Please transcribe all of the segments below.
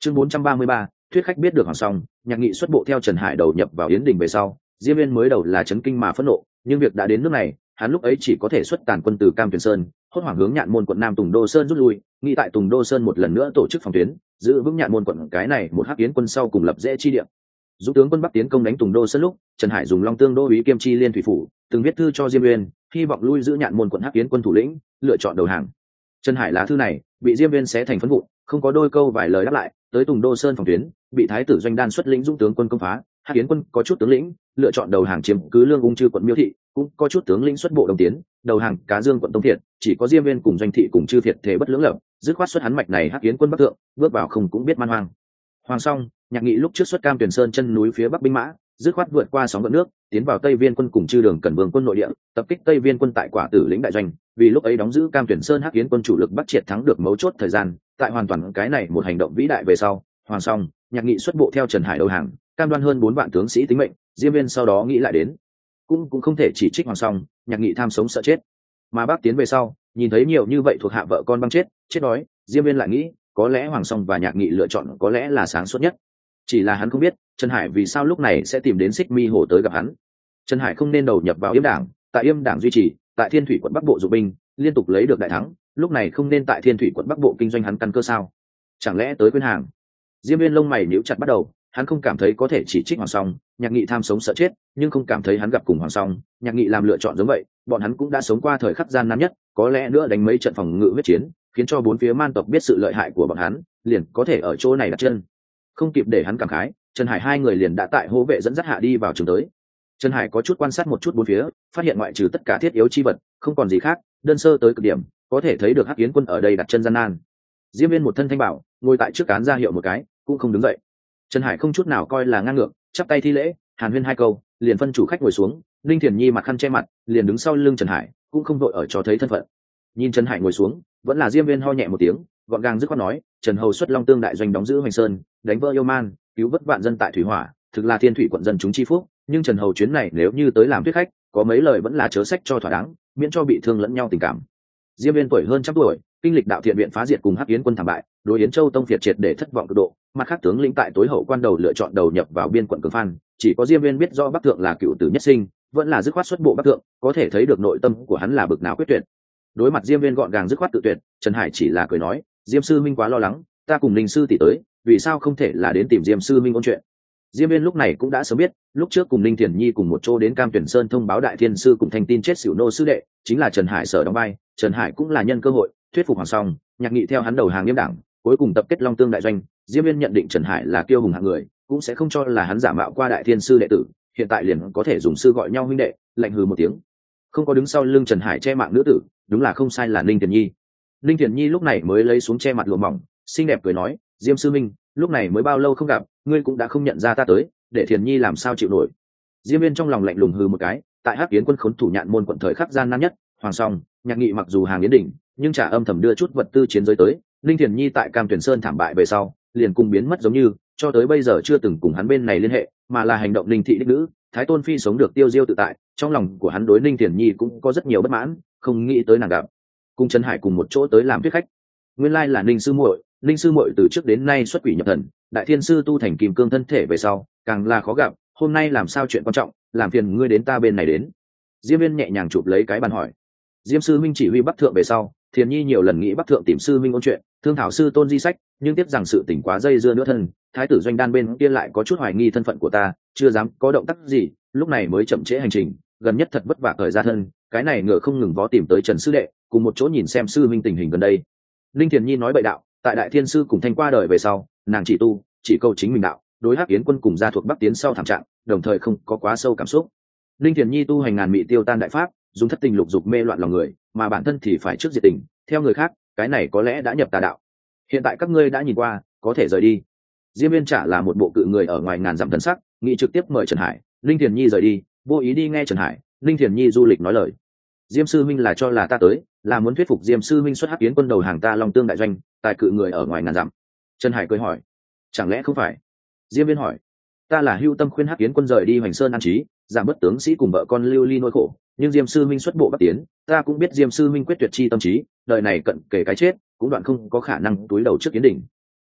Chương 433, thuyết khách biết được Hoàng Song, nhạc nghị xuất bộ theo Trần Hải đầu nhập vào Yến Đình về sau, Diêm Viên mới đầu là chấn kinh mà phẫn nộ, nhưng việc đã đến nước này, hắn lúc ấy chỉ có thể xuất tàn quân từ Cam Tuyền Sơn, hốt hoảng hướng Nhạn Môn quận Nam Tùng Đô Sơn rút lui, nghĩ tại Tùng Đô Sơn một lần nữa tổ chức phòng tuyến, giữ vững Nhạn Môn quận cái này một hắc yến quân sau cùng lập dễ chi địa. Dũng tướng quân Bắc tiến công đánh Tùng Đô Sơn lúc, Trần Hải dùng Long Tương đô úy kiêm chi liên thủy phủ, từng viết thư cho Diêm Viên, hy vọng lui giữ Nhạn Môn quận hắc yến quân thủ lĩnh, lựa chọn đầu hàng. Trần Hải lá thư này bị Diêm Viên xé thành phấn vụn, không có đôi câu vài lời đáp lại, tới Tùng Đô Sơn phòng tuyến, bị thái tử Doanh Đan xuất lĩnh Dũng tướng quân công phá, hắc yến quân có chút tướng lĩnh lựa chọn đầu hàng chiếm cứ Lương Ung Chư quận Miêu Thị, cũng có chút tướng lĩnh xuất bộ đồng tiến đầu hàng Cá Dương quận Tông Thiện, chỉ có Diêm Viên cùng Doanh Thị cùng Chư Thiệt thể bất lưỡng lập, dứt khoát xuất hắn mạch này hắc yến quân bắc thượng, bước vào không cũng biết man hoang. Hoàng Song, nhạc nghị lúc trước xuất Cam Tuyền Sơn chân núi phía bắc binh mã, dứt khoát vượt qua sóng gợn nước, tiến vào Tây Viên quân cùng Chư Đường Cẩn Vương quân nội địa, tập kích Tây Viên quân tại Quả Tử lĩnh đại doanh, vì lúc ấy đóng giữ Cam Tuyền Sơn hắc yến quân chủ lực bắc triệt thắng được mấu chốt thời gian, tại hoàn toàn cái này một hành động vĩ đại về sau, Hoàng Song, nhạc nghị xuất bộ theo Trần Hải đầu hàng, cam đoan hơn 4 vạn tướng sĩ tính mệnh. Diêm Viên sau đó nghĩ lại đến, cũng không thể chỉ trích Hoàng Song, nhạc nghị tham sống sợ chết, mà bác tiến về sau, nhìn thấy nhiều như vậy thuộc hạ vợ con băng chết đói, Diêm Viên lại nghĩ, có lẽ Hoàng Song và nhạc nghị lựa chọn có lẽ là sáng suốt nhất. Chỉ là hắn không biết, Trần Hải vì sao lúc này sẽ tìm đến Xích Mi Hồ tới gặp hắn. Trần Hải không nên đầu nhập vào Yêm Đảng, tại Yêm Đảng duy trì, tại Thiên Thủy quận Bắc Bộ dụng binh, liên tục lấy được đại thắng, lúc này không nên tại Thiên Thủy quận Bắc Bộ kinh doanh hắn căn cơ sao? Chẳng lẽ tới khuyên hàng? Diêm Viên lông mày nhíu chặt bắt đầu, hắn không cảm thấy có thể chỉ trích Hoàng Song, nhạc nghị tham sống sợ chết, nhưng không cảm thấy hắn gặp cùng Hoàng Song, nhạc nghị làm lựa chọn giống vậy, bọn hắn cũng đã sống qua thời khắc gian nan nhất, có lẽ nữa đánh mấy trận phòng ngự huyết chiến, khiến cho bốn phía man tộc biết sự lợi hại của bọn hắn, liền có thể ở chỗ này đặt chân. Không kịp để hắn cảm khái, Trần Hải hai người liền đã tại hô vệ dẫn dắt hạ đi vào trường tới. Trần Hải có chút quan sát một chút bốn phía, phát hiện ngoại trừ tất cả thiết yếu chi vật, không còn gì khác, đơn sơ tới cực điểm, có thể thấy được hắc yến quân ở đây đặt chân gian nan. Diêm Viên một thân thanh bảo, ngồi tại trước cán ra hiệu một cái, cũng không đứng dậy. Trần Hải không chút nào coi là ngang ngược, chắp tay thi lễ, hàn huyên hai câu, liền phân chủ khách ngồi xuống. Linh Thiền Nhi mặt khăn che mặt, liền đứng sau lưng Trần Hải, cũng không đội ở cho thấy thân phận. Nhìn Trần Hải ngồi xuống, vẫn là Diêm Viên ho nhẹ một tiếng, gọn gàng dứt khoát nói, Trần hầu xuất Long Tương đại doanh đóng giữ Hoành Sơn, đánh vỡ yêu man, cứu vớt vạn dân tại thủy hỏa, thực là Thiên Thủy quận dân chúng chi phúc, nhưng Trần hầu chuyến này nếu như tới làm thuyết khách, có mấy lời vẫn là chớ sách cho thỏa đáng, miễn cho bị thương lẫn nhau tình cảm. Diêm Viên tuổi hơn trăm tuổi, kinh lịch đạo thiện viện phá diệt cùng hắc yến quân thảm bại, đối Yến Châu tông phiệt triệt để thất vọng cực độ, mặt khác tướng lĩnh tại tối hậu quan đầu lựa chọn đầu nhập vào biên quận Cường Phan, chỉ có Diêm Viên biết rõ Bắc thượng là cựu tử nhất sinh, vẫn là dứt khoát xuất bộ Bắc thượng, có thể thấy được nội tâm của hắn là bực nào quyết tuyệt. Đối mặt Diêm Viên gọn gàng dứt khoát tự tuyệt, Trần Hải chỉ là cười nói, Diêm sư minh quá lo lắng, ta cùng Linh sư tỷ tới, vì sao không thể là đến tìm Diêm sư minh ôn chuyện. Diêm Viên lúc này cũng đã sớm biết, lúc trước cùng Linh Thiền Nhi cùng một chỗ đến Cam Tuyển Sơn thông báo đại thiên sư cùng thanh tin chết xỉu nô sư đệ, chính là Trần Hải sở đóng vai. Trần Hải cũng là nhân cơ hội thuyết phục Hoàng Song, nhạc nghị theo hắn đầu hàng Yêm Đảng, cuối cùng tập kết Long Tương đại doanh. Diêm Viên nhận định Trần Hải là kiêu hùng hạng người, cũng sẽ không cho là hắn giả mạo qua đại thiên sư đệ tử, hiện tại liền có thể dùng sư gọi nhau huynh đệ, lạnh hừ một tiếng. Không có đứng sau lưng Trần Hải che mạng nữ tử, đúng là không sai là Linh Thiền Nhi. Linh Thiền Nhi lúc này mới lấy xuống che mặt lụa mỏng, xinh đẹp cười nói, Diêm sư minh, lúc này mới bao lâu không gặp, ngươi cũng đã không nhận ra ta tới, để Thiền Nhi làm sao chịu nổi. Diêm Viên trong lòng lạnh lùng hừ một cái, tại hắc yến quân khốn thủ Nhạn Môn quận thời khắc gian nan nhất, Hoàng Song, nhạc nghị mặc dù hàng yến đỉnh, nhưng trả âm thầm đưa chút vật tư chiến giới tới. Linh Thiền Nhi tại Cam Tuyển Sơn thảm bại về sau, liền cùng biến mất giống như, cho tới bây giờ chưa từng cùng hắn bên này liên hệ, mà là hành động linh thị đích nữ. Thái Tôn phi sống được tiêu diêu tự tại, trong lòng của hắn đối Linh Thiền Nhi cũng có rất nhiều bất mãn, không nghĩ tới nàng gặp cùng Trần Hải cùng một chỗ tới làm thuyết khách. Nguyên lai là Linh sư muội, Linh sư muội từ trước đến nay xuất quỷ nhập thần, đại thiên sư tu thành kim cương thân thể về sau, càng là khó gặp, hôm nay làm sao chuyện quan trọng, làm phiền ngươi đến ta bên này đến. Diêm Viên nhẹ nhàng chụp lấy cái bàn hỏi. Diêm sư minh chỉ huy Bắc thượng về sau, Thiền Nhi nhiều lần nghĩ Bắc thượng tìm sư minh ôn chuyện, thương thảo sư tôn di sách, nhưng tiếc rằng sự tình quá dây dưa nữa thân, thái tử Doanh Đan bên kia lại có chút hoài nghi thân phận của ta, chưa dám có động tác gì, lúc này mới chậm trễ hành trình, gần nhất thật vất vả thời ra thân, cái này ngựa không ngừng vó tìm tới Trần sư đệ, cùng một chỗ nhìn xem sư minh tình hình gần đây. Linh Thiền Nhi nói bậy đạo, tại đại thiên sư cùng thanh qua đời về sau, nàng chỉ tu, chỉ câu chính mình đạo, đối hắc yến quân cùng gia thuộc Bắc tiến sau thảm trạng, đồng thời không có quá sâu cảm xúc. Linh Thiền Nhi tu hành ngàn mị tiêu tan đại pháp, dùng thất tình lục dục mê loạn lòng người, mà bản thân thì phải trước diệt tình, theo người khác, cái này có lẽ đã nhập tà đạo. Hiện tại các ngươi đã nhìn qua, có thể rời đi. Diêm Viên trả là một bộ cự người ở ngoài ngàn dặm thần sắc, nghị trực tiếp mời Trần Hải, Linh Thiền Nhi rời đi, vô ý đi nghe Trần Hải, Linh Thiền Nhi du lịch nói lời. Diêm sư minh là cho là ta tới, là muốn thuyết phục Diêm sư minh xuất hắc yến quân đầu hàng ta Long Tương đại doanh, tài cự người ở ngoài ngàn dặm. Trần Hải cười hỏi, chẳng lẽ không phải? Diêm Viên hỏi, ta là hưu tâm khuyên hắc yến quân rời đi Hoành Sơn an trí, giảm bớt tướng sĩ cùng vợ con lưu ly nỗi khổ, nhưng Diêm sư minh xuất bộ Bắc tiến, ta cũng biết Diêm sư minh quyết tuyệt chi tâm trí, đời này cận kề cái chết, cũng đoạn không có khả năng túi đầu trước Yến đỉnh.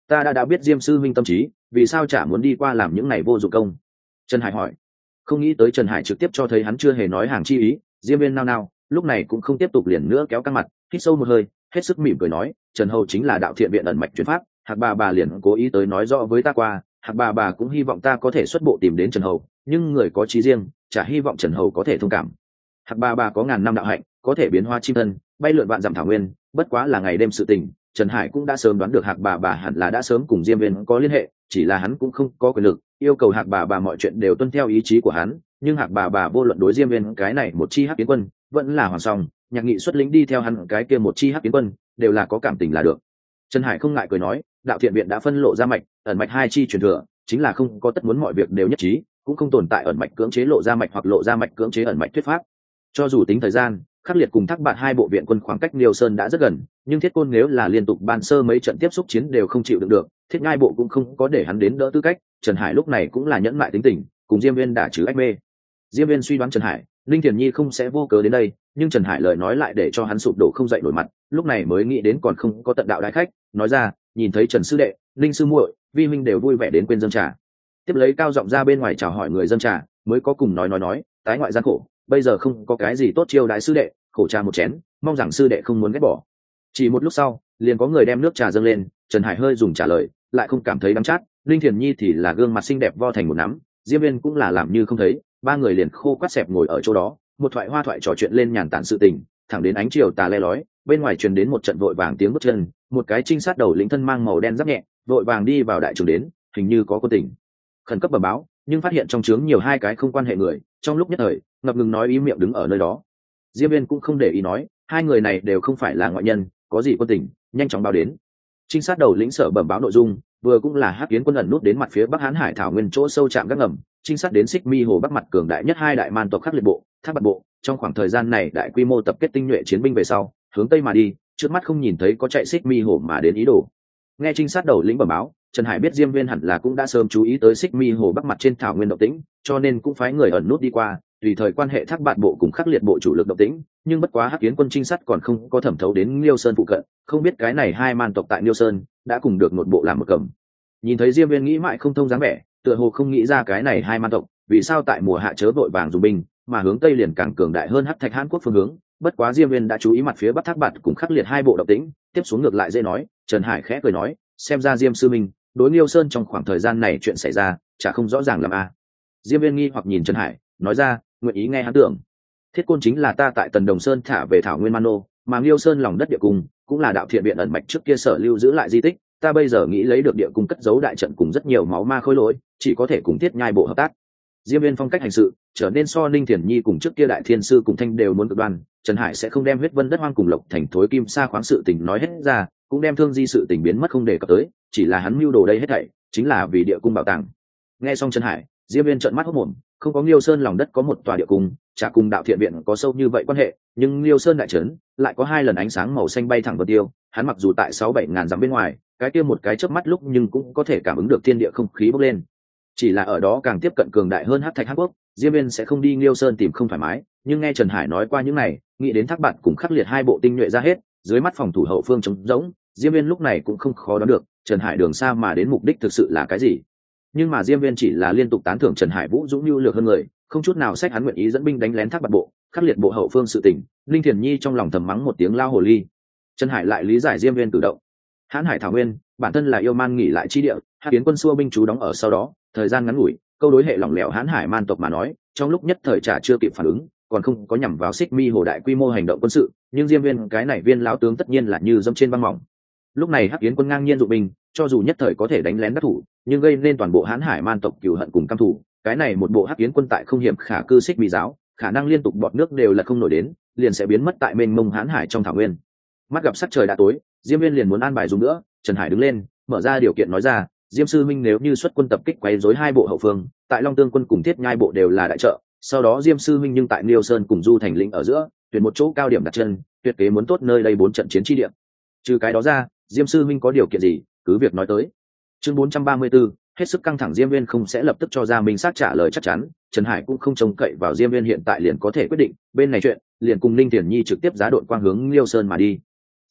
ta đã biết Diêm sư minh tâm trí, vì sao chả muốn đi qua làm những này vô dụng công? Trần Hải hỏi. Không nghĩ tới Trần Hải trực tiếp cho thấy hắn chưa hề nói hàng chi ý. Diêm Viên nao nao, lúc này cũng không tiếp tục liền nữa kéo căng mặt, hít sâu một hơi, hết sức mỉm cười nói, Trần Hầu chính là đạo thiện viện ẩn mạch truyền pháp, Hạc bà liền cố ý tới nói rõ với ta qua, Hạc bà cũng hy vọng ta có thể xuất bộ tìm đến Trần Hầu, nhưng người có chí riêng, chả hy vọng Trần Hầu có thể thông cảm. Hạc bà có ngàn năm đạo hạnh, có thể biến hoa chim thân, bay lượn vạn dặm thảo nguyên, bất quá là ngày đêm sự tình. Trần Hải cũng đã sớm đoán được Hạc bà hẳn là đã sớm cùng Diêm Viên có liên hệ, chỉ là hắn cũng không có quyền lực yêu cầu Hạc bà mọi chuyện đều tuân theo ý chí của hắn. Nhưng Hạc bà vô luận đối Diêm Viên cái này một chi Hắc Kiến quân, vẫn là Hoàng Song, Nhạc Nghị xuất lĩnh đi theo hắn cái kia một chi Hắc Kiến quân, đều là có cảm tình là được. Trần Hải không ngại cười nói, đạo thiện viện đã phân lộ ra mạch, ẩn mạch hai chi truyền thừa, chính là không có tất muốn mọi việc đều nhất trí, cũng không tồn tại ẩn mạch cưỡng chế lộ ra mạch hoặc lộ ra mạch cưỡng chế ẩn mạch thuyết pháp. Cho dù tính thời gian, Khắc Liệt cùng Thác Bạt hai bộ viện quân khoảng cách Liêu Sơn đã rất gần, nhưng Thiết Côn nếu là liên tục ban sơ mấy trận tiếp xúc chiến đều không chịu đựng được, Thiết Ngai bộ cũng không có để hắn đến đỡ tư cách. Trần Hải lúc này cũng là nhẫn mại tính tình, cùng Diêm Viên đả trừ ách mê. Diêm Viên suy đoán Trần Hải, Linh Thiền Nhi không sẽ vô cớ đến đây, nhưng Trần Hải lời nói lại để cho hắn sụp đổ không dậy nổi mặt, lúc này mới nghĩ đến còn không có tận đạo đại khách, nói ra, nhìn thấy Trần sư đệ, Linh sư muội, vi huynh đều vui vẻ đến quên dâng trà. Tiếp lấy cao giọng ra bên ngoài chào hỏi người dâng trà, mới có cùng nói, tái ngoại gian khổ, bây giờ không có cái gì tốt chiêu đãi sư đệ, khổ trà một chén, mong rằng sư đệ không muốn ghét bỏ. Chỉ một lúc sau, liền có người đem nước trà dâng lên, Trần Hải hơi dùng trả lời, lại không cảm thấy đắng chát. Linh Thiền Nhi thì là gương mặt xinh đẹp vo thành một nắm, Diêm Viên cũng là làm như không thấy, ba người liền khô quắt xẹp ngồi ở chỗ đó, một thoại hoa thoại trò chuyện lên nhàn tản sự tình, thẳng đến ánh chiều tà le lói, bên ngoài truyền đến một trận vội vàng tiếng bước chân, một cái trinh sát đầu lĩnh thân mang màu đen giáp nhẹ, vội vàng đi vào đại trường đến, hình như có quân tình khẩn cấp bẩm báo, nhưng phát hiện trong trướng nhiều hai cái không quan hệ người, trong lúc nhất thời ngập ngừng nói ý miệng đứng ở nơi đó. Diêm Viên cũng không để ý nói, hai người này đều không phải là ngoại nhân, có gì quân tình, nhanh chóng báo đến. Trinh sát đầu lĩnh sở bẩm báo nội dung, vừa cũng là Hắc Kiến quân ẩn nút đến mặt phía Bắc Hán Hải thảo nguyên chỗ sâu chạm các ngầm, trinh sát đến Xích Mi hồ Bắc mặt cường đại nhất hai đại man tộc Khắc Liệt bộ, Thác Bạt bộ, trong khoảng thời gian này đại quy mô tập kết tinh nhuệ chiến binh về sau, hướng tây mà đi, trước mắt không nhìn thấy có chạy Xích Mi hồ mà đến ý đồ. Nghe trinh sát đầu lĩnh bẩm báo, Trần Hải biết Diêm Viên hẳn là cũng đã sớm chú ý tới Xích Mi hồ Bắc mặt trên thảo nguyên động tĩnh, cho nên cũng phái người ẩn nút đi qua, tùy thời quan hệ Thác Bạt bộ cùng Khắc Liệt bộ chủ lực động tĩnh, nhưng bất quá Hắc Kiến quân trinh sát còn không có thẩm thấu đến Liêu Sơn phụ cận, không biết cái này hai man tộc tại Liêu Sơn đã cùng được nội bộ làm một cầm. Nhìn thấy Diêm Viên nghĩ mãi không thông dáng vẻ, tựa hồ không nghĩ ra cái này hai man tộc vì sao tại mùa hạ chớ vội vàng dùng binh, mà hướng tây liền càng cường đại hơn Hắc Thạch Hán quốc phương hướng. Bất quá Diêm Viên đã chú ý mặt phía Bắc Thác Bạt cùng Khắc Liệt hai bộ động tĩnh, tiếp xuống ngược lại dễ nói. Trần Hải khẽ cười nói, xem ra Diêm sư minh đối Liêu Sơn trong khoảng thời gian này chuyện xảy ra chả không rõ ràng làm a. Diêm Viên nghi hoặc nhìn Trần Hải, nói ra, nguyện ý nghe hắn tưởng. Thiết Côn chính là ta tại Tần Đồng Sơn thả về thảo nguyên Mano, mà Liêu Sơn lòng đất địa cung cũng là đạo thiện viện ẩn mạch trước kia sở lưu giữ lại di tích, ta bây giờ nghĩ lấy được địa cung cất giấu đại trận cùng rất nhiều máu ma khôi lỗi, chỉ có thể cùng Thiết Nhai bộ hợp tác. Diêm Viên phong cách hành sự trở nên so Ninh Thiền Nhi cùng trước kia đại thiên sư cùng thanh đều muốn cực đoan. Trần Hải sẽ không đem huyết vân đất hoang cùng Lộc Thành thối kim sa khoáng sự tình nói hết ra, cũng đem thương di sự tình biến mất không đề cập tới, chỉ là hắn mưu đồ đây hết thảy chính là vì địa cung bảo tàng. Nghe xong Trần Hải, Diêm Viên trợn mắt hốt mồm, không có Liêu Sơn lòng đất có một tòa địa cung, chả cùng đạo thiện viện có sâu như vậy quan hệ, nhưng Liêu Sơn đại trấn lại có hai lần ánh sáng màu xanh bay thẳng vào tiêu, hắn mặc dù tại 6-7 ngàn dặm bên ngoài, cái kia một cái chớp mắt lúc nhưng cũng có thể cảm ứng được thiên địa không khí bốc lên. Chỉ là ở đó càng tiếp cận cường đại hơn Hắc Thạch Hán quốc, Diêm Viên sẽ không đi Liêu Sơn tìm không thoải mái, nhưng nghe Trần Hải nói qua những này, nghĩ đến Thác Bạt cùng Khắc Liệt hai bộ tinh nhuệ ra hết, dưới mắt phòng thủ hậu phương trống rỗng, Diêm Viên lúc này cũng không khó đoán được Trần Hải đường xa mà đến mục đích thực sự là cái gì. Nhưng mà Diêm Viên chỉ là liên tục tán thưởng Trần Hải vũ dũng nhu lược hơn người, không chút nào sách hắn nguyện ý dẫn binh đánh lén Thác Bạt bộ, Khắc Liệt bộ hậu phương sự tình. Linh Thiền Nhi trong lòng thầm mắng một tiếng lao hồ ly. Trần Hải lại lý giải Diêm Viên cử động. Hán Hải thảo nguyên bản thân là yêu man nghỉ lại chi địa, Hắc Kiến quân xua binh trú đóng ở sau đó, thời gian ngắn ngủi, câu đối hệ lỏng lẻo Hán Hải man tộc mà nói, trong lúc nhất thời chả chưa kịp phản ứng, còn không có nhằm vào Xích Mi hồ đại quy mô hành động quân sự, nhưng Diêm Viên cái này viên lão tướng tất nhiên là như dẫm trên băng mỏng. Lúc này Hắc Kiến quân ngang nhiên dụng binh, cho dù nhất thời có thể đánh lén đắc thủ, nhưng gây nên toàn bộ Hán Hải man tộc cừu hận cùng căm thù, cái này một bộ Hắc Kiến quân tại không hiểm khả cư Xích Mi giáo, khả năng liên tục bọt nước đều là không nổi đến, liền sẽ biến mất tại mênh mông Hán Hải trong thảo nguyên. Mắt gặp sắc trời đã tối, Diêm Viên liền muốn an bài dùng nữa, Trần Hải đứng lên, mở ra điều kiện nói ra, Diêm sư minh nếu như xuất quân tập kích quấy rối hai bộ hậu phương, tại Long Tương quân cùng Thiết Nhai bộ đều là đại trợ, sau đó Diêm sư minh nhưng tại Liêu Sơn cùng Du Thành lĩnh ở giữa, tuyển một chỗ cao điểm đặt chân, tuyệt kế muốn tốt nơi đây 4 trận chiến chi địa. Trừ cái đó ra, Diêm sư minh có điều kiện gì, cứ việc nói tới. Chương 434, hết sức căng thẳng Diêm Viên không sẽ lập tức cho ra minh xác trả lời chắc chắn, Trần Hải cũng không trông cậy vào Diêm Viên hiện tại liền có thể quyết định, bên này chuyện, liền cùng Ninh Tiền Nhi trực tiếp giá đội quang hướng Liêu Sơn mà đi.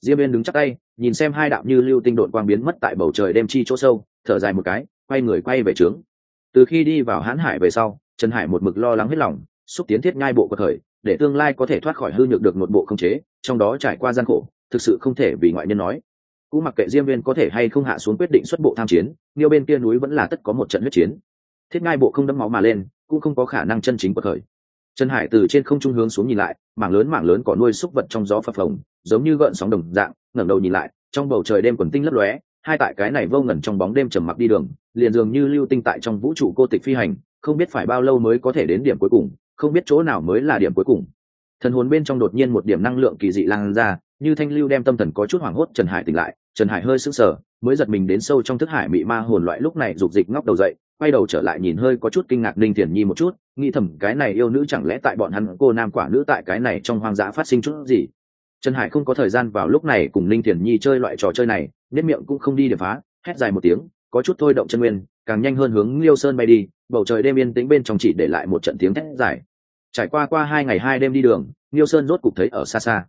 Diêm Viên đứng chắp tay nhìn xem hai đạo như lưu tinh độn quang biến mất tại bầu trời đêm chi chỗ sâu, thở dài một cái, quay người quay về trướng. Từ khi đi vào Hán Hải về sau, Trần Hải một mực lo lắng hết lòng, xúc tiến thiết nhai bộ của khởi, để tương lai có thể thoát khỏi hư nhược được nội bộ không chế, trong đó trải qua gian khổ, thực sự không thể vì ngoại nhân nói. Cũng mặc kệ Diêm Viên có thể hay không hạ xuống quyết định xuất bộ tham chiến, Niêu bên kia núi vẫn là tất có một trận huyết chiến. Thiết nhai bộ không đẫm máu mà lên, cũng không có khả năng chân chính của khởi. Trần Hải từ trên không trung hướng xuống nhìn lại, mảng lớn cỏ nuôi súc vật trong gió phập phồng, giống như gợn sóng đồng dạng, ngẩng đầu nhìn lại, trong bầu trời đêm quần tinh lấp lóe, hai tại cái này vô ngần trong bóng đêm trầm mặc đi đường, liền dường như lưu tinh tại trong vũ trụ cô tịch phi hành, không biết phải bao lâu mới có thể đến điểm cuối cùng, không biết chỗ nào mới là điểm cuối cùng. Thần hồn bên trong đột nhiên một điểm năng lượng kỳ dị lan ra, như thanh lưu đem tâm thần có chút hoảng hốt Trần Hải tỉnh lại. Trần Hải hơi sững sờ, mới giật mình đến sâu trong thức hải mị ma hồn loại lúc này rục dịch ngóc đầu dậy, quay đầu trở lại nhìn hơi có chút kinh ngạc Ninh Thiền Nhi một chút, nghĩ thầm cái này yêu nữ chẳng lẽ tại bọn hắn cô nam quả nữ tại cái này trong hoang dã phát sinh chút gì. Trần Hải không có thời gian vào lúc này cùng Ninh Thiền Nhi chơi loại trò chơi này, nét miệng cũng không đi để phá, hét dài một tiếng, có chút thôi động chân nguyên, càng nhanh hơn hướng Liêu Sơn bay đi. Bầu trời đêm yên tĩnh bên trong chỉ để lại một trận tiếng thét dài. Trải qua 2 ngày 2 đêm đi đường, Liêu Sơn rốt cục thấy ở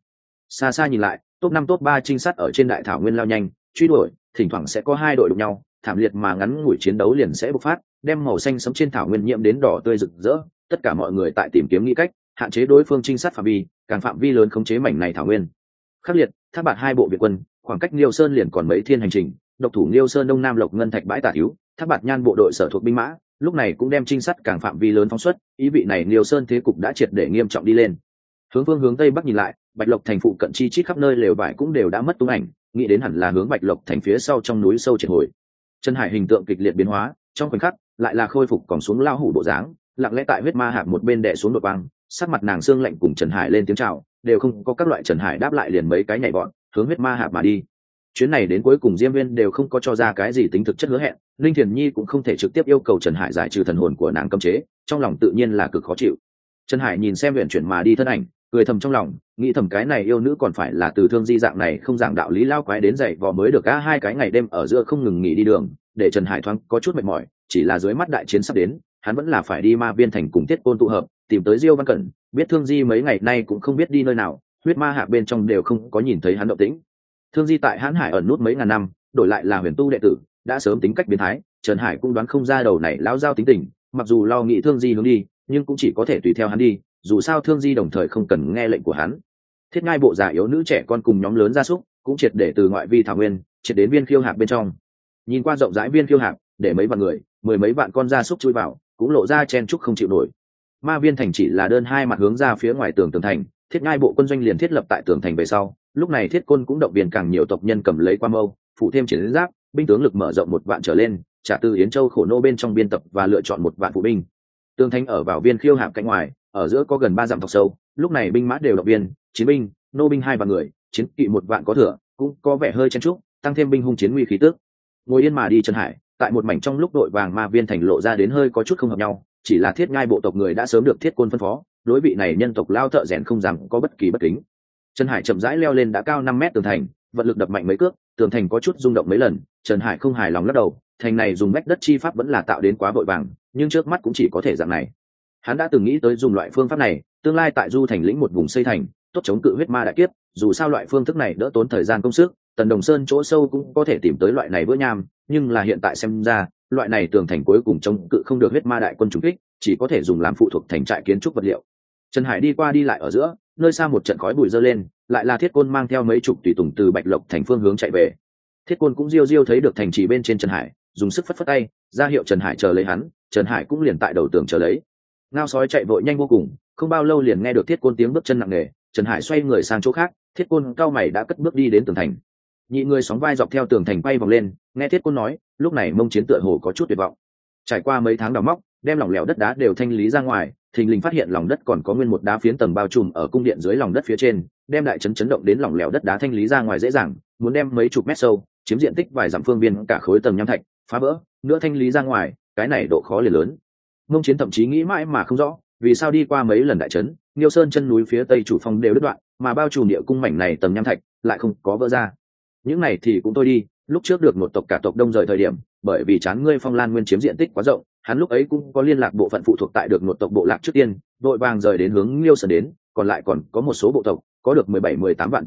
xa xa nhìn lại, top 5 top 3 trinh sát ở trên đại thảo nguyên lao nhanh truy đuổi, thỉnh thoảng sẽ có hai đội đụng nhau, thảm liệt mà ngắn ngủi chiến đấu liền sẽ bộc phát, đem màu xanh sẫm trên thảo nguyên nhiễm đến đỏ tươi rực rỡ. Tất cả mọi người tại tìm kiếm nghĩ cách hạn chế đối phương trinh sát phạm vi, càng phạm vi lớn khống chế mảnh này thảo nguyên. Khắc liệt, Thác Bạt hai bộ Việt quân, khoảng cách Liêu Sơn liền còn mấy thiên hành trình. Độc thủ Liêu Sơn đông nam Lộc Ngân Thạch bãi tả thiếu, Thác Bạt Nhan bộ đội sở thuộc binh mã, lúc này cũng đem trinh sát càng phạm vi lớn phóng xuất, ý vị này Liêu Sơn thế cục đã triệt để nghiêm trọng đi lên. Hướng tây bắc nhìn lại, Bạch Lộc thành phụ cận chi chít khắp nơi lều vải cũng đều đã mất tung ảnh, nghĩ đến hẳn là hướng Bạch Lộc thành phía sau trong núi sâu triệt hồi. Trần Hải hình tượng kịch liệt biến hóa, trong khoảnh khắc lại là khôi phục còn xuống lao hủ bộ dáng, lặng lẽ tại huyết ma hạp một bên đè xuống đột băng, sắc mặt nàng xương lạnh cùng Trần Hải lên tiếng chào, đều không có các loại. Trần Hải đáp lại liền mấy cái nhảy bọn hướng huyết ma hạp mà đi. Chuyến này đến cuối cùng Diêm Viên đều không có cho ra cái gì tính thực chất hứa hẹn, Linh Thiền Nhi cũng không thể trực tiếp yêu cầu Trần Hải giải trừ thần hồn của nàng cấm chế, trong lòng tự nhiên là cực khó chịu. Trần Hải nhìn xem huyền chuyển mà đi thân ảnh, cười thầm trong lòng, nghĩ thầm cái này yêu nữ còn phải là từ Thương Di dạng này không giảng đạo lý lao quái đến dậy vò mới được. Cả 2 cái ngày đêm ở giữa không ngừng nghỉ đi đường, để Trần Hải thoáng có chút mệt mỏi, chỉ là dưới mắt đại chiến sắp đến, hắn vẫn là phải đi Ma Viên thành cùng Tiết Côn tụ hợp, tìm tới Diêu Văn Cẩn, biết Thương Di mấy ngày nay cũng không biết đi nơi nào, huyết ma hạp bên trong đều không có nhìn thấy hắn động tĩnh. Thương Di tại Hán Hải ẩn nút mấy ngàn năm, đổi lại là huyền tu đệ tử, đã sớm tính cách biến thái, Trần Hải cũng đoán không ra đầu này lão giao tính tình, mặc dù lo nghĩ Thương Di hướng đi, nhưng cũng chỉ có thể tùy theo hắn đi, dù sao Thương Di đồng thời không cần nghe lệnh của hắn. Thiết Ngai bộ già yếu nữ trẻ con cùng nhóm lớn gia súc, cũng triệt để từ ngoại vi thảo nguyên, triệt đến viên khiêu hạp bên trong. Nhìn qua rộng rãi viên khiêu hạp, để mấy vạn người, 10 mấy vạn con gia súc chui vào, cũng lộ ra chen chúc không chịu nổi. Ma Viên thành chỉ là đơn hai mặt hướng ra phía ngoài tường thành, Thiết Ngai bộ quân doanh liền thiết lập tại tường thành về sau. Lúc này Thiết Côn cũng động viên càng nhiều tộc nhân cầm lấy qua mâu, phụ thêm chiến giáp, binh tướng lực mở rộng 1 vạn trở lên, trả từ Yến Châu khổ nô bên trong biên tập và lựa chọn 1 vạn phụ binh. Tường thành ở vào viên khiêu hạp cạnh ngoài, ở giữa có gần 3 dặm thọc sâu, lúc này binh mã đều động viên, chiến binh, nô binh 2 vạn người, chiến kỵ 1 vạn có thừa, cũng có vẻ hơi chen chúc, tăng thêm binh hung chiến nguy khí tức. Ngồi yên mà đi Trần Hải, tại một mảnh trong lúc đội vàng Ma Viên thành lộ ra đến hơi có chút không hợp nhau, chỉ là Thiết Ngai bộ tộc người đã sớm được Thiết Côn phân phó, đối vị này nhân tộc lao thợ rèn không dám có bất kỳ bất kính. Trần Hải chậm rãi leo lên đã cao 5 mét tường thành, vận lực đập mạnh mấy cước, tường thành có chút rung động mấy lần. Trần Hải không hài lòng lắc đầu, thành này dùng mét đất chi pháp vẫn là tạo đến quá vội vàng, nhưng trước mắt cũng chỉ có thể dạng này. Hắn đã từng nghĩ tới dùng loại phương pháp này, tương lai tại Du thành lĩnh một vùng xây thành, tốt chống cự huyết ma đại kiếp. Dù sao loại phương thức này đỡ tốn thời gian công sức, Tần Đồng Sơn chỗ sâu cũng có thể tìm tới loại này vỡ nham, nhưng là hiện tại xem ra, loại này tường thành cuối cùng chống cự không được huyết ma đại quân trùng kích, chỉ có thể dùng làm phụ thuộc thành trại kiến trúc vật liệu. Trần Hải đi qua đi lại ở giữa, nơi xa một trận khói bụi dơ lên, lại là Thiết Côn mang theo mấy chục tùy tùng từ Bạch Lộc thành phương hướng chạy về. Thiết Côn cũng riêu thấy được thành trì bên trên Trần Hải, dùng sức phất tay ra hiệu Trần Hải chờ lấy hắn. Trần Hải cũng liền tại đầu tường chờ lấy. Ngao sói chạy vội nhanh vô cùng, không bao lâu liền nghe được Thiết Côn tiếng bước chân nặng nề. Trần Hải xoay người sang chỗ khác, Thiết Côn cao mày đã cất bước đi đến tường thành. Nhị người sóng vai dọc theo tường thành bay vòng lên, nghe Thiết Côn nói, lúc này mông chiến tựa hồ có chút tuyệt vọng. Trải qua mấy tháng đào móc, đem lỏng lẻo đất đá đều thanh lý ra ngoài, thình lình phát hiện lòng đất còn có nguyên một đá phiến tầng bao trùm ở cung điện dưới lòng đất phía trên, đem đại chấn chấn động đến lỏng lẻo đất đá thanh lý ra ngoài dễ dàng, muốn đem mấy chục mét sâu, chiếm diện tích vài dặm phương viên cả khối tầng nham thạch phá vỡ, nữa thanh lý ra ngoài, cái này độ khó liền lớn. Mông chiến thậm chí nghĩ mãi mà không rõ, vì sao đi qua mấy lần đại chấn, Niêu Sơn chân núi phía tây chủ phong đều đứt đoạn, mà bao trùm địa cung mảnh này tầng nham thạch lại không có vỡ ra. Những này thì cũng thôi đi, lúc trước được một tộc cả tộc đông rời thời điểm, bởi vì chán ngươi Phong Lan Nguyên chiếm diện tích quá rộng, hắn lúc ấy cũng có liên lạc bộ phận phụ thuộc tại được một tộc bộ lạc trước tiên, đội vàng rời đến hướng Liêu Sơn đến, còn lại còn có một số bộ tộc, có được 17-18 vạn tộc người,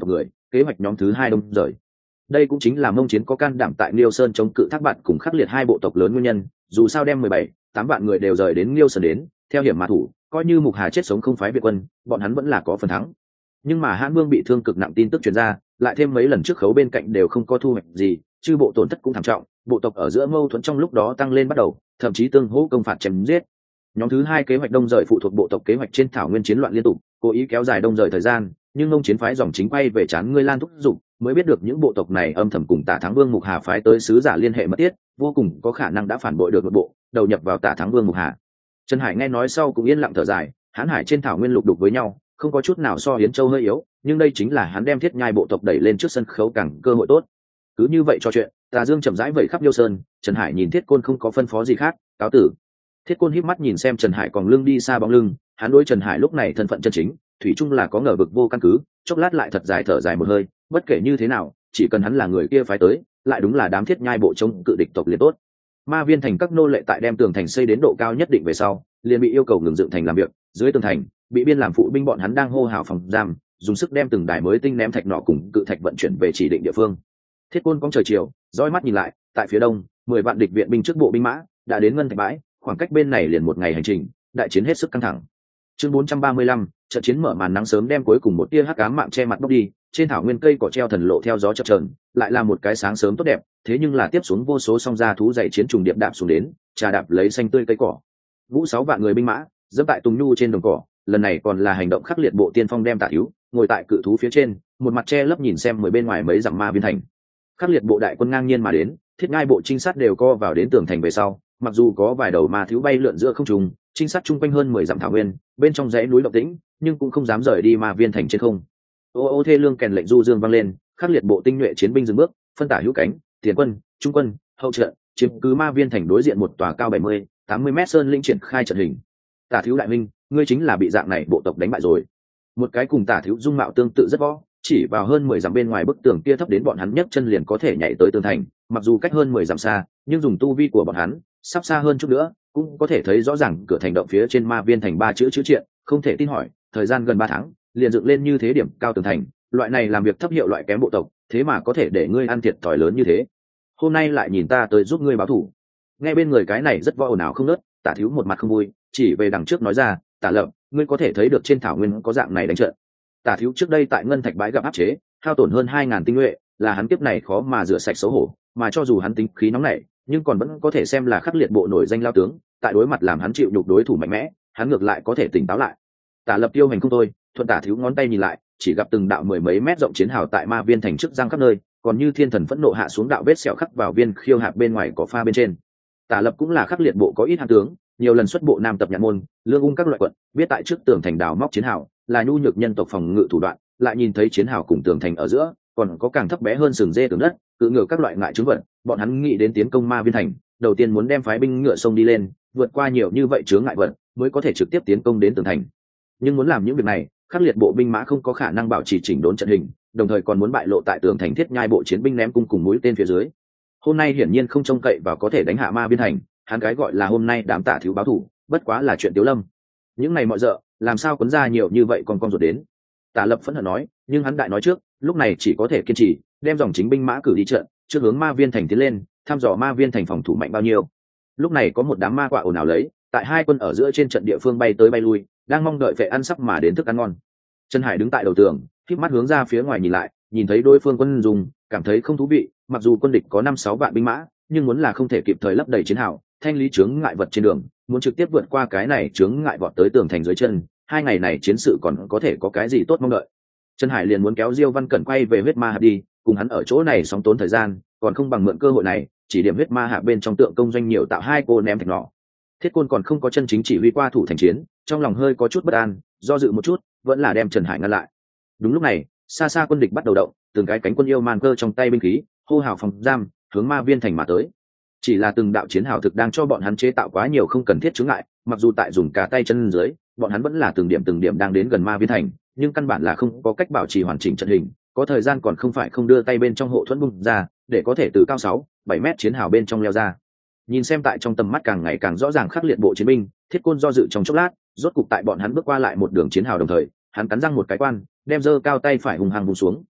kế hoạch nhóm thứ hai đông rời. Đây cũng chính là Mông Chiến có can đảm tại Liêu Sơn chống cự Thác Bạt cùng khắc liệt hai bộ tộc lớn nguyên nhân, dù sao đem 17-8 vạn người đều rời đến Liêu Sơn đến, theo hiểm mà thủ, coi như Mục Hà chết sống không phái Việt quân, bọn hắn vẫn là có phần thắng. Nhưng mà Hãn Vương bị thương cực nặng tin tức truyền ra, lại thêm mấy lần trước khấu bên cạnh đều không có thu hoạch gì, chư bộ tổn thất cũng thảm trọng, bộ tộc ở giữa mâu thuẫn trong lúc đó tăng lên bắt đầu, thậm chí tương hỗ công phạt chém giết. Nhóm thứ hai kế hoạch đông rời phụ thuộc bộ tộc kế hoạch trên thảo nguyên chiến loạn liên tục, cố ý kéo dài đông rời thời gian, nhưng Mông Chiến phái dòng chính quay về chán ngươi Lan thúc giục, mới biết được những bộ tộc này âm thầm cùng Tả Thắng Vương Mục Hà phái tới sứ giả liên hệ mật thiết, vô cùng có khả năng đã phản bội được nội bộ, đầu nhập vào Tả Thắng Vương Mục Hà. Trần Hải nghe nói sau cũng yên lặng thở dài, Hán Hải trên thảo nguyên lục đục với nhau, không có chút nào so Hiến Châu hơi yếu, nhưng đây chính là hắn đem Thiết Nhai bộ tộc đẩy lên trước sân khấu càng cơ hội tốt. Cứ như vậy cho chuyện, Tà Dương chậm rãi vẩy khắp Liêu Sơn, Trần Hải nhìn Thiết Côn không có phân phó gì khác, cáo tử. Thiết Côn híp mắt nhìn xem Trần Hải còn lưng đi xa bóng lưng, hắn đối Trần Hải lúc này thân phận chân chính, thủy chung là có ngờ vực vô căn cứ, chốc lát lại thật dài thở dài một hơi, bất kể như thế nào, chỉ cần hắn là người kia phái tới, lại đúng là đám Thiết Nhai bộ chống cự địch tộc liền tốt. Ma Viên thành các nô lệ tại đem tường thành xây đến độ cao nhất định về sau, liền bị yêu cầu ngừng dựng thành làm việc, dưới tường thành, bị biên làm phụ binh bọn hắn đang hô hào phòng giam, dùng sức đem từng đài mới tinh ném thạch nọ cùng cự thạch vận chuyển về chỉ định địa phương. Thiết Côn cong trời chiều, dõi mắt nhìn lại, tại phía đông, 10 vạn địch viện binh trước bộ binh mã đã đến ngân thạch bãi, khoảng cách bên này liền một ngày hành trình, đại chiến hết sức căng thẳng. Chương 435, trận chiến mở màn nắng sớm đem cuối cùng một tia hắc ám mạng che mặt bốc đi, trên thảo nguyên cây cỏ treo thần lộ theo gió chập chờn, lại là một cái sáng sớm tốt đẹp, thế nhưng là tiếp xuống vô số song gia thú dày chiến trùng điệp đạp xuống đến, trà đạp lấy xanh tươi cây cỏ. Vũ 6 vạn người binh mã, dẫm tại tùng nhu trên đồng cỏ, lần này còn là hành động khắc liệt bộ tiên phong đem Tả Thiếu, ngồi tại cự thú phía trên, một mặt che lấp nhìn xem bên ngoài mấy dặm Ma Viên thành. Khắc liệt bộ đại quân ngang nhiên mà đến, Thiết Ngai bộ trinh sát đều co vào đến tường thành về sau, mặc dù có vài đầu ma thiếu bay lượn giữa không trung, trinh sát chung quanh hơn 10 dặm thảo nguyên, bên trong dãy núi động tĩnh, nhưng cũng không dám rời đi Ma Viên thành trên không. Ô thê lương kèn lệnh du dương vang lên, khắc liệt bộ tinh nhuệ chiến binh dừng bước, phân tả hữu cánh, tiền quân, trung quân, hậu trận, chiếm cứ Ma Viên thành đối diện một tòa cao 70-80 mét sơn lĩnh triển khai trận hình. Tả thiếu đại minh, ngươi chính là bị dạng này bộ tộc đánh bại rồi. Một cái cùng Tả thiếu dung mạo tương tự rất võ, chỉ vào hơn 10 dặm bên ngoài bức tường kia thấp đến bọn hắn nhấc chân liền có thể nhảy tới tường thành, mặc dù cách hơn 10 dặm xa, nhưng dùng tu vi của bọn hắn, sắp xa hơn chút nữa, cũng có thể thấy rõ ràng cửa thành động phía trên Ma Viên thành 3 chữ triện, không thể tin hỏi, thời gian gần 3 tháng, liền dựng lên như thế điểm cao tường thành, loại này làm việc thấp hiệu loại kém bộ tộc, thế mà có thể để ngươi ăn thiệt thòi lớn như thế. Hôm nay lại nhìn ta tới giúp ngươi báo thù. Nghe bên người cái này rất võ ồn ào không nớt, Tả thiếu một mặt không vui, chỉ về đằng trước nói ra, Tả Lập, ngươi có thể thấy được trên thảo nguyên có dạng này đánh trận. Tả thiếu trước đây tại ngân thạch bãi gặp áp chế, hao tổn hơn 2.000 tinh nhuệ, là hắn kiếp này khó mà rửa sạch xấu hổ, mà cho dù hắn tính khí nóng nảy, nhưng còn vẫn có thể xem là khắc liệt bộ nổi danh lao tướng, tại đối mặt làm hắn chịu nhục đối thủ mạnh mẽ, hắn ngược lại có thể tỉnh táo lại. Tả Lập tiêu hành không thôi, thuận Tả thiếu ngón tay nhìn lại, chỉ gặp từng đạo 10 mấy mét rộng chiến hào tại Ma Viên thành trước giang khắp nơi, còn như thiên thần phẫn nộ hạ xuống đạo vết sẹo khắc vào viên khiêu hạp bên ngoài có pha bên trên. Tả Lập cũng là khắc liệt bộ có ít hạng tướng, nhiều lần xuất bộ nam tập nhạn môn, lương ung các loại quận, biết tại trước tường thành đào móc chiến hào là nhu nhược nhân tộc phòng ngự thủ đoạn, lại nhìn thấy chiến hào cùng tường thành ở giữa còn có càng thấp bé hơn sừng dê tường đất, cự ngựa các loại ngại chứng vật, bọn hắn nghĩ đến tiến công Ma Viên thành, đầu tiên muốn đem phái binh ngựa sông đi lên, vượt qua nhiều như vậy chướng ngại vật, mới có thể trực tiếp tiến công đến tường thành. Nhưng muốn làm những việc này, khắc liệt bộ binh mã không có khả năng bảo trì chỉnh đốn trận hình, đồng thời còn muốn bại lộ tại tường thành Thiết Nhai bộ chiến binh ném cung cùng mũi tên phía dưới. Hôm nay hiển nhiên không trông cậy vào có thể đánh hạ Ma Viên thành, hắn cái gọi là hôm nay đám Tả thiếu báo thủ, bất quá là chuyện Tiếu Lâm. Những này mọi dợ, làm sao quấn ra nhiều như vậy còn con ruột đến. Tả Lập phẫn hận nói, nhưng hắn đại nói trước, lúc này chỉ có thể kiên trì, đem dòng chính binh mã cử đi trận, trước hướng Ma Viên thành tiến lên, thăm dò Ma Viên thành phòng thủ mạnh bao nhiêu. Lúc này có một đám ma quạ ồn ào lấy, tại hai quân ở giữa trên trận địa phương bay tới bay lui, đang mong đợi vệ ăn sắp mà đến thức ăn ngon. Trần Hải đứng tại đầu tường, khép mắt hướng ra phía ngoài nhìn lại, nhìn thấy đối phương quân dùng, cảm thấy không thú vị, mặc dù quân địch có 5-6 vạn binh mã, nhưng muốn là không thể kịp thời lấp đầy chiến hào, thanh lý chướng ngại vật trên đường, muốn trực tiếp vượt qua cái này chướng ngại vọt tới tường thành dưới chân, 2 ngày này chiến sự còn có thể có cái gì tốt mong đợi. Trần Hải liền muốn kéo Diêu Văn Cẩn quay về huyết ma hạp đi, cùng hắn ở chỗ này sóng tốn thời gian, còn không bằng mượn cơ hội này, chỉ điểm huyết ma hạp bên trong tượng công doanh nhiều tạo 2 cô ném thạch nọ. Thiết Côn còn không có chân chính chỉ huy qua thủ thành chiến, trong lòng hơi có chút bất an, do dự một chút, vẫn là đem Trần Hải ngăn lại. Đúng lúc này, xa xa quân địch bắt đầu động, từng cái cánh quân yêu man cơ trong tay binh khí, hô hào phòng giam, hướng Ma Viên thành mà tới. Chỉ là từng đạo chiến hào thực đang cho bọn hắn chế tạo quá nhiều không cần thiết chướng ngại, mặc dù tại dùng cả tay chân dưới, bọn hắn vẫn là từng điểm đang đến gần Ma Viên thành, nhưng căn bản là không có cách bảo trì hoàn chỉnh trận hình, có thời gian còn không phải không đưa tay bên trong hộ thuẫn bung ra, để có thể từ cao 6-7 mét chiến hào bên trong leo ra. Nhìn xem tại trong tầm mắt càng ngày càng rõ ràng khắc liệt bộ chiến binh, Thiết Côn do dự trong chốc lát, rốt cục tại bọn hắn bước qua lại một đường chiến hào đồng thời, hắn cắn răng một cái quan, đem giơ cao tay phải hùng hăng vùng xuống.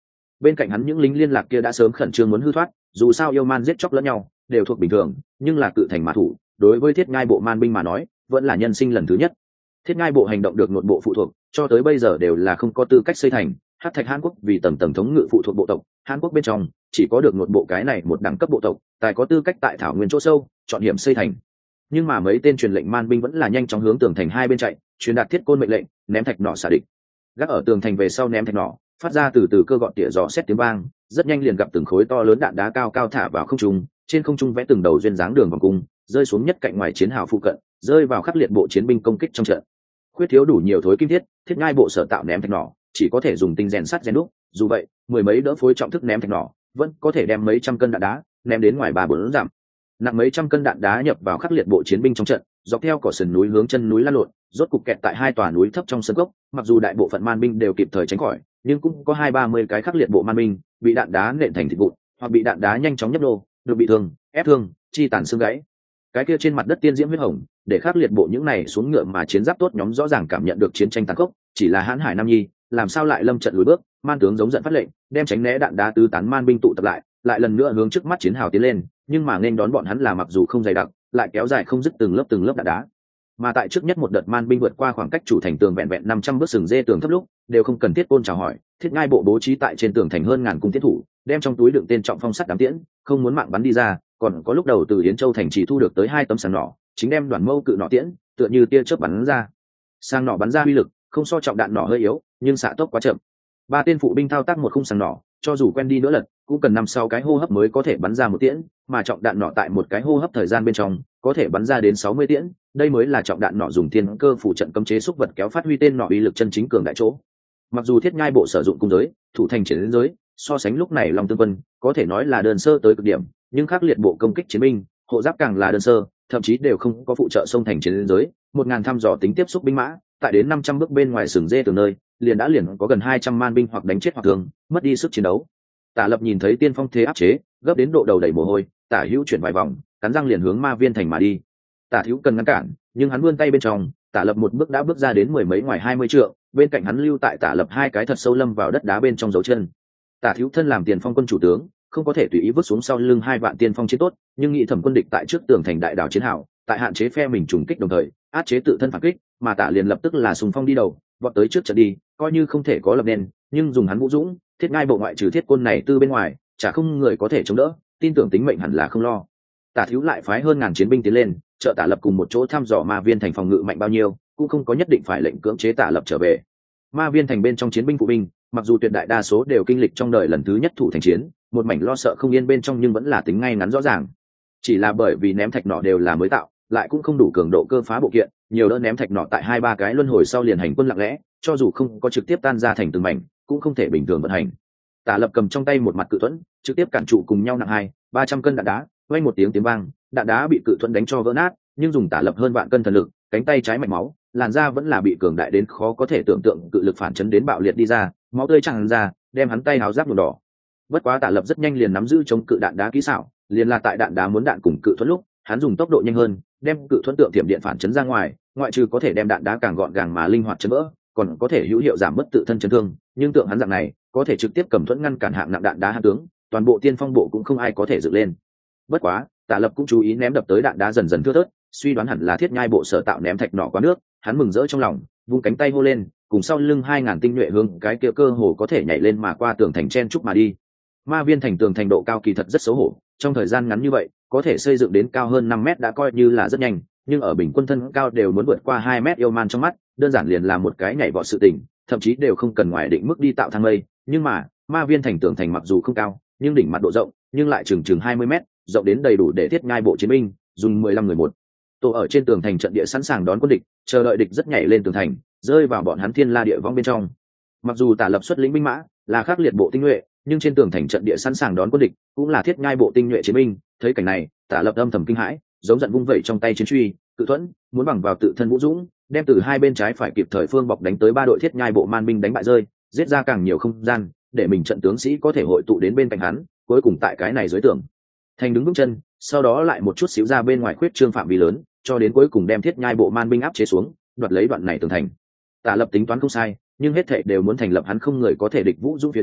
bên cạnh hắn những lính liên lạc kia đã sớm khẩn trương muốn hư thoát, dù sao yêu man giết chóc lẫn nhau đều thuộc bình thường, nhưng là cự thành mã thủ đối với thiết ngai bộ man binh mà nói vẫn là nhân sinh lần thứ nhất. Thiết ngai bộ hành động được nội bộ phụ thuộc cho tới bây giờ đều là không có tư cách xây thành. Hắc thạch Hàn Quốc vì tầng tầng thống ngự phụ thuộc bộ tộc, Hàn Quốc bên trong chỉ có được nội bộ cái này một đẳng cấp bộ tộc tài có tư cách tại thảo nguyên chỗ sâu chọn hiểm xây thành. Nhưng mà mấy tên truyền lệnh man binh vẫn là nhanh chóng hướng tường thành hai bên chạy, truyền đạt thiết côn mệnh lệnh, ném thạch nỏ xả địch. Gác ở tường thành về sau ném thạch nỏ, phát ra từ từ cơ gọn tỉa gió xét tiếng vang, rất nhanh liền gặp từng khối to lớn đạn đá cao cao thả vào không trung, trên không trung vẽ từng đầu duyên dáng đường vòng cung, rơi xuống nhất cạnh ngoài chiến hào phụ cận, rơi vào khắc liệt bộ chiến binh công kích trong trận. Khuyết thiếu đủ nhiều thối kim thiết, thiết ngai bộ sở tạo ném thạch nỏ chỉ có thể dùng tinh rèn sắt rèn đúc, dù vậy mười mấy đỡ phối trọng thức ném thạch nỏ vẫn có thể đem mấy trăm cân đạn đá ném đến ngoài 3-4 dặm. Nặng mấy trăm cân đạn đá nhập vào khắc liệt bộ chiến binh trong trận, dọc theo cỏ sườn núi hướng chân núi lăn lộn, rốt cục kẹt tại hai tòa núi thấp trong sân cốc. Mặc dù đại bộ phận man binh đều kịp thời tránh khỏi, nhưng cũng có 20-30 cái khắc liệt bộ man binh bị đạn đá nện thành thịt vụn, hoặc bị đạn đá nhanh chóng nhấp nô, được bị thương, ép thương, chi tàn xương gãy. Cái kia trên mặt đất tiên diễm huyết hồng, để khắc liệt bộ những này xuống ngựa mà chiến giáp tốt nhóm rõ ràng cảm nhận được chiến tranh tàn khốc. Chỉ là hãn hải nam nhi làm sao lại lâm trận lùi bước, man tướng giống giận phát lệnh, đem tránh né đạn đá tứ tán man binh tụ tập lại lần nữa hướng trước mắt chiến hào tiến lên. Nhưng mà nên đón bọn hắn là mặc dù không dày đặc, lại kéo dài không dứt từng lớp đạn đá. Mà tại trước nhất một đợt man binh vượt qua khoảng cách chủ thành tường vẹn vẹn 500 bước sừng dê tường thấp lúc, đều không cần thiết côn chào hỏi, thiết ngai bộ bố trí tại trên tường thành hơn ngàn cung tiến thủ, đem trong túi đựng tên trọng phong sắt đám tiễn, không muốn mạng bắn đi ra. Còn có lúc đầu từ Yến Châu thành chỉ thu được tới 2 tấm sàng nỏ, chính đem đoàn mâu cự nỏ tiễn, tựa như tia chớp bắn ra. Sàng nỏ bắn ra uy lực không so trọng đạn nỏ hơi yếu, nhưng xạ tốc quá chậm. 3 tên phụ binh thao tác một khung sàng nỏ, cho dù quen đi nữa lật, cũng cần 5-6 cái hô hấp mới có thể bắn ra một tiễn, mà trọng đạn nỏ tại một cái hô hấp thời gian bên trong có thể bắn ra đến 60 tiễn. Đây mới là trọng đạn nỏ dùng thiên cơ phủ trận cấm chế xúc vật kéo phát huy tên nỏ uy lực chân chính cường đại chỗ. Mặc dù thiết ngai bộ sử dụng cung giới, thủ thành chiến giới, so sánh lúc này Long Tương quân có thể nói là đơn sơ tới cực điểm, nhưng khắc liệt bộ công kích chiến binh, hộ giáp càng là đơn sơ, thậm chí đều không có phụ trợ sông thành chiến giới. 1000 thăm dò tính tiếp xúc binh mã, tại đến 500 bước bên ngoài sừng dê từ nơi, liền có gần 200 man binh hoặc đánh chết hoặc thương, mất đi sức chiến đấu. Tả Lập nhìn thấy tiên phong thế áp chế, gấp đến độ đầu đầy mồ hôi, Tả Hữu chuyển vài vòng, cắn răng liền hướng Ma Viên thành mà đi. Tả Hữu cần ngăn cản, nhưng hắn vươn tay bên trong, Tả Lập một bước đã bước ra đến mười mấy ngoài 20 trượng, bên cạnh hắn lưu tại Tả Lập 2 cái thật sâu lâm vào đất đá bên trong dấu chân. Tả Hữu thân làm tiền phong quân chủ tướng, không có thể tùy ý vứt xuống sau lưng 2 vạn tiên phong chiến tốt, nhưng nghị thẩm quân địch tại trước tường thành đại đảo chiến hào, tại hạn chế phe mình trùng kích đồng thời áp chế tự thân phản kích, mà Tả liền lập tức là xung phong đi đầu, vọt tới trước trận đi, coi như không thể có lập nên, nhưng dùng hắn vũ dũng, thiết ngai bộ ngoại trừ thiết côn này từ bên ngoài, chả không người có thể chống đỡ, tin tưởng tính mệnh hẳn là không lo. Tả Thiếu lại phái hơn ngàn chiến binh tiến lên, trợ Tả Lập cùng một chỗ thăm dò Ma Viên thành phòng ngự mạnh bao nhiêu, cũng không có nhất định phải lệnh cưỡng chế Tả Lập trở về. Ma Viên thành bên trong chiến binh phụ binh, mặc dù tuyệt đại đa số đều kinh lịch trong đời lần thứ nhất thủ thành chiến, một mảnh lo sợ không yên bên trong nhưng vẫn là tính ngay ngắn rõ ràng. Chỉ là bởi vì ném thạch nỏ đều là mới tạo, lại cũng không đủ cường độ cơ phá bộ kiện, nhiều đỡ ném thạch nỏ tại 2-3 cái luân hồi sau liền hành quân lặng lẽ, cho dù không có trực tiếp tan ra thành từng mảnh, cũng không thể bình thường vận hành. Tả Lập cầm trong tay một mặt cự thuẫn, trực tiếp cản trụ cùng nhau nặng 200-300 cân đạn đá, vang một tiếng vang, đạn đá bị cự thuẫn đánh cho vỡ nát, nhưng dùng Tả Lập hơn vạn cân thần lực, cánh tay trái mạch máu, làn da vẫn là bị cường đại đến khó có thể tưởng tượng cự lực phản chấn đến bạo liệt đi ra, máu tươi tràn ra, đem hắn tay áo giáp nhuộm đỏ. Bất quá Tả Lập rất nhanh liền nắm giữ chống cự đạn đá kỹ xảo, liền là tại đạn đá muốn đạn cùng cự thuẫn lúc, hắn dùng tốc độ nhanh hơn, đem cự thuẫn tượng tiệm điện phản chấn ra ngoài, ngoại trừ có thể đem đạn đá càng gọn gàng mà linh hoạt chấn vỡ, còn có thể hữu hiệu giảm mất tự thân chấn thương, nhưng tượng hắn dạng này, có thể trực tiếp cầm thuẫn ngăn cản hạng nặng đạn đá hạ tướng, toàn bộ tiên phong bộ cũng không ai có thể dựng lên. Bất quá, Tả Lập cũng chú ý ném đập tới đạn đá dần dần thưa thớt, suy đoán hẳn là thiết nhai bộ sở tạo ném thạch nỏ quá nước, hắn mừng rỡ trong lòng, vung cánh tay hô lên, cùng sau lưng 2000 tinh nhuệ hướng cái kia cơ hồ có thể nhảy lên mà qua tường thành chen trúc mà đi. Ma Viên thành tường thành độ cao kỳ thật rất xấu hổ, trong thời gian ngắn như vậy, có thể xây dựng đến cao hơn 5 mét đã coi như là rất nhanh, nhưng ở bình quân thân cao đều muốn vượt qua 2 mét yêu man trong mắt, đơn giản liền là một cái nhảy vọt sự tình, thậm chí đều không cần ngoài định mức đi tạo thang lây. Nhưng mà, Ma Viên thành tường thành mặc dù không cao, nhưng đỉnh mặt độ rộng, nhưng lại chừng 20 mét, rộng đến đầy đủ để thiết ngai bộ chiến binh, dùng 15 người một tổ ở trên tường thành trận địa sẵn sàng đón quân địch, chờ đợi địch rất nhảy lên tường thành, rơi vào bọn hắn thiên la địa võng bên trong. Mặc dù Tả Lập xuất lĩnh binh mã là khắc liệt bộ tinh nhuệ, nhưng trên tường thành trận địa sẵn sàng đón quân địch cũng là thiết ngai bộ tinh nhuệ chiến binh. Thấy cảnh này, Tả Lập âm thầm kinh hãi, giống giận vung vẩy trong tay chiến truy, cự thuẫn, muốn bằng vào tự thân vũ dũng, đem từ hai bên trái phải kịp thời phương bọc đánh tới 3 đội thiết nhai bộ man binh đánh bại rơi, giết ra càng nhiều không gian, để mình trận tướng sĩ có thể hội tụ đến bên cạnh hắn, cuối cùng tại cái này dưới tường thành đứng vững chân, sau đó lại một chút xíu ra bên ngoài khuyết trương phạm vi lớn, cho đến cuối cùng đem thiết nhai bộ man binh áp chế xuống, đoạt lấy đoạn này tường thành. Tả Lập tính toán không sai, nhưng hết thảy đều muốn thành lập hắn không người có thể địch vũ dũng phía trên,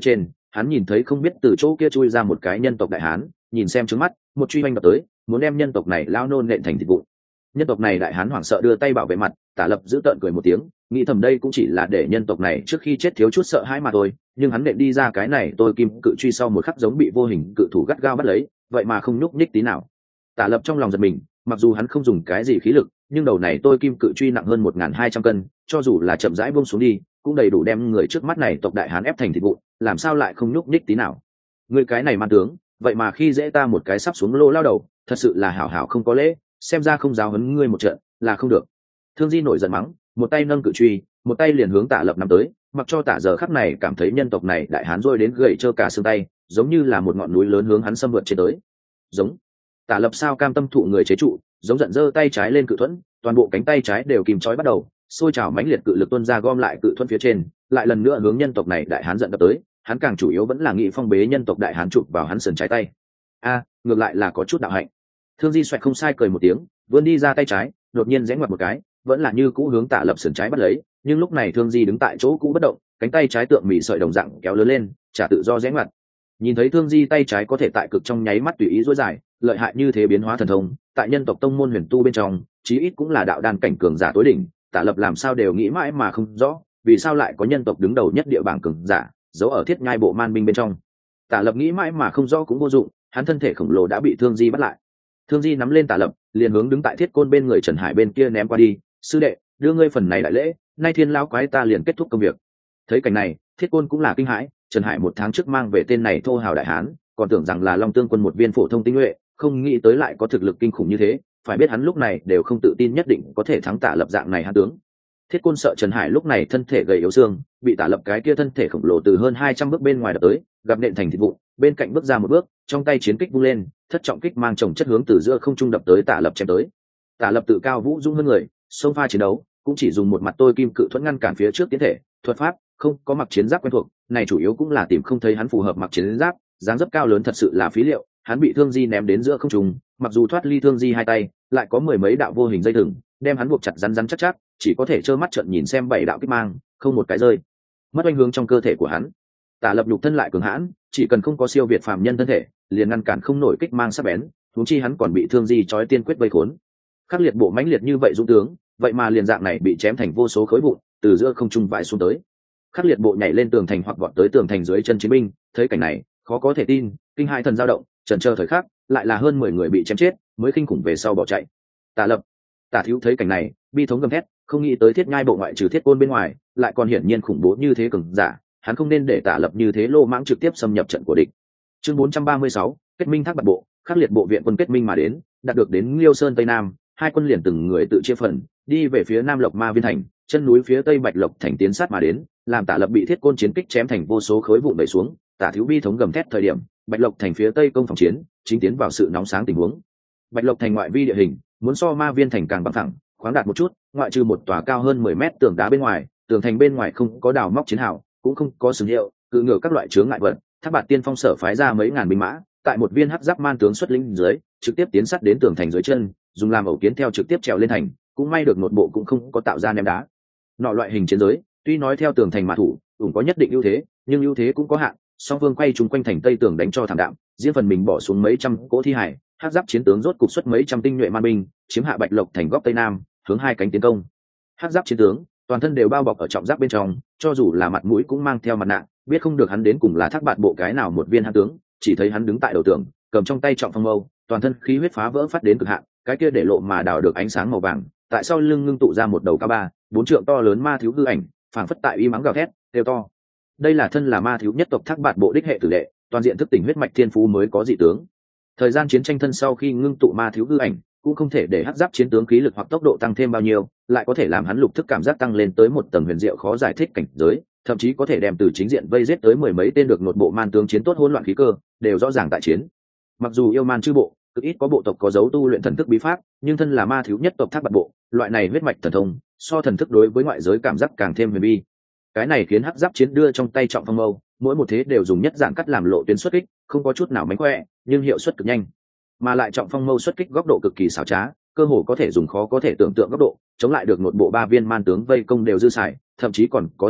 hắn nhìn thấy không biết từ chỗ kia chui ra một cái nhân tộc đại hán, nhìn xem trước mắt, một truy oanh đập tới, muốn đem nhân tộc này lao nôn nện thành thịt vụn. Nhân tộc này đại hán hoảng sợ đưa tay bảo vệ mặt, Tả Lập giữ tợn cười một tiếng, nghĩ thầm đây cũng chỉ là để nhân tộc này trước khi chết thiếu chút sợ hãi mà thôi, nhưng hắn nện đi ra cái này tôi kim cự truy sau một khắc giống bị vô hình cự thủ gắt gao bắt lấy, vậy mà không nhúc nhích tí nào. Tả Lập trong lòng giật mình, mặc dù hắn không dùng cái gì khí lực, nhưng đầu này tôi kim cự truy nặng hơn 1.200 cân, cho dù là chậm rãi buông xuống đi, cũng đầy đủ đem người trước mắt này tộc đại hán ép thành thịt vụn, làm sao lại không nhúc nhích tí nào. Người cái này man tướng, vậy mà khi dễ ta một cái sắp xuống lô lao đầu, thật sự là hảo hảo không có lễ, xem ra không giáo huấn ngươi một trận là không được. Thương Di nổi giận mắng, một tay nâng cự truy, một tay liền hướng Tả Lập nắm tới, mặc cho Tả giờ khắc này cảm thấy nhân tộc này đại hán rồi đến gầy trơ cả xương tay, giống như là một ngọn núi lớn hướng hắn xâm vượt trên tới. Giống. Tả Lập sao cam tâm thụ người chế trụ, giống giận giơ tay trái lên cự thuẫn, toàn bộ cánh tay trái đều kìm chói bắt đầu, sôi trào mãnh liệt cự lực tuôn ra gom lại cự thuẫn phía trên, lại lần nữa hướng nhân tộc này đại hán giận đập tới, hắn càng chủ yếu vẫn là nghị phong bế nhân tộc đại hán chụp vào hắn sườn trái tay. A, ngược lại là có chút đạo hạnh. Thương Di xoẹt không sai cười một tiếng, vươn đi ra tay trái, đột nhiên rẽ ngoặt một cái, vẫn là như cũ hướng Tả Lập sườn trái bắt lấy, nhưng lúc này Thương Di đứng tại chỗ cũ bất động, cánh tay trái tượng mị sợi đồng dạng kéo lớn lên, trả tự do rẽ ngoặt. Nhìn thấy Thương Di tay trái có thể tại cực trong nháy mắt tùy ý duỗi dài, lợi hại như thế biến hóa thần thông, tại nhân tộc tông môn huyền tu bên trong, chí ít cũng là đạo đan cảnh cường giả tối đỉnh, Tả Lập làm sao đều nghĩ mãi mà không rõ, vì sao lại có nhân tộc đứng đầu nhất địa bảng cường giả, giấu ở Thiết Nhai bộ man binh bên trong. Tả Lập nghĩ mãi mà không rõ cũng vô dụng, hắn thân thể khổng lồ đã bị Thương Di bắt lại. Thương Di nắm lên Tả Lập, liền hướng đứng tại Thiết Côn bên người Trần Hải bên kia ném qua đi, sư đệ, đưa ngươi phần này đại lễ, nay Thiên lão quái ta liền kết thúc công việc. Thấy cảnh này, Thiết Côn cũng là kinh hãi, Trần Hải một tháng trước mang về tên này thô hào đại hán, còn tưởng rằng là Long Tương quân một viên phổ thông tinh nhuệ, không nghĩ tới lại có thực lực kinh khủng như thế, phải biết hắn lúc này đều không tự tin nhất định có thể thắng Tả Lập dạng này hán tướng. Thiết Côn sợ Trần Hải lúc này thân thể gầy yếu xương, bị Tả Lập cái kia thân thể khổng lồ từ hơn 200 bước bên ngoài đập tới, gặp nện thành thịt vụn, bên cạnh bước ra một bước, trong tay chiến kích vung lên, thất trọng kích mang chồng chất hướng từ giữa không trung đập tới Tả Lập chém tới. Tả Lập tự cao vũ dung hơn người, xông pha chiến đấu, cũng chỉ dùng một mặt tôi kim cự thuẫn ngăn cản phía trước tiến thể, thuật pháp không có mặc chiến giáp quen thuộc, này chủ yếu cũng là tìm không thấy hắn phù hợp mặc chiến giáp, dáng dấp cao lớn thật sự là phí liệu, hắn bị Thương Di ném đến giữa không trung, mặc dù thoát ly Thương Di hai tay, lại có mười mấy đạo vô hình dây thừng, đem hắn buộc chặt rắn rắn chắc chắc, chỉ có thể trơ mắt trợn nhìn xem bảy đạo kích mang, không một cái rơi, mất oanh hướng trong cơ thể của hắn. Tả Lập nhục thân lại cường hãn, chỉ cần không có siêu việt phàm nhân thân thể, liền ngăn cản không nổi kích mang sắc bén, huống chi hắn còn bị Thương Di trói tiên quyết vây khốn. Khắc liệt bộ mãnh liệt như vậy dũng tướng, vậy mà liền dạng này bị chém thành vô số khối vụn, từ giữa không trung vãi xuống tới. Khắc liệt bộ nhảy lên tường thành hoặc vọt tới tường thành dưới chân chiến binh, thấy cảnh này, khó có thể tin, kinh hai thần dao động, chần chờ thời khắc, lại là hơn 10 người bị chém chết, mới kinh khủng về sau bỏ chạy. Tả Lập, Tả Thiếu thấy cảnh này, bi thống gầm thét, không nghĩ tới Thiết Nhai bộ ngoại trừ Thiết Côn bên ngoài, lại còn hiển nhiên khủng bố như thế cường giả, hắn không nên để Tả Lập như thế lô mãng trực tiếp xâm nhập trận của địch. Chương 436, kết minh Thác Bạt bộ, Khắc liệt bộ viện quân kết minh mà đến, đạt được đến Liêu Sơn Tây Nam, hai quân liền từng người tự chia phần, đi về phía Nam Lộc Ma Viên thành, chân núi phía Tây Bạch Lộc thành tiến sát mà đến, làm Tả Lập bị Thiết Côn chiến kích chém thành vô số khối vụn đẩy xuống. Tả Thiếu bi thống gầm thét thời điểm, Bạch Lộc thành phía Tây công phòng chiến, chính tiến vào sự nóng sáng tình huống. Bạch Lộc thành ngoại vi địa hình, muốn so Ma Viên thành càng bằng phẳng, khoáng đạt một chút, ngoại trừ một tòa cao hơn 10 mét tường đá bên ngoài, tường thành bên ngoài không có đào móc chiến hào, cũng không có sừng hiệu, cự ngựa các loại chướng ngại vật. Thác Bạt Tiên Phong sở phái ra mấy ngàn binh mã, tại một viên hắc giáp man tướng xuất lĩnh dưới, trực tiếp tiến sát đến tường thành dưới chân, dùng làm ẩu kiến theo trực tiếp trèo lên thành, cũng may được nội bộ cũng không có tạo ra ném đá. Nọ loại hình chiến giới, tuy nói theo tường thành mà thủ, cũng có nhất định ưu thế, nhưng ưu thế cũng có hạn. Song phương quay chúng quanh thành Tây tường đánh cho thảm đạm, riêng phần mình bỏ xuống mấy trăm cỗ thi hải, hắc giáp chiến tướng rốt cục xuất mấy trăm tinh nhuệ man binh, chiếm hạ Bạch Lộc thành góc Tây Nam, hướng hai cánh tiến công. Hắc giáp chiến tướng, toàn thân đều bao bọc ở trọng giáp bên trong, cho dù là mặt mũi cũng mang theo mặt nạ, biết không được hắn đến cùng là Thác Bạt bộ cái nào một viên hán tướng, chỉ thấy hắn đứng tại đầu tường, cầm trong tay trọng phong mâu, toàn thân khí huyết phá vỡ phát đến cực hạn, cái kia để lộ mà đào được ánh sáng màu vàng, tại sau lưng ngưng tụ ra một đầu cao 3-4 trượng to lớn ma thiếu hư ảnh, phảng phất tại y mắng gào thét, kêu to. Đây là thân là ma thiếu nhất tộc Thác Bạt bộ đích hệ tử đệ, toàn diện thức tỉnh huyết mạch thiên phú mới có dị tướng. Thời gian chiến tranh thân sau khi ngưng tụ ma thiếu hư ảnh, cũng không thể để hắc giáp chiến tướng khí lực hoặc tốc độ tăng thêm bao nhiêu, lại có thể làm hắn lục thức cảm giác tăng lên tới một tầng huyền diệu khó giải thích cảnh giới, thậm chí có thể đem từ chính diện vây giết tới mười mấy tên được nội bộ man tướng chiến tốt hỗn loạn khí cơ, đều rõ ràng tại chiến. Mặc dù yêu man chư bộ, cực ít có bộ tộc có dấu tu luyện thần thức bí pháp, nhưng thân là ma thiếu nhất tộc Thác Bạt bộ, loại này huyết mạch thần thông, so thần thức đối với ngoại giới cảm giác càng thêm huyền bi. Cái này khiến hắc giáp chiến đưa trong tay trọng phong mâu, mỗi một thế đều dùng nhất dạng cắt làm lộ tuyến xuất kích, không có chút nào mánh khỏe, nhưng hiệu suất cực nhanh. Mà lại trọng phong mâu xuất kích góc độ cực kỳ xảo trá, cơ hồ có thể dùng khó có thể tưởng tượng góc độ, chống lại được nội bộ ba viên man tướng vây công đều dư xài, thậm chí còn có thừa lực,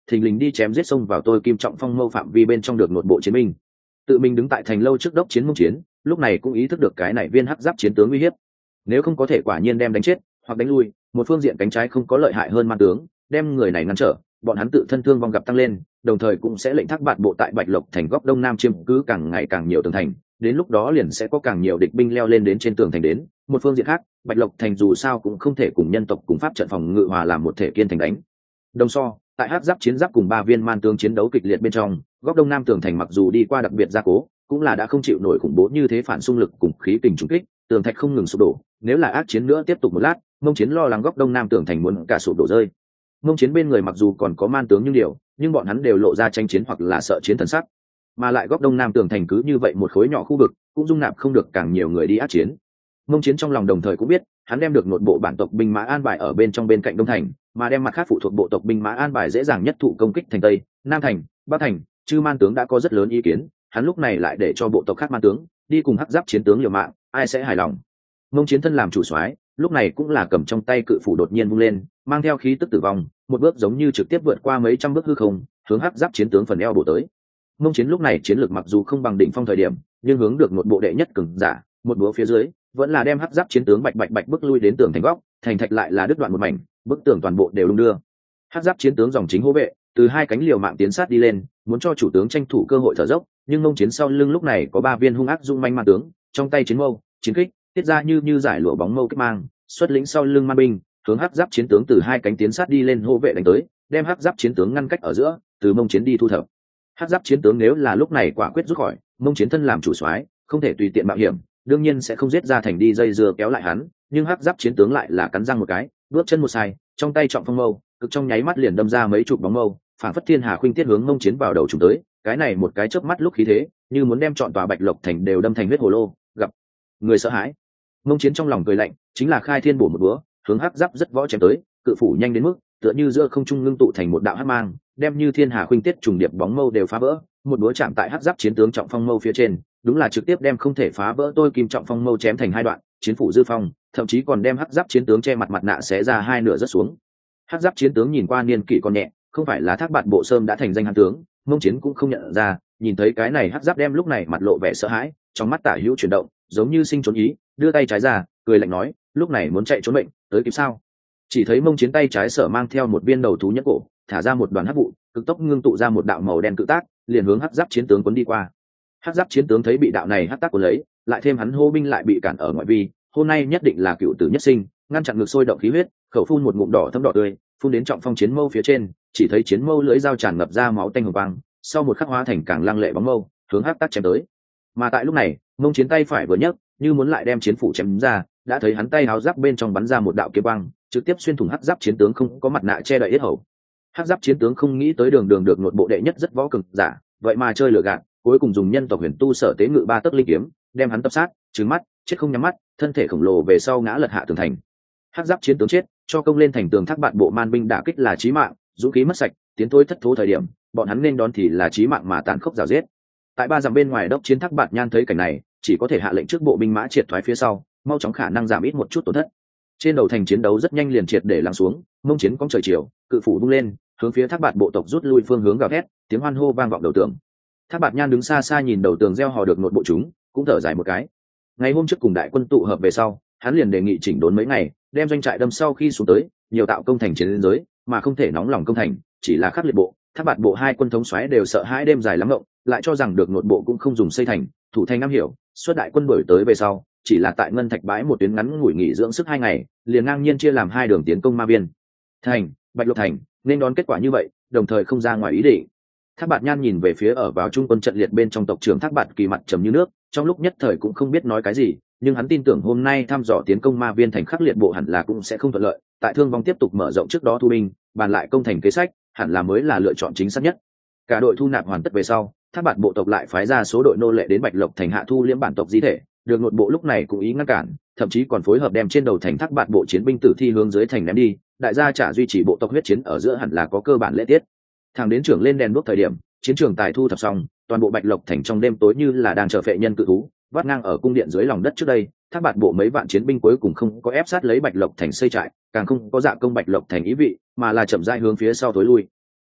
thình lình đi chém giết xông vào tôi Kim Trọng Phong mâu phạm vi bên trong được nội bộ chiến binh. Tự mình đứng tại thành lâu trước đốc chiến Mông Chiến, lúc này cũng ý thức được cái này viên hắc giáp chiến tướng uy hiếp. Nếu không có thể quả nhiên đem đánh chết hoặc đánh lui, một phương diện cánh trái không có lợi hại hơn man tướng, đem người này ngăn trở, bọn hắn tự thân thương vong gặp tăng lên, đồng thời cũng sẽ lệnh Thác Bạt bộ tại Bạch Lộc thành góc đông nam chiếm cứ càng ngày càng nhiều tường thành, đến lúc đó liền sẽ có càng nhiều địch binh leo lên đến trên tường thành đến. Một phương diện khác, Bạch Lộc thành dù sao cũng không thể cùng nhân tộc cùng pháp trận phòng ngự hòa làm một thể kiên thành đánh. Đồng so, tại hắc giáp chiến giáp cùng 3 viên man tướng chiến đấu kịch liệt bên trong, góc đông nam tường thành mặc dù đi qua đặc biệt gia cố, cũng là đã không chịu nổi khủng bố như thế phản xung lực cùng khí kình trùng kích, tường thạch không ngừng sụp đổ. Nếu là ác chiến nữa tiếp tục một lát, Mông Chiến lo lắng góc đông nam tường thành muốn cả sụp đổ rơi. Mông Chiến bên người mặc dù còn có man tướng nhưng bọn hắn đều lộ ra tranh chiến hoặc là sợ chiến thần sắc, mà lại góc đông nam tường thành cứ như vậy một khối nhỏ khu vực, cũng dung nạp không được càng nhiều người đi ác chiến. Mông Chiến trong lòng đồng thời cũng biết, hắn đem được nội bộ bản tộc binh mã an bài ở bên cạnh đông thành, mà đem mặt khác phụ thuộc bộ tộc binh mã an bài dễ dàng nhất thụ công kích thành tây, nam thành, bắc thành. Chư man tướng đã có rất lớn ý kiến, hắn lúc này lại để cho bộ tộc khác man tướng đi cùng hắc giáp chiến tướng liều mạng, ai sẽ hài lòng? Mông Chiến thân làm chủ soái, lúc này cũng là cầm trong tay cự phủ đột nhiên vung lên, mang theo khí tức tử vong, một bước giống như trực tiếp vượt qua mấy trăm bước hư không, hướng hắc giáp chiến tướng phần eo bổ tới. Mông Chiến lúc này chiến lược mặc dù không bằng đỉnh phong thời điểm, nhưng hướng được một bộ đệ nhất cường giả, một búa phía dưới, vẫn là đem hắc giáp chiến tướng bạch bước lui đến tường thành góc, thành thạch lại là đứt đoạn một mảnh, bức tường toàn bộ đều đung đưa. Hắc giáp chiến tướng dòng chính hô vệ, từ hai cánh liều mạng tiến sát đi lên, muốn cho chủ tướng tranh thủ cơ hội thở dốc, nhưng Mông Chiến sau lưng lúc này có 3 viên hung ác dung manh man tướng, trong tay chiến mâu, chiến kích, tiết ra như giải lụa bóng mâu kích mang, xuất lĩnh sau lưng man binh, hướng hắc giáp chiến tướng từ hai cánh tiến sát đi lên hô vệ đánh tới, đem hắc giáp chiến tướng ngăn cách ở giữa, từ Mông Chiến đi thu thập. Hắc giáp chiến tướng nếu là lúc này quả quyết rút khỏi, Mông Chiến thân làm chủ soái, không thể tùy tiện mạo hiểm, đương nhiên sẽ không giết ra thành đi dây dưa kéo lại hắn, nhưng hắc giáp chiến tướng lại là cắn răng một cái, bước chân một sai, trong tay trọng phong mâu, cực trong nháy mắt liền đâm ra mấy chục bóng mâu, phản phất thiên hà khuynh tiết hướng Mông Chiến vào đầu chúng tới. Cái này một cái chớp mắt lúc khí thế, như muốn đem trọn tòa Bạch Lộc thành đều đâm thành huyết hồ lô, gặp người sợ hãi. Mông Chiến trong lòng cười lạnh, chính là khai thiên bổ một búa, hướng hắc giáp rất võ chém tới, cự phủ nhanh đến mức tựa như giữa không trung ngưng tụ thành một đạo hắc mang, đem như thiên hà khuynh tiết trùng điệp bóng mâu đều phá vỡ. Một búa chạm tại hắc giáp chiến tướng trọng phong mâu phía trên, đúng là trực tiếp đem không thể phá vỡ tôi Kim Trọng Phong mâu chém thành hai đoạn, chiến phủ dư phong, thậm chí còn đem hắc giáp chiến tướng che mặt nạ xé ra hai nửa rất xuống. Hắc giáp chiến tướng nhìn qua niên kỷ còn nhẹ, không phải là Thác Bạt bộ sơm đã thành danh hán tướng, Mông Chiến cũng không nhận ra, nhìn thấy cái này hắc giáp đem lúc này mặt lộ vẻ sợ hãi, trong mắt tả hữu chuyển động, giống như sinh trốn ý, đưa tay trái ra, cười lạnh nói, lúc này muốn chạy trốn bệnh, tới kịp sao? Chỉ thấy Mông Chiến tay trái sở mang theo một viên đầu thú nhẫn cổ, thả ra một đoàn hắc vụ, cực tốc ngưng tụ ra một đạo màu đen cự tác, liền hướng hắc giáp chiến tướng cuốn đi qua. Hắc giáp chiến tướng thấy bị đạo này hắc tác cuốn lấy, lại thêm hắn hô binh lại bị cản ở ngoại vi, hôm nay nhất định là cựu tử nhất sinh, ngăn chặn ngược sôi động khí huyết, khẩu phun một ngụm đỏ thấm đỏ tươi, phun đến trọng phong chiến mâu phía trên, chỉ thấy chiến mâu lưỡi dao tràn ngập ra máu tanh hồng quang, sau một khắc hóa thành càng lăng lệ bóng mâu, hướng hắc tác chém tới. Mà tại lúc này, Mông Chiến tay phải vừa nhấc, như muốn lại đem chiến phủ chém ra, đã thấy hắn tay áo giáp bên trong bắn ra một đạo kiếm quang, trực tiếp xuyên thủng hắc giáp chiến tướng không có mặt nạ che đậy yết hầu. Hắc giáp chiến tướng không nghĩ tới đường được nội bộ đệ nhất rất võ cường giả, vậy mà chơi lừa gạt, cuối cùng dùng nhân tộc huyền tu sở tế ngự 3 tấc linh kiếm, đem hắn tập sát, trừng mắt, chết không nhắm mắt, thân thể khổng lồ về sau ngã lật hạ tường thành. Hắc giáp chiến tướng chết, cho công lên thành tường Thác Bạt bộ man binh đả kích là chí mạng, dũng khí mất sạch, tiến thối thất thố thời điểm, bọn hắn nên đón thì là chí mạng mà tàn khốc rào giết. Tại 3 dặm bên ngoài đốc chiến Thác Bạt Nhan thấy cảnh này, chỉ có thể hạ lệnh trước bộ binh mã triệt thoái phía sau, mau chóng khả năng giảm ít một chút tổn thất. Trên đầu thành chiến đấu rất nhanh liền triệt để lắng xuống, Mông Chiến cong trời chiều, cự phủ vung lên, hướng phía Thác Bạt bộ tộc rút lui phương hướng gào thét, tiếng hoan hô vang vọng đầu tường. Thác Bạt Nhan đứng xa xa nhìn đầu tường gieo hò được nội bộ chúng, cũng thở dài một cái. Ngày hôm trước cùng đại quân tụ hợp về sau, hắn liền đề nghị chỉnh đốn mấy ngày, đem doanh trại đâm sau khi xuống tới, nhiều tạo công thành chiến liên giới, mà không thể nóng lòng công thành, chỉ là khắc liệt bộ, Thác Bạt bộ hai quân thống soái đều sợ hãi đêm dài lắm ngộng, lại cho rằng được nội bộ cũng không dùng xây thành, thủ thành am hiểu, xuất đại quân đuổi tới về sau, chỉ là tại ngân thạch bãi một tuyến ngắn ngủi nghỉ dưỡng sức 2 ngày, liền ngang nhiên chia làm 2 đường tiến công ma biên thành, Bạch Lộc thành, nên đón kết quả như vậy, đồng thời không ra ngoài ý định. Thác Bạt Nhan nhìn về phía ở vào trung quân trận liệt bên trong tộc trưởng Thác Bạt Kỳ mặt trầm như nước, trong lúc nhất thời cũng không biết nói cái gì, nhưng hắn tin tưởng hôm nay thăm dò tiến công ma viên thành khắc liệt bộ hẳn là cũng sẽ không thuận lợi, tại thương vong tiếp tục mở rộng trước đó thu binh, bàn lại công thành kế sách, hẳn là mới là lựa chọn chính xác nhất. Cả đội thu nạp hoàn tất về sau, Thác Bạt bộ tộc lại phái ra số đội nô lệ đến Bạch Lộc thành hạ thu liễm bản tộc di thể, được nội bộ lúc này cũng ý ngăn cản, thậm chí còn phối hợp đem trên đầu thành Thác Bạt bộ chiến binh tử thi hướng dưới thành ném đi, đại gia trả duy trì bộ tộc huyết chiến ở giữa hẳn là có cơ bản lễ tiết. Thằng đến trưởng lên đèn đuốc thời điểm, chiến trường tài thu thập xong, toàn bộ Bạch Lộc thành trong đêm tối như là đang chờ phệ nhân cự thú, vắt ngang ở cung điện dưới lòng đất trước đây. Thác Bạt bộ mấy vạn chiến binh cuối cùng không có ép sát lấy Bạch Lộc thành xây trại, càng không có dạ công Bạch Lộc thành ý vị, mà là chậm rãi hướng phía sau tối lui.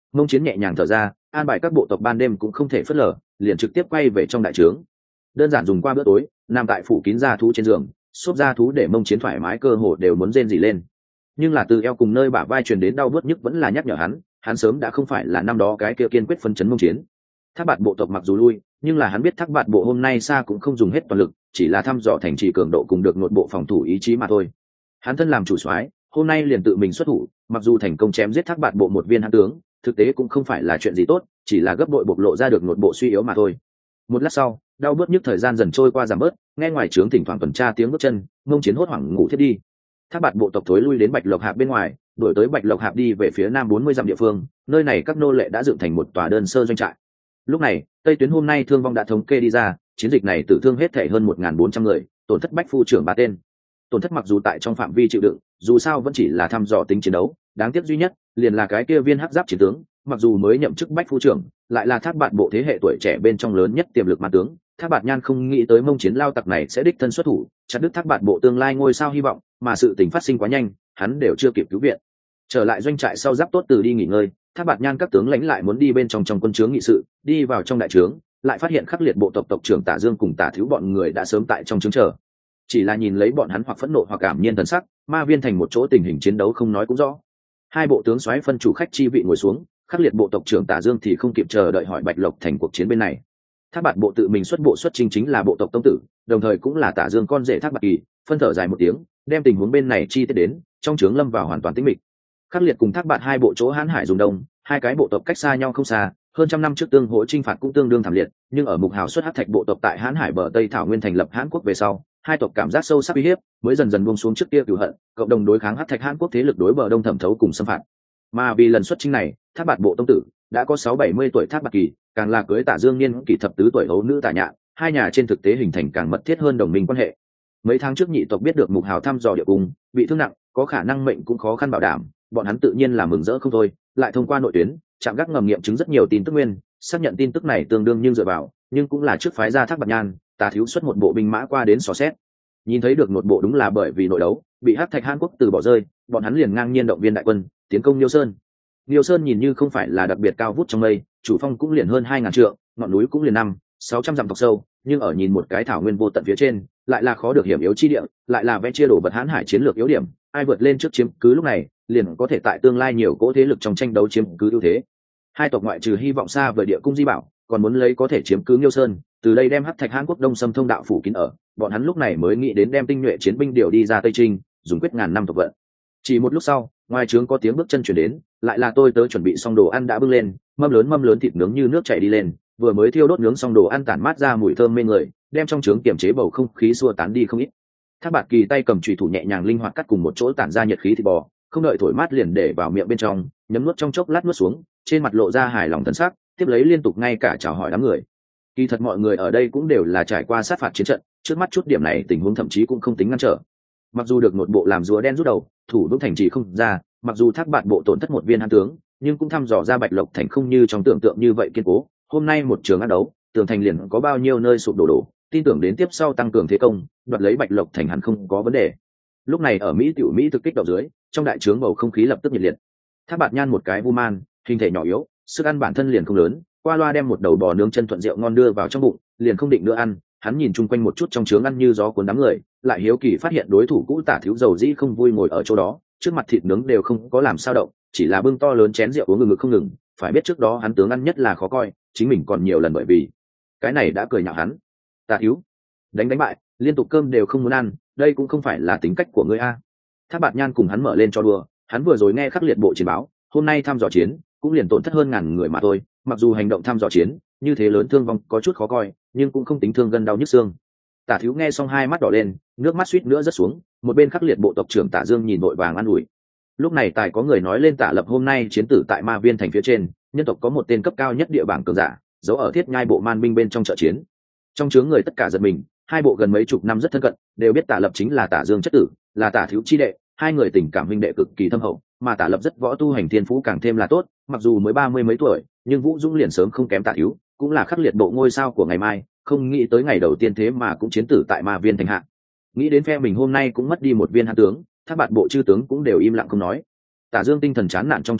Mông Chiến nhẹ nhàng thở ra, an bài các bộ tộc ban đêm cũng không thể phớt lờ, liền trực tiếp quay về trong đại trướng. Đơn giản dùng qua bữa tối, nằm tại phủ kín gia thú trên giường, xốp gia thú để Mông Chiến thoải mái cơ hồ đều muốn rên rỉ lên. Nhưng là từ eo cùng nơi bả vai truyền đến đau bứt nhức vẫn là nhắc nhở hắn sớm đã không phải là năm đó cái kia kiên quyết phân chấn Mông Chiến. Thác Bạt bộ tộc mặc dù lui, nhưng là hắn biết Thác Bạt bộ hôm nay xa cũng không dùng hết toàn lực, chỉ là thăm dò thành trì cường độ cùng được nội bộ phòng thủ ý chí mà thôi. Hắn thân làm chủ soái, hôm nay liền tự mình xuất thủ, mặc dù thành công chém giết Thác Bạt bộ một viên hãn tướng, thực tế cũng không phải là chuyện gì tốt, chỉ là gấp bội bộc lộ ra được nội bộ suy yếu mà thôi. Một lát sau, đau bớt nhức thời gian dần trôi qua giảm bớt, nghe ngoài trướng thỉnh thoảng tuần tra tiếng bước chân, Mông Chiến hốt hoảng ngủ thiết đi. Thác Bạt bộ tộc thối lui đến Bạch Lộc Hạp bên ngoài, đuổi tới Bạch Lộc Hạp đi về phía nam 40 dặm địa phương, nơi này các nô lệ đã dựng thành một tòa đơn sơ doanh trại. Lúc này, Tây tuyến hôm nay thương vong đã thống kê đi ra, chiến dịch này tử thương hết thể hơn 1.400 người, tổn thất bách phu trưởng 3 tên. Tổn thất mặc dù tại trong phạm vi chịu đựng, dù sao vẫn chỉ là thăm dò tính chiến đấu, đáng tiếc duy nhất liền là cái kia viên hắc giáp chiến tướng, mặc dù mới nhậm chức bách phu trưởng, lại là Thác Bạt bộ thế hệ tuổi trẻ bên trong lớn nhất tiềm lực mãn tướng. Thác Bạt Nhan không nghĩ tới Mông Chiến lao tặc này sẽ đích thân xuất thủ, chặt đứt Thác Bạt bộ tương lai ngôi sao hy vọng, mà sự tình phát sinh quá nhanh, hắn đều chưa kịp cứu viện. Trở lại doanh trại sau giáp tốt từ đi nghỉ ngơi, Thác Bạt Nhan các tướng lãnh lại muốn đi bên trong quân trướng nghị sự, đi vào trong đại trướng, lại phát hiện Khắc Liệt bộ tộc tộc trưởng Tả Dương cùng Tả Thiếu bọn người đã sớm tại trong trướng chờ. Chỉ là nhìn lấy bọn hắn hoặc phẫn nộ hoặc cảm nhiên thần sắc, Ma Viên thành một chỗ tình hình chiến đấu không nói cũng rõ. Hai bộ tướng soái phân chủ khách chi vị ngồi xuống, Khắc Liệt bộ tộc trưởng Tả Dương thì không kịp chờ đợi hỏi Bạch Lộc thành cuộc chiến bên này. Thác Bạt bộ tự mình xuất bộ xuất chinh chính là bộ tộc tông tử, đồng thời cũng là Tả Dương con rể Thác Bạt Kỳ, phân thở dài một tiếng, đem tình huống bên này chi tiết đến, trong trướng lâm vào hoàn toàn tĩnh mịch. Khắc Liệt cùng Thác Bạt hai bộ chỗ Hán Hải dùng đông, hai cái bộ tộc cách xa nhau không xa, hơn trăm năm trước tương hỗ chinh phạt cũng tương đương thảm liệt, nhưng ở Mục Hào xuất Hắc Thạch bộ tộc tại Hán Hải bờ Tây thảo nguyên thành lập Hán quốc về sau, hai tộc cảm giác sâu sắc uy hiếp, mới dần dần buông xuống trước kia cừu hận, cộng đồng đối kháng Hắc Thạch Hán quốc thế lực đối bờ đông thẩm thấu cùng xâm phạt. Mà vì lần xuất chinh này, Thác Bạt bộ tông tử đã có 6-70 tuổi Thác Bạt Kỳ, càng là cưới Tả Dương niên kỷ thập tứ tuổi hấu nữ Tả Nhạn, hai nhà trên thực tế hình thành càng mật thiết hơn đồng minh quan hệ. Mấy tháng trước nhị tộc biết được Mục Hào thăm dò địa cung, bị thương nặng, có khả năng mệnh cũng khó khăn bảo đảm, bọn hắn tự nhiên là mừng rỡ không thôi, lại thông qua nội tuyến, chạm gác ngầm nghiệm chứng rất nhiều tin tức nguyên, xác nhận tin tức này tương đương nhưng dựa vào, nhưng cũng là trước phái ra Thác Bạt Nhan, Tả Thiếu xuất một bộ binh mã qua đến xò xét. Nhìn thấy được nội bộ đúng là bởi vì nội đấu, bị Hắc Thạch Hán quốc từ bỏ rơi, bọn hắn liền ngang nhiên động viên đại quân, tiến công Liêu Sơn. Liêu Sơn nhìn như không phải là đặc biệt cao vút trong mây, chủ phong cũng liền hơn 2.000 trượng, ngọn núi cũng liền 500-600 dặm thọc sâu, nhưng ở nhìn một cái thảo nguyên vô tận phía trên, lại là khó được hiểm yếu chi địa, lại là vẽ chia đổ vật Hán Hải chiến lược yếu điểm, ai vượt lên trước chiếm cứ lúc này, liền có thể tại tương lai nhiều cỗ thế lực trong tranh đấu chiếm cứ ưu thế. Hai tộc ngoại trừ hy vọng xa vời địa cung di bảo, còn muốn lấy có thể chiếm cứ Liêu Sơn, từ đây đem Hắc Thạch Hán quốc đông xâm thông đạo phủ kín ở, bọn hắn lúc này mới nghĩ đến đem tinh nhuệ chiến binh điều đi ra Tây Trinh, dùng quyết ngàn năm tộc vận. Chỉ một lúc sau, ngoài trướng có tiếng bước chân chuyển đến, lại là tôi tớ chuẩn bị xong đồ ăn đã bưng lên, mâm lớn thịt nướng như nước chảy đi lên, vừa mới thiêu đốt nướng xong đồ ăn tản mát ra mùi thơm mê người, đem trong trướng kiềm chế bầu không khí xua tán đi không ít. Thác Bạt Kỳ tay cầm chùy thủ nhẹ nhàng linh hoạt cắt cùng một chỗ tản ra nhiệt khí thịt bò, không đợi thổi mát liền để vào miệng bên trong, nhấm nuốt trong chốc lát nuốt xuống, trên mặt lộ ra hài lòng thần sắc, tiếp lấy liên tục ngay cả chào hỏi đám người. Kỳ thật mọi người ở đây cũng đều là trải qua sát phạt chiến trận, trước mắt chút điểm này tình huống thậm chí cũng không tính ngăn trở. Mặc dù được một bộ làm rùa đen rút đầu, thủ vững thành trì không ra, mặc dù Thác Bạt bộ tổn thất một viên hán tướng, nhưng cũng thăm dò ra Bạch Lộc thành không như trong tưởng tượng như vậy kiên cố. Hôm nay một trường ác đấu, tường thành liền có bao nhiêu nơi sụp đổ, tin tưởng đến tiếp sau tăng cường thế công, đoạt lấy Bạch Lộc thành hẳn không có vấn đề. Lúc này ở Mỹ thực kích động dưới, trong đại trướng bầu không khí lập tức nhiệt liệt. Thác Bạt Nhan một cái vu man, hình thể nhỏ yếu, sức ăn bản thân liền không lớn, qua loa đem một đầu bò nướng chân thuận rượu ngon đưa vào trong bụng, liền không định nữa ăn. Hắn nhìn chung quanh một chút trong trướng ăn như gió cuốn đám người, lại hiếu kỳ phát hiện đối thủ cũ Tả Thiếu dầu dĩ không vui ngồi ở chỗ đó, trước mặt thịt nướng đều không có làm sao động, chỉ là bưng to lớn chén rượu uống ngực không ngừng. Phải biết trước đó hắn tướng ăn nhất là khó coi, chính mình còn nhiều lần bởi vì cái này đã cười nhạo hắn. Tả Thiếu đánh bại, liên tục cơm đều không muốn ăn, đây cũng không phải là tính cách của ngươi a. Thác Bạt Nhan cùng hắn mở lên cho đùa, hắn vừa rồi nghe Khắc Liệt bộ chiến báo, hôm nay thăm dò chiến cũng liền tổn thất hơn 1.000 người mà thôi, mặc dù hành động thăm dò chiến như thế lớn thương vong có chút khó coi, nhưng cũng không tính thương gân đau nhức xương. Tả Thiếu nghe xong hai mắt đỏ lên, nước mắt suýt nữa rớt xuống, một bên Khắc Liệt bộ tộc trưởng Tả Dương nhìn vội vàng an ủi. Lúc này tài có người nói lên Tả Lập hôm nay chiến tử tại Ma Viên thành phía trên, nhân tộc có một tên cấp cao nhất địa bảng cường giả, giấu ở Thiết Nhai bộ man binh bên trong trận chiến. Trong chướng người tất cả giật mình, hai bộ gần mấy chục năm rất thân cận, đều biết Tả Lập chính là Tả Dương chất tử, là Tả Thiếu chi đệ, hai người tình cảm huynh đệ cực kỳ thâm hậu, mà Tả Lập rất võ tu hành thiên phú càng thêm là tốt, mặc dù mới 30 mấy tuổi, nhưng vũ dũng liền sớm không kém Tả Thiếu, cũng là Khắc Liệt bộ ngôi sao của ngày mai, không nghĩ tới ngày đầu tiên thế mà cũng chiến tử tại Ma Viên thành hạ. Nghĩ đến phe mình hôm nay cũng mất đi một viên hán tướng, Thác Bạt bộ chư tướng cũng đều im lặng không nói. Tả Dương tinh thần chán nản trong chốc lát,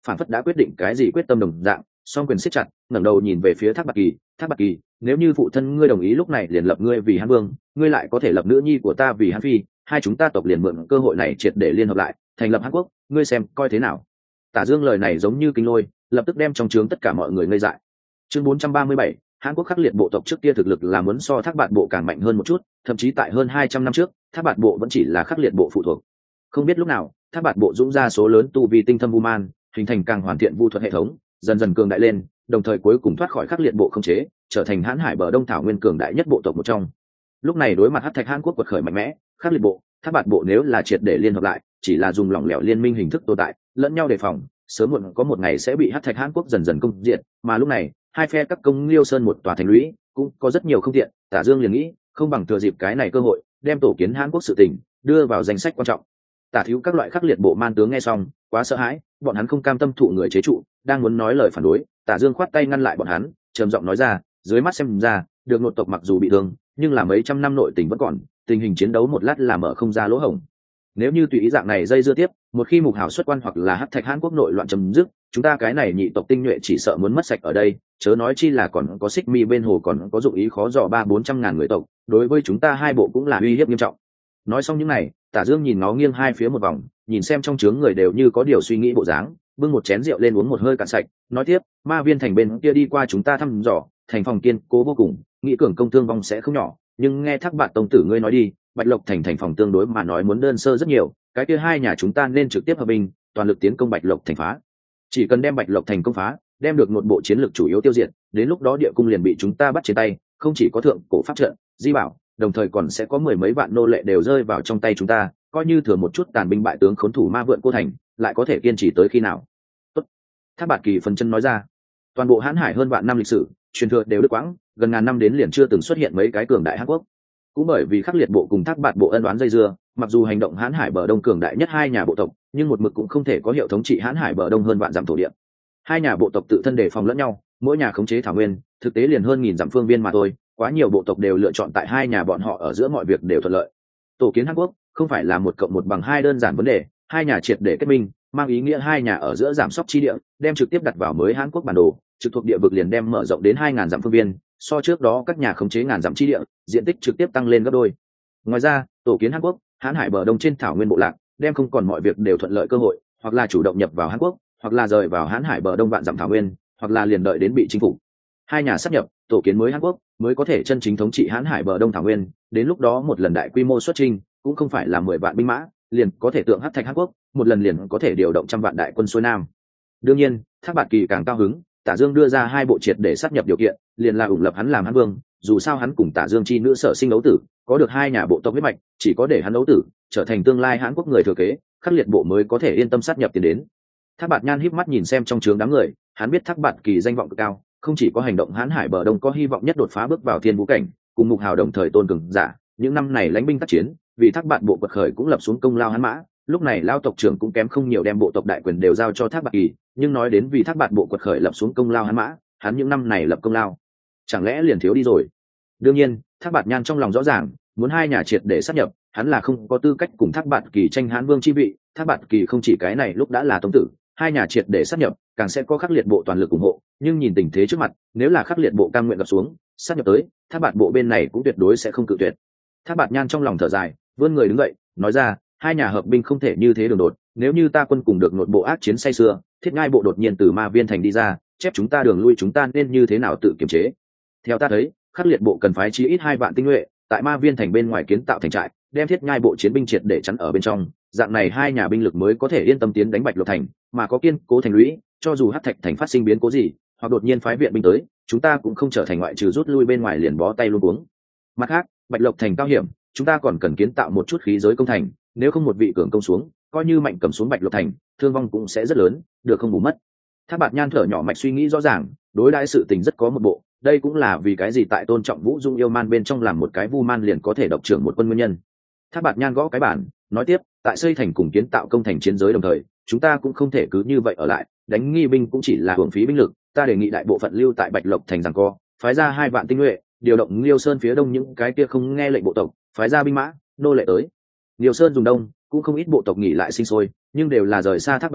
phản phất đã quyết định cái gì quyết tâm đồng dạng, song quyền siết chặt, ngẩng đầu nhìn về phía Thác Bạt Kỳ, nếu như phụ thân ngươi đồng ý lúc này liền lập ngươi vì Hán Vương, ngươi lại có thể lập nữ nhi của ta vì Hán Phi, hai chúng ta tộc liền mượn cơ hội này triệt để liên hợp lại, thành lập Hán Quốc, ngươi xem coi thế nào. Tả Dương lời này giống như kinh lôi, lập tức đem trong trướng tất cả mọi người ngây dại. Chương 437, Hán Quốc khắc liệt bộ tộc trước kia thực lực là muốn so Thác Bạt bộ càng mạnh hơn một chút, thậm chí tại hơn 200 năm trước, Thác Bạt bộ vẫn chỉ là khắc liệt bộ phụ thuộc. Không biết lúc nào, Thác Bạt bộ dũng ra số lớn tu vi tinh thâm vu man, hình thành càng hoàn thiện vu thuật hệ thống, dần dần cường đại lên, đồng thời cuối cùng thoát khỏi khắc liệt bộ không chế, trở thành Hán Hải bờ Đông thảo nguyên cường đại nhất bộ tộc một trong. Lúc này đối mặt Hắc Thạch Hán Quốc quật khởi mạnh mẽ, khắc liệt bộ, Thác Bạt bộ nếu là triệt để liên hợp lại, chỉ là dùng lỏng lẻo liên minh hình thức tồn tại, lẫn nhau đề phòng, sớm muộn có một ngày sẽ bị Hắc Thạch Hán Quốc dần dần công diệt, mà lúc này, hai phe các công Liêu Sơn một tòa thành lũy, cũng có rất nhiều không tiện, Tả Dương liền nghĩ, không bằng thừa dịp cái này cơ hội, đem tổ kiến Hán Quốc sự tình đưa vào danh sách quan trọng. Tả thiếu các loại khắc liệt bộ man tướng nghe xong, quá sợ hãi, bọn hắn không cam tâm thụ người chế trụ, đang muốn nói lời phản đối, Tả Dương khoát tay ngăn lại bọn hắn, trầm giọng nói ra, dưới mắt xem ra, được nội tộc mặc dù bị thương, nhưng là mấy trăm năm nội tình vẫn còn, tình hình chiến đấu một lát là mở không ra lỗ hổng. Nếu như tùy ý dạng này dây dưa tiếp, một khi Mục Hảo xuất quan hoặc là Hắc Thạch Hán Quốc nội loạn chấm dứt, chúng ta cái này nhị tộc tinh nhuệ chỉ sợ muốn mất sạch ở đây, chớ nói chi là còn có Xích Mi bên hồ còn có dụng ý khó dò 300-400 ngàn người tộc, đối với chúng ta hai bộ cũng là uy hiếp nghiêm trọng. Nói xong những này, Tả Dương nhìn nó nghiêng hai phía một vòng, nhìn xem trong trướng người đều như có điều suy nghĩ bộ dáng, bưng một chén rượu lên uống một hơi cạn sạch, nói tiếp, Ma Viên thành bên kia đi qua chúng ta thăm dò, thành phòng kiên cố vô cùng, nghĩ cường công thương vong sẽ không nhỏ, nhưng nghe Thác Bạt tông tử ngươi nói đi, Bạch Lộc thành thành phòng tương đối mà nói muốn đơn sơ rất nhiều, cái kia hai nhà chúng ta nên trực tiếp hợp binh, toàn lực tiến công Bạch Lộc thành phá. Chỉ cần đem Bạch Lộc thành công phá, đem được một bộ chiến lược chủ yếu tiêu diệt, đến lúc đó địa cung liền bị chúng ta bắt trên tay, không chỉ có thượng cổ pháp trận, di bảo, đồng thời còn sẽ có mười mấy vạn nô lệ đều rơi vào trong tay chúng ta, coi như thừa một chút tàn binh bại tướng khốn thủ ma vượn cô thành, lại có thể kiên trì tới khi nào? Tốt. Thác Bạt Kỳ phần chân nói ra, toàn bộ Hán Hải hơn vạn năm lịch sử, truyền thừa đều đứt quãng, gần ngàn năm đến liền chưa từng xuất hiện mấy cái cường đại Hán Quốc. Cũng bởi vì khắc liệt bộ cùng Thác Bạt bộ ân oán dây dưa, mặc dù hành động Hán Hải bờ đông cường đại nhất hai nhà bộ tộc, nhưng một mực cũng không thể có hiệu thống trị Hán Hải bờ đông hơn vạn dặm thổ địa. Hai nhà bộ tộc tự thân đề phòng lẫn nhau, mỗi nhà khống chế thảo nguyên, thực tế liền hơn nghìn dặm phương viên mà thôi, quá nhiều bộ tộc đều lựa chọn tại hai nhà bọn họ ở giữa mọi việc đều thuận lợi. Tổ kiến Hán Quốc không phải là 1+1=2 đơn giản vấn đề, hai nhà triệt để kết minh, mang ý nghĩa hai nhà ở giữa giảm sóc chi địa, đem trực tiếp đặt vào mới Hán Quốc bản đồ, trực thuộc địa vực liền đem mở rộng đến 2000 dặm phương viên, so trước đó các nhà khống chế ngàn dặm chi địa, diện tích trực tiếp tăng lên gấp đôi. Ngoài ra, tổ kiến Hán Quốc, Hán Hải bờ đông trên thảo nguyên bộ lạc, đem không còn mọi việc đều thuận lợi cơ hội, hoặc là chủ động nhập vào Hán Quốc, hoặc là rời vào Hán Hải bờ đông vạn dặm thảo nguyên, hoặc là liền đợi đến bị chính phủ. Hai nhà sáp nhập, tổ kiến mới Hán Quốc, mới có thể chân chính thống trị Hán Hải bờ đông thảo nguyên, đến lúc đó một lần đại quy mô xuất chinh, cũng không phải là 10 vạn binh mã, liền có thể tượng Hắc Thạch Hán Quốc, một lần liền có thể điều động trăm vạn đại quân xuôi nam. Đương nhiên, Thác Bạt Kỳ càng cao hứng, Tả Dương đưa ra hai bộ triệt để sát nhập điều kiện, liền là ủng lập hắn làm Hán Vương, dù sao hắn cùng Tả Dương chi nữ sở sinh đấu tử, có được hai nhà bộ tộc huyết mạch, chỉ có để hắn đấu tử, trở thành tương lai Hán Quốc người thừa kế, khắc liệt bộ mới có thể yên tâm sát nhập tiến đến. Thác Bạt Nhan híp mắt nhìn xem trong trướng đám người, hắn biết Thác Bạt Kỳ danh vọng cực cao, không chỉ có hành động Hán Hải bờ đông có hy vọng nhất đột phá bước vào thiên vũ cảnh, cùng Mục Hào đồng thời tôn cường giả, những năm này lãnh binh tác chiến, vì Thác Bạt bộ quật khởi cũng lập xuống công lao hắn mã, lúc này lao tộc trưởng cũng kém không nhiều đem bộ tộc đại quyền đều giao cho Thác Bạt Kỳ, nhưng nói đến vì Thác Bạt bộ quật khởi lập xuống công lao hắn mã, hắn những năm này lập công lao, chẳng lẽ liền thiếu đi rồi? Đương nhiên, Thác Bạt Nhan trong lòng rõ ràng, muốn hai nhà triệt để sát nhập, hắn là không có tư cách cùng Thác Bạt Kỳ tranh Hán Vương chi vị, Thác Bạt Kỳ không chỉ cái này lúc đã là tông tử, hai nhà triệt để sát nhập, càng sẽ có khắc liệt bộ toàn lực ủng hộ, nhưng nhìn tình thế trước mặt, nếu là khắc liệt bộ cam nguyện gặp xuống, sát nhập tới, Thác Bạt bộ bên này cũng tuyệt đối sẽ không cự tuyệt. Thác Bạt Nhan trong lòng thở dài, vươn người đứng dậy, nói ra, hai nhà hợp binh không thể như thế đường đột, nếu như ta quân cùng được nội bộ ác chiến say sưa, Thiết Ngai bộ đột nhiên từ Ma Viên thành đi ra, chép chúng ta đường lui chúng ta nên như thế nào tự kiềm chế? Theo ta thấy, khắc liệt bộ cần phái chí ít 2 vạn tinh nhuệ, tại Ma Viên thành bên ngoài kiến tạo thành trại, đem Thiết Ngai bộ chiến binh triệt để chắn ở bên trong, dạng này hai nhà binh lực mới có thể yên tâm tiến đánh Bạch Lộc thành, mà có kiên cố thành lũy, cho dù Hắc Thạch thành phát sinh biến cố gì, hoặc đột nhiên phái viện binh tới, chúng ta cũng không trở thành ngoại trừ rút lui bên ngoài liền bó tay luôn cuống. Mặt khác, Bạch Lộc thành cao hiểm, chúng ta còn cần kiến tạo một chút khí giới công thành, nếu không một vị cường công xuống, coi như mạnh cầm xuống Bạch Lộc thành, thương vong cũng sẽ rất lớn, được không bù mất. Thác Bạt Nhan thở nhỏ mạch suy nghĩ rõ ràng, đối đãi sự tình rất có một bộ, đây cũng là vì cái gì tại Tôn Trọng Vũ Dung yêu man bên trong làm một cái vu man liền có thể độc trưởng một quân nguyên nhân. Thác Bạt Nhan gõ cái bản, nói tiếp, tại xây thành cùng kiến tạo công thành chiến giới đồng thời, chúng ta cũng không thể cứ như vậy ở lại, đánh nghi binh cũng chỉ là hưởng phí binh lực, ta đề nghị đại bộ phận lưu tại Bạch Lộc thành giằng co, phái ra 2 vạn tinh nhuệ, điều động Liêu Sơn phía đông những cái kia không nghe lệnh bộ tộc, phái ra binh mã, nô lệ tới. Liêu Sơn dùng đông, cũng không ít bộ tộc nghỉ lại sinh sôi, nhưng đều là rời xa Thác Bạt bộ,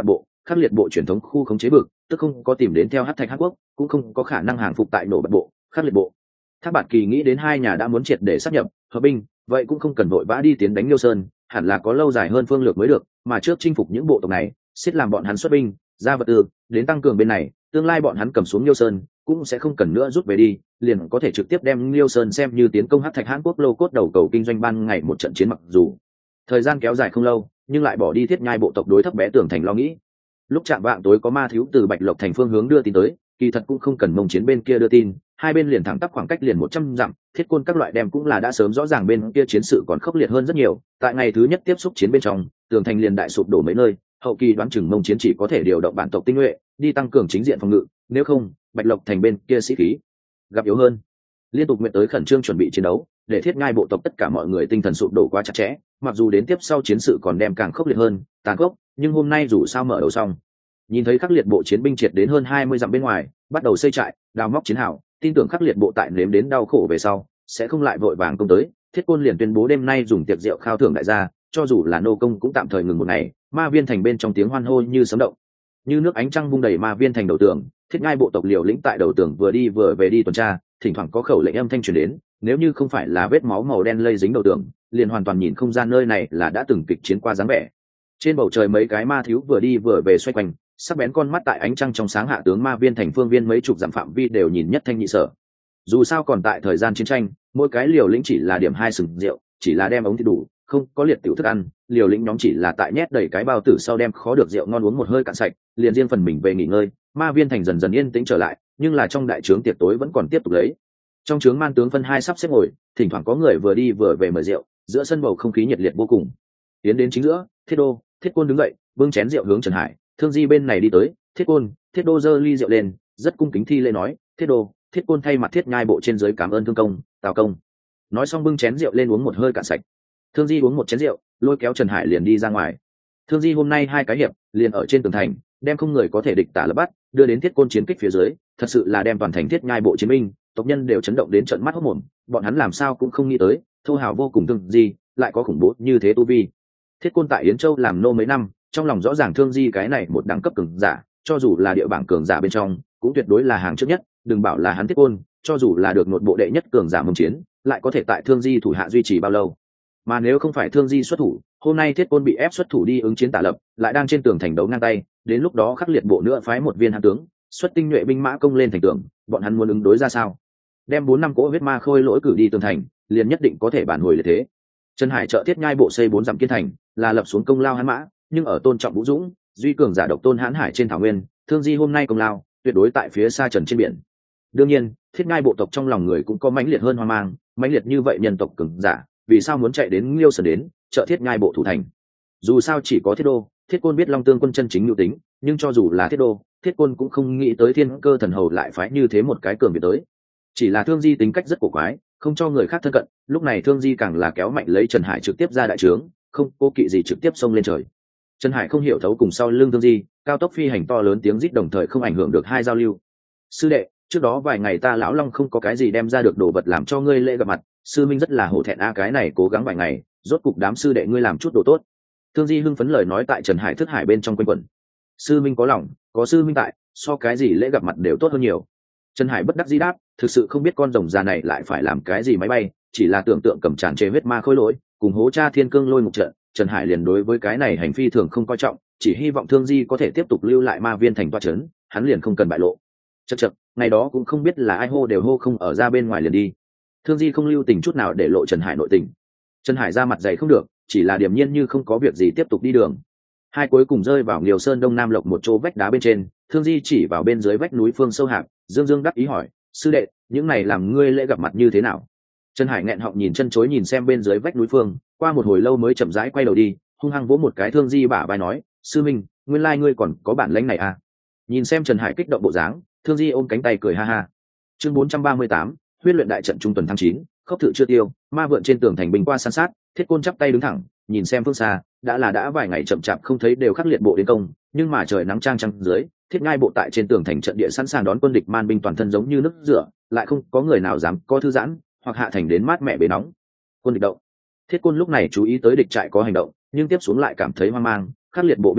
khắc liệt bộ truyền thống khu khống chế vực tức không có tìm đến theo hắc thạch hàn quốc, cũng không có khả năng hàng phục tại nổ bật bộ khắc liệt bộ. Thác Bạt Kỳ nghĩ đến hai nhà đã muốn triệt để sáp nhập hợp binh, vậy cũng không cần vội vã đi tiến đánh Liêu Sơn, hẳn là có lâu dài hơn phương lược mới được, mà trước chinh phục những bộ tộc này xiết làm bọn hắn xuất binh ra vật tư đến tăng cường bên này, tương lai bọn hắn cầm xuống Liêu Sơn cũng sẽ không cần nữa rút về đi, liền có thể trực tiếp đem Liêu Sơn xem như tiến công hắc thạch hán quốc lô cốt đầu cầu kinh doanh ban ngày một trận chiến, mặc dù thời gian kéo dài không lâu nhưng lại bỏ đi thiết nhai bộ tộc đối thấp bé tường thành lo nghĩ. Lúc chạm vạng tối có ma thiếu từ Bạch Lộc thành phương hướng đưa tin tới, kỳ thật cũng không cần Mông Chiến bên kia đưa tin, hai bên liền thẳng tắp khoảng cách liền 100 dặm, thiết côn các loại đem cũng là đã sớm rõ ràng bên kia chiến sự còn khốc liệt hơn rất nhiều. Tại ngày thứ nhất tiếp xúc chiến bên trong, tường thành liền đại sụp đổ mấy nơi, hậu kỳ đoán chừng Mông Chiến chỉ có thể điều động bản tộc tinh nhuệ đi tăng cường chính diện phòng ngự, nếu không Bạch Lộc thành bên kia sĩ khí gặp yếu hơn. Liên tục nguyện tới khẩn trương chuẩn bị chiến đấu, để thiết ngai bộ tộc tất cả mọi người tinh thần sụp đổ quá chặt chẽ, mặc dù đến tiếp sau chiến sự còn đem càng khốc liệt hơn tàn khốc, nhưng hôm nay dù sao mở đầu xong, nhìn thấy khắc liệt bộ chiến binh triệt đến hơn 20 dặm bên ngoài, bắt đầu xây trại đào móc chiến hào, tin tưởng khắc liệt bộ tại nếm đến đau khổ về sau sẽ không lại vội vàng công tới. Thiết Côn liền tuyên bố đêm nay dùng tiệc rượu khao thưởng đại gia, cho dù là nô công cũng tạm thời ngừng một ngày. Ma viên thành bên trong tiếng hoan hô như sấm động, như nước ánh trăng vung đầy ma viên thành đầu tường. Thiết ngai bộ tộc liều lĩnh tại đầu tường vừa đi vừa về đi tuần tra, thỉnh thoảng có khẩu lệnh âm thanh truyền đến, nếu như không phải là vết máu màu đen lây dính đầu tường, liền hoàn toàn nhìn không ra nơi này là đã từng kịch chiến qua dáng vẻ. Trên bầu trời mấy cái ma thiếu vừa đi vừa về xoay quanh, sắc bén con mắt tại ánh trăng trong sáng hạ tướng ma viên thành phương viên mấy chục dặm phạm vi đều nhìn nhất thanh nhị sở. Dù sao còn tại thời gian chiến tranh, mỗi cái liều lĩnh chỉ là điểm 2 sừng rượu, chỉ là đem ống thì đủ, không có liệt tiểu thức ăn, liều lĩnh nhóm chỉ là tại nhét đầy cái bao tử sau đem khó được rượu ngon uống một hơi cạn sạch, liền riêng phần mình về nghỉ ngơi. Ma viên thành dần dần yên tĩnh trở lại, nhưng là trong đại trướng tiệc tối vẫn còn tiếp tục lấy. Trong trướng man tướng phân hai sắp xếp ngồi, thỉnh thoảng có người vừa đi vừa về mời rượu, giữa sân bầu không khí nhiệt liệt vô cùng. Tiến đến chính giữa, Thiết Côn đứng dậy, bưng chén rượu hướng Trần Hải, Thương Di bên này đi tới. Thiết Đô giơ ly rượu lên, rất cung kính thi lễ nói, Thiết Côn thay mặt Thiết Nhai bộ trên dưới cảm ơn Thương công, Tào công. Nói xong bưng chén rượu lên uống một hơi cạn sạch. Thương Di uống một chén rượu, lôi kéo Trần Hải liền đi ra ngoài. Thương Di hôm nay hai cái hiệp liền ở trên tường thành, đem không người có thể địch tả lập bắt, đưa đến Thiết Côn chiến kích phía dưới, thật sự là đem toàn thành Thiết Nhai bộ chiến binh, tộc nhân đều chấn động đến trợn mắt hốt mồm, bọn hắn làm sao cũng không nghĩ tới, thô hào vô cùng Thương Di lại có khủng bố như thế tu vi. Thiết Côn tại Yến Châu làm nô mấy năm, trong lòng rõ ràng Thương Di cái này một đẳng cấp cường giả, cho dù là địa bảng cường giả bên trong, cũng tuyệt đối là hàng trước nhất, đừng bảo là hắn Thiết Côn, cho dù là được nội bộ đệ nhất cường giả Mông Chiến, lại có thể tại Thương Di thủ hạ duy trì bao lâu. Mà nếu không phải Thương Di xuất thủ, hôm nay Thiết Côn bị ép xuất thủ đi ứng chiến Tả Lập, lại đang trên tường thành đấu ngang tay, đến lúc đó khắc liệt bộ nữa phái một viên hãn tướng, xuất tinh nhuệ binh mã công lên thành tường, bọn hắn muốn ứng đối ra sao? Đem 4-5 cỗ huyết ma khôi lỗi cử đi tường thành, liền nhất định có thể bản hồi liệt thế. Trần Hải trợ Thiết Nhai bộ xây 4 dặm kiên thành, là lập xuống công lao hãn mã, nhưng ở tôn trọng vũ dũng, duy cường giả độc tôn hãn hải trên thảo nguyên, Thương Di hôm nay công lao tuyệt đối tại phía xa trần trên biển. Đương nhiên, Thiết Nhai bộ tộc trong lòng người cũng có mãnh liệt hơn hoang mang, mãnh liệt như vậy nhân tộc cường giả, vì sao muốn chạy đến Liêu Sơn đến trợ Thiết Nhai bộ thủ thành? Dù sao chỉ có Thiết Côn biết Long Tương quân chân chính nhu tính, nhưng cho dù là Thiết Côn cũng không nghĩ tới Thiên Cơ thần hầu lại phái như thế một cái cường biệt tới. Chỉ là Thương Di tính cách rất cổ quái, không cho người khác thân cận, lúc này Thương Di càng là kéo mạnh lấy Trần Hải trực tiếp ra đại trướng, không cố kỵ gì trực tiếp xông lên trời. Trần Hải không hiểu thấu cùng sau lưng Thương Di, cao tốc phi hành to lớn tiếng rít đồng thời không ảnh hưởng được hai giao lưu. Sư đệ, trước đó vài ngày ta lão Long không có cái gì đem ra được đồ vật làm cho ngươi lễ gặp mặt, sư minh rất là hổ thẹn cái này cố gắng vài ngày, rốt cục đám sư đệ ngươi làm chút đồ tốt. Thương Di hưng phấn lời nói tại Trần Hải thức hải bên trong quanh quẩn. Sư minh có lòng, có sư minh tại, so cái gì lễ gặp mặt đều tốt hơn nhiều. Trần Hải bất đắc dĩ đáp, thực sự không biết con rồng già này lại phải làm cái gì máy bay, chỉ là tưởng tượng cầm tràn trề huyết ma khôi lỗi, cùng hố cha thiên cương lôi một trận, Trần Hải liền đối với cái này hành phi thường không coi trọng, chỉ hy vọng Thương Di có thể tiếp tục lưu lại ma viên thành toa trấn, hắn liền không cần bại lộ. Chậc, ngày đó cũng không biết là ai hô đều hô không ở ra bên ngoài liền đi. Thương Di không lưu tình chút nào để lộ Trần Hải nội tình. Trần Hải ra mặt dày không được, chỉ là điềm nhiên như không có việc gì tiếp tục đi đường. Hai cuối cùng rơi vào Liều Sơn đông nam lộc một chỗ vách đá bên trên, Thương Di chỉ vào bên dưới vách núi phương sâu hạp, dương đắc ý hỏi, sư đệ, những này làm ngươi lễ gặp mặt như thế nào? Trần Hải nghẹn họng nhìn chân chối nhìn xem bên dưới vách núi phương, qua một hồi lâu mới chậm rãi quay đầu đi, hung hăng vỗ một cái Thương Di bả vai nói, sư minh, nguyên lai ngươi còn có bản lĩnh này à? Nhìn xem Trần Hải kích động bộ dáng, Thương Di ôm cánh tay cười ha ha. Chương 438, huyết luyện đại trận trung tuần tháng 9, khốc thự chưa tiêu, ma vượn trên tường thành bình qua san sát, Thiết Côn chắp tay đứng thẳng, nhìn xem phương xa, đã vài ngày chậm chạp không thấy đều khắc liệt bộ đến công, nhưng mà trời nắng trang dưới, Thiết Ngai bộ tại trên tường thành trận địa sẵn sàng đón quân địch man binh toàn thân giống như nước rửa, lại không có người nào dám có thư giãn, hoặc hạ thành đến mát mẻ bế nóng. Quân địch động. Thiết Côn lúc này chú ý tới địch trại có hành động, nhưng tiếp xuống lại cảm thấy hoang mang, khắc liệt bộ binh mã,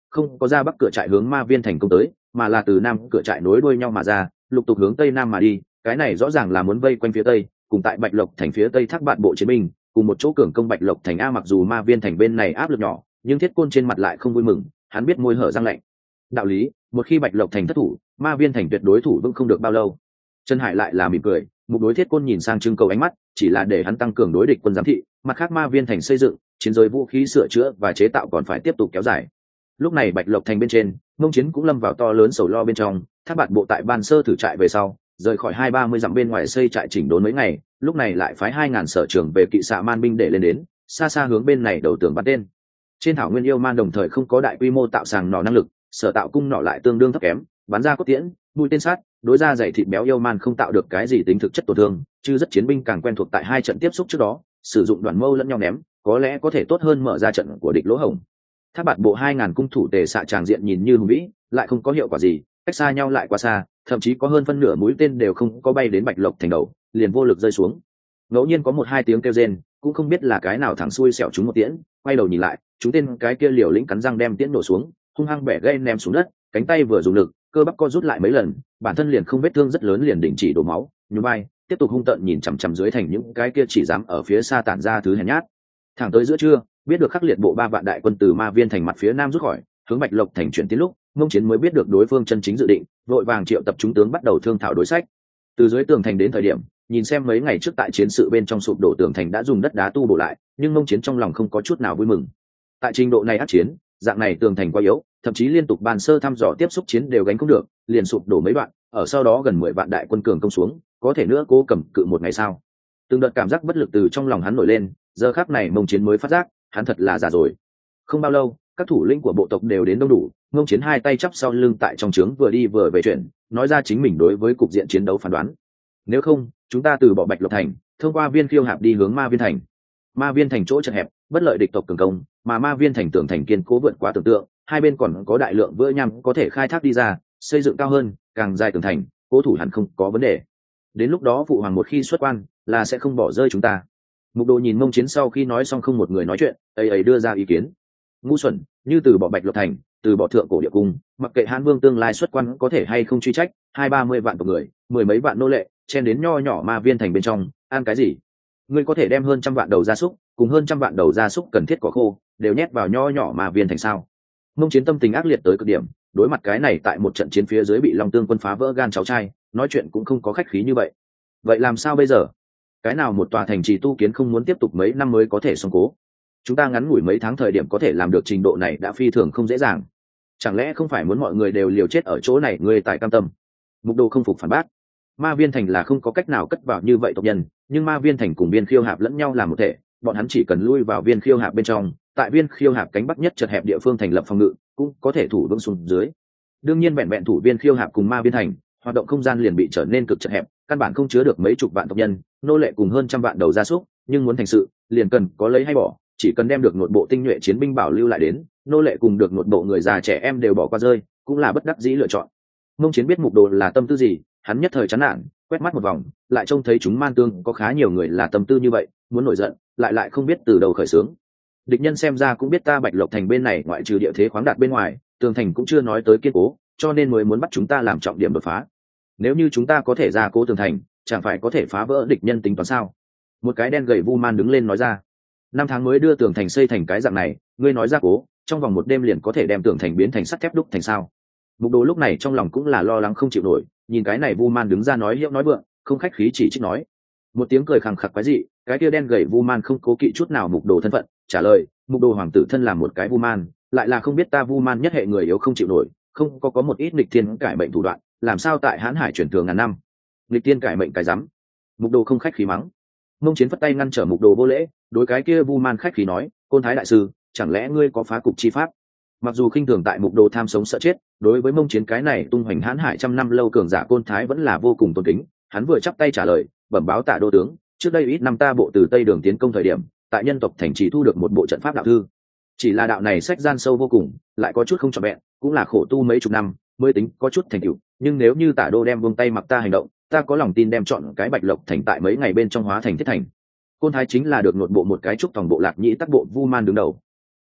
không có ra bắc cửa trại hướng ma viên thành công tới, mà là từ nam cửa trại nối đuôi nhau mà ra, lục tục hướng tây nam mà đi. Cái này rõ ràng là muốn vây quanh phía tây, cùng tại Bạch Lộc thành phía tây Thác Bạn bộ chiến binh cùng một chỗ cường công Bạch Lộc thành. A mặc dù ma viên thành bên này áp lực nhỏ, nhưng Thiết Côn trên mặt lại không vui mừng, hắn biết môi hở răng lạnh. Đạo lý, một khi Bạch Lộc thành thất thủ, ma viên thành tuyệt đối thủ vững không được bao lâu. Trần Hải lại là mỉm cười, Mục Đối Thiết Côn nhìn sang trưng cầu ánh mắt, chỉ là để hắn tăng cường đối địch quân giám thị, mặt khác ma viên thành xây dựng, chiến giới vũ khí sửa chữa và chế tạo còn phải tiếp tục kéo dài. Lúc này Bạch Lộc thành bên trên, Mông Chiến cũng lâm vào to lớn sầu lo bên trong. Thác Bạt bộ tại Ban Sơ thử trại về sau, rời khỏi 20-30 dặm bên ngoài xây trại chỉnh đốn mấy ngày, lúc này lại phái 2000 sở trưởng về kỵ xạ man binh để lên đến, xa xa hướng bên này đầu tường bắn tên. Trên thảo nguyên yêu man đồng thời không có đại quy mô tạo sàng nỏ năng lực, sở tạo cung nỏ lại tương đương thấp kém, bắn ra cốt tiễn, mũi tên sát, đối ra dày thịt béo yêu man không tạo được cái gì tính thực chất tổn thương, chứ rất chiến binh càng quen thuộc tại hai trận tiếp xúc trước đó, sử dụng đoàn mâu lẫn nhau ném, có lẽ có thể tốt hơn mở ra trận của địch lỗ hổng. Thác Bạt bộ 2000 cung thủ tề xạ tràng diện nhìn như hùng vĩ, lại không có hiệu quả gì, cách xa nhau lại quá xa, thậm chí có hơn phân nửa mũi tên đều không có bay đến Bạch Lộc thành đầu, liền vô lực rơi xuống. Ngẫu nhiên có 1-2 tiếng kêu rên, cũng không biết là cái nào thẳng xuôi xẻo chúng một tiễn, quay đầu nhìn lại, chúng tên cái kia liều lĩnh cắn răng đem tiễn nổ xuống, hung hăng bẻ gãy ném xuống đất, cánh tay vừa dùng lực, cơ bắp co rút lại mấy lần, bản thân liền không vết thương rất lớn liền đình chỉ đổ máu, nhún vai, tiếp tục hung tợn nhìn chằm chằm dưới thành những cái kia chỉ dám ở phía xa tản ra thứ hèn nhát. Thẳng tới giữa trưa, biết được khắc liệt bộ 3 vạn đại quân từ ma viên thành mặt phía nam rút khỏi, hướng Bạch Lộc thành chuyển tiến lúc, Mông Chiến mới biết được đối phương chân chính dự định, vội vàng triệu tập chúng tướng bắt đầu thương thảo đối sách. Từ dưới tường thành đến thời điểm, nhìn xem mấy ngày trước tại chiến sự bên trong sụp đổ tường thành đã dùng đất đá tu bổ lại, nhưng Mông Chiến trong lòng không có chút nào vui mừng. Tại trình độ này ác chiến, dạng này tường thành quá yếu, thậm chí liên tục Ban Sơ thăm dò tiếp xúc chiến đều gánh không được, liền sụp đổ mấy đoạn, ở sau đó gần 10 vạn đại quân cường công xuống, có thể nữa cố cầm cự một ngày sao? Từng đợt cảm giác bất lực từ trong lòng hắn nổi lên, giờ khắc này Mông Chiến mới phát giác, hắn thật là già rồi. Không bao lâu, các thủ lĩnh của bộ tộc đều đến đông đủ, Mông Chiến hai tay chắp sau lưng tại trong trướng vừa đi vừa về chuyện, nói ra chính mình đối với cục diện chiến đấu phán đoán. Nếu không, chúng ta từ bỏ Bạch Lộc thành, thông qua Viên Khiêu Hạp đi hướng Ma Viên thành. Ma Viên thành chỗ chật hẹp, bất lợi địch tộc cường công, mà Ma Viên thành tường thành kiên cố vượt quá tưởng tượng, hai bên còn có đại lượng vữa nham có thể khai thác đi ra, xây dựng cao hơn, càng dài tường thành, cố thủ hẳn không có vấn đề. Đến lúc đó phụ hoàng một khi xuất quan, là sẽ không bỏ rơi chúng ta. Mục Đồ nhìn Mông Chiến sau khi nói xong không một người nói chuyện, ấy đưa ra ý kiến. Ngu xuẩn, như từ bỏ Bạch Lộc thành, từ bỏ Thượng Cổ Địa Cung, mặc kệ Hán Vương tương lai xuất quan có thể hay không truy trách, 20-30 vạn tộc người, 10 mấy vạn nô lệ, chen đến nho nhỏ Ma Viên thành bên trong, ăn cái gì? Ngươi có thể đem hơn 100 vạn đầu gia súc, cùng hơn 100 vạn đầu gia súc cần thiết cỏ khô, đều nhét vào nho nhỏ Ma Viên thành sao? Mông Chiến tâm tình ác liệt tới cực điểm, đối mặt cái này tại một trận chiến phía dưới bị Long Tương quân phá vỡ gan cháu trai, nói chuyện cũng không có khách khí như vậy. Vậy làm sao bây giờ? Cái nào một tòa thành trì tu kiến không muốn tiếp tục mấy năm mới có thể xong cố? Chúng ta ngắn ngủi mấy tháng thời điểm có thể làm được trình độ này đã phi thường không dễ dàng. Chẳng lẽ không phải muốn mọi người đều liều chết ở chỗ này người tại cam tâm? Mục Đồ không phục phản bác. Ma Viên thành là không có cách nào cất vào như vậy tộc nhân, nhưng Ma Viên thành cùng Viên Khiêu Hạp lẫn nhau làm một thể, bọn hắn chỉ cần lui vào Viên Khiêu Hạp bên trong, tại Viên Khiêu Hạp cánh bắc nhất chật hẹp địa phương thành lập phòng ngự, cũng có thể thủ vững xuống dưới. Đương nhiên vẹn vẹn thủ Viên Khiêu Hạp cùng Ma Viên thành, hoạt động không gian liền bị trở nên cực chật hẹp, căn bản không chứa được mấy chục vạn tộc nhân, nô lệ cùng hơn 100 vạn đầu gia súc, nhưng muốn thành sự, liền cần có lấy hay bỏ, chỉ cần đem được nội bộ tinh nhuệ chiến binh bảo lưu lại đến, nô lệ cùng được nội bộ người già trẻ em đều bỏ qua rơi, cũng là bất đắc dĩ lựa chọn. Mông Chiến biết Mục Đồ là tâm tư gì, hắn nhất thời chán nản, quét mắt một vòng, lại trông thấy chúng Man Tương có khá nhiều người là tâm tư như vậy, muốn nổi giận, lại không biết từ đầu khởi xướng. Địch nhân xem ra cũng biết ta Bạch Lộc thành bên này ngoại trừ địa thế khoáng đạt bên ngoài, tường thành cũng chưa nói tới kiên cố, cho nên mới muốn bắt chúng ta làm trọng điểm đột phá. Nếu như chúng ta có thể ra cố tường thành, chẳng phải có thể phá vỡ địch nhân tính toán sao? Một cái đen gầy Vu Man đứng lên nói ra. 5 tháng mới đưa tường thành xây thành cái dạng này, ngươi nói ra cố, trong vòng 1 đêm liền có thể đem tường thành biến thành sắt thép đúc thành sao? Mục Đồ lúc này trong lòng cũng là lo lắng không chịu nổi, nhìn cái này Vu Man đứng ra nói hiệu nói vượng, không khách khí chỉ trích nói. Một tiếng cười khằng khặc quái dị, cái kia đen gầy Vu Man không cố kỵ chút nào Mục Đồ thân phận, trả lời, Mục Đồ hoàng tử thân làm một cái Vu Man, lại là không biết ta Vu Man nhất hệ người yếu không chịu nổi, không có một ít nghịch thiên cải mệnh thủ đoạn, làm sao tại Hán Hải chuyển thường ngàn năm? Nghịch thiên cải mệnh cái rắm. Mục Đồ không khách khí mắng. Mông Chiến phất tay ngăn trở Mục Đồ vô lễ, đối cái kia Vu Man khách khí nói, Côn Thái đại sư, chẳng lẽ ngươi có phá cục chi pháp? Mặc dù khinh thường tại Mục Đồ tham sống sợ chết, đối với Mông Chiến cái này tung hoành Hán Hải trăm năm lâu cường giả Côn Thái vẫn là vô cùng tôn kính. Hắn vừa chắp tay trả lời, bẩm báo Tả đô tướng, trước đây ít năm ta bộ từ Tây Đường tiến công thời điểm, tại nhân tộc thành trì thu được một bộ trận pháp đạo thư. Chỉ là đạo này sách gian sâu vô cùng, lại có chút không trọn vẹn, cũng là khổ tu mấy chục năm mới tính có chút thành tựu. Nhưng nếu như Tả đô đem buông tay mặc ta hành động, ta có lòng tin đem chọn cái Bạch Lộc thành tại mấy ngày bên trong hóa thành thiết thành. Côn Thái chính là được nội bộ một cái trúc tổng bộ Lạc Nhĩ tác bộ Vu Man đứng đầu.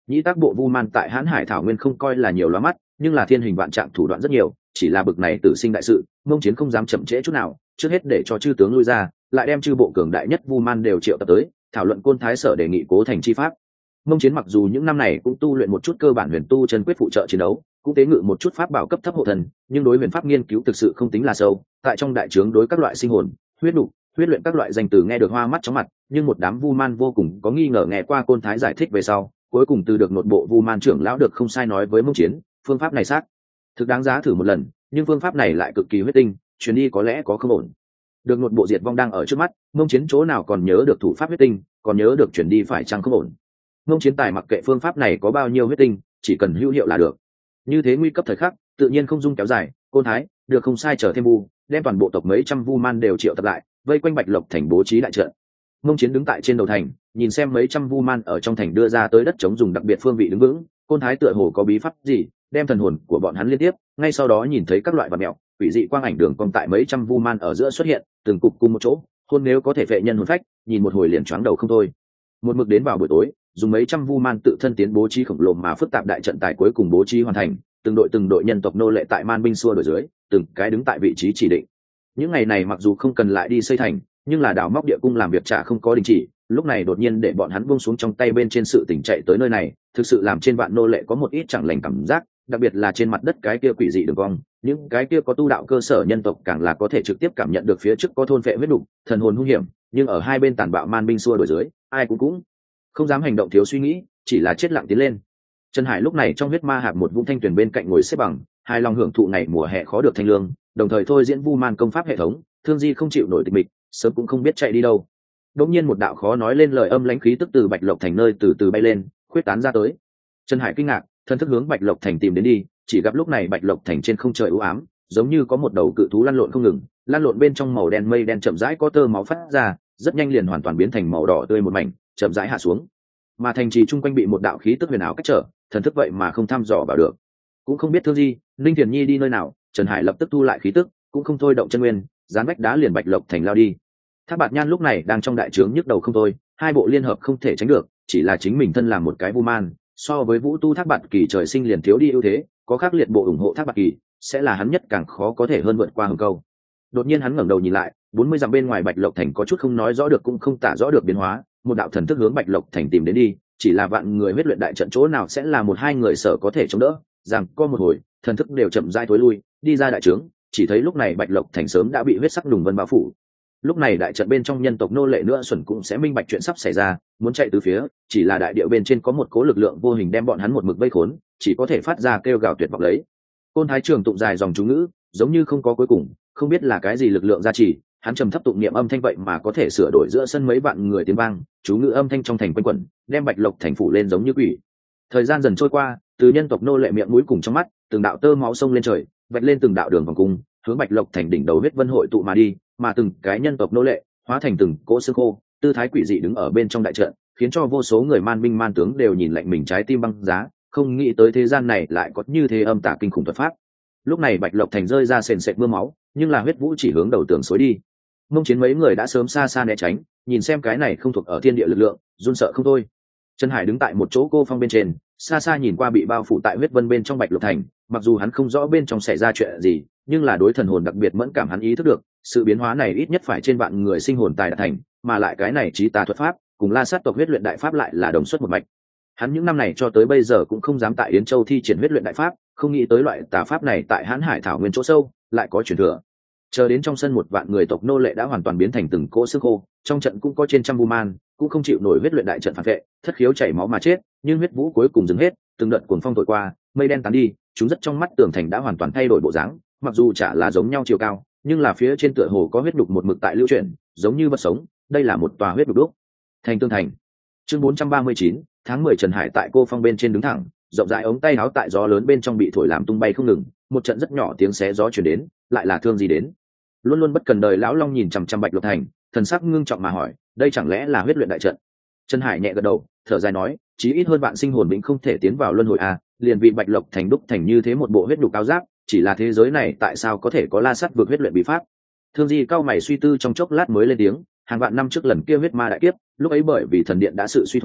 nhĩ tác bộ vu man tại hãn hải thảo nguyên không coi là nhiều lóa mắt, nhưng là thiên hình vạn trạng thủ đoạn rất nhiều, chỉ là bực này tử sinh đại sự, Mông Chiến không dám chậm trễ chút nào, trước hết để cho chư tướng lui ra, lại đem chư bộ cường đại nhất vu man đều triệu tập tới, thảo luận Côn Thái Sở đề nghị cố thành chi pháp. Mông Chiến mặc dù những năm này cũng tu luyện một chút cơ bản huyền tu chân quyết phụ trợ chiến đấu, cũng tế ngự một chút pháp bảo cấp thấp hộ thần, nhưng đối huyền pháp nghiên cứu thực sự không tính là sâu. Tại trong đại trướng đối các loại sinh hồn, huyết đủ, huyết luyện các loại danh từ nghe được hoa mắt chóng mặt, nhưng một đám vu man vô cùng có nghi ngờ nghe qua Côn Thái giải thích về sau, cuối cùng từ được nội bộ vu man trưởng lão được không sai nói với Mông Chiến, phương pháp này xác thực đáng giá thử một lần, nhưng phương pháp này lại cực kỳ huyết tinh, chuyến đi có lẽ có không ổn. Được nội bộ diệt vong đang ở trước mắt, Mông Chiến chỗ nào còn nhớ được thủ pháp huyết tinh, còn nhớ được chuyển đi phải chăng không ổn. Mông Chiến tài mặc kệ phương pháp này có bao nhiêu huyết tinh, chỉ cần hữu hiệu là được. Như thế nguy cấp thời khắc, tự nhiên không dung kéo dài, Côn Thái được không sai chờ thêm vu, đem toàn bộ tộc mấy trăm vu man đều triệu tập lại, vây quanh Bạch Lộc thành bố trí đại trận. Mông Chiến đứng tại trên đầu thành, nhìn xem mấy trăm vu man ở trong thành đưa ra tới đất chống dùng đặc biệt phương vị đứng vững, Côn Thái tựa hồ có bí pháp gì, đem thần hồn của bọn hắn liên tiếp, ngay sau đó nhìn thấy các loại vật mèo, quỷ dị quang ảnh đường cong tại mấy trăm vu man ở giữa xuất hiện, từng cục cùng một chỗ, hôn nếu có thể vệ nhân hồn phách, nhìn một hồi liền choáng đầu không thôi. Một mực đến vào buổi tối, dùng mấy trăm vu man tự thân tiến bố trí khổng lồ mà phức tạp đại trận tài cuối cùng bố trí hoàn thành, từng đội nhân tộc nô lệ tại man binh xua đổi dưới, từng cái đứng tại vị trí chỉ định. Những ngày này mặc dù không cần lại đi xây thành, nhưng là đào móc địa cung làm việc chả không có đình chỉ, lúc này đột nhiên để bọn hắn buông xuống trong tay bên trên sự tỉnh chạy tới nơi này, thực sự làm trên vạn nô lệ có một ít chẳng lành cảm giác, đặc biệt là trên mặt đất cái kia quỷ dị đường cong, những cái kia có tu đạo cơ sở nhân tộc càng là có thể trực tiếp cảm nhận được phía trước có thôn phệ huyết đục, thần hồn hung hiểm, nhưng ở hai bên tàn bạo man binh xua đổi dưới, ai cũng không dám hành động thiếu suy nghĩ, chỉ là chết lặng tiến lên. Trần Hải lúc này trong huyết ma hạp một vũng thanh tuyển bên cạnh ngồi xếp bằng, hài lòng hưởng thụ ngày mùa hè khó được thanh lương, đồng thời thôi diễn vu man công pháp hệ thống, thương di không chịu nổi tịch mịch, sớm cũng không biết chạy đi đâu. Đột nhiên một đạo khó nói lên lời âm lãnh khí tức từ Bạch Lộc thành nơi từ từ bay lên, khuyết tán ra tới. Trần Hải kinh ngạc, thân thức hướng Bạch Lộc thành tìm đến đi, chỉ gặp lúc này Bạch Lộc thành trên không trời u ám, giống như có một đầu cự thú lăn lộn không ngừng, lăn lộn bên trong màu đen mây đen chậm rãi có tơ máu phát ra, rất nhanh liền hoàn toàn biến thành màu đỏ tươi một mảnh, chậm rãi hạ xuống. Mà thành trì chung quanh bị một đạo khí tức huyền ảo cách trở, thần thức vậy mà không thăm dò vào được. Cũng không biết Thương Di, Linh Thiền Nhi đi nơi nào, Trần Hải lập tức thu lại khí tức, cũng không thôi động chân nguyên, dán vách đá liền Bạch Lộc thành lao đi. Thác Bạt Nhan lúc này đang trong đại trướng nhức đầu không thôi, hai bộ liên hợp không thể tránh được, chỉ là chính mình thân làm một cái vu man, so với Vũ Tu Thác Bạt Kỳ trời sinh liền thiếu đi ưu thế, có khác liệt bộ ủng hộ Thác Bạt Kỳ, sẽ là hắn nhất càng khó có thể hơn vượt qua hừng câu. Đột nhiên hắn ngẩng đầu nhìn lại, 40 dặm bên ngoài Bạch Lộc thành có chút không nói rõ được cũng không tả rõ được biến hóa, một đạo thần thức hướng Bạch Lộc thành tìm đến đi, chỉ là vạn người huyết luyện đại trận chỗ nào sẽ là một hai người sở có thể chống đỡ, rằng có một hồi, thần thức đều chậm rãi thối lui, đi ra đại trướng, chỉ thấy lúc này Bạch Lộc thành sớm đã bị huyết sắc đùng vân bao phủ. Lúc này đại trận bên trong nhân tộc nô lệ nữa xuẩn cũng sẽ minh bạch chuyện sắp xảy ra, muốn chạy từ phía, chỉ là đại địa bên trên có một cố lực lượng vô hình đem bọn hắn một mực vây khốn, chỉ có thể phát ra kêu gào tuyệt vọng lấy. Côn Thái Trường tụng dài dòng chú ngữ, giống như không có cuối cùng, không biết là cái gì lực lượng gia trì, hắn trầm thấp tụng niệm âm thanh vậy mà có thể sửa đổi giữa sân mấy vạn người tiếng vang, chú ngữ âm thanh trong thành quanh quẩn, đem Bạch Lộc thành phủ lên giống như quỷ. Thời gian dần trôi qua, từ nhân tộc nô lệ miệng mũi cùng trong mắt, từng đạo tơ máu sông lên trời, vạch lên từng đạo đường vòng cung, hướng Bạch Lộc thành đỉnh đầu huyết vân hội tụ mà đi, mà từng cái nhân tộc nô lệ hóa thành từng cỗ xương khô, tư thái quỷ dị đứng ở bên trong đại trận, khiến cho vô số người man binh man tướng đều nhìn lạnh mình trái tim băng giá, không nghĩ tới thế gian này lại có như thế âm tà kinh khủng thuật pháp. Lúc này Bạch Lộc thành rơi ra sền sệt mưa máu, nhưng là huyết vũ chỉ hướng đầu tường xối đi. Mông Chiến mấy người đã sớm xa xa né tránh, nhìn xem cái này không thuộc ở thiên địa lực lượng, run sợ không thôi. Trần Hải đứng tại một chỗ cô phong bên trên, xa xa nhìn qua bị bao phủ tại huyết vân bên trong Bạch Lộc thành, mặc dù hắn không rõ bên trong xảy ra chuyện gì, nhưng là đối thần hồn đặc biệt mẫn cảm hắn ý thức được, sự biến hóa này ít nhất phải trên vạn người sinh hồn tài đạt thành, mà lại cái này chí tà thuật pháp, cùng La Sát tộc huyết luyện đại pháp lại là đồng xuất một mạch. Hắn những năm này cho tới bây giờ cũng không dám tại Yến Châu thi triển huyết luyện đại pháp, không nghĩ tới loại tà pháp này tại Hán Hải thảo nguyên chỗ sâu lại có truyền thừa. Chờ đến trong sân một vạn người tộc nô lệ đã hoàn toàn biến thành từng cỗ xương khô, trong trận cũng có trên trăm vu man, cũng không chịu nổi huyết luyện đại trận phản vệ, thất khiếu chảy máu mà chết, nhưng huyết vũ cuối cùng dừng hết, từng đợt cuồng phong thổi qua, mây đen tán đi, chúng rất trong mắt tường thành đã hoàn toàn thay đổi bộ dáng, mặc dù chả là giống nhau chiều cao, nhưng là phía trên tựa hồ có huyết đục một mực tại lưu chuyển, giống như vật sống, đây là một tòa huyết đục đúc. Thành tương thành. Chương 439, tháng 10 Trần Hải tại cô phong bên trên đứng thẳng, rộng rãi ống tay áo tại gió lớn bên trong bị thổi làm tung bay không ngừng, một trận rất nhỏ tiếng xé gió truyền đến, lại là Thương gì đến. Luôn luôn bất cần đời lão long nhìn chằm chằm Bạch Lộc thành, thần sắc ngưng trọng mà hỏi, đây chẳng lẽ là huyết luyện đại trận? Trần Hải nhẹ gật đầu, thở dài nói, chí ít hơn vạn sinh hồn vĩnh không thể tiến vào luân hồi a, liền vì Bạch Lộc thành đúc thành như thế một bộ huyết đục cao giáp, chỉ là thế giới này tại sao có thể có La Sát vượt huyết luyện bí pháp? Thương Di cao mày suy tư trong chốc lát mới lên tiếng, hàng vạn năm trước lần kia huyết ma đại kiếp, lúc ấy bởi vì thần điện đã sự suy thoái,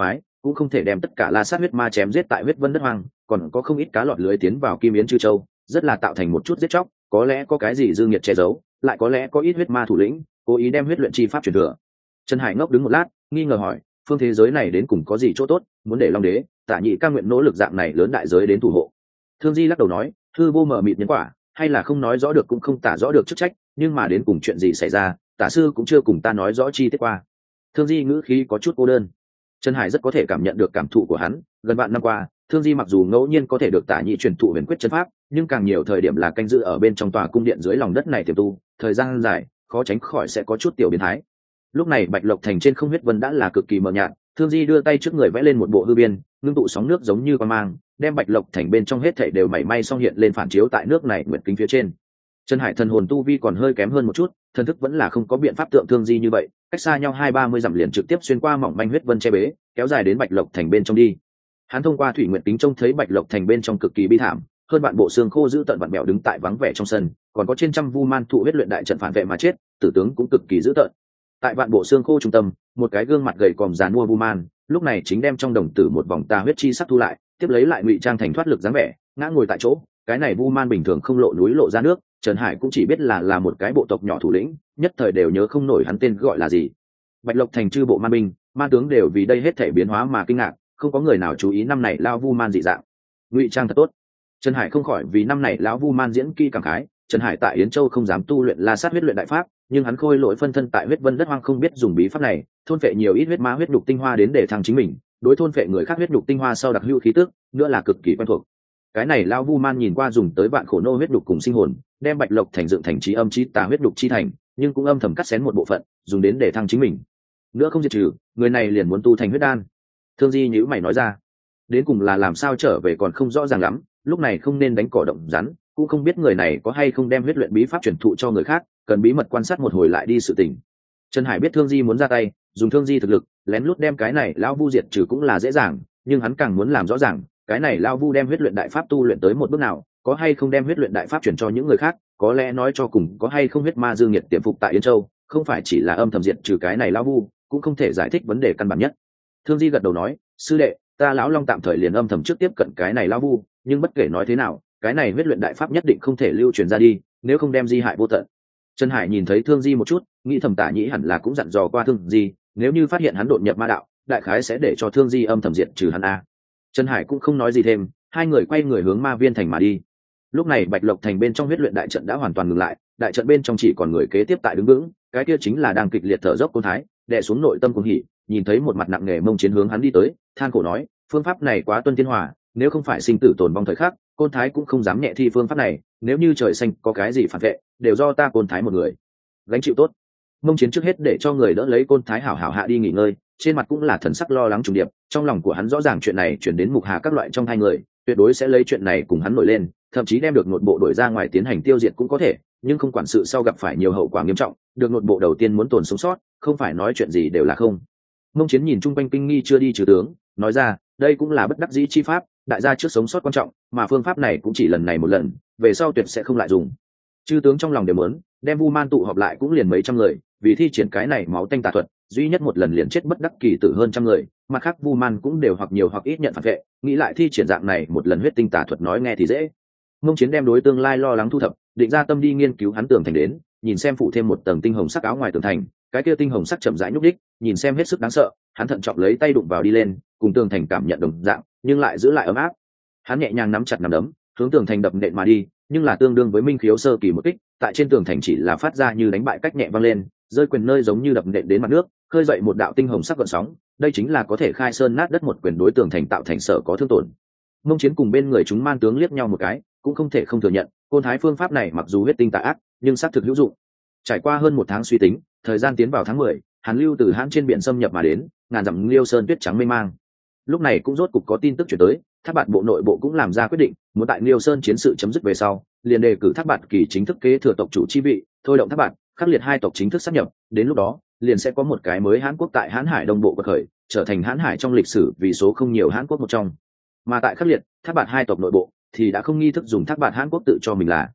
cũng không thể đem tất cả la sát huyết ma chém giết tại huyết vân đất hoang, còn có không ít cá lọt lưới tiến vào Kim Yến Chư Châu, rất là tạo thành một chút giết chóc, có lẽ có cái gì dư nghiệt che giấu, lại có lẽ có ít huyết ma thủ lĩnh cố ý đem huyết luyện chi pháp truyền thừa. Trần Hải ngốc đứng một lát, nghi ngờ hỏi, phương thế giới này đến cùng có gì chỗ tốt, muốn để Long Đế, Tả Nhị ca nguyện nỗ lực dạng này lớn đại giới đến thủ hộ. Thương Di lắc đầu nói, hư vô mờ mịt nhân quả, hay là không nói rõ được cũng không tả rõ được chức trách, nhưng mà đến cùng chuyện gì xảy ra, tả sư cũng chưa cùng ta nói rõ chi tiết qua. Thương Di ngữ khí có chút cô đơn. Trần Hải rất có thể cảm nhận được cảm thụ của hắn, gần vạn năm qua, Thương Di mặc dù ngẫu nhiên có thể được Tả Nhị truyền thụ huyền quyết chân pháp, nhưng càng nhiều thời điểm là canh giữ ở bên trong tòa cung điện dưới lòng đất này tiềm tu, thời gian dài, khó tránh khỏi sẽ có chút tiểu biến thái. Lúc này Bạch Lộc thành trên không huyết vân đã là cực kỳ mờ nhạt, Thương Di đưa tay trước người vẽ lên một bộ hư biên, ngưng tụ sóng nước giống như quang mang, đem Bạch Lộc thành bên trong hết thảy đều mảy may xong hiện lên phản chiếu tại nước này nguyệt kính phía trên. Trần Hải thần hồn tu vi còn hơi kém hơn một chút, thần thức vẫn là không có biện pháp tượng Thương Di như vậy, cách xa nhau 20-30 dặm liền trực tiếp xuyên qua mỏng manh huyết vân che bế, kéo dài đến Bạch Lộc thành bên trong đi. Hắn thông qua thủy nguyệt kính trông thấy Bạch Lộc thành bên trong cực kỳ bi thảm, hơn bạn bộ xương khô giữ tận vặn mèo đứng tại vắng vẻ trong sân, còn có trên trăm vu man thụ huyết luyện đại trận phản vệ mà chết, tử tướng cũng cực kỳ dữ tợn. Tại vạn bộ xương khô trung tâm, một cái gương mặt gầy còm giàn mua vu man, lúc này chính đem trong đồng tử một vòng tà huyết chi sắc thu lại, tiếp lấy lại ngụy trang thành thoát lực dáng vẻ, ngã ngồi tại chỗ. Cái này vu man bình thường không lộ núi lộ ra nước, Trần Hải cũng chỉ biết là một cái bộ tộc nhỏ thủ lĩnh, nhất thời đều nhớ không nổi hắn tên gọi là gì. Bạch Lộc thành chư bộ man binh, man tướng đều vì đây hết thể biến hóa mà kinh ngạc, không có người nào chú ý năm này lao vu man dị dạng. Ngụy trang thật tốt. Trần Hải không khỏi vì năm này lão vu man diễn kỹ cảm khái. Trần Hải tại Yến Châu không dám tu luyện La Sát huyết luyện đại pháp, nhưng hắn khôi lỗi phân thân tại huyết vân đất hoang không biết dùng bí pháp này, thôn phệ nhiều ít huyết ma huyết nhục tinh hoa đến để thăng chính mình, đối thôn phệ người khác huyết nhục tinh hoa sau đặc hữu khí tức, nữa là cực kỳ quen thuộc. Cái này lão vu man nhìn qua dùng tới vạn khổ nô huyết nhục cùng sinh hồn, đem Bạch Lộc thành dựng thành trí âm chí tà huyết nhục chi thành, nhưng cũng âm thầm cắt xén một bộ phận, dùng đến để thăng chính mình. Nữa không diệt trừ, người này liền muốn tu thành huyết đan. Thương Di nhíu mày nói ra, đến cùng là làm sao trở về còn không rõ ràng lắm, lúc này không nên đánh cỏ động rắn, cũng không biết người này có hay không đem huyết luyện bí pháp truyền thụ cho người khác, cần bí mật quan sát một hồi lại đi sự tình. Trần Hải biết Thương Di muốn ra tay, dùng Thương Di thực lực lén lút đem cái này lão vu diệt trừ cũng là dễ dàng, nhưng hắn càng muốn làm rõ ràng, cái này lão vu đem huyết luyện đại pháp tu luyện tới một bước nào, có hay không đem huyết luyện đại pháp truyền cho những người khác, có lẽ nói cho cùng có hay không huyết ma dương nhiệt tiềm phục tại Yến Châu, không phải chỉ là âm thầm diệt trừ cái này lão vu, cũng không thể giải thích vấn đề căn bản nhất. Thương Di gật đầu nói, sư đệ, ta lão long tạm thời liền âm thầm trước tiếp cận cái này lão vu, nhưng bất kể nói thế nào, cái này huyết luyện đại pháp nhất định không thể lưu truyền ra đi, nếu không đem di hại vô tận. Trần Hải nhìn thấy Thương Di một chút, nghĩ thầm Tả Nhĩ hẳn là cũng dặn dò qua Thương Di, nếu như phát hiện hắn đột nhập ma đạo, đại khái sẽ để cho Thương Di âm thầm diệt trừ hắn a. Trần Hải cũng không nói gì thêm, hai người quay người hướng Ma Viên thành mà đi. Lúc này Bạch Lộc thành bên trong huyết luyện đại trận đã hoàn toàn ngừng lại, đại trận bên trong chỉ còn người kế tiếp tại đứng vững, cái kia chính là đang kịch liệt thở dốc Côn Thái, đè xuống nội tâm cuồng hỉ, nhìn thấy một mặt nặng nề Mông Chiến hướng hắn đi tới, than khổ nói, phương pháp này quá tuân thiên hòa, nếu không phải sinh tử tồn vong thời khắc, Côn Thái cũng không dám nhẹ thi phương pháp này, nếu như trời xanh có cái gì phản vệ, đều do ta Côn Thái một người gánh chịu tốt. Mông Chiến trước hết để cho người đỡ lấy Côn Thái hảo hảo hạ đi nghỉ ngơi, trên mặt cũng là thần sắc lo lắng trùng điệp, trong lòng của hắn rõ ràng chuyện này chuyển đến Mục Hà các loại trong hai người, tuyệt đối sẽ lấy chuyện này cùng hắn nổi lên, thậm chí đem được nội bộ đổi ra ngoài tiến hành tiêu diệt cũng có thể, nhưng không quản sự sau gặp phải nhiều hậu quả nghiêm trọng, được nội bộ đầu tiên muốn tồn sống sót, không phải nói chuyện gì đều là không. Mông Chiến nhìn chung quanh kinh nghi chưa đi trừ tướng, nói ra, đây cũng là bất đắc dĩ chi pháp, đại gia trước sống sót quan trọng, mà phương pháp này cũng chỉ lần này một lần, về sau tuyệt sẽ không lại dùng. Chư tướng trong lòng đều muốn đem Vu Man tụ họp lại cũng liền mấy trăm người, vì thi triển cái này máu tanh tà thuật, duy nhất một lần liền chết bất đắc kỳ tử hơn trăm người, mặt khác Vu Man cũng đều hoặc nhiều hoặc ít nhận phản vệ, nghĩ lại thi triển dạng này một lần huyết tinh tà thuật nói nghe thì dễ. Mông Chiến đem đối tương lai lo lắng thu thập, định ra tâm đi nghiên cứu hắn tường thành đến, nhìn xem phụ thêm một tầng tinh hồng sắc áo ngoài tường thành, cái kia tinh hồng sắc chậm rãi nhúc đích, nhìn xem hết sức đáng sợ, hắn thận trọng lấy tay đụng vào đi lên, cùng tường thành cảm nhận đồng dạng, nhưng lại giữ lại ấm áp. Hắn nhẹ nhàng nắm chặt nắm đấm, hướng tường thành đập nện mà đi, nhưng là tương đương với minh khiếu sơ kỳ một kích, tại trên tường thành chỉ là phát ra như đánh bại cách nhẹ vang lên, rơi quyền nơi giống như đập nện đến mặt nước, khơi dậy một đạo tinh hồng sắc gợn sóng, đây chính là có thể khai sơn nát đất một quyền đối tường thành tạo thành sở có thương tổn. Mông Chiến cùng bên người chúng man tướng liếc nhau một cái, cũng không thể không thừa nhận, Côn Thái phương pháp này mặc dù huyết tinh tà ác, nhưng xác thực hữu dụng. Trải qua hơn một tháng suy tính, thời gian tiến vào tháng 10, Hàn Lưu từ Hãn trên biển xâm nhập mà đến, ngàn dặm Liêu Sơn tuyết trắng mê mang. Lúc này cũng rốt cục có tin tức chuyển tới, Thác Bạt bộ nội bộ cũng làm ra quyết định, muốn tại Liêu Sơn chiến sự chấm dứt về sau, liền đề cử Thác Bạt Kỳ chính thức kế thừa tộc chủ chi vị, thôi động Thác Bạt, khắc liệt hai tộc chính thức sáp nhập, đến lúc đó, liền sẽ có một cái mới Hán quốc tại Hán Hải Đông bộ bậc khởi, trở thành Hán Hải trong lịch sử vì số không nhiều Hán quốc một trong. Mà tại khắc liệt, Thác Bạt hai tộc nội bộ thì đã không nghi thức dùng Thác Bạt Hán quốc tự cho mình là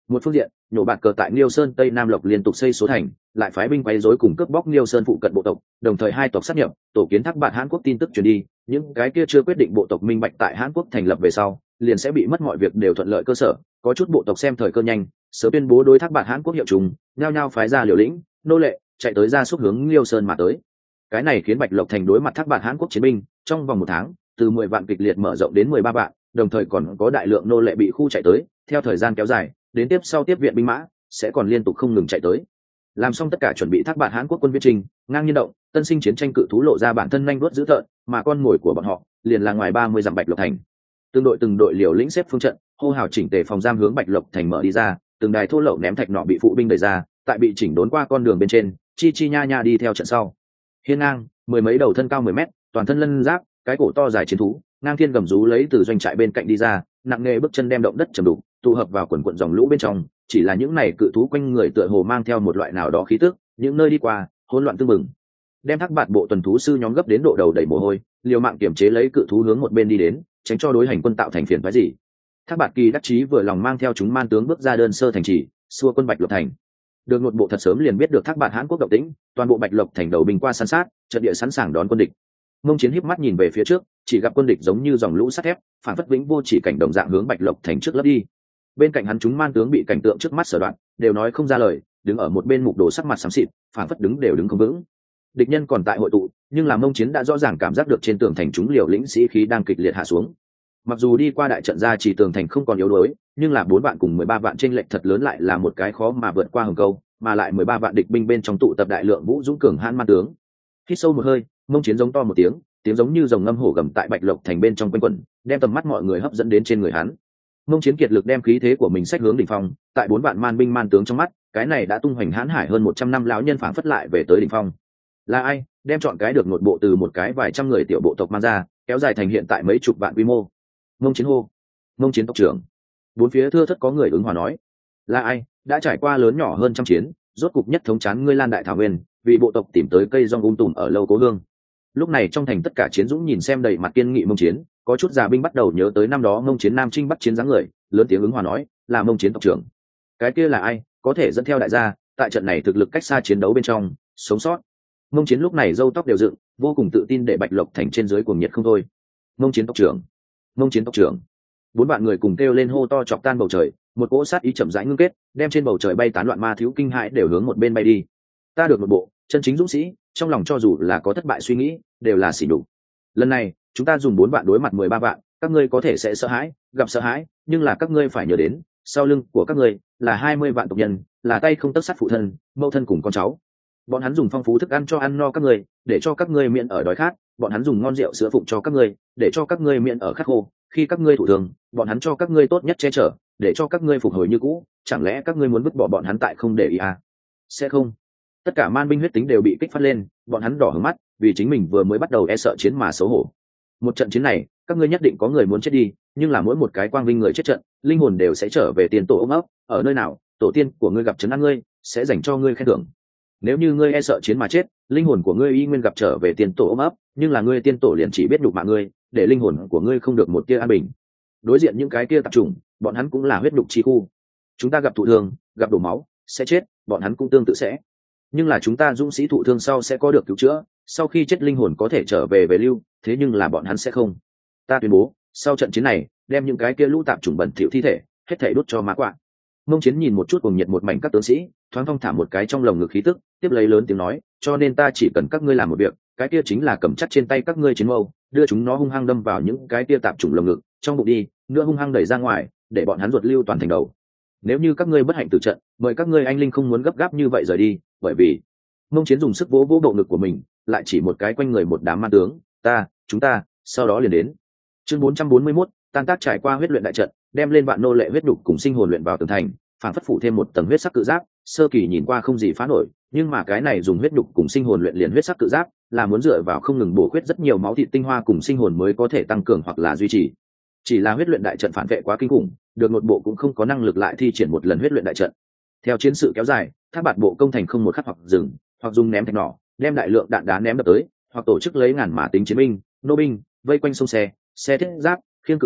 Một phương diện, nhổ bạt cờ tại Liêu Sơn Tây Nam Lộc liên tục xây số thành, lại phái binh quấy rối cùng cướp bóc Liêu Sơn phụ cận bộ tộc, đồng thời hai tộc sát nhập, tổ kiến Thác Bạt Hán quốc tin tức truyền đi, những cái kia chưa quyết định bộ tộc minh bạch tại Hán quốc thành lập về sau, liền sẽ bị mất mọi việc đều thuận lợi cơ sở, có chút bộ tộc xem thời cơ nhanh, sớm tuyên bố đối Thác Bạt Hán quốc hiệu trùng, nhao nhao phái ra Liều lĩnh, nô lệ, chạy tới ra xúc hướng Liêu Sơn mà tới. Cái này khiến Bạch Lộc thành đối mặt Thác Bạt Hán quốc chiến binh, trong vòng một tháng, từ 10 vạn kịch liệt mở rộng đến 13 vạn, đồng thời còn có đại lượng nô lệ bị khu chạy tới, theo thời gian kéo dài, đến tiếp sau tiếp viện binh mã sẽ còn liên tục không ngừng chạy tới. Làm xong tất cả chuẩn bị, Thác Bạt Hán quốc quân viễn trình ngang nhiên động, tân sinh chiến tranh cự thú lộ ra bản thân nhanh đuốt dữ tợn, mà con mồi của bọn họ liền là ngoài 30 dặm Bạch Lộc thành. Từng đội liều lĩnh xếp phương trận, hô hào chỉnh tề phòng giam hướng Bạch Lộc thành mở đi ra, từng đài thô lậu ném thạch nọ bị phụ binh đẩy ra, tại bị chỉnh đốn qua con đường bên trên, chi chi nha nha đi theo trận sau. Hiên ngang, mười mấy đầu thân cao 10 mét, toàn thân lân giáp, cái cổ to dài chiến thú, ngang thiên gầm rú lấy từ doanh trại bên cạnh đi ra, nặng nề bước chân đem động đất trầm đục, tụ hợp vào quần quần dòng lũ bên trong. Chỉ là những này cự thú quanh người tựa hồ mang theo một loại nào đó khí tức, những nơi đi qua hỗn loạn tương mừng. Đem Thác Bạt bộ tuần thú sư nhóm gấp đến độ đầu đầy mồ hôi, liều mạng kiểm chế lấy cự thú hướng một bên đi đến, tránh cho đối hành quân tạo thành phiền phức gì. Thác Bạt kỳ đắc chí vừa lòng mang theo chúng man tướng bước ra đơn sơ thành trì, xua quân Bạch Lộc thành. Đường Nội bộ thật sớm liền biết được Thác Bạt Hán quốc động tĩnh, toàn bộ Bạch Lộc thành đầu binh qua săn sát, trận địa sẵn sàng đón quân địch. Mông Chiến híp mắt nhìn về phía trước, chỉ gặp quân địch giống như dòng lũ sắt thép, phản phất vĩnh vô chỉ cảnh đồng dạng hướng Bạch Lộc thành trước lấp đi. Bên cạnh hắn chúng man tướng bị cảnh tượng trước mắt sở đoạn, đều nói không ra lời, đứng ở một bên mục đồ sắc mặt xám xịt, phản phất đứng đều đứng không vững. Địch nhân còn tại hội tụ, nhưng là Mông Chiến đã rõ ràng cảm giác được trên tường thành chúng liều lĩnh sĩ khí đang kịch liệt hạ xuống. Mặc dù đi qua đại trận ra chỉ tường thành không còn yếu đuối, nhưng là 4 vạn cùng 13 vạn chênh lệch thật lớn lại là một cái khó mà vượt qua hừng câu, mà lại 13 vạn địch binh bên trong tụ tập đại lượng vũ dũng cường hãn man tướng. Hít sâu một hơi, Mông Chiến giống to một tiếng, tiếng giống như rồng ngâm hổ gầm tại Bạch Lộc thành bên trong quanh quẩn, đem tầm mắt mọi người hấp dẫn đến trên người hắn. Mông Chiến kiệt lực đem khí thế của mình sách hướng đỉnh phong, tại 4 vạn man binh man tướng trong mắt, cái này đã tung hoành hãn hải hơn 100 năm lão nhân phảng phất lại về tới đỉnh phong. Là ai đem chọn cái được nội bộ từ một cái vài trăm người tiểu bộ tộc mang ra, kéo dài thành hiện tại mấy chục vạn quy mô? Mông Chiến hô. Mông Chiến tộc trưởng. Bốn phía thưa thất có người ứng hòa nói. Là ai đã trải qua lớn nhỏ hơn trăm chiến, rốt cục nhất thống chán ngươi Lan đại thảo nguyên, vì bộ tộc tìm tới cây rong tùm ở lâu cố hương. Lúc này trong thành tất cả chiến dũng nhìn xem đầy mặt kiên nghị Mông Chiến, có chút già binh bắt đầu nhớ tới năm đó Mông Chiến nam chinh bắc chiến dáng người, lớn tiếng ứng hòa nói, là Mông Chiến tộc trưởng. Cái kia là ai có thể dẫn theo đại gia tại trận này thực lực cách xa chiến đấu bên trong sống sót? Mông Chiến lúc này râu tóc đều dựng, vô cùng tự tin để Bạch Lộc thành trên dưới cuồng nhiệt không thôi. Mông Chiến tộc trưởng, Mông Chiến tộc trưởng. 4 vạn người cùng kêu lên hô to chọc tan bầu trời, một cỗ sát ý chậm rãi ngưng kết, đem trên bầu trời bay tán loạn ma thiếu kinh hãi đều hướng một bên bay đi. Ta được một bộ chân chính dũng sĩ, trong lòng cho dù là có thất bại suy nghĩ, đều là sỉ nhục. Lần này, chúng ta dùng 4 vạn đối mặt 13 vạn, các ngươi có thể sẽ sợ hãi, gặp sợ hãi, nhưng là các ngươi phải nhớ đến, sau lưng của các ngươi là 20 vạn tộc nhân, là tay không tấc sắt phụ thân, mẫu thân cùng con cháu. Bọn hắn dùng phong phú thức ăn cho ăn no các ngươi, để cho các ngươi miễn ở đói khát, bọn hắn dùng ngon rượu sữa phụng cho các ngươi, để cho các ngươi miễn ở khát khô, khi các ngươi thụ thương, bọn hắn cho các ngươi tốt nhất che chở, để cho các ngươi phục hồi như cũ, chẳng lẽ các ngươi muốn vứt bỏ bọn hắn tại không để ý à? Sẽ không. Tất cả man binh huyết tính đều bị kích phát lên, bọn hắn đỏ hứng mắt, vì chính mình vừa mới bắt đầu e sợ chiến mà xấu hổ. Một trận chiến này, các ngươi nhất định có người muốn chết đi, nhưng là mỗi một cái quang vinh người chết trận, linh hồn đều sẽ trở về tiền tổ ôm ấp, ở nơi nào, tổ tiên của ngươi gặp trấn an ngươi, sẽ dành cho ngươi khen thưởng. Nếu như ngươi e sợ chiến mà chết, linh hồn của ngươi y nguyên gặp trở về tiền tổ ôm ấp, nhưng là ngươi tiên tổ liền chỉ biết nhục mạ ngươi, để linh hồn của ngươi không được một tia an bình. Đối diện những cái kia tạp chủng, bọn hắn cũng là huyết nhục chi khu. Chúng ta gặp thụ thương, gặp đổ máu, sẽ chết, bọn hắn cũng tương tự sẽ. Nhưng là chúng ta dũng sĩ thụ thương sau sẽ có được cứu chữa, sau khi chết linh hồn có thể trở về về lưu, thế nhưng là bọn hắn sẽ không. Ta tuyên bố, sau trận chiến này, đem những cái kia lũ tạp chủng bẩn thỉu thi thể, hết thảy đốt cho ma quạ. Mông Chiến nhìn một chút cuồng nhiệt một mảnh các tướng sĩ, thoáng thong thả một cái trong lồng ngực khí tức, tiếp lấy lớn tiếng nói, cho nên ta chỉ cần các ngươi làm một việc, cái kia chính là cầm chắc trên tay các ngươi chiến mâu, đưa chúng nó hung hăng đâm vào những cái kia tạp chủng lồng ngực, trong bụng đi, nữa hung hăng đẩy ra ngoài, để bọn hắn ruột lưu toàn thành đầu. Nếu như các ngươi bất hạnh tử trận, mời các ngươi anh linh không muốn gấp gáp như vậy rời đi, bởi vì Mông Chiến dùng sức vỗ vỗ bộ ngực của mình, lại chỉ một cái quanh người một đám man tướng, chúng ta, sau đó liền đến. Chương 441, tan tác trải qua huyết luyện đại trận, đem lên vạn nô lệ huyết đục cùng sinh hồn luyện vào tường thành, phản phất phủ thêm một tầng huyết sắc cự giáp, sơ kỳ nhìn qua không gì phá nổi, nhưng mà cái này dùng huyết đục cùng sinh hồn luyện liền huyết sắc cự giáp, là muốn dựa vào không ngừng bổ khuyết rất nhiều máu thịt tinh hoa cùng sinh hồn mới có thể tăng cường hoặc là duy trì. Chỉ là huyết luyện đại trận phản vệ quá kinh khủng, được nội bộ cũng không có năng lực lại thi triển một lần huyết luyện đại trận. Theo chiến sự kéo dài, Thác Bạt bộ công thành không một khắc hoặc dừng, hoặc dùng ném thạch nỏ, đem đại lượng đạn đá ném đập tới, hoặc tổ chức lấy ngàn mã tính chiến binh, nô binh, vây quanh sông xe thiết giáp, khiêng cự mục,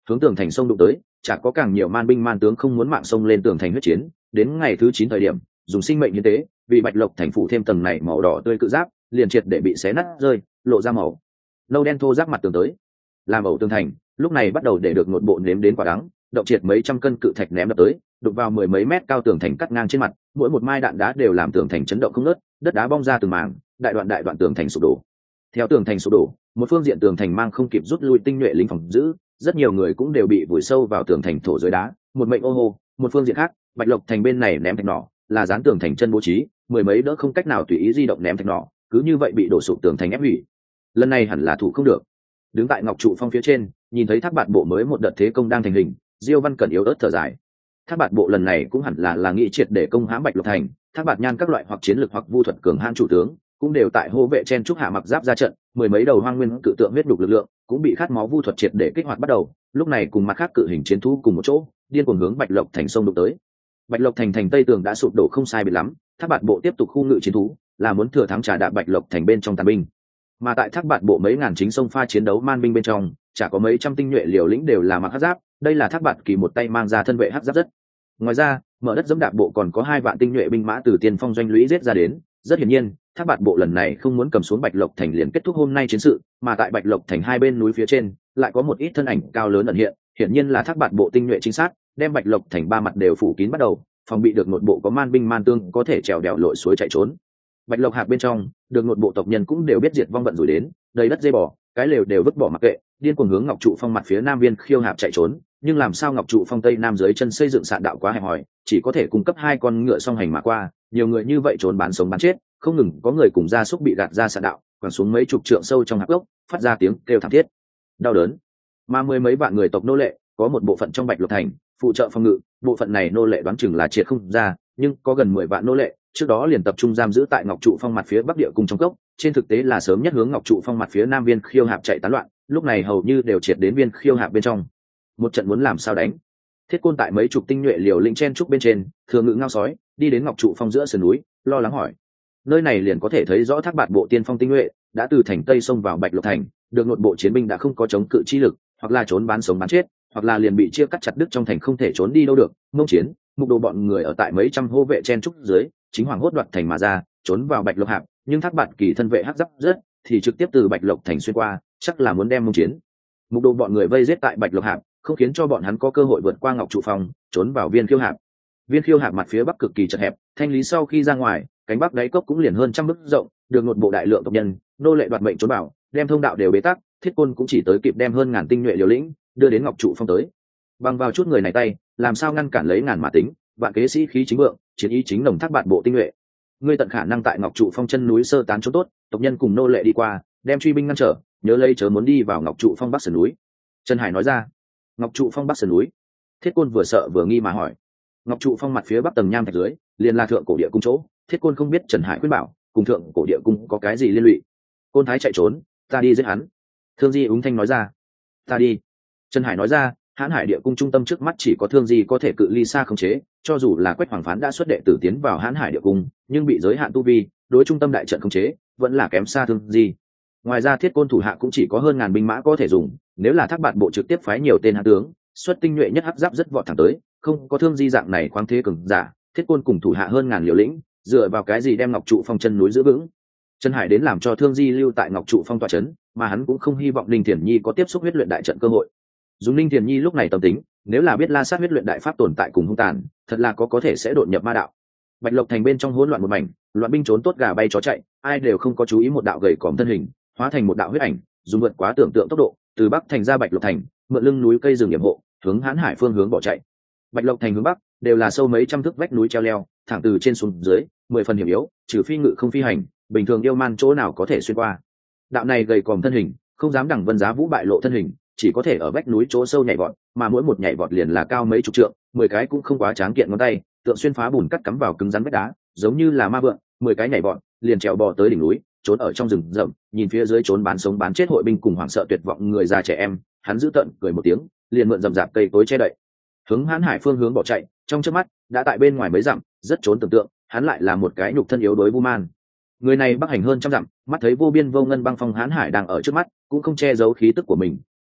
hướng tường thành sông đụng tới, chả có càng nhiều man binh man tướng không muốn mạng sông lên tường thành huyết chiến. Đến ngày thứ 9 thời điểm, dùng sinh mệnh hiến tế, vì Bạch Lộc thành phủ thêm tầng này màu đỏ tươi cự giáp, liền triệt để bị xé nát rơi, lộ ra màu nâu đen thô ráp mặt tường tới. Làm ẩu tường thành, lúc này bắt đầu để được nội bộ nếm đến quả đắng, động triệt mấy trăm cân cự thạch ném đập tới, đục vào mười mấy mét cao tường thành cắt ngang trên mặt, mỗi một mai đạn đá đều làm tường thành chấn động không ngớt, đất đá bong ra từng mảng, đại đoạn tường thành sụp đổ. Theo tường thành sụp đổ, một phương diện tường thành mang không kịp rút lui tinh nhuệ lính phòng giữ, rất nhiều người cũng đều bị vùi sâu vào tường thành thổ dưới đá, một mệnh ô hô. Một phương diện khác, Bạch Lộc thành bên này ném thạch nỏ, là dán tường thành chân bố trí, mười mấy đỡ không cách nào tùy ý di động ném thạch nỏ, cứ như vậy bị đổ sụp tường thành ép hủy. Lần này hẳn là thủ không được. Đứng tại ngọc trụ phong phía trên, nhìn thấy Thác Bạt bộ mới một đợt thế công đang thành hình, Diêu Văn Cẩn yếu ớt thở dài. Thác Bạt bộ lần này cũng hẳn là nghị triệt để công hãm Bạch Lộc thành, Thác Bạt Nhan các loại hoặc chiến lược hoặc vu thuật cường hãn chủ tướng, cũng đều tại hô vệ chen trúc hạ mặc giáp ra trận, mười mấy đầu hoang nguyên cự tượng huyết đục lực lượng cũng bị khát máu vu thuật triệt để kích hoạt bắt đầu. Lúc này cùng mặt khác cự hình chiến thú cùng một chỗ, điên cuồng hướng Bạch Lộc thành sông đụng tới. Bạch Lộc thành thành tây tường đã sụp đổ không sai biệt lắm, Thác Bạt bộ tiếp tục khu ngự chiến thú, là muốn thừa thắng trả đạp Bạch Lộc thành bên trong tàn binh. Mà tại Thác Bạt bộ mấy ngàn chính sông pha chiến đấu man binh bên trong, chả có mấy trăm tinh nhuệ liều lĩnh đều là mặc hắc giáp, đây là Thác Bạt kỳ một tay mang ra thân vệ hắc giáp rất. Ngoài ra, mở đất dẫm đạp bộ còn có 2 vạn tinh nhuệ binh mã từ tiên phong doanh lũy giết ra đến. Rất hiển nhiên, Thác Bạt bộ lần này không muốn cầm xuống Bạch Lộc thành liền kết thúc hôm nay chiến sự, mà tại Bạch Lộc thành hai bên núi phía trên lại có một ít thân ảnh cao lớn ẩn hiện, hiển nhiên là Thác Bạt bộ tinh nhuệ chính xác, đem Bạch Lộc thành ba mặt đều phủ kín bắt đầu, phòng bị được nội bộ có man binh man tương có thể trèo đèo lội suối chạy trốn. Bạch Lộc hạp bên trong, được nội bộ tộc nhân cũng đều biết diệt vong vận rủi đến, đầy đất dây bò, cái lều đều vứt bỏ mặc kệ, điên cuồng hướng Ngọc trụ phong mặt phía nam viên khiêu hạp chạy trốn. Nhưng làm sao Ngọc trụ phong tây nam dưới chân xây dựng sạn đạo quá hẹp hòi, chỉ có thể cung cấp 2 con ngựa song hành mà qua, nhiều người như vậy trốn bán sống bán chết, không ngừng có người cùng gia súc bị gạt ra sạn đạo, quẳng xuống mấy chục trượng sâu trong hạp gốc, phát ra tiếng kêu thảm thiết, đau đớn. Mà mười mấy vạn người tộc nô lệ, có một bộ phận trong Bạch Lộc thành phụ trợ phòng ngự, bộ phận này nô lệ đoán chừng là triệt không ra, nhưng có gần 10 vạn nô lệ, trước đó liền tập trung giam giữ tại Ngọc trụ phong mặt phía bắc địa cung trong cốc, trên thực tế là sớm nhất hướng Ngọc trụ phong mặt phía nam viên khiêu hạp chạy tán loạn, lúc này hầu như đều triệt đến viên khiêu hạp bên trong. Một trận muốn làm sao đánh? Thiết Côn tại mấy chục tinh nhuệ liều lĩnh chen trúc bên trên, thường ngự ngao sói, đi đến Ngọc trụ phong giữa sườn núi, lo lắng hỏi. Nơi này liền có thể thấy rõ Thác Bạt bộ tiên phong tinh nhuệ đã từ thành tây xông vào Bạch Lộc thành, được nội bộ chiến binh đã không có chống cự chi lực, hoặc là trốn bán sống bán chết, hoặc là liền bị chia cắt chặt đứt trong thành không thể trốn đi đâu được. Mông Chiến, Mục Đồ bọn người ở tại mấy trăm hô vệ chen trúc dưới, chính hoàng hốt đoạt thành mà ra, trốn vào Bạch Lộc hạp, nhưng Thác Bạt kỳ thân vệ hắc giáp rất, thì trực tiếp từ Bạch Lộc thành xuyên qua, chắc là muốn đem Mông Chiến, Mục Đồ bọn người vây giết tại Bạch Lộc hạp, không khiến cho bọn hắn có cơ hội vượt qua Ngọc trụ phong, trốn vào viên khiêu hạp. Viên khiêu hạp mặt phía bắc cực kỳ chật hẹp, thanh lý sau khi ra ngoài, cánh bắc đáy cốc cũng liền hơn trăm bước rộng, được một bộ đại lượng tộc nhân, nô lệ đoạt mệnh trốn bảo, đem thông đạo đều bế tắc. Thiết Côn cũng chỉ tới kịp đem hơn ngàn tinh nhuệ liều lĩnh đưa đến Ngọc trụ phong tới. Bằng vào chút người này tay, làm sao ngăn cản lấy ngàn mà tính, vạn kế sĩ khí chính vượng, chiến ý chính nồng Thác Bạt bộ tinh nhuệ. Ngươi tận khả năng tại Ngọc trụ phong chân núi sơ tán chỗ tốt, tộc nhân cùng nô lệ đi qua, đem truy binh ngăn trở, nhớ lấy chớ muốn đi vào Ngọc trụ phong bắc sườn núi. Trần Hải nói ra. Ngọc trụ phong bắc sườn núi. Thiết Côn vừa sợ vừa nghi mà hỏi. Ngọc trụ phong mặt phía bắc tầng nham thạch dưới, liền là thượng cổ địa cung chỗ. Thiết Côn không biết Trần Hải khuyên bảo, cùng thượng cổ địa cung có cái gì liên lụy. Côn Thái chạy trốn, ta đi giết hắn. Thương Di úng thanh nói ra. Ta đi. Trần Hải nói ra, Hán Hải địa cung trung tâm trước mắt chỉ có Thương Di có thể cự ly xa khống chế, cho dù là Quách Hoàng Phán đã xuất đệ tử tiến vào Hán Hải địa cung, nhưng bị giới hạn tu vi, đối trung tâm đại trận khống chế vẫn là kém xa Thương Di. Ngoài ra Thiết Côn thủ hạ cũng chỉ có hơn ngàn binh mã có thể dùng, nếu là Thác Bạt bộ trực tiếp phái nhiều tên hạ tướng, xuất tinh nhuệ nhất hắc giáp rất vọt thẳng tới, không có Thương Di dạng này khoáng thế cường giả, Thiết Côn cùng thủ hạ hơn ngàn liều lĩnh, dựa vào cái gì đem Ngọc trụ phong chân núi giữ vững? Trần Hải đến làm cho Thương Di lưu tại Ngọc trụ phong tọa trấn, mà hắn cũng không hy vọng Ninh Thiền Nhi có tiếp xúc huyết luyện đại trận cơ hội. Dùng Ninh Thiền Nhi lúc này tâm tính, nếu là biết La Sát huyết luyện đại pháp tồn tại cùng hung tàn, thật là có thể sẽ đột nhập ma đạo. Bạch Lộc thành bên trong hỗn loạn một mảnh, loạn binh trốn tốt gà bay chó chạy, ai đều không có chú ý một đạo gầy còm thân hình, hóa thành một đạo huyết ảnh, dùng vượt quá tưởng tượng tốc độ, từ bắc thành ra Bạch Lộc thành, mượn lưng núi cây rừng yểm hộ, hướng Hán Hải phương hướng bỏ chạy. Bạch Lộc thành hướng bắc, đều là sâu mấy trăm thước vách núi treo leo, thẳng từ trên xuống dưới, 10 phần hiểm yếu, trừ phi ngự không phi hành, bình thường yêu man chỗ nào có thể xuyên qua. Đạo này gầy còm thân hình, không dám đẳng Vân Giá Vũ bại lộ thân hình, chỉ có thể ở vách núi chỗ sâu nhảy vọt, mà mỗi một nhảy vọt liền là cao mấy chục trượng, 10 cái cũng không quá tráng kiện ngón tay, tượng xuyên phá bùn cắt cắm vào cứng rắn vách đá, giống như là ma vượn, 10 cái nhảy vọt, liền trèo bò tới đỉnh núi, trốn ở trong rừng rậm, nhìn phía dưới trốn bán sống bán chết hội binh cùng hoảng sợ tuyệt vọng người già trẻ em, hắn giữ tận cười một tiếng, liền mượn rậm rạp cây cối che đậy, hướng Hán Hải phương hướng bỏ chạy, trong chớp mắt đã tại bên ngoài mấy dặm, rất trốn tưởng tượng, hắn lại là một cái nhục thân yếu đuối Vu Man. Người này bắc hành hơn trăm dặm, mắt thấy vô biên vô ngân băng phong Hán Hải đang ở trước mắt, cũng không che giấu khí tức của mình,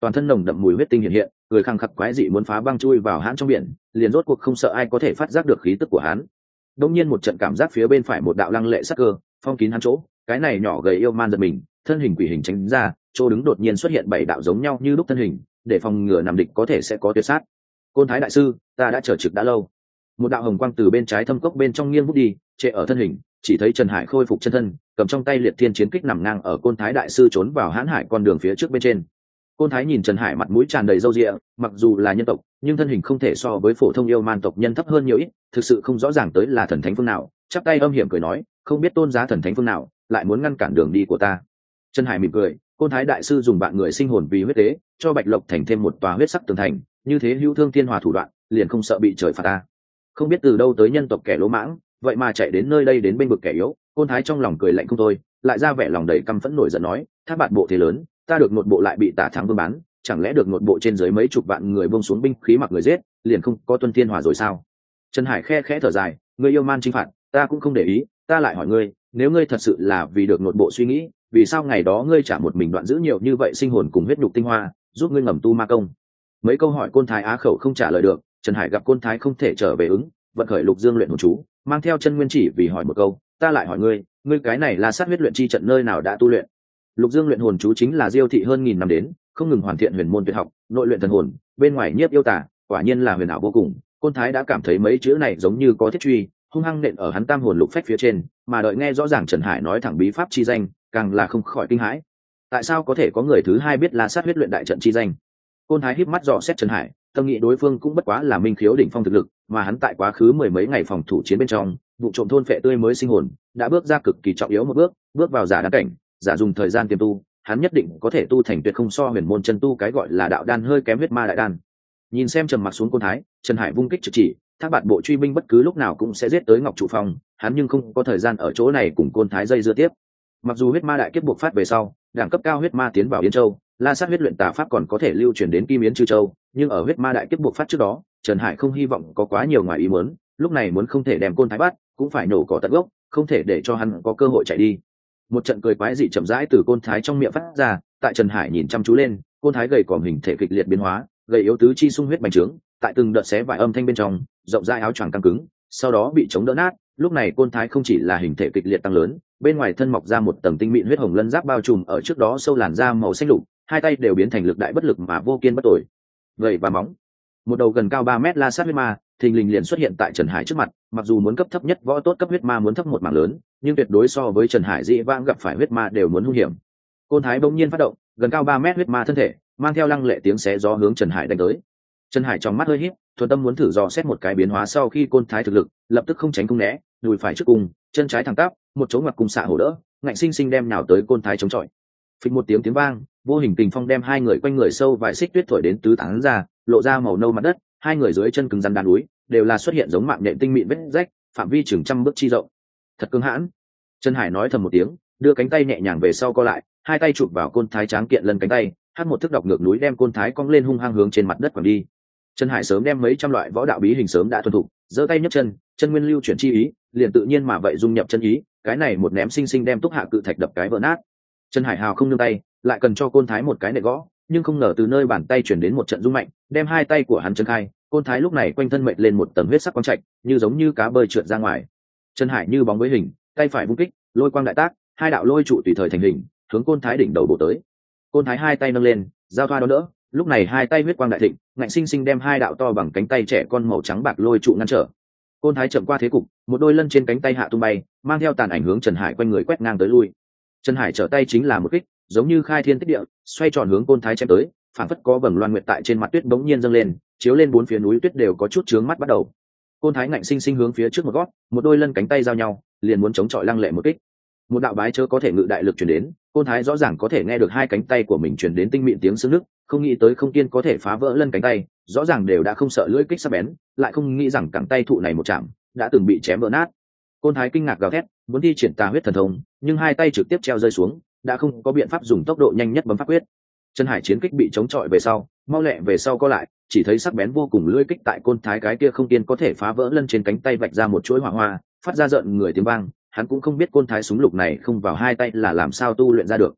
toàn thân nồng đậm mùi huyết tinh hiện hiện, người khăng khặc quái dị muốn phá băng chui vào hãn trong biển, liền rốt cuộc không sợ ai có thể phát giác được khí tức của hắn. Đông nhiên một trận cảm giác phía bên phải một đạo lăng lệ sắc cơ phong kín hắn chỗ, cái này nhỏ gầy yêu man giật mình, thân hình quỷ hình tránh ra, chỗ đứng đột nhiên xuất hiện 7 đạo giống nhau như lúc thân hình, để phòng ngừa nằm địch có thể sẽ có tuyệt sát. Côn Thái đại sư, ta đã chờ trực đã lâu. Một đạo hồng quang từ bên trái thâm cốc bên trong nghiêng vút đi, trệ ở thân hình, chỉ thấy Trần Hải khôi phục chân thân, cầm trong tay liệt thiên chiến kích nằm ngang ở Côn Thái đại sư trốn vào hãn hải con đường phía trước bên trên. Côn Thái nhìn Trần Hải mặt mũi tràn đầy râu ria, mặc dù là nhân tộc, nhưng thân hình không thể so với phổ thông yêu man tộc nhân thấp hơn nhiều ít, thực sự không rõ ràng tới là thần thánh phương nào, chắp tay âm hiểm cười nói, không biết tôn giá thần thánh phương nào, lại muốn ngăn cản đường đi của ta. Trần Hải mỉm cười, Côn Thái đại sư dùng bạn người sinh hồn vì huyết tế, cho Bạch Lộc thành thêm một tòa huyết sắc tường thành, như thế hữu thương thiên hòa thủ đoạn, liền không sợ bị trời phạt ta. Không biết từ đâu tới nhân tộc kẻ lỗ mãng, vậy mà chạy đến nơi đây đến bên vực kẻ yếu. Côn Thái trong lòng cười lạnh không thôi, lại ra vẻ lòng đầy căm phẫn nổi giận nói, Thác Bạt bộ thế lớn, ta được nội bộ lại bị Tả Thắng vương bán, chẳng lẽ được nội bộ trên dưới mấy chục vạn người buông xuống binh khí mặc người giết, liền không có tuân thiên hòa rồi sao? Trần Hải khe khẽ thở dài, ngươi yêu man chinh phạt, ta cũng không để ý, ta lại hỏi ngươi, nếu ngươi thật sự là vì được nội bộ suy nghĩ, vì sao ngày đó ngươi trả một mình đoạn giữ nhiều như vậy sinh hồn cùng huyết nhục tinh hoa, giúp ngươi ngầm tu ma công? Mấy câu hỏi Côn Thái á khẩu không trả lời được, Trần Hải gặp Côn Thái không thể trở về ứng, vận khởi Lục Dương luyện hồn chú, mang theo chân nguyên chỉ vì hỏi một câu, ta lại hỏi ngươi, ngươi cái này là sát huyết luyện chi trận nơi nào đã tu luyện? Lục Dương luyện hồn chú chính là diêu thị hơn nghìn năm đến, không ngừng hoàn thiện huyền môn tuyệt học, nội luyện thần hồn, bên ngoài nhiếp yêu tà, quả nhiên là huyền ảo vô cùng. Côn Thái đã cảm thấy mấy chữ này giống như có thiết truy, hung hăng nện ở hắn tam hồn lục phách phía trên, mà đợi nghe rõ ràng Trần Hải nói thẳng bí pháp chi danh, càng là không khỏi kinh hãi. Tại sao có thể có người thứ hai biết là sát huyết luyện đại trận chi danh? Côn Thái híp mắt dò xét Trần Hải, tâm nghĩ đối phương cũng bất quá là minh khiếu đỉnh phong thực lực, mà hắn tại quá khứ mười mấy ngày phòng thủ chiến bên trong, vụ trộm thôn phệ tươi mới sinh hồn, đã bước ra cực kỳ trọng yếu một bước, bước vào giả đan cảnh, giả dùng thời gian tiềm tu, hắn nhất định có thể tu thành tuyệt không so huyền môn chân tu cái gọi là đạo đan hơi kém huyết ma đại đan. Nhìn xem trầm mặc xuống Côn Thái, Trần Hải vung kích trực chỉ, Thác Bạt bộ truy binh bất cứ lúc nào cũng sẽ giết tới Ngọc Trụ Phong, hắn nhưng không có thời gian ở chỗ này cùng Côn Thái dây dưa tiếp. Mặc dù huyết ma đại kiếp buộc phát về sau, đẳng cấp cao huyết ma tiến vào Yên Châu, La Sát huyết luyện tà pháp còn có thể lưu truyền đến Kim Yến Chư Châu, nhưng ở huyết ma đại kiếp buộc phát trước đó, Trần Hải không hy vọng có quá nhiều ngoài ý muốn, lúc này muốn không thể đem Côn Thái bắt, cũng phải nổ cỏ tận gốc, không thể để cho hắn có cơ hội chạy đi. Một trận cười quái dị chậm rãi từ Côn Thái trong miệng phát ra, tại Trần Hải nhìn chăm chú lên, Côn Thái gầy còm hình thể kịch liệt biến hóa, gầy yếu tứ chi sung huyết bành trướng, tại từng đợt xé vải âm thanh bên trong, rộng rãi áo choàng căng cứng, sau đó bị chống đỡ nát. Lúc này Côn Thái không chỉ là hình thể kịch liệt tăng lớn, bên ngoài thân mọc ra một tầng tinh mịn huyết hồng lân giáp bao trùm ở trước đó sâu làn da màu xanh lục, hai tay đều biến thành lực đại bất lực mà vô kiên bất tội. Gầy và móng, một đầu gần cao 3 mét La Sát huyết ma, thình lình liền xuất hiện tại Trần Hải trước mặt, mặc dù muốn cấp thấp nhất võ tốt cấp huyết ma muốn thấp một mảng lớn, nhưng tuyệt đối so với Trần Hải dĩ vãng gặp phải huyết ma đều muốn hung hiểm. Côn Thái bỗng nhiên phát động, gần cao 3 mét huyết ma thân thể, mang theo lăng lệ tiếng xé gió hướng Trần Hải đánh tới. Trần Hải trong mắt hơi híp, thuần tâm muốn thử dò xét một cái biến hóa sau khi Côn Thái thực lực, lập tức không tránh không né, lùi phải trước cùng, chân trái thẳng tắp, một chỗ ngoặt cùng xạ hổ đỡ, ngạnh sinh sinh đem nhào tới Côn Thái chống chọi. Phịch một tiếng vang, vô hình kình phong đem hai người quanh người sâu vài xích tuyết thổi đến tứ tán ra, lộ ra màu nâu mặt đất, hai người dưới chân cứng rắn đan núi, đều là xuất hiện giống mạng nhện tinh mịn vết rách, phạm vi chừng trăm bước chi rộng. Thật cứng hãn. Trần Hải nói thầm một tiếng, đưa cánh tay nhẹ nhàng về sau co lại, hai tay chụp vào Côn Thái tráng kiện lân cánh tay, hát một thức đọc ngược núi đem Côn Thái cong lên hung hăng hướng trên mặt đất quẳng đi. Trần Hải sớm đem mấy trăm loại võ đạo bí hình sớm đã thuần thục, giơ tay nhấc chân, chân nguyên lưu chuyển chi ý, liền tự nhiên mà vậy dung nhập chân ý, cái này một ném sinh sinh đem Túc Hạ cự thạch đập cái vỡ nát. Trần Hải hào không nương tay, lại cần cho Côn Thái một cái nệ gõ, nhưng không ngờ từ nơi bàn tay chuyển đến một trận rung mạnh, đem hai tay của hắn chân khai, Côn Thái lúc này quanh thân mệt lên một tầng huyết sắc quang trạch, như giống như cá bơi trượt ra ngoài. Trần Hải như bóng với hình, tay phải vung kích, lôi quang đại tác, hai đạo lôi trụ tùy thời thành hình, hướng Côn Thái đỉnh đầu bổ tới. Côn Thái hai tay nâng lên, giao thoa đó đỡ, lúc này hai tay huyết quang đại thịnh, ngạnh sinh sinh đem hai đạo to bằng cánh tay trẻ con màu trắng bạc lôi trụ ngăn trở. Côn Thái chậm qua thế cục, một đôi lân trên cánh tay hạ tung bay, mang theo tàn ảnh hướng Trần Hải quanh người quét ngang tới lui. Trần Hải trở tay chính là một kích, giống như khai thiên tích địa, xoay tròn hướng Côn Thái chém tới, phản phất có vầng loan nguyệt tại trên mặt tuyết bỗng nhiên dâng lên, chiếu lên bốn phía núi tuyết đều có chút chướng mắt bắt đầu. Côn Thái ngạnh sinh sinh hướng phía trước một gót, một đôi lân cánh tay giao nhau, liền muốn chống chọi lăng lệ một kích. Một đạo bái chớ có thể ngự đại lực truyền đến, Côn Thái rõ ràng có thể nghe được hai cánh tay của mình truyền đến tinh mịn tiếng xương nứt, không nghĩ tới không kiên có thể phá vỡ lân cánh tay, rõ ràng đều đã không sợ lưỡi kích sắc bén, lại không nghĩ rằng cẳng tay thụ này một chạm, đã từng bị chém vỡ nát. Côn Thái kinh ngạc gào thét, muốn thi triển tà huyết thần thông, nhưng hai tay trực tiếp treo rơi xuống, đã không có biện pháp dùng tốc độ nhanh nhất bấm pháp quyết. Trần Hải chiến kích bị chống chọi về sau, mau lẹ về sau co lại, chỉ thấy sắc bén vô cùng lưỡi kích tại Côn Thái cái kia không kiên có thể phá vỡ lân trên cánh tay vạch ra một chuỗi hỏa hoa, phát ra rợn người tiếng vang. Hắn cũng không biết Côn Thái súng lục này không vào hai tay là làm sao tu luyện ra được.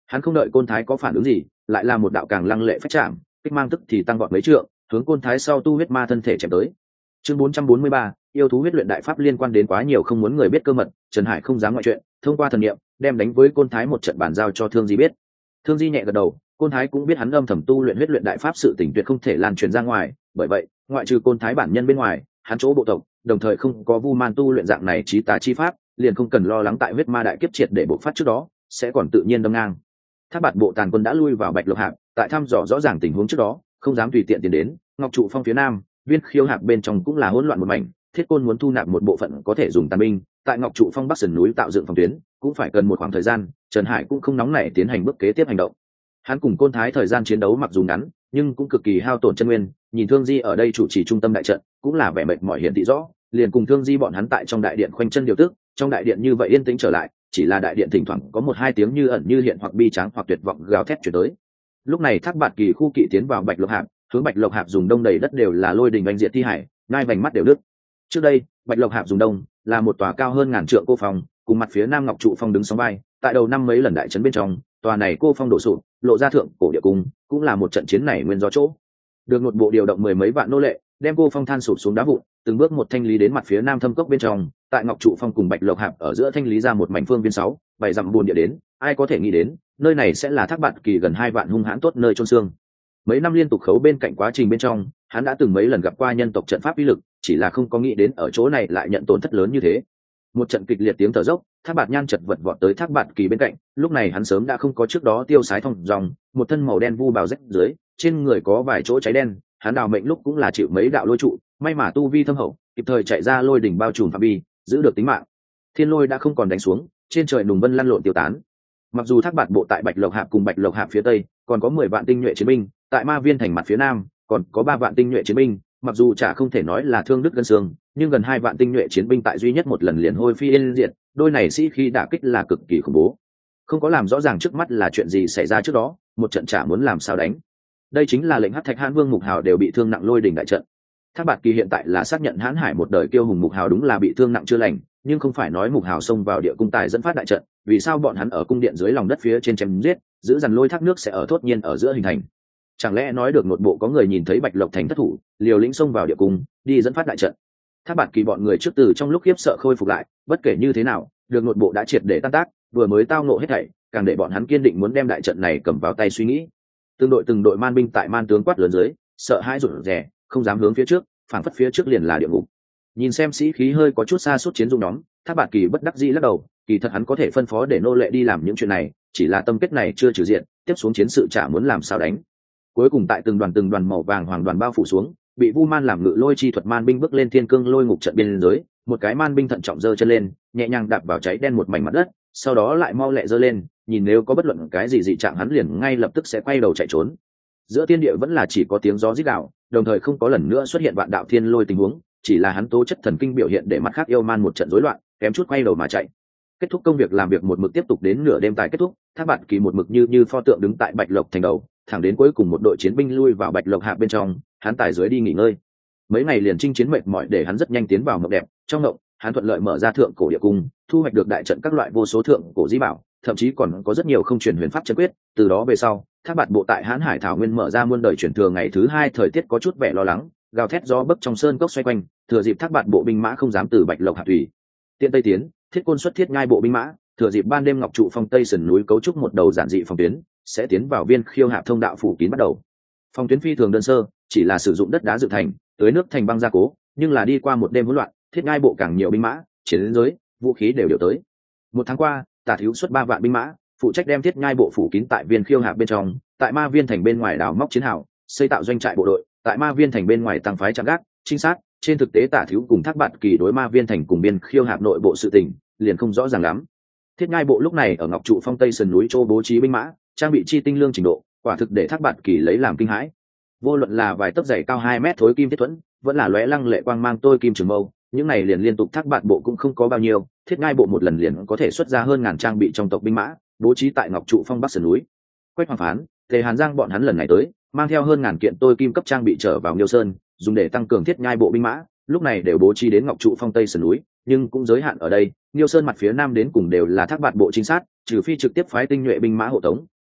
Hắn không đợi Côn Thái có phản ứng gì, lại là một đạo càng lăng lệ phách chạm, kích mang tức thì tăng vọt mấy trượng, hướng Côn Thái sau tu huyết ma thân thể chém tới. Chương 443, yêu thú huyết luyện đại pháp liên quan đến quá nhiều không muốn người biết cơ mật, Trần Hải không dám ngoại chuyện, thông qua thần niệm, đem đánh với Côn Thái một trận bàn giao cho Thương Di biết. Thương Di nhẹ gật đầu, Côn Thái cũng biết hắn âm thầm tu luyện huyết luyện đại pháp sự tình tuyệt không thể lan truyền ra ngoài, bởi vậy, ngoại trừ Côn Thái bản nhân bên ngoài, hắn chỗ bộ tộc, đồng thời không có Vu Man tu luyện dạng này chí tà chi pháp, liền không cần lo lắng tại huyết ma đại kiếp triệt để bộc phát trước đó, sẽ còn tự nhiên đâm ngang. Thác Bạt bộ tàn quân đã lui vào Bạch Lộc Hạp, tại thăm dò rõ ràng tình huống trước đó, không dám tùy tiện tiến đến. Ngọc trụ phong phía nam, Viên Khiêu Hạp bên trong cũng là hỗn loạn một mảnh, Thiết Côn muốn thu nạp một bộ phận có thể dùng tàn binh, tại Ngọc trụ phong bắc sườn núi tạo dựng phòng tuyến, cũng phải cần một khoảng thời gian. Trần Hải cũng không nóng nảy tiến hành bước kế tiếp hành động. Hắn cùng Côn Thái thời gian chiến đấu mặc dù ngắn, nhưng cũng cực kỳ hao tổn chân nguyên. Nhìn Thương Di ở đây chủ trì trung tâm đại trận, cũng là vẻ mệt mỏi hiện thị rõ, liền cùng Thương Di bọn hắn tại trong đại điện khoanh chân điều tức. Trong đại điện như vậy yên tĩnh trở lại, chỉ là đại điện thỉnh thoảng có một hai tiếng như ẩn như hiện hoặc bi tráng hoặc tuyệt vọng gào thét chuyển tới. Lúc này Thác Bạt Kỳ khu kỵ tiến vào Bạch Lộc Hạp, hướng Bạch Lộc Hạp dùng đông đầy đất đều là lôi đình anh diệt thi hải, ngai vành mắt đều đứt. Trước đây, Bạch Lộc Hạp dùng đông là một tòa cao hơn ngàn trượng cô phong, cùng mặt phía nam Ngọc trụ phong đứng sóng vai. Tại đầu năm mấy lần đại trấn bên trong, tòa này cô phong đổ sụp, lộ ra thượng cổ địa cung, cũng là một trận chiến này nguyên do chỗ. Được một bộ điều động mười mấy vạn nô lệ, đem cô phong than sụp xuống đá vụn, từng bước một thanh lý đến mặt phía nam thâm cốc bên trong. Tại Ngọc trụ phong cùng Bạch Lộc Hạp ở giữa thanh lý ra một mảnh phương viên 6-7 dặm buồn địa đến, ai có thể nghĩ đến, nơi này sẽ là Thác Bạt Kỳ gần 2 vạn hung hãn tốt nơi chôn xương. Mấy năm liên tục khấu bên cạnh quá trình bên trong, hắn đã từng mấy lần gặp qua nhân tộc trận pháp uy lực, chỉ là không có nghĩ đến ở chỗ này lại nhận tổn thất lớn như thế. Một trận kịch liệt tiếng thở dốc, Thác Bạt Nhan chật vật vọt tới Thác Bạt Kỳ bên cạnh, lúc này hắn sớm đã không có trước đó tiêu sái thong dòng, một thân màu đen vu bào rách dưới, trên người có vài chỗ cháy đen, hắn đào mệnh lúc cũng là chịu mấy đạo lôi trụ, may mà tu vi thâm hậu, kịp thời chạy ra lôi đỉnh bao trùm phạm vi, giữ được tính mạng. Thiên lôi đã không còn đánh xuống, trên trời nùng vân lăn lộn tiêu tán. Mặc dù Thác Bạt bộ tại Bạch Lộc Hạp cùng Bạch Lộc Hạp phía tây còn có 10 vạn tinh nhuệ chiến binh, tại Ma Viên thành mặt phía nam còn có 3 vạn tinh nhuệ chiến binh, mặc dù chả không thể nói là thương đức gân xương, nhưng gần 2 vạn tinh nhuệ chiến binh tại duy nhất một lần liền hôi phi yên diệt, đôi này sĩ khi đả kích là cực kỳ khủng bố. Không có làm rõ ràng trước mắt là chuyện gì xảy ra trước đó, một trận chả muốn làm sao đánh. Đây chính là lệnh Hắc Thạch Hãn Vương Mục Hào đều bị thương nặng lôi đỉnh đại trận. Thác Bạt Kỳ hiện tại là xác nhận Hãn Hải một đời kiêu hùng Mục Hào đúng là bị thương nặng chưa lành, nhưng không phải nói Mục Hào xông vào địa cung tài dẫn phát đại trận, vì sao bọn hắn ở cung điện dưới lòng đất phía trên chém giết, giữ dằn lôi thác nước sẽ ở thốt nhiên ở giữa hình thành. Chẳng lẽ nói được nội bộ có người nhìn thấy Bạch Lộc thành thất thủ, liều lĩnh xông vào địa cung, đi dẫn phát đại trận. Thác Bạt Kỳ bọn người trước từ trong lúc khiếp sợ khôi phục lại, bất kể như thế nào, được nội bộ đã triệt để tan tác, vừa mới tao ngộ hết thảy, càng để bọn hắn kiên định muốn đem đại trận này cầm vào tay suy nghĩ. Từng đội man binh tại man tướng quát lớn dưới, sợ hãi rụt rè, không dám hướng phía trước, phảng phất phía trước liền là địa ngục. Nhìn xem sĩ khí hơi có chút xa suốt chiến dung nhóm, Thác Bạt Kỳ bất đắc dĩ lắc đầu, kỳ thật hắn có thể phân phó để nô lệ đi làm những chuyện này, chỉ là tâm kết này chưa trừ diện, tiếp xuống chiến sự chả muốn làm sao đánh. Cuối cùng tại từng đoàn màu vàng hoàng đoàn bao phủ xuống, bị Vu Man làm ngự lôi chi thuật man binh bước lên thiên cương lôi ngục trận biên giới, một cái man binh thận trọng giơ chân lên, nhẹ nhàng đạp vào cháy đen một mảnh mặt đất, sau đó lại mau lẹ giơ lên, nhìn nếu có bất luận cái gì dị trạng hắn liền ngay lập tức sẽ quay đầu chạy trốn. Giữa thiên địa vẫn là chỉ có tiếng gió rít gào, đồng thời không có lần nữa xuất hiện vạn đạo thiên lôi tình huống, chỉ là hắn tố chất thần kinh biểu hiện để mặt khác yêu man một trận rối loạn, kém chút quay đầu mà chạy. Kết thúc công việc làm việc một mực tiếp tục đến nửa đêm tài kết thúc, Thác Bạt Kỳ một mực như pho tượng đứng tại Bạch Lộc thành đầu, thẳng đến cuối cùng một đội chiến binh lui vào Bạch Lộc Hạp bên trong, hắn tài dưới đi nghỉ ngơi. Mấy ngày liền chinh chiến mệt mỏi để hắn rất nhanh tiến vào mộng đẹp, trong mộng, hắn thuận lợi mở ra thượng cổ địa cung, thu hoạch được đại trận các loại vô số thượng cổ di bảo, thậm chí còn có rất nhiều không truyền huyền pháp chân quyết. Từ đó về sau, Thác Bạt bộ tại Hán Hải thảo nguyên mở ra muôn đời truyền thừa. Ngày thứ 2 thời tiết có chút vẻ lo lắng, gào thét gió bấc trong sơn cốc xoay quanh, thừa dịp Thác Bạt bộ binh mã không dám từ Bạch Lộc Hạp thủy tiện tây tiến, Thiết Côn xuất thiết ngai bộ binh mã, thừa dịp ban đêm Ngọc trụ phong tây sườn núi cấu trúc một đầu giản dị phòng tuyến, sẽ tiến vào Viên Khiêu Hạp thông đạo phủ kín bắt đầu. Phòng tuyến phi thường đơn sơ, chỉ là sử dụng đất đá dựng thành, tưới nước thành băng gia cố, nhưng là đi qua một đêm hỗn loạn, thiết ngai bộ càng nhiều binh mã, chiến giới, vũ khí đều tới. Một tháng qua, Tả thiếu xuất 3 vạn binh mã, phụ trách đem thiết ngai bộ phủ kín tại Viên Khiêu Hạp bên trong, tại Ma Viên thành bên ngoài đào móc chiến hào, xây tạo doanh trại bộ đội, tại Ma Viên thành bên ngoài tăng phái chạm gác, trinh sát. Trên thực tế Tả thiếu cùng Thác Bạt Kỳ đối Ma Viên thành cùng Viên Khiêu Hạp nội bộ sự tình liền không rõ ràng lắm. Thiết ngai bộ lúc này ở Ngọc trụ phong tây sườn núi châu bố trí binh mã, trang bị chi tinh lương trình độ, quả thực để Thác Bạt Kỳ lấy làm kinh hãi. Vô luận là vài tấc dày cao 2 mét thối kim thiết thuẫn, vẫn là lóe lăng lệ quang mang tôi kim trường mâu, những này liền liên tục Thác Bạt bộ cũng không có bao nhiêu, thiết ngai bộ một lần liền có thể xuất ra hơn ngàn trang bị trong tộc binh mã, bố trí tại Ngọc trụ phong bắc sườn núi. Quách Hoàng Phán, Tề Hàn Giang bọn hắn lần này tới, mang theo hơn ngàn kiện tôi kim cấp trang bị trở vào Liêu Sơn, dùng để tăng cường thiết ngai bộ binh mã, lúc này đều bố trí đến Ngọc trụ phong tây sườn núi, nhưng cũng giới hạn ở đây. Liêu Sơn mặt phía nam đến cùng đều là Thác Bạt bộ trinh sát, trừ phi trực tiếp phái tinh nhuệ binh mã hộ tống,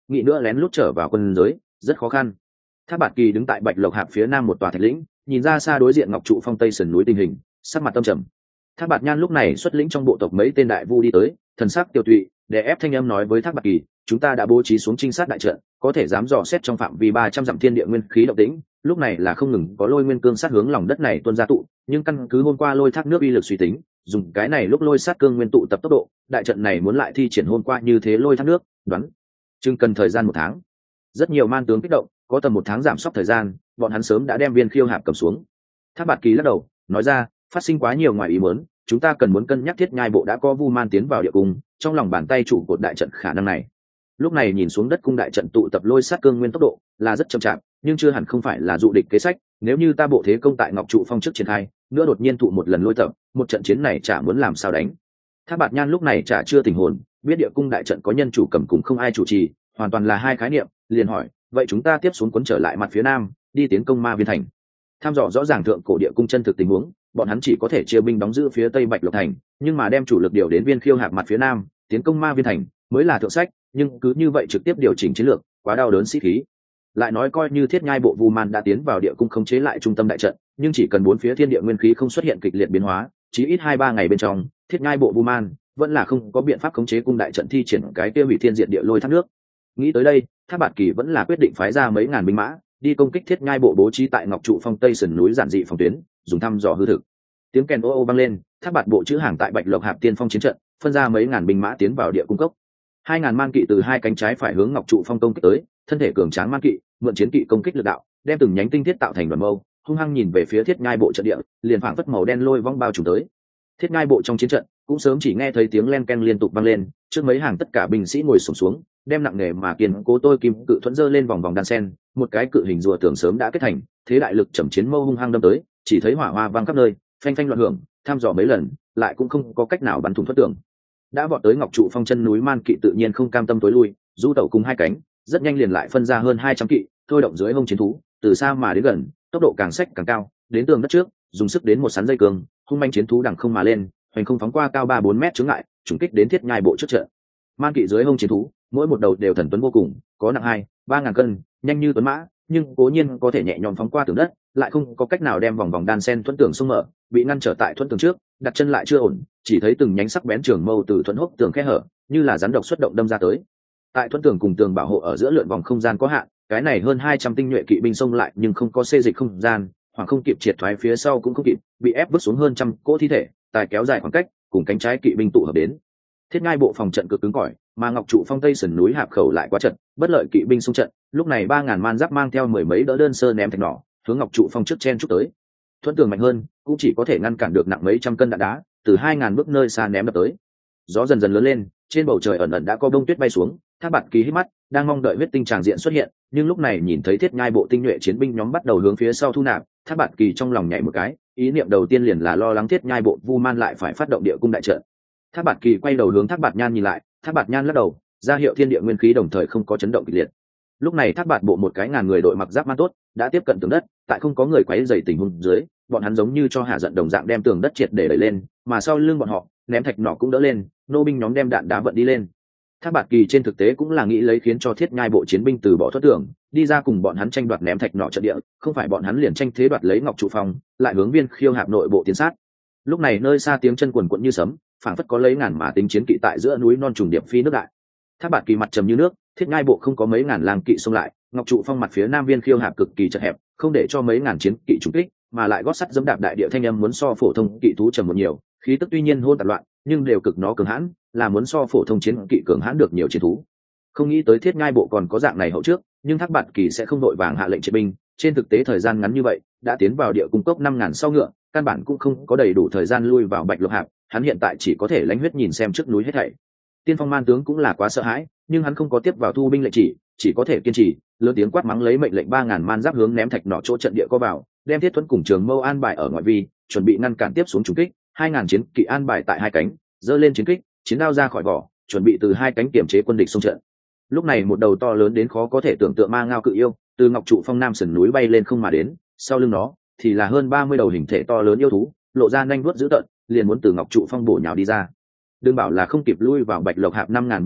nghĩ nữa lén lút trở vào quân giới rất khó khăn. Thác Bạt Kỳ đứng tại Bạch Lộc Hạp phía nam một tòa thạch lĩnh, nhìn ra xa đối diện Ngọc Trụ Phong tây sườn núi tình hình, sắc mặt tâm trầm. Thác Bạt Nhan lúc này xuất lĩnh trong bộ tộc mấy tên đại vu đi tới, thần sắc tiêu tụy, để ép thanh âm nói với Thác Bạt Kỳ, chúng ta đã bố trí xuống trinh sát đại trận, có thể dám dò xét trong phạm vi 300 dặm thiên địa nguyên khí động tĩnh, lúc này là không ngừng có lôi nguyên cương sát hướng lòng đất này tuôn ra tụ, nhưng căn cứ hôm qua lôi thác nước uy lực suy tính, dùng cái này lúc lôi sát cương nguyên tụ tập tốc độ, đại trận này muốn lại thi triển hôm qua như thế lôi thác nước, đoán chừng cần thời gian 1 tháng. Rất nhiều man tướng kích động, có tầm 1 tháng giảm sốc thời gian, bọn hắn sớm đã đem viên khiêu hạp cầm xuống. Thác Bạt Kỳ lắc đầu nói ra, phát sinh quá nhiều ngoài ý muốn, chúng ta cần muốn cân nhắc Thiết Nhai bộ đã có Vu Man tiến vào địa cung, trong lòng bàn tay chủ cột đại trận khả năng này. Lúc này nhìn xuống đất cung đại trận tụ tập lôi sát cương nguyên tốc độ là rất chậm chạp, nhưng chưa hẳn không phải là dụ địch kế sách. Nếu như ta bộ thế công tại Ngọc Trụ Phong trước triển khai, nữa đột nhiên tụ một lần lôi tập, một trận chiến này chả muốn làm sao đánh. Thác Bạt Nhan lúc này chả chưa tình hồn, biết địa cung đại trận có nhân chủ cầm cùng không ai chủ trì, hoàn toàn là hai khái niệm, liền hỏi, vậy chúng ta tiếp xuống cuốn trở lại mặt phía nam, đi tiến công Ma Viên thành. Tham dò rõ ràng thượng cổ địa cung chân thực tình huống, bọn hắn chỉ có thể chia binh đóng giữ phía tây Bạch Lộc thành, nhưng mà đem chủ lực điều đến viên khiêu hạp mặt phía nam, tiến công Ma Viên thành mới là thượng sách, nhưng cứ như vậy trực tiếp điều chỉnh chiến lược, quá đau đớn sĩ khí. Lại nói coi như Thiết Nhai bộ Vu Man đã tiến vào địa cung khống chế lại trung tâm đại trận, nhưng chỉ cần 4 phía thiên địa nguyên khí không xuất hiện kịch liệt biến hóa, chí ít 2-3 ngày bên trong, Thiết Nhai bộ Vu Man vẫn là không có biện pháp khống chế cung đại trận thi triển cái kia hủy thiên diệt địa lôi thác nước. Nghĩ tới đây, Thác Bạt Kỳ vẫn là quyết định phái ra mấy ngàn binh mã đi công kích Thiết Nhai bộ bố trí tại Ngọc Trụ Phong tây sườn núi giản dị phòng tuyến, dùng thăm dò hư thực. Tiếng kèn ô ô vang lên, Thác Bạt bộ chữ hàng tại Bạch Lộc Hạp tiên phong chiến trận, phân ra mấy ngàn binh mã tiến vào địa cung cốc. 2.000 man kỵ từ hai cánh trái phải hướng Ngọc Trụ Phong công kích tới, thân thể cường tráng man kỵ mượn chiến kỵ công kích lực đạo, đem từng nhánh tinh thiết tạo thành đoàn mâu, hung hăng nhìn về phía Thiết Nhai bộ trận địa, liền phảng phất màu đen lôi vong bao trùm tới. Thiết Nhai bộ trong chiến trận cũng sớm chỉ nghe thấy tiếng len keng liên tục vang lên, trước mấy hàng tất cả binh sĩ ngồi xổm xuống, đem nặng nề mà kiên cố tôi kim cự thuẫn dơ lên vòng vòng đan sen, một cái cự hình rùa tường sớm đã kết thành, thế đại lực chầm chiến mâu hung hăng đâm tới, chỉ thấy hỏa hoa vang khắp nơi, phanh phanh loạn hưởng, tham dò mấy lần, lại cũng không có cách nào bắn thủng thoát tường. Đã vọt tới Ngọc Trụ Phong chân núi man kỵ tự nhiên không cam tâm tối lui, du tẩu cùng hai cánh, rất nhanh liền lại phân ra hơn 200 kỵ, thôi động dưới hông chiến thú, từ xa mà đến gần, tốc độ càng xách càng cao, đến tường đất trước, dùng sức đến một sắn dây cường, hung manh chiến thú đằng không mà lên, hoành không phóng qua cao 3-4 mét chướng ngại, trùng kích đến Thiết Nhai bộ trước trận. Man kỵ dưới hông chiến thú, mỗi một đầu đều thần tuấn vô cùng, có nặng 2-3 ngàn cân, nhanh như tuấn mã, nhưng cố nhiên có thể nhẹ nhõm phóng qua tường đất, lại không có cách nào đem vòng vòng đan sen thuẫn tường xung mở, bị ngăn trở tại thuẫn tường trước, đặt chân lại chưa ổn, chỉ thấy từng nhánh sắc bén trường mâu từ thuẫn hốc tường khe hở, như là rắn độc xuất động đâm ra tới. Tại thuẫn tường cùng tường bảo hộ ở giữa lượn vòng không gian có hạn, cái này hơn 200 tinh nhuệ kỵ binh xông lại nhưng không có xê dịch không gian, hoặc không kịp triệt thoái phía sau cũng không kịp, bị ép vứt xuống hơn trăm cỗ thi thể, tài kéo dài khoảng cách, cùng cánh trái kỵ binh tụ hợp đến. Thiết Ngai bộ phòng trận cực cứng cỏi, mà Ngọc Trụ Phong tây sườn núi hạp khẩu lại quá trận, bất lợi kỵ binh xung trận, lúc này 3000 man giáp mang theo mười mấy đỡ đơn sơ ném thạch nỏ, hướng Ngọc Trụ Phong trước chen chúc tới. Thuẫn tường mạnh hơn, cũng chỉ có thể ngăn cản được nặng mấy trăm cân đạn đá, từ 2000 bước nơi xa ném đập tới. Gió dần dần lớn lên, trên bầu trời ẩn ẩn đã có bông tuyết bay xuống, Thác Bạt Kỳ hít mắt, đang mong đợi huyết tinh tràng diện xuất hiện, nhưng lúc này nhìn thấy Thiết Nhai bộ tinh nhuệ chiến binh nhóm bắt đầu hướng phía sau thu nạp, Thác Bạt Kỳ trong lòng nhảy một cái, ý niệm đầu tiên liền là lo lắng Thiết Nhai bộ Vu Man lại phải phát động địa cung đại trận. Thác Bạt Kỳ quay đầu hướng Thác Bạt Nhan nhìn lại, Thác Bạt Nhan lắc đầu, ra hiệu thiên địa nguyên khí đồng thời không có chấn động kịch liệt. Lúc này Thác Bạt bộ một cái ngàn người đội mặc giáp man tốt, đã tiếp cận tường đất, tại không có người quấy rầy tình huống dưới, bọn hắn giống như cho hạ giận đồng dạng đem tường đất triệt để đẩy lên, mà sau lưng bọn họ, ném thạch nỏ cũng đỡ lên, nô binh nhóm đem đạn đá vận đi lên. Thác Bạt Kỳ trên thực tế cũng là nghĩ lấy khiến cho Thiết Nhai bộ chiến binh từ bỏ thoát tường, đi ra cùng bọn hắn tranh đoạt ném thạch nỏ trận địa, không phải bọn hắn liền tranh thế đoạt lấy Ngọc Trụ Phong, lại hướng Viên Khiêu hạp nội bộ tiến sát. Lúc này nơi xa tiếng chân quần quật như sấm, phảng phất có lấy ngàn mã tính chiến kỵ tại giữa núi non trùng điệp phi nước đại. Thác Bạt Kỳ mặt trầm như nước, Thiết Nhai bộ không có mấy ngàn lang kỵ xông lại, Ngọc Trụ Phong mặt phía nam Viên Khiêu hạp cực kỳ chật hẹp, không để cho mấy ngàn chiến kỵ trúng kích, mà lại gót sắt dẫm đạp đại địa thanh âm muốn so phổ thông kỵ thú trầm một nhiều, khí tức tuy nhiên hôn tạp loạn, nhưng đều cực nó cường hãn, là muốn so phổ thông chiến kỵ cường hãn được nhiều chiến thú. Không nghĩ tới Thiết Nhai bộ còn có dạng này hậu trước, nhưng Thác Bạt Kỳ sẽ không đội vàng hạ lệnh triệt binh, trên thực tế thời gian ngắn như vậy, đã tiến vào địa cung cốc 5000 sau ngựa, căn bản cũng không có đầy đủ thời gian lui vào Bạch Lộc hạp, hắn hiện tại chỉ có thể lãnh huyết nhìn xem trước núi hết thảy. Tiên Phong man tướng cũng là quá sợ hãi, nhưng hắn không có tiếp vào thu binh lệnh chỉ có thể kiên trì, lớn tiếng quát mắng lấy mệnh lệnh 3000 man giáp hướng ném thạch nỏ chỗ trận địa có vào, đem Thiết Thuẫn cùng Trường Mâu an bài ở ngoại vi, chuẩn bị ngăn cản tiếp xuống trùng kích, 2000 chiến kỵ an bài tại hai cánh, giơ lên chiến kích, chiến đao ra khỏi vỏ, chuẩn bị từ hai cánh kiểm chế quân địch xung trận. Lúc này một đầu to lớn đến khó có thể tưởng tượng ma ngao cự yêu, từ Ngọc Trụ Phong nam sườn núi bay lên không mà đến, sau lưng nó thì là hơn 30 đầu hình thể to lớn yêu thú, lộ ra nhanh vuốt dữ tợn, liền muốn từ Ngọc Trụ Phong bổ nhào đi ra. Đừng bảo là không kịp lui vào Bạch Lộc hạp 5000 binh mã,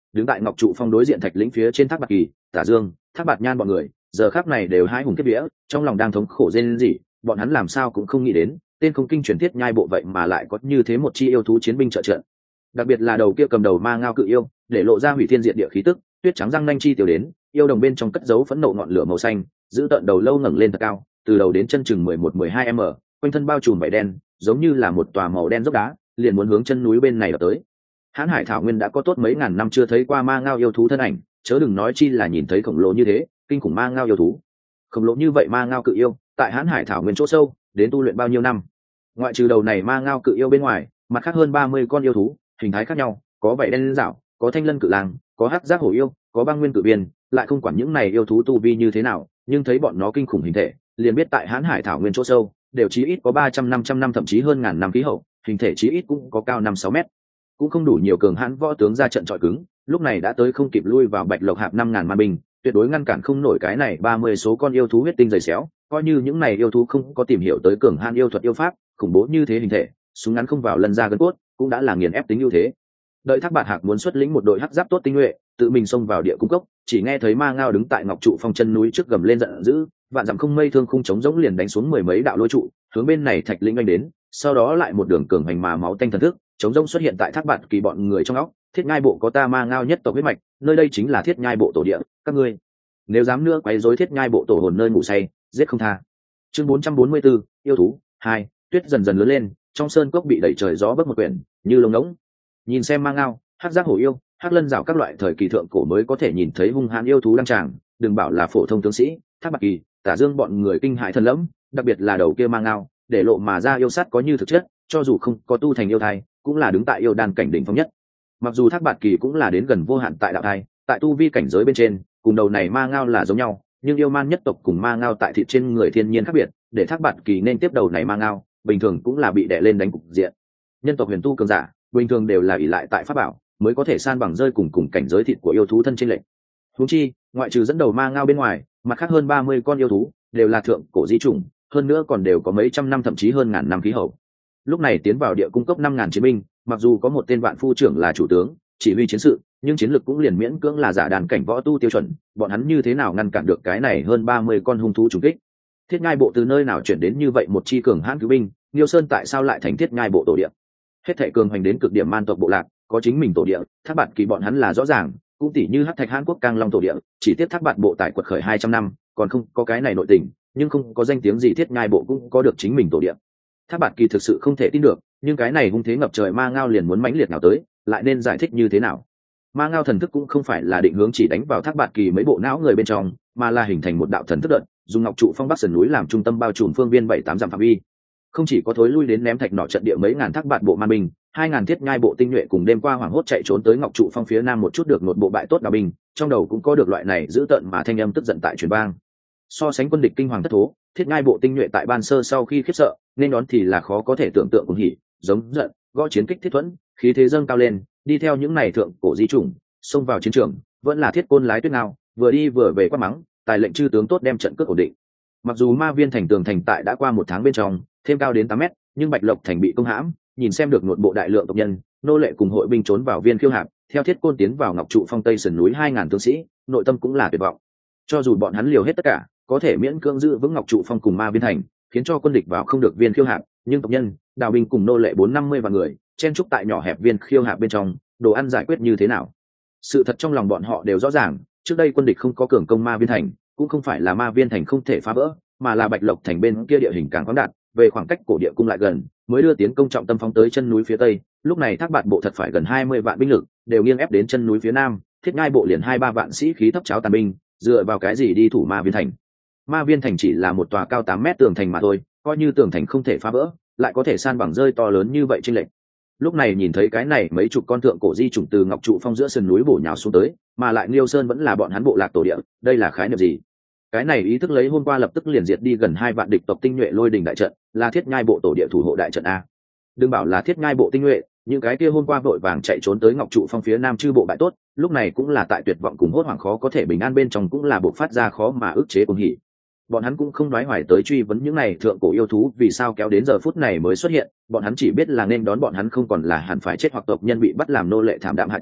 đứng tại ngọc trụ phong đối diện thạch lĩnh phía trên thác bạt kỳ, Tả Dương, Thác Bạt Nhan bọn người giờ khắc này đều hai hùng kiếp vía, trong lòng đang thống khổ rên rỉ. Bọn hắn làm sao cũng không nghĩ đến tên không kinh truyền thiết nhai bộ vậy mà lại có như thế một chi yêu thú chiến binh trợ trận. Đặc biệt là đầu kia cầm đầu ma ngao cự yêu, để lộ ra hủy thiên diệt địa khí tức, tuyết trắng răng nanh chi tiểu đến, yêu đồng bên trong cất giấu phẫn nộ ngọn lửa màu xanh, giữ tận đầu lâu ngẩng lên thật cao, từ đầu đến chân chừng 11-12 m, quanh thân bao trùm vảy đen, giống như là một tòa màu đen dốc đá, liền muốn hướng chân núi bên này đập tới. Hán Hải Thảo Nguyên đã có tốt mấy ngàn năm chưa thấy qua ma ngao yêu thú thân ảnh, chớ đừng nói chi là nhìn thấy khổng lồ như thế, kinh khủng ma ngao yêu thú. Khổng lồ như vậy ma ngao cự yêu, tại Hán Hải Thảo Nguyên chỗ sâu, đến tu luyện bao nhiêu năm? Ngoại trừ đầu này ma ngao cự yêu bên ngoài, mặt khác hơn 30 con yêu thú, hình thái khác nhau, có vảy đen rảo, có thanh lân cự lang, có hắc giác hổ yêu, có băng nguyên cự biên, lại không quản những này yêu thú tu vi như thế nào, nhưng thấy bọn nó kinh khủng hình thể, liền biết tại Hán Hải Thảo Nguyên chỗ sâu, đều chí ít có 300-500 năm thậm chí hơn ngàn năm khí hậu, hình thể chí ít cũng có cao 5-6 mét. Cũng không đủ nhiều cường hãn võ tướng ra trận chọi cứng, lúc này đã tới không kịp lui vào Bạch Lộc Hạp 5000 man binh, tuyệt đối ngăn cản không nổi cái này 30 số con yêu thú huyết tinh dày xéo, coi như những này yêu thú không có tìm hiểu tới cường hãn yêu thuật yêu pháp, khủng bố như thế hình thể, súng ngắn không vào lần ra gân cốt, cũng đã là nghiền ép tính ưu thế. Đợi Thác Bạt Hạc muốn xuất lĩnh một đội hắc giáp tốt tinh nhuệ, tự mình xông vào địa cung cốc, chỉ nghe thấy ma ngao đứng tại ngọc trụ phong chân núi trước gầm lên giận dữ, vạn dặm không mây thương khung chống giống liền đánh xuống mười mấy đạo lôi trụ, hướng bên này thạch lĩnh anh đến, sau đó lại một đường cường hành mà máu tanh thần thức, chống rông xuất hiện tại Thác Bạt Kỳ bọn người trong óc. Thiết Nhai bộ có ta ma ngao nhất tộc huyết mạch, nơi đây chính là Thiết Nhai bộ tổ địa, các ngươi nếu dám nữa quấy rối Thiết Nhai bộ tổ hồn nơi ngủ say, giết không tha. Chương 444, yêu thú 2, tuyết dần dần lớn lên, trong sơn cốc bị đẩy trời gió bấc một quyển, như lông ngỗng. Nhìn xem ma ngao, hắc giác hổ yêu, hắc lân rào các loại thời kỳ thượng cổ mới có thể nhìn thấy hung hãn yêu thú đăng tràng, đừng bảo là phổ thông tướng sĩ, Thác Bạt Kỳ, Tả Dương bọn người kinh hãi thần lẫm, đặc biệt là đầu kia ma ngao, để lộ mà ra yêu sát có như thực chất, cho dù không có tu thành yêu thai, cũng là đứng tại yêu đan cảnh đỉnh phong nhất. Mặc dù Thác Bạt Kỳ cũng là đến gần vô hạn tại đạo thai, tại tu vi cảnh giới bên trên, cùng đầu này ma ngao là giống nhau, nhưng yêu man nhất tộc cùng ma ngao tại thịt trên người thiên nhiên khác biệt, để Thác Bạt Kỳ nên tiếp đầu này ma ngao, bình thường cũng là bị đè lên đánh cục diện. Nhân tộc huyền tu cường giả, bình thường đều là ỷ lại tại pháp bảo, mới có thể san bằng rơi cùng cảnh giới thịt của yêu thú thân trên lệnh. Huống chi, ngoại trừ dẫn đầu ma ngao bên ngoài, mặt khác hơn 30 con yêu thú đều là thượng cổ di chủng, hơn nữa còn đều có mấy trăm năm thậm chí hơn ngàn năm khí hậu. Lúc này tiến vào địa cung cấp 5000 chiến binh, mặc dù có một tên vạn phu trưởng là chủ tướng, chỉ huy chiến sự, nhưng chiến lược cũng liền miễn cưỡng là giả đàn cảnh võ tu tiêu chuẩn, bọn hắn như thế nào ngăn cản được cái này hơn 30 con hung thú trùng kích. Thiết Nhai bộ từ nơi nào chuyển đến như vậy một chi cường hãn cứu binh, Niêu Sơn tại sao lại thành Thiết Nhai bộ tổ địa? Hết thảy cường hành đến cực điểm man tộc bộ lạc, có chính mình tổ địa, Thác Bạt Kỳ bọn hắn là rõ ràng, cũng tỷ như Hắc Thạch Hán quốc Cang Long tổ địa, chỉ tiếp Thác Bạt bộ tại quật khởi 200 năm, còn không có cái này nội tình, nhưng không có danh tiếng gì Thiết Nhai bộ cũng có được chính mình tổ địa. Thác Bạt Kỳ thực sự không thể tin được, nhưng cái này hung thế ngập trời ma ngao liền muốn mãnh liệt nào tới, lại nên giải thích như thế nào? Ma ngao thần thức cũng không phải là định hướng chỉ đánh vào Thác Bạt Kỳ mấy bộ não người bên trong, mà là hình thành một đạo thần thức đợt, dùng ngọc trụ phong bắc sườn núi làm trung tâm bao trùm phương viên 7-8 dặm phạm vi. Không chỉ có thối lui đến ném thạch nọ trận địa mấy ngàn Thác Bạt bộ man binh, 2000 Thiết Nhai bộ tinh nhuệ cùng đêm qua hoảng hốt chạy trốn tới ngọc trụ phong phía nam một chút được một bộ bại tốt đào binh, trong đầu cũng có được loại này giữ tợn mà thanh âm tức giận tại truyền vang. So sánh quân địch kinh hoàng thất thố, Thiết Nhai bộ tinh nhuệ tại ban sơ sau khi khiếp sợ, nên đón thì là khó có thể tưởng tượng cùng hỉ, giống giận, gõ chiến kích thiết thuẫn, khí thế dâng cao lên, đi theo những này thượng cổ di chủng, xông vào chiến trường, vẫn là Thiết Côn lái tuyết ngao, vừa đi vừa về quát mắng, tài lệnh chư tướng tốt đem trận cước ổn định. Mặc dù Ma Viên thành tường thành tại đã qua 1 tháng bên trong, thêm cao đến 8 mét, nhưng Bạch Lộc thành bị công hãm, nhìn xem được nội bộ đại lượng tộc nhân, nô lệ cùng hội binh trốn vào Viên Khiêu Hạp, theo Thiết Côn tiến vào ngọc trụ phong tây sườn núi 2000 tướng sĩ, nội tâm cũng là tuyệt vọng. Cho dù bọn hắn liều hết tất cả, có thể miễn cưỡng giữ vững ngọc trụ phong cùng Ma Viên thành, khiến cho quân địch vào không được Viên Khiêu Hạp, nhưng tộc nhân, đào binh cùng nô lệ 450 vạn người, chen trúc tại nhỏ hẹp Viên Khiêu Hạp bên trong, đồ ăn giải quyết như thế nào? Sự thật trong lòng bọn họ đều rõ ràng, trước đây quân địch không có cường công Ma Viên thành, cũng không phải là Ma Viên thành không thể phá vỡ, mà là Bạch Lộc thành bên kia địa hình càng khoáng đạt, về khoảng cách cổ địa cung lại gần, mới đưa tiến công trọng tâm phóng tới chân núi phía tây. Lúc này Thác Bạt bộ thật phải gần 20 vạn binh lực, đều nghiêng ép đến chân núi phía nam, Thiết Nhai bộ liền 2-3 vạn sĩ khí thấp cháo tàn binh, dựa vào cái gì đi thủ Ma Viên thành? Ma Viên thành chỉ là một tòa cao 8 mét tường thành mà thôi, coi như tường thành không thể phá vỡ, lại có thể san bằng rơi to lớn như vậy trên lệch. Lúc này nhìn thấy cái này mấy chục con thượng cổ di chủng từ ngọc trụ phong giữa sườn núi bổ nhào xuống tới, mà lại Niêu Sơn vẫn là bọn hắn bộ lạc tổ địa, đây là khái niệm gì? Cái này ý thức lấy hôm qua lập tức liền diệt đi gần 2 vạn địch tộc tinh nhuệ lôi đình đại trận, là Thiết Nhai bộ tổ địa thủ hộ đại trận a. Đừng bảo là Thiết Nhai bộ tinh nhuệ, những cái kia hôm qua vội vàng chạy trốn tới ngọc trụ phong phía nam chư bộ bại tốt, lúc này cũng là tại tuyệt vọng cùng hốt hoảng khó có thể bình an bên trong, cũng là buộc phát ra khó mà ức chế cuồng hỉ. Bọn hắn cũng không đoái hoài tới truy vấn những này thượng cổ yêu thú vì sao kéo đến giờ phút này mới xuất hiện, bọn hắn chỉ biết là nên đón bọn hắn không còn là hẳn phải chết hoặc tộc nhân bị bắt làm nô lệ thảm đạm hạ tràng,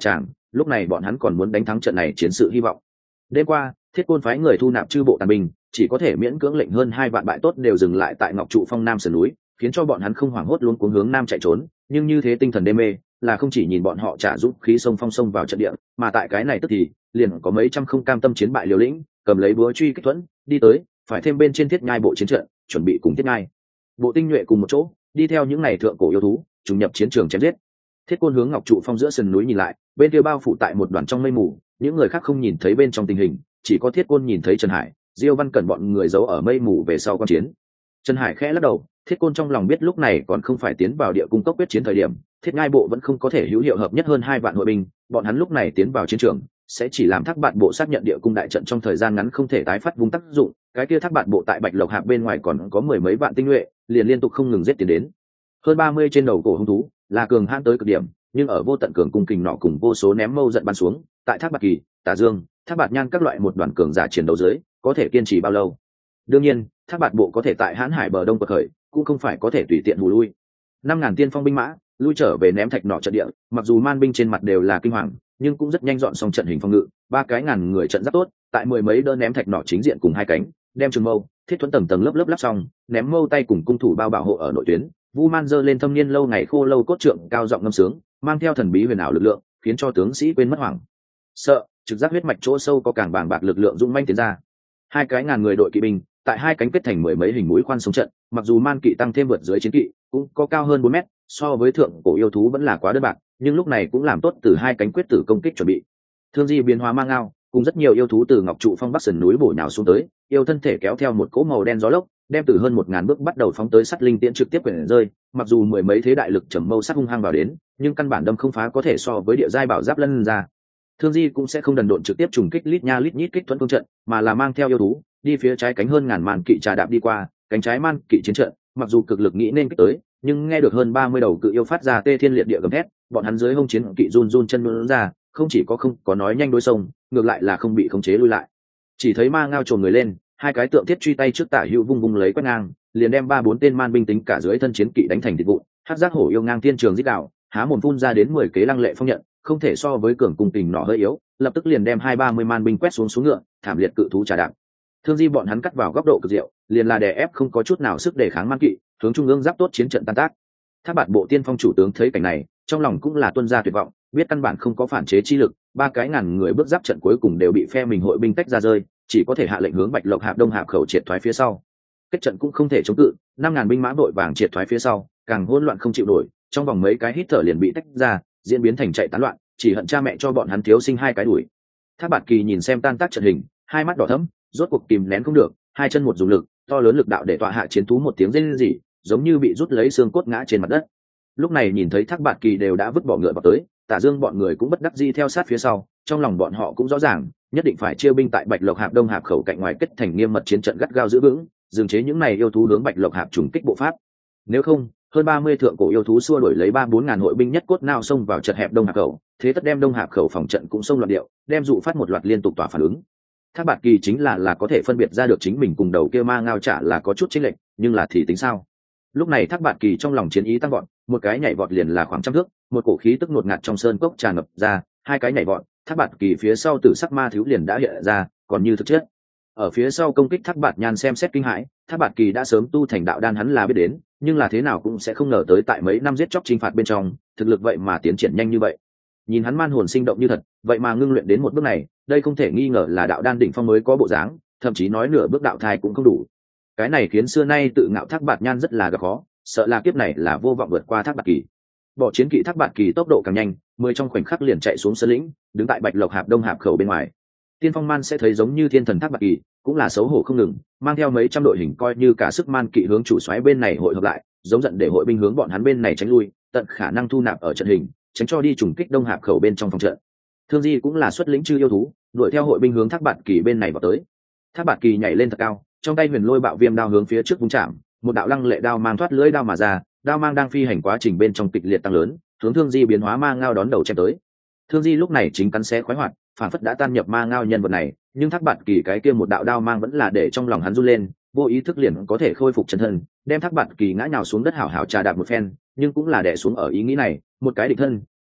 lúc này bọn hắn còn muốn đánh thắng trận này chiến sự hy vọng. Đêm qua Thiết Côn phái người thu nạp chư bộ tàn binh, chỉ có thể miễn cưỡng lệnh hơn 2 vạn bại tốt đều dừng lại tại Ngọc Trụ Phong Nam sườn núi, khiến cho bọn hắn không hoảng hốt luôn cuống hướng nam chạy trốn, nhưng như thế tinh thần đê mê là không chỉ nhìn bọn họ trả dũng khí sông phong sông vào trận địa, mà tại cái này tức thì liền có mấy trăm không cam tâm chiến bại liều lĩnh, cầm lấy búa truy kích thuẫn đi tới, phải thêm bên trên Thiết Nhai bộ chiến trận, chuẩn bị cùng Thiết Nhai bộ tinh nhuệ cùng một chỗ đi theo những này thượng cổ yêu thú trùng nhập chiến trường chém giết. Thiết Côn hướng Ngọc Trụ Phong giữa sườn núi nhìn lại, bên kia bao phủ tại một đoàn trong mây mù, những người khác không nhìn thấy bên trong tình hình, chỉ có Thiết Côn nhìn thấy Trần Hải, Diêu Văn Cẩn bọn người giấu ở mây mù về sau quan chiến. Trần Hải khẽ lắc đầu, Thiết Côn trong lòng biết lúc này còn không phải tiến vào địa cung cốc quyết chiến thời điểm, Thiết Ngai bộ vẫn không có thể hữu hiệu hợp nhất hơn 2 vạn hội binh, bọn hắn lúc này tiến vào chiến trường sẽ chỉ làm Thác Bạt bộ xác nhận địa cung đại trận trong thời gian ngắn không thể tái phát vùng tác dụng, cái kia Thác Bạt bộ tại Bạch Lộc Hạp bên ngoài còn có mười mấy vạn tinh nhuệ, liền liên tục không ngừng giết tiến đến. Hơn 30 trên đầu cổ hung thú, là cường hãn tới cực điểm, nhưng ở vô tận cường cung kình nọ cùng vô số ném mâu giận bắn xuống, tại Thác Bạt Kỳ, Tả Dương, Thác Bạt Nhan các loại một đoàn cường giả chiến đấu dưới, có thể kiên trì bao lâu? Đương nhiên, Thác Bạt bộ có thể tại Hán Hải bờ đông bậc khởi, cũng không phải có thể tùy tiện hù lui. 5000 tiên phong binh mã, lui trở về ném thạch nọ trận địa, mặc dù man binh trên mặt đều là kinh hoàng, nhưng cũng rất nhanh dọn xong trận hình phòng ngự, 3 cái ngàn người trận rất tốt, tại mười mấy đỡ ném thạch nọ chính diện cùng hai cánh, đem trường mâu, thiết thuẫn tầng tầng lớp lớp lắp xong, ném mâu tay cùng cung thủ bao bảo hộ ở nội tuyến, Vu Man giơ lên thâm niên lâu ngày khô lâu cốt trượng cao giọng ngâm sướng, mang theo thần bí huyền ảo lực lượng, khiến cho tướng sĩ quên mất hoảng sợ, trực giác huyết mạch chỗ sâu có càng bàng bạc lực lượng dũng manh tiến ra. Hai cái ngàn người đội kỵ binh, tại hai cánh kết thành mười mấy hình mũi khoan sống trận, mặc dù man kỵ tăng thêm vượt dưới chiến kỵ, cũng có cao hơn 4 mét, so với thượng cổ yêu thú vẫn là quá đơn bạc, nhưng lúc này cũng làm tốt từ hai cánh quyết tử công kích chuẩn bị. Thương Di biến hóa mang ngao, cùng rất nhiều yêu thú từ Ngọc Trụ Phong bắc sườn núi bổ nhào xuống tới, yêu thân thể kéo theo một cỗ màu đen gió lốc, đem từ hơn 1000 bước bắt đầu phóng tới sắt linh tiễn trực tiếp quyển rơi, mặc dù mười mấy thế đại lực trầm mâu sắt hung hăng vào đến, nhưng căn bản đâm không phá có thể so với địa giai bảo giáp lân ra. Thương Di cũng sẽ không đần độn trực tiếp trùng kích lít nha lít nhít kích thuẫn phương trận, mà là mang theo yêu thú, đi phía trái cánh hơn ngàn man kỵ trà đạp đi qua, cánh trái man kỵ chiến trận, mặc dù cực lực nghĩ nên kích tới, nhưng nghe được hơn 30 đầu cự yêu phát ra tê thiên liệt địa gầm thét, bọn hắn dưới hông chiến kỵ run run chân run ra, không chỉ không có nói nhanh đối sông, ngược lại là không bị khống chế lui lại. Chỉ thấy ma ngao trồm người lên, hai cái tượng thiết truy tay trước tả hữu vung vung lấy quét ngang, liền đem 3-4 tên man binh tính cả dưới thân chiến kỵ đánh thành thịt vụn. Hắc giác hổ yêu ngang thiên trường giết đạo, há mồm phun ra đến 10 kế lăng lệ phong nhận, không thể so với cường cung tình nọ hơi yếu, lập tức liền đem 20-30 man binh quét xuống ngựa, thảm liệt cự thú trà đạp. Thương Di bọn hắn cắt vào góc độ cực diệu, liền là đè ép không có chút nào sức đề kháng man kỵ, hướng trung ương giáp tốt chiến trận tan tác. Thác Bạt bộ tiên phong chủ tướng thấy cảnh này, trong lòng cũng là tuân ra tuyệt vọng, biết căn bản không có phản chế chi lực, 3 cái ngàn người bước giáp trận cuối cùng đều bị phe mình hội binh tách ra rơi, chỉ có thể hạ lệnh hướng Bạch Lộc Hạp Đông Hạp khẩu triệt thoái phía sau. Kết trận cũng không thể chống cự, 5000 binh mã vội vàng triệt thoái phía sau, càng hỗn loạn không chịu nổi, trong vòng mấy cái hít thở liền bị tách ra, diễn biến thành chạy tán loạn, chỉ hận cha mẹ cho bọn hắn thiếu sinh 2 cái đuổi. Thác Bạt Kỳ nhìn xem tan tác trận hình, hai mắt đỏ thẫm, rốt cuộc kìm nén không được, hai chân một dùng lực, to lớn lực đạo để tọa hạ chiến thú một tiếng rên rỉ, giống như bị rút lấy xương cốt ngã trên mặt đất. Lúc này nhìn thấy Thác Bạt Kỳ đều đã vứt bỏ ngựa vào tới, Tả Dương bọn người cũng bất đắc dĩ theo sát phía sau, trong lòng bọn họ cũng rõ ràng, nhất định phải chia binh tại Bạch Lộc Hạp Đông Hạp khẩu cạnh ngoài kết thành nghiêm mật chiến trận gắt gao giữ vững, dừng chế những này yêu thú hướng Bạch Lộc Hạp trùng kích bộ pháp. Nếu không, hơn 30 thượng cổ yêu thú xua đuổi lấy 3-4 ngàn hội binh nhất cốt nao xông vào chật hẹp Đông Hạp khẩu, thế tất đem Đông Hạp khẩu phòng trận cũng xông loạn điệu, đem dụ phát một loạt liên tục tỏa phản ứng. Thác Bạt Kỳ chính là có thể phân biệt ra được chính mình cùng đầu kia ma ngao trả là có chút chênh lệch, nhưng là thì tính sao? Lúc này Thác Bạt Kỳ trong lòng chiến ý tăng vọt, một cái nhảy vọt liền là khoảng trăm thước, một cổ khí tức ngột ngạt trong sơn cốc tràn ngập ra, hai cái nhảy vọt, Thác Bạt Kỳ phía sau tử sắc ma thiếu liền đã hiện ra, còn như thực chất. Ở phía sau công kích Thác Bạt Nhan xem xét kinh hãi, Thác Bạt Kỳ đã sớm tu thành đạo đan hắn là biết đến, nhưng là thế nào cũng sẽ không ngờ tới tại mấy năm giết chóc chinh phạt bên trong, thực lực vậy mà tiến triển nhanh như vậy. Nhìn hắn man hồn sinh động như thật, vậy mà ngưng luyện đến một bước này, đây không thể nghi ngờ là đạo đan đỉnh phong mới có bộ dáng, thậm chí nói nửa bước đạo thai cũng không đủ. Cái này khiến xưa nay tự ngạo Thác Bạt Nhan rất là gặp khó, sợ là kiếp này là vô vọng vượt qua Thác Bạt Kỳ. Bỏ chiến kỵ Thác Bạt Kỳ tốc độ càng nhanh, 10 trong khoảnh khắc liền chạy xuống sơn lĩnh, đứng tại Bạch Lộc Hạp Đông Hạp khẩu bên ngoài. Tiên phong man sẽ thấy giống như thiên thần Thác Bạt Kỳ, cũng là xấu hổ không ngừng, mang theo mấy trăm đội hình coi như cả sức man kỵ hướng chủ soái bên này hội hợp lại, giống giận để hội binh hướng bọn hắn bên này tránh lui, tận khả năng thu nạp ở trận hình, tránh cho đi trùng kích Đông Hạp khẩu bên trong phòng trận. Thương Di cũng là xuất lĩnh chư yêu thú, đuổi theo hội binh hướng Thác Bạt Kỳ bên này vào tới. Thác Bạt Kỳ nhảy lên thật cao, trong tay huyền lôi bạo viêm đao hướng phía trước vung chạm, một đạo lăng lệ đao mang thoát lưỡi đao mà ra, đao mang đang phi hành quá trình bên trong kịch liệt tăng lớn, hướng Thương Di biến hóa ma ngao đón đầu chém tới. Thương Di lúc này chính cắn xé khoái hoạt, phản phất đã tan nhập ma ngao nhân vật này, nhưng Thác Bạt Kỳ cái kia một đạo đao mang vẫn là để trong lòng hắn run lên, vô ý thức liền có thể khôi phục chân thân, đem Thác Bạt Kỳ ngã nhào xuống đất hảo hảo trà đạp một phen, nhưng cũng là đè xuống ở ý nghĩ này, một cái địch thân,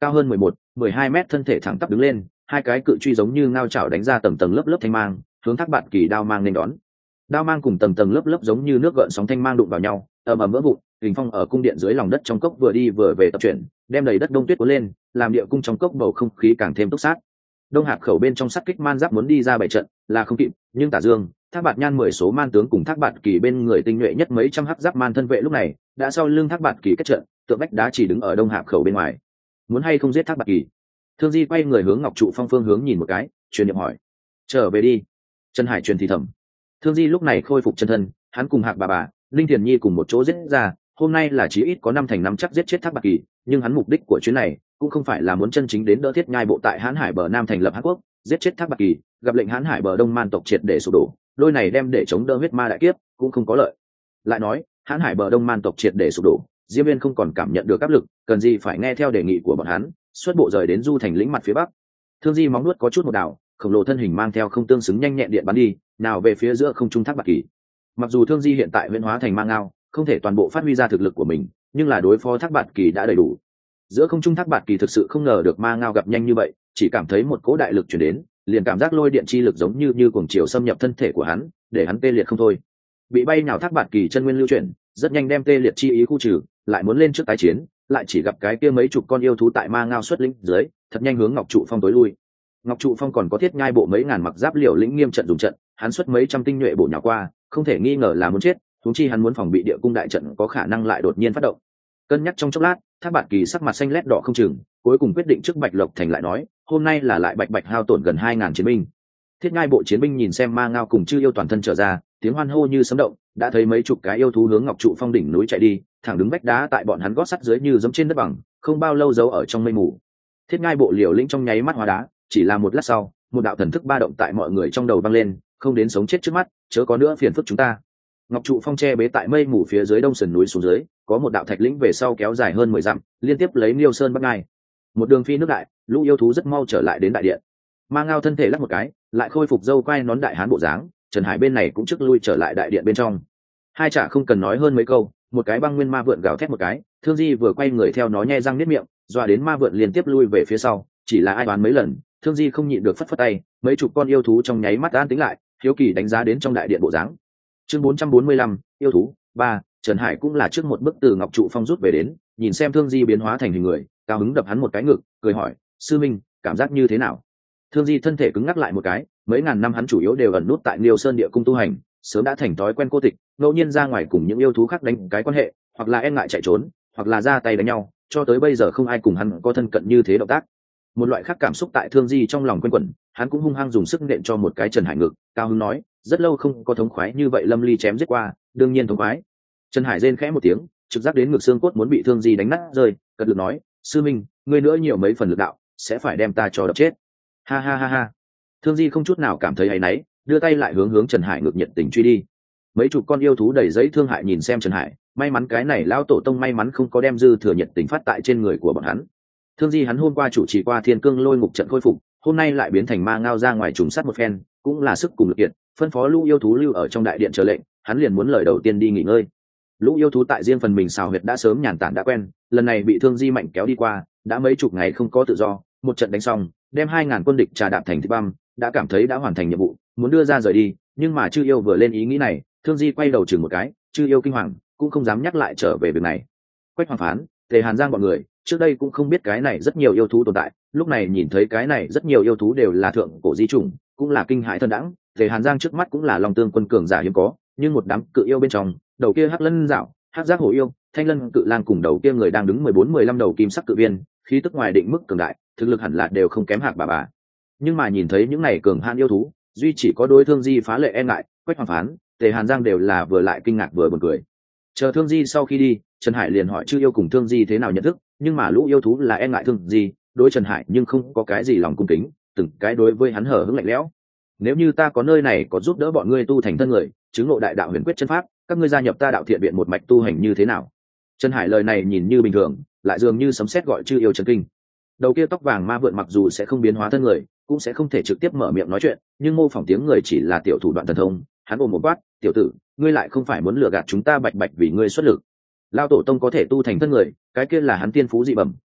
cao hơn 11-12 mét thân thể thẳng tắp đứng lên, hai cái cự truy giống như ngao chảo đánh ra tầng tầng lớp lớp thanh mang, hướng Thác Bạt Kỳ đao mang nên đón. Đao mang cùng tầng tầng lớp lớp giống như nước gợn sóng thanh mang đụng vào nhau, ầm ầm vỡ vụn. Hình phong ở cung điện dưới lòng đất trong cốc vừa đi vừa về tập chuyển, đem đầy đất đông tuyết cuốn lên, làm địa cung trong cốc bầu không khí càng thêm túc sát. Đông Hạp khẩu bên trong sắt kích man giáp muốn đi ra bảy trận là không kịp, nhưng Tả Dương, Thác Bạt Nhan 10 số man tướng cùng Thác Bạt Kỳ bên người tinh nhuệ nhất mấy trăm hắc giáp man thân vệ lúc này đã sau lưng Thác Bạt Kỳ kết trận, tượng vách đá chỉ đứng ở Đông Hạp khẩu bên ngoài. Muốn hay không giết Thác Bạt Kỳ? Thương Di quay người hướng Ngọc Trụ Phong phương hướng nhìn một cái, truyền niệm hỏi: "Trở về đi." Trần Hải truyền thì thầm. Thương Di lúc này khôi phục chân thân, hắn cùng Hạc bà, Linh Thiền Nhi cùng một chỗ giết ra, hôm nay là chí ít có 5 thành 5 chắc giết chết Thác Bạt Kỳ, nhưng hắn mục đích của chuyến này cũng không phải là muốn chân chính đến đỡ Thiết Nhai bộ tại Hán Hải bờ Nam thành lập Hán quốc, giết chết Thác Bạt Kỳ, gặp lệnh Hán Hải bờ Đông man tộc triệt để sụp đổ, đôi này đem để chống đỡ huyết ma đại kiếp, cũng không có lợi. Lại nói, Hán Hải bờ Đông man tộc triệt để sụp đổ, Diêm Viên không còn cảm nhận được áp lực, cần gì phải nghe theo đề nghị của bọn hắn, xuất bộ rời đến Du thành lĩnh mặt phía bắc. Thương Di móng nuốt có chút một đảo, khổng lồ thân hình mang theo không tương xứng nhanh nhẹn điện bắn đi, nào về phía giữa không trung Thác Bạt Kỳ. Mặc dù Thương Di hiện tại huyễn hóa thành ma ngao, không thể toàn bộ phát huy ra thực lực của mình, nhưng là đối phó Thác Bạt Kỳ đã đầy đủ. Giữa không trung Thác Bạt Kỳ thực sự không ngờ được ma ngao gặp nhanh như vậy, chỉ cảm thấy một cỗ đại lực truyền đến, liền cảm giác lôi điện chi lực giống như cuồng chiều xâm nhập thân thể của hắn, để hắn tê liệt không thôi. Bị bay nhào Thác Bạt Kỳ chân nguyên lưu chuyển, rất nhanh đem tê liệt chi ý khu trừ, lại muốn lên trước tái chiến, lại chỉ gặp cái kia mấy chục con yêu thú tại ma ngao xuất lĩnh dưới, thật nhanh hướng Ngọc Trụ Phong tối lui. Ngọc Trụ Phong còn có Thiết Nhai bộ mấy ngàn mặc giáp liều lĩnh nghiêm trận dùng trận, hắn xuất mấy trăm tinh nhuệ bổ nhào qua, không thể nghi ngờ là muốn chết, huống chi hắn muốn phòng bị địa cung đại trận có khả năng lại đột nhiên phát động. Cân nhắc trong chốc lát, Thác Bạt Kỳ sắc mặt xanh lét đỏ không chừng, cuối cùng quyết định trước Bạch Lộc thành lại nói, hôm nay là lại bạch hao tổn gần 2000 chiến binh. Thiết Nhai bộ chiến binh nhìn xem ma ngao cùng chư yêu toàn thân trở ra, tiếng hoan hô như sấm động, đã thấy mấy chục cái yêu thú hướng Ngọc Trụ Phong đỉnh núi chạy đi, thẳng đứng vách đá tại bọn hắn gót sắt dưới như giống trên đất bằng, không bao lâu giấu ở trong mây mù. Thiết Nhai bộ liều lĩnh trong nháy mắt hóa đá, chỉ là một lát sau, một đạo thần thức ba động tại mọi người trong đầu vang lên, không đến sống chết trước mắt, chớ có nữa phiền phức chúng ta. Ngọc Trụ Phong che bế tại mây mù phía dưới đông sườn núi xuống dưới, có một đạo thạch lĩnh về sau kéo dài hơn 10 dặm, liên tiếp lấy Niêu Sơn bắt ngai. Một đường phi nước đại, lũ yêu thú rất mau trở lại đến đại điện. Ma ngao thân thể lắc một cái, lại khôi phục dâu quai nón đại hán bộ dáng, Trần Hải bên này cũng trước lui trở lại đại điện bên trong. Hai chả không cần nói hơn mấy câu, một cái băng nguyên ma vượn gào thét một cái, Thương Di vừa quay người theo nó nhe răng niết miệng, dọa đến ma vượn liên tiếp lui về phía sau, chỉ là ai đoán mấy lần, Thương Di không nhịn được phất phất tay, mấy chục con yêu thú trong nháy mắt an tĩnh lại, hiếu kỳ đánh giá đến trong đại điện bộ dáng. Chương 445, yêu thú 3, Trần Hải cũng là trước một bước từ Ngọc Trụ Phong rút về đến, nhìn xem Thương Di biến hóa thành hình người, cao hứng đập hắn một cái ngực, cười hỏi: "Sư minh, cảm giác như thế nào?" Thương Di thân thể cứng ngắc lại một cái, mấy ngàn năm hắn chủ yếu đều ẩn nút tại Liêu Sơn địa cung tu hành, sớm đã thành thói quen cô tịch, ngẫu nhiên ra ngoài cùng những yêu thú khác đánh cái quan hệ, hoặc là e ngại chạy trốn, hoặc là ra tay đánh nhau, cho tới bây giờ không ai cùng hắn có thân cận như thế động tác. Một loại khác cảm xúc tại Thương Di trong lòng quanh quẩn, hắn cũng hung hăng dùng sức nện cho một cái Trần Hải ngực, cao hứng nói: "Rất lâu không có thống khoái như vậy lâm ly chém giết qua, đương nhiên thống khoái." Trần Hải rên khẽ một tiếng, trực giác đến ngực xương cốt muốn bị Thương Di đánh nát rơi, cật lực nói: "Sư minh, ngươi nữa nhiều mấy phần lực đạo, sẽ phải đem ta cho đập chết." Ha ha ha ha. Thương Di không chút nào cảm thấy áy náy, đưa tay lại hướng Trần Hải ngược nhiệt tình truy đi. Mấy chục con yêu thú đầy giấy thương hại nhìn xem Trần Hải, may mắn cái này lão tổ tông may mắn không có đem dư thừa nhiệt tình phát tại trên người của bọn hắn. Thương Di hắn hôm qua chủ trì qua Thiên Cương Lôi Ngục trận khôi phục, hôm nay lại biến thành ma ngao ra ngoài trùng sát một phen, cũng là sức cùng lực kiện, phân phó lũ yêu thú lưu ở trong đại điện chờ lệnh, hắn liền muốn lời đầu tiên đi nghỉ ngơi. Lũ yêu thú tại riêng phần mình xào huyệt đã sớm nhàn tản đã quen, lần này bị Thương Di mạnh kéo đi qua, đã mấy chục ngày không có tự do, một trận đánh xong, đem 2000 quân địch trà đạp thành thịt băm, đã cảm thấy đã hoàn thành nhiệm vụ, muốn đưa ra rời đi, nhưng mà chư yêu vừa lên ý nghĩ này, Thương Di quay đầu chừng một cái, chư yêu kinh hoàng, cũng không dám nhắc lại trở về việc này. Quách Hoàng Phán, Tề Hàn Giang bọn người, trước đây cũng không biết cái này rất nhiều yêu thú tồn tại, lúc này nhìn thấy cái này rất nhiều yêu thú đều là thượng cổ di chủng, cũng là kinh hãi thân đãng. Tề Hàn Giang trước mắt cũng là Long Tương quân cường giả hiếm có, nhưng một đám cự yêu bên trong, đầu kia Hắc Lân Dạo, Hắc Giác Hổ yêu, Thanh Lân Cự Lang cùng đầu kia người đang đứng 14-15 đầu kim sắc cự viên, khí tức ngoài định mức cường đại, thực lực hẳn là đều không kém Hạc bà. Nhưng mà nhìn thấy những này cường hãn yêu thú, duy chỉ có đối Thương Di phá lệ e ngại, Quách Hoàng Phán, Tề Hàn Giang đều là vừa lại kinh ngạc vừa buồn cười. Chờ Thương Di sau khi đi, Trần Hải liền hỏi chư yêu cùng Thương Di thế nào nhận thức, nhưng mà lũ yêu thú là e ngại Thương Di, đối Trần Hải nhưng không có cái gì lòng cung kính, từng cái đối với hắn hở hững lạnh lẽo. Nếu như ta có nơi này có giúp đỡ bọn ngươi tu thành thân người, chứng ngộ đại đạo huyền quyết chân pháp, các ngươi gia nhập ta đạo thiện viện một mạch tu hành như thế nào? Trần Hải lời này nhìn như bình thường, lại dường như sấm sét gọi chư yêu chấn kinh. Đầu kia tóc vàng ma vượn mặc dù sẽ không biến hóa thân người, cũng sẽ không thể trực tiếp mở miệng nói chuyện, nhưng mô phỏng tiếng người chỉ là tiểu thủ đoạn thần thông. Hắn ôm một quát: "Tiểu tử, ngươi lại không phải muốn lừa gạt chúng ta bạch bạch vì ngươi xuất lực? Lao tổ tông có thể tu thành thân người, cái kia là hắn tiên phú dị bẩm,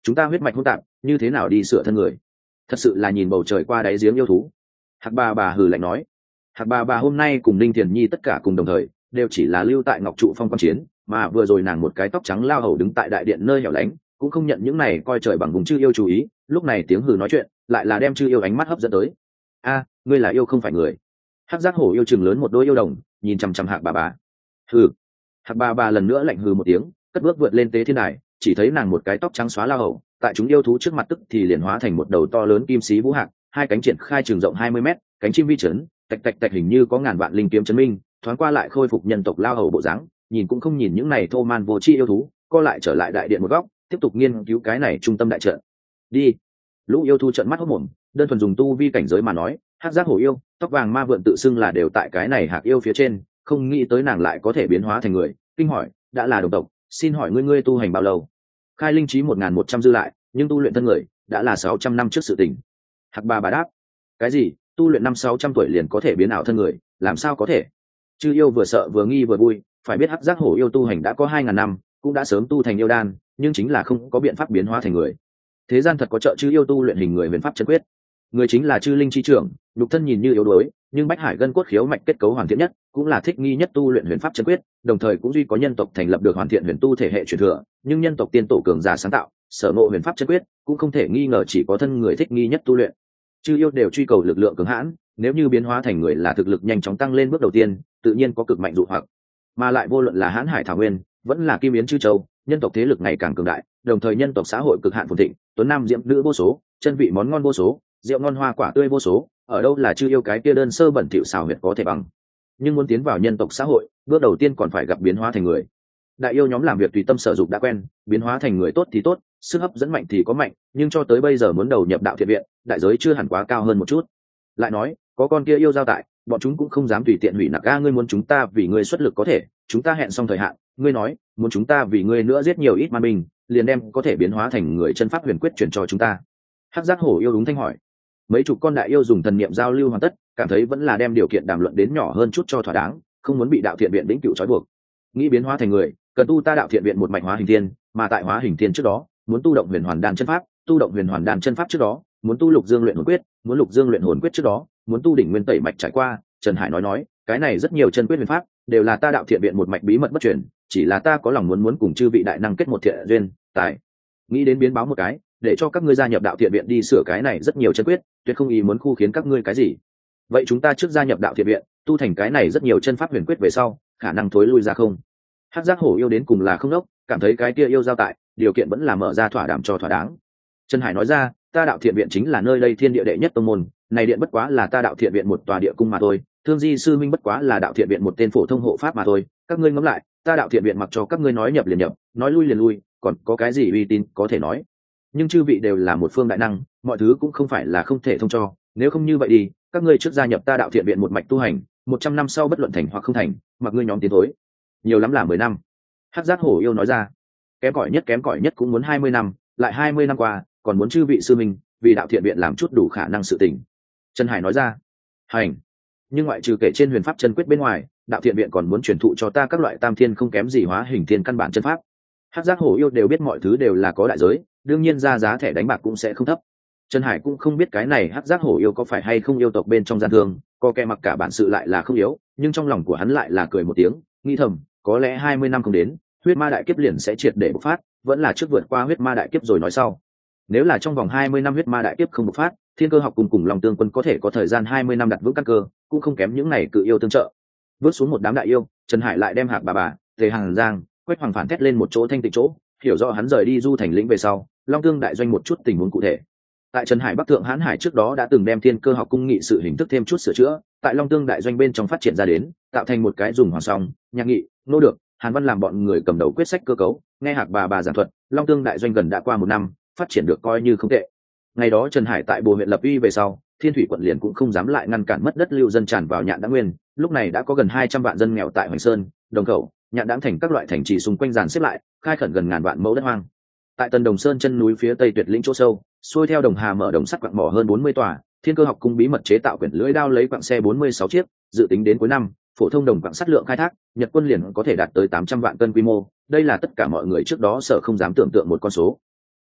chúng ta huyết mạch hỗn tạp như thế nào đi sửa thân người? Thật sự là nhìn bầu trời qua đáy giếng yêu thú. Hạc bà hừ lạnh nói. Hạc bà hôm nay cùng Ninh Thiền Nhi tất cả cùng đồng thời đều chỉ là lưu tại ngọc trụ phong quan chiến, mà vừa rồi nàng một cái tóc trắng lao hầu đứng tại đại điện nơi hẻo lánh, cũng không nhận những này coi trời bằng vùng chư yêu chú ý. Lúc này tiếng hừ nói chuyện lại là đem chư yêu ánh mắt hấp dẫn tới. A, ngươi là yêu không phải người? Hắc giác hổ yêu chừng lớn một đôi yêu đồng, nhìn chằm chằm Hạc bà. Hừ. Hạc bà lần nữa lạnh hừ một tiếng, cất bước vượt lên tế thiên đài, chỉ thấy nàng một cái tóc trắng xóa lao hầu tại chúng yêu thú trước mặt tức thì liền hóa thành một đầu to lớn kim sĩ vũ hạc, hai cánh triển khai trường rộng 20 mét, cánh chim vi chấn, tạch tạch tạch hình như có ngàn vạn linh kiếm chấn minh, thoáng qua lại khôi phục nhân tộc lao hầu bộ dáng, nhìn cũng không nhìn những này thô man vô tri yêu thú, co lại trở lại đại điện một góc, tiếp tục nghiên cứu cái này trung tâm đại trận. Đi. Lũ yêu thú trợn mắt hốt mồm, đơn thuần dùng tu vi cảnh giới mà nói, hắc giác hổ yêu, tóc vàng ma vượn tự xưng là đều tại cái này hạc yêu phía trên, không nghĩ tới nàng lại có thể biến hóa thành người, kinh hỏi, đã là đồng tộc, xin hỏi ngươi tu hành bao lâu? Khai linh trí 1.100 dư lại, nhưng tu luyện thân người đã là 600 năm trước sự tình. Hạc bà đáp, cái gì? Tu luyện 500-600 tuổi liền có thể biến ảo thân người, làm sao có thể? Chư yêu vừa sợ vừa nghi vừa vui, phải biết hắc giác hổ yêu tu hành đã có 2.000 năm, cũng đã sớm tu thành yêu đan, nhưng chính là không có biện pháp biến hóa thành người. Thế gian thật có trợ chư yêu tu luyện hình người huyền pháp chân quyết. Người chính là chư linh chi trưởng, nhục thân nhìn như yếu đuối, nhưng bách hải gân cốt khiếu mạch kết cấu hoàn thiện nhất, cũng là thích nghi nhất tu luyện huyền pháp chân quyết, đồng thời cũng duy có nhân tộc thành lập được hoàn thiện huyền tu thể hệ truyền thừa, nhưng nhân tộc tiên tổ cường giả sáng tạo, sở ngộ huyền pháp chân quyết, cũng không thể nghi ngờ chỉ có thân người thích nghi nhất tu luyện. Chư yêu đều truy cầu lực lượng cường hãn, nếu như biến hóa thành người là thực lực nhanh chóng tăng lên bước đầu tiên, tự nhiên có cực mạnh dụ hoặc. Mà lại vô luận là Hán Hải Thảo Nguyên, vẫn là Kim Yến Chư Châu, nhân tộc thế lực ngày càng cường đại, đồng thời nhân tộc xã hội cực hạn phồn thịnh, tuấn nam diễm nữ vô số, chân vị món ngon vô số, rượu ngon hoa quả tươi vô số, ở đâu là chư yêu cái kia đơn sơ bẩn thỉu xào huyệt có thể bằng. Nhưng muốn tiến vào nhân tộc xã hội, bước đầu tiên còn phải gặp biến hóa thành người. Đại yêu nhóm làm việc tùy tâm sở dục đã quen, biến hóa thành người tốt thì tốt, sức hấp dẫn mạnh thì có mạnh, nhưng cho tới bây giờ muốn đầu nhập đạo thiện viện, đại giới chưa hẳn quá cao hơn một chút. Lại nói, có con kia yêu giao tại, bọn chúng cũng không dám tùy tiện hủy nặc. Ngươi muốn chúng ta vì ngươi xuất lực có thể, chúng ta hẹn xong thời hạn, ngươi nói muốn chúng ta vì ngươi nữa giết nhiều ít man binh, liền đem có thể biến hóa thành người chân pháp huyền quyết chuyển cho chúng ta. Hắc giác hổ yêu đúng thanh hỏi. Mấy chục con đại yêu dùng thần niệm giao lưu hoàn tất, cảm thấy vẫn là đem điều kiện đàm luận đến nhỏ hơn chút cho thỏa đáng, không muốn bị đạo thiện viện vĩnh cửu trói buộc. Nghĩ biến hóa thành người, cần tu ta đạo thiện viện một mạch hóa hình thiên, mà tại hóa hình thiên trước đó, muốn tu động huyền hoàn đan chân pháp, tu động huyền hoàn đan chân pháp trước đó, muốn tu lục dương luyện hồn quyết, muốn lục dương luyện hồn quyết trước đó, muốn tu đỉnh nguyên tẩy mạch trải qua. Trần Hải nói, cái này rất nhiều chân quyết huyền pháp, đều là ta đạo thiện viện một mạch bí mật bất truyền, chỉ là ta có lòng muốn cùng chư vị đại năng kết một thiện duyên, tại nghĩ đến biến báo một cái, để cho các ngươi gia nhập đạo thiện viện đi sửa cái này rất nhiều chân quyết, tuyệt không ý muốn khu khiến các ngươi cái gì. Vậy chúng ta trước gia nhập đạo thiện viện, tu thành cái này rất nhiều chân pháp huyền quyết về sau, khả năng thối lui ra không? Hắc giác hổ yêu đến cùng là không đốc, cảm thấy cái kia yêu giao tại, điều kiện vẫn là mở ra thỏa đảm cho thỏa đáng. Trần Hải nói ra, ta đạo thiện viện chính là nơi đây thiên địa đệ nhất tông môn, này điện bất quá là ta đạo thiện viện một tòa địa cung mà thôi, Thương Di sư minh bất quá là đạo thiện viện một tên phổ thông hộ pháp mà thôi, các ngươi ngẫm lại, ta đạo thiện viện mặc cho các ngươi nói nhập liền nhập, nói lui liền lui, còn có cái gì uy tín có thể nói? Nhưng chư vị đều là một phương đại năng, mọi thứ cũng không phải là không thể thông cho, nếu không như vậy đi, các ngươi trước gia nhập ta đạo thiện viện một mạch tu hành, 100 năm sau bất luận thành hoặc không thành, mặc ngươi nhóm tiến thối, nhiều lắm là 10 năm. Hắc giác hổ yêu nói ra, kém cỏi nhất cũng muốn 20 năm, lại 20 năm qua, còn muốn chư vị sư minh vì đạo thiện viện làm chút đủ khả năng sự tình. Trần Hải nói ra, hành, nhưng ngoại trừ kể trên huyền pháp chân quyết bên ngoài, đạo thiện viện còn muốn truyền thụ cho ta các loại tam thiên không kém gì hóa hình thiên căn bản chân pháp. Hắc giác hổ yêu đều biết mọi thứ đều là có đại giới, đương nhiên ra giá thẻ đánh bạc cũng sẽ không thấp. Trần Hải cũng không biết cái này hắc giác hổ yêu có phải hay không yêu tộc bên trong gian thương, có kẻ mặc cả bản sự lại là không yếu, nhưng trong lòng của hắn lại là cười một tiếng, nghĩ thầm, có lẽ 20 năm không đến, huyết ma đại kiếp liền sẽ triệt để bộc phát, vẫn là trước vượt qua huyết ma đại kiếp rồi nói sau. Nếu là trong vòng 20 năm huyết ma đại kiếp không bộc phát, Thiên Cơ học cùng Long Tương Quân có thể có thời gian 20 năm đặt vững căn cơ, cũng không kém những này cự yêu tương trợ. Bước xuống một đám đại yêu, Trần Hải lại đem Hạc bà, Tề Hàng Giang, Quách Hoàng Phản thét lên một chỗ thanh tịnh chỗ, hiểu rõ hắn rời đi du thành lĩnh về sau, Long Tương đại doanh một chút tình huống cụ thể. Tại Trần Hải Bắc Thượng Hán Hải trước đó đã từng đem Thiên Cơ học cung nghị sự hình thức thêm chút sửa chữa, tại Long Tương đại doanh bên trong phát triển ra đến, tạo thành một cái dùng hoàng song, nhạc nghị, nô được, Hàn Văn làm bọn người cầm đầu quyết sách cơ cấu, nghe Hạc bà giảng thuật, Long Tương đại doanh gần đã qua 1 năm, phát triển được coi như không tệ. Ngày đó Trần Hải tại Bồ huyện lập uy về sau, Thiên Thủy quận liền cũng không dám lại ngăn cản mất đất lưu dân tràn vào Nhạn Đãng Nguyên, lúc này đã có gần 200 vạn dân nghèo tại Hoành Sơn, Đồng Khẩu, Nhạn Đãng thành các loại thành trì xung quanh dàn xếp lại, khai khẩn gần ngàn vạn mẫu đất hoang. Tại Tân Đồng Sơn chân núi phía tây tuyệt lĩnh chỗ sâu, xuôi theo Đồng Hà mở đồng sắt quặng mỏ hơn 40 tòa, Thiên Cơ học cung bí mật chế tạo quyển lưỡi đao lấy quặng xe 46 chiếc, dự tính đến cuối năm, phổ thông đồng quặng sắt lượng khai thác, Nhật quân liền có thể đạt tới 800 vạn cân quy mô, đây là tất cả mọi người trước đó sợ không dám tưởng tượng một con số.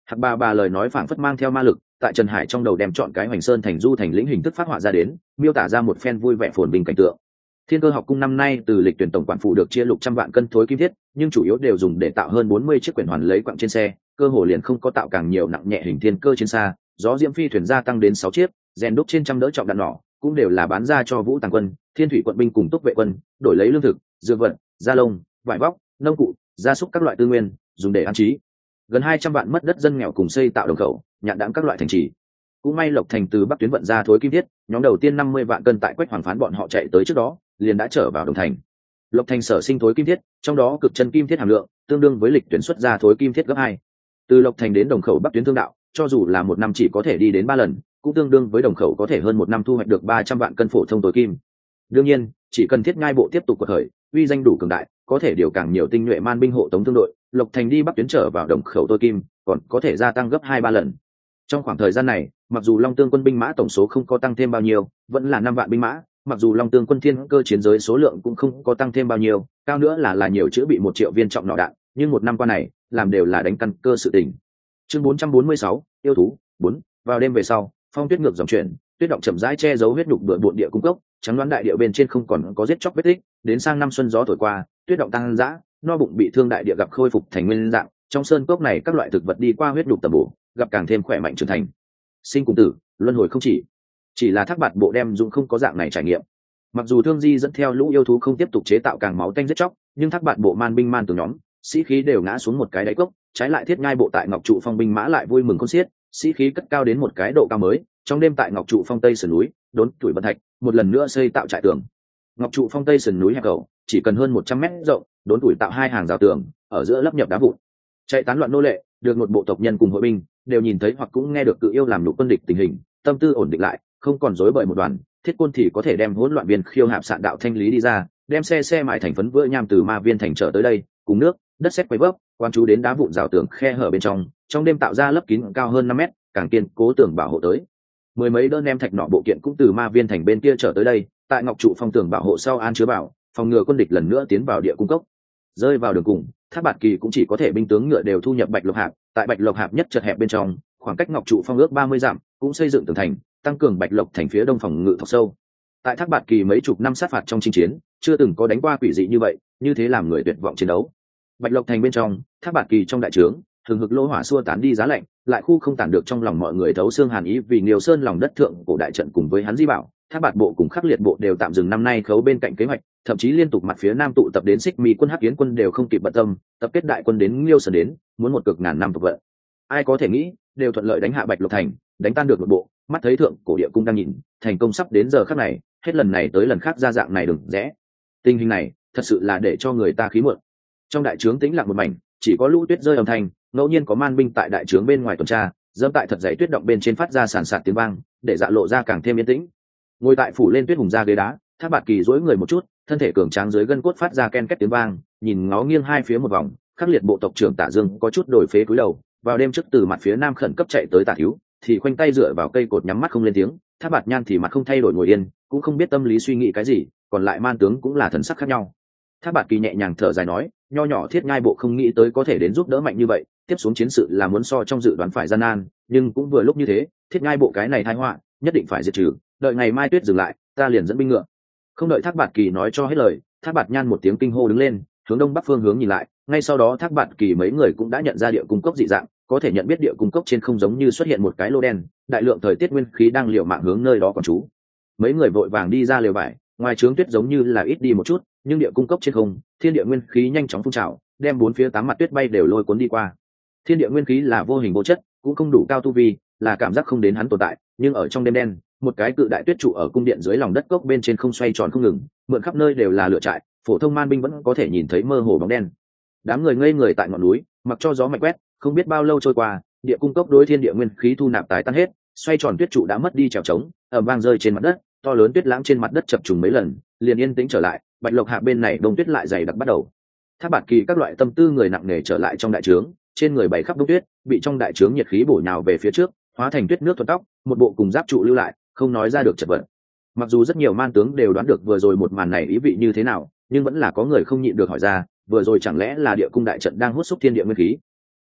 Hạc bà lời nói phảng phất mang theo ma lực, tại Trần Hải trong đầu đem chọn cái Hoành Sơn thành du thành lĩnh hình thức phát họa ra đến, miêu tả ra một phen vui vẻ phồn vinh cảnh tượng. Thiên Cơ học cung năm nay từ lịch tuyển tổng quản phụ được chia lục trăm vạn cân thối kim thiết, nhưng chủ yếu đều dùng để tạo hơn 40 chiếc quyển hoàn lấy quặng trên xe, cơ hồ liền không có tạo càng nhiều nặng nhẹ hình thiên cơ trên xa, gió diễm phi thuyền gia tăng đến 6 chiếc, rèn đúc trên trăm đỡ trọng đạn nỏ, cũng đều là bán ra cho Vũ Tàng quân, Thiên thủy quận binh cùng túc vệ quân, đổi lấy lương thực, dược vật, da lông, vải vóc, nông cụ, gia súc các loại tư nguyên, dùng để an trí. Gần 200 vạn mất đất dân nghèo cùng xây tạo đồng khẩu, nhạn đãng các loại thành trì. Cũng may Lộc Thành từ Bắc tuyến vận ra thối kim thiết, nhóm đầu tiên 50 vạn cân tại Quách Hoàng Phán bọn họ chạy tới trước đó, liền đã trở vào Đồng Thành. Lộc Thành sở sinh thối kim thiết, trong đó cực chân kim thiết hàm lượng tương đương với lịch tuyển xuất ra thối kim thiết gấp 2. Từ Lộc Thành đến Đồng Khẩu Bắc tuyến thương đạo, cho dù là một năm chỉ có thể đi đến 3 lần, cũng tương đương với Đồng Khẩu có thể hơn một năm thu hoạch được 300 vạn cân phổ thông thối kim. Đương nhiên, chỉ cần thiết ngai bộ tiếp tục quật khởi, uy danh đủ cường đại, có thể điều càng nhiều tinh nhuệ man binh hộ tống thương đội, Lộc Thành đi Bắc tuyến trở vào Đồng Khẩu thối kim, còn có thể gia tăng gấp 2-3 lần. Trong khoảng thời gian này, mặc dù Long Tương quân binh mã tổng số không có tăng thêm bao nhiêu, vẫn là 5 vạn binh mã, mặc dù Long Tương quân thiên cơ chiến giới số lượng cũng không có tăng thêm bao nhiêu, cao nữa là nhiều chữ bị 1 triệu viên trọng nỏ đạn, nhưng một năm qua này, làm đều là đánh căn cơ sự tình. Chương 446, yêu thú 4, vào đêm về sau, phong tuyết ngược dòng chuyển, tuyết động chậm rãi che giấu huyết nhục bừa bộn địa cung cốc, trắng đoán đại địa bên trên không còn có giết chóc vết tích, đến sang năm xuân gió thổi qua, tuyết động tăng dã, no bụng bị thương đại địa gặp khôi phục thành nguyên dạng, trong sơn cốc này các loại thực vật đi qua huyết nhục tầm bổ, gặp càng thêm khỏe mạnh trưởng thành. Sinh cùng tử, luân hồi không chỉ là Thác Bạt bộ đem Dũng không có dạng này trải nghiệm. Mặc dù Thương Di dẫn theo lũ yêu thú không tiếp tục chế tạo càng máu tanh giết chóc, nhưng Thác Bạt bộ man binh man từ nhóm, sĩ khí đều ngã xuống một cái đáy cốc, trái lại Thiết Ngai bộ tại Ngọc Trụ Phong binh mã lại vui mừng khôn xiết, sĩ khí cất cao đến một cái độ cao mới. Trong đêm tại Ngọc Trụ Phong tây sườn núi, đốn tuổi bật thạch, một lần nữa xây tạo trại tường. Ngọc Trụ Phong tây sườn núi hẹp cầu, chỉ cần hơn 100 mét rộng, đốn tuổi tạo 2 hàng rào tường, ở giữa lấp nhập đá vụn. Chạy tán loạn nô lệ, được một bộ tộc nhân cùng hội binh, đều nhìn thấy hoặc cũng nghe được cự yêu làm nhục quân địch tình hình, tâm tư ổn định lại, không còn rối bời một đoàn. Thiết Quân thì có thể đem hỗn loạn viên khiêu hạp sạn đạo thanh lý đi ra, đem xe mại thành phấn vữa nham từ Ma Viên thành trở tới đây, cùng nước, đất sét quấy vấp, quan chú đến đá vụn rào tường khe hở bên trong đêm tạo ra lớp kín cao hơn 5 mét, càng kiên cố tường bảo hộ tới. Mười mấy đơn em thạch nọ bộ kiện cũng từ Ma Viên thành bên kia trở tới đây, tại Ngọc Trụ Phong tường bảo hộ sau an chứa bảo, phòng ngừa quân địch lần nữa tiến vào địa cung cốc. Rơi vào đường cùng, Thác Bạt Kỳ cũng chỉ có thể binh tướng ngựa đều thu nhập Bạch Lộc Hạp, tại Bạch Lộc Hạp nhất chật hẹp bên trong, khoảng cách Ngọc Trụ Phong ước 30 dặm, cũng xây dựng tường thành, tăng cường Bạch Lộc thành phía đông phòng ngự thọc sâu. Tại Thác Bạt Kỳ mấy chục năm sát phạt trong chinh chiến, chưa từng có đánh qua quỷ dị như vậy, như thế làm người tuyệt vọng chiến đấu. Bạch Lộc thành bên trong, Thác Bạt Kỳ trong đại trướng, thường hực lô hỏa xua tán đi giá lạnh, lại khu không tản được trong lòng mọi người thấu xương hàn ý, vì Niều Sơn lòng đất thượng cổ đại trận cùng với hắn Di Bảo, Thác Bạt bộ cùng Khắc Liệt bộ đều tạm dừng năm nay khấu bên cạnh kế hoạch, thậm chí liên tục mặt phía nam tụ tập đến Xích Mi quân Hắc Yến quân đều không kịp bận tâm, tập kết đại quân đến Liêu Sơn đến, muốn một cực ngàn năm phục vận. Ai có thể nghĩ, đều thuận lợi đánh hạ Bạch Lộc thành, đánh tan được một bộ, mắt thấy thượng cổ địa cung đang nhìn, thành công sắp đến giờ khắc này, hết lần này tới lần khác ra dạng này đừng rẽ. Tình hình này, thật sự là để cho người ta khí muộn. Trong đại trướng tĩnh lặng một mảnh, chỉ có lũ tuyết rơi âm thanh, ngẫu nhiên có man binh tại đại trướng bên ngoài tuần tra, dẫm tại thật dày tuyết động bên trên phát ra sàn sạt tiếng vang, để dạ lộ ra càng thêm yên tĩnh. Ngồi tại phủ lên tuyết hùng ra ghế đá, Thác Bạt Kỳ duỗi người một chút, thân thể cường tráng dưới gân cốt phát ra ken két tiếng vang, nhìn ngó nghiêng hai phía một vòng, Khắc Liệt bộ tộc trưởng Tả Dương có chút đổi phế cúi đầu, vào đêm trước từ mặt phía nam khẩn cấp chạy tới Tả Thiếu, thì khoanh tay dựa vào cây cột nhắm mắt không lên tiếng. Thác Bạt Nhan thì mặt không thay đổi ngồi yên, cũng không biết tâm lý suy nghĩ cái gì, còn lại man tướng cũng là thần sắc khác nhau. Thác Bạt Kỳ nhẹ nhàng thở dài nói, nho nhỏ Thiết Ngai bộ không nghĩ tới có thể đến giúp đỡ mạnh như vậy, tiếp xuống chiến sự là muốn so trong dự đoán phải gian nan, nhưng cũng vừa lúc như thế, Thiết Ngai bộ cái này tai họa, nhất định phải diệt trừ, đợi ngày mai tuyết dừng lại, ta liền dẫn binh ngựa. Không đợi Thác Bạt Kỳ nói cho hết lời, Thác Bạt Nhan một tiếng kinh hô đứng lên, hướng đông bắc phương hướng nhìn lại, ngay sau đó Thác Bạt Kỳ mấy người cũng đã nhận ra địa cung cốc dị dạng, có thể nhận biết địa cung cốc trên không giống như xuất hiện một cái lô đen, đại lượng thời tiết nguyên khí đang liều mạng hướng nơi đó còn trú. Mấy người vội vàng đi ra lều vải, ngoài trướng tuyết giống như là ít đi một chút, nhưng địa cung cốc trên không, thiên địa nguyên khí nhanh chóng phun trào, đem bốn phía tám mặt tuyết bay đều lôi cuốn đi qua. Thiên địa nguyên khí là vô hình vô chất, cũng không đủ cao tu vi, là cảm giác không đến hắn tồn tại, nhưng ở trong đêm đen, một cái cự đại tuyết trụ ở cung điện dưới lòng đất cốc bên trên không xoay tròn không ngừng, mượn khắp nơi đều là lửa trại, phổ thông man binh vẫn có thể nhìn thấy mơ hồ bóng đen. Đám người ngây người tại ngọn núi, mặc cho gió mạnh quét, không biết bao lâu trôi qua, địa cung cốc đối thiên địa nguyên khí thu nạp tái tan hết, xoay tròn tuyết trụ đã mất đi trèo trống, ầm vang rơi trên mặt đất, to lớn tuyết lãng trên mặt đất chập trùng mấy lần, liền yên tĩnh trở lại. Bạch Lộc Hạ bên này đông tuyết lại dày đặc bắt đầu. Thác Bạt Kỳ các loại tâm tư người nặng nề trở lại trong đại trướng, trên người bày khắp đông tuyết, bị trong đại trướng nhiệt khí bổ nhào về phía trước, hóa thành tuyết nước thuận tóc, một bộ cùng giáp trụ lưu lại, không nói ra được chật vật. Mặc dù rất nhiều man tướng đều đoán được vừa rồi một màn này ý vị như thế nào, nhưng vẫn là có người không nhịn được hỏi ra, vừa rồi chẳng lẽ là địa cung đại trận đang hút xúc thiên địa nguyên khí?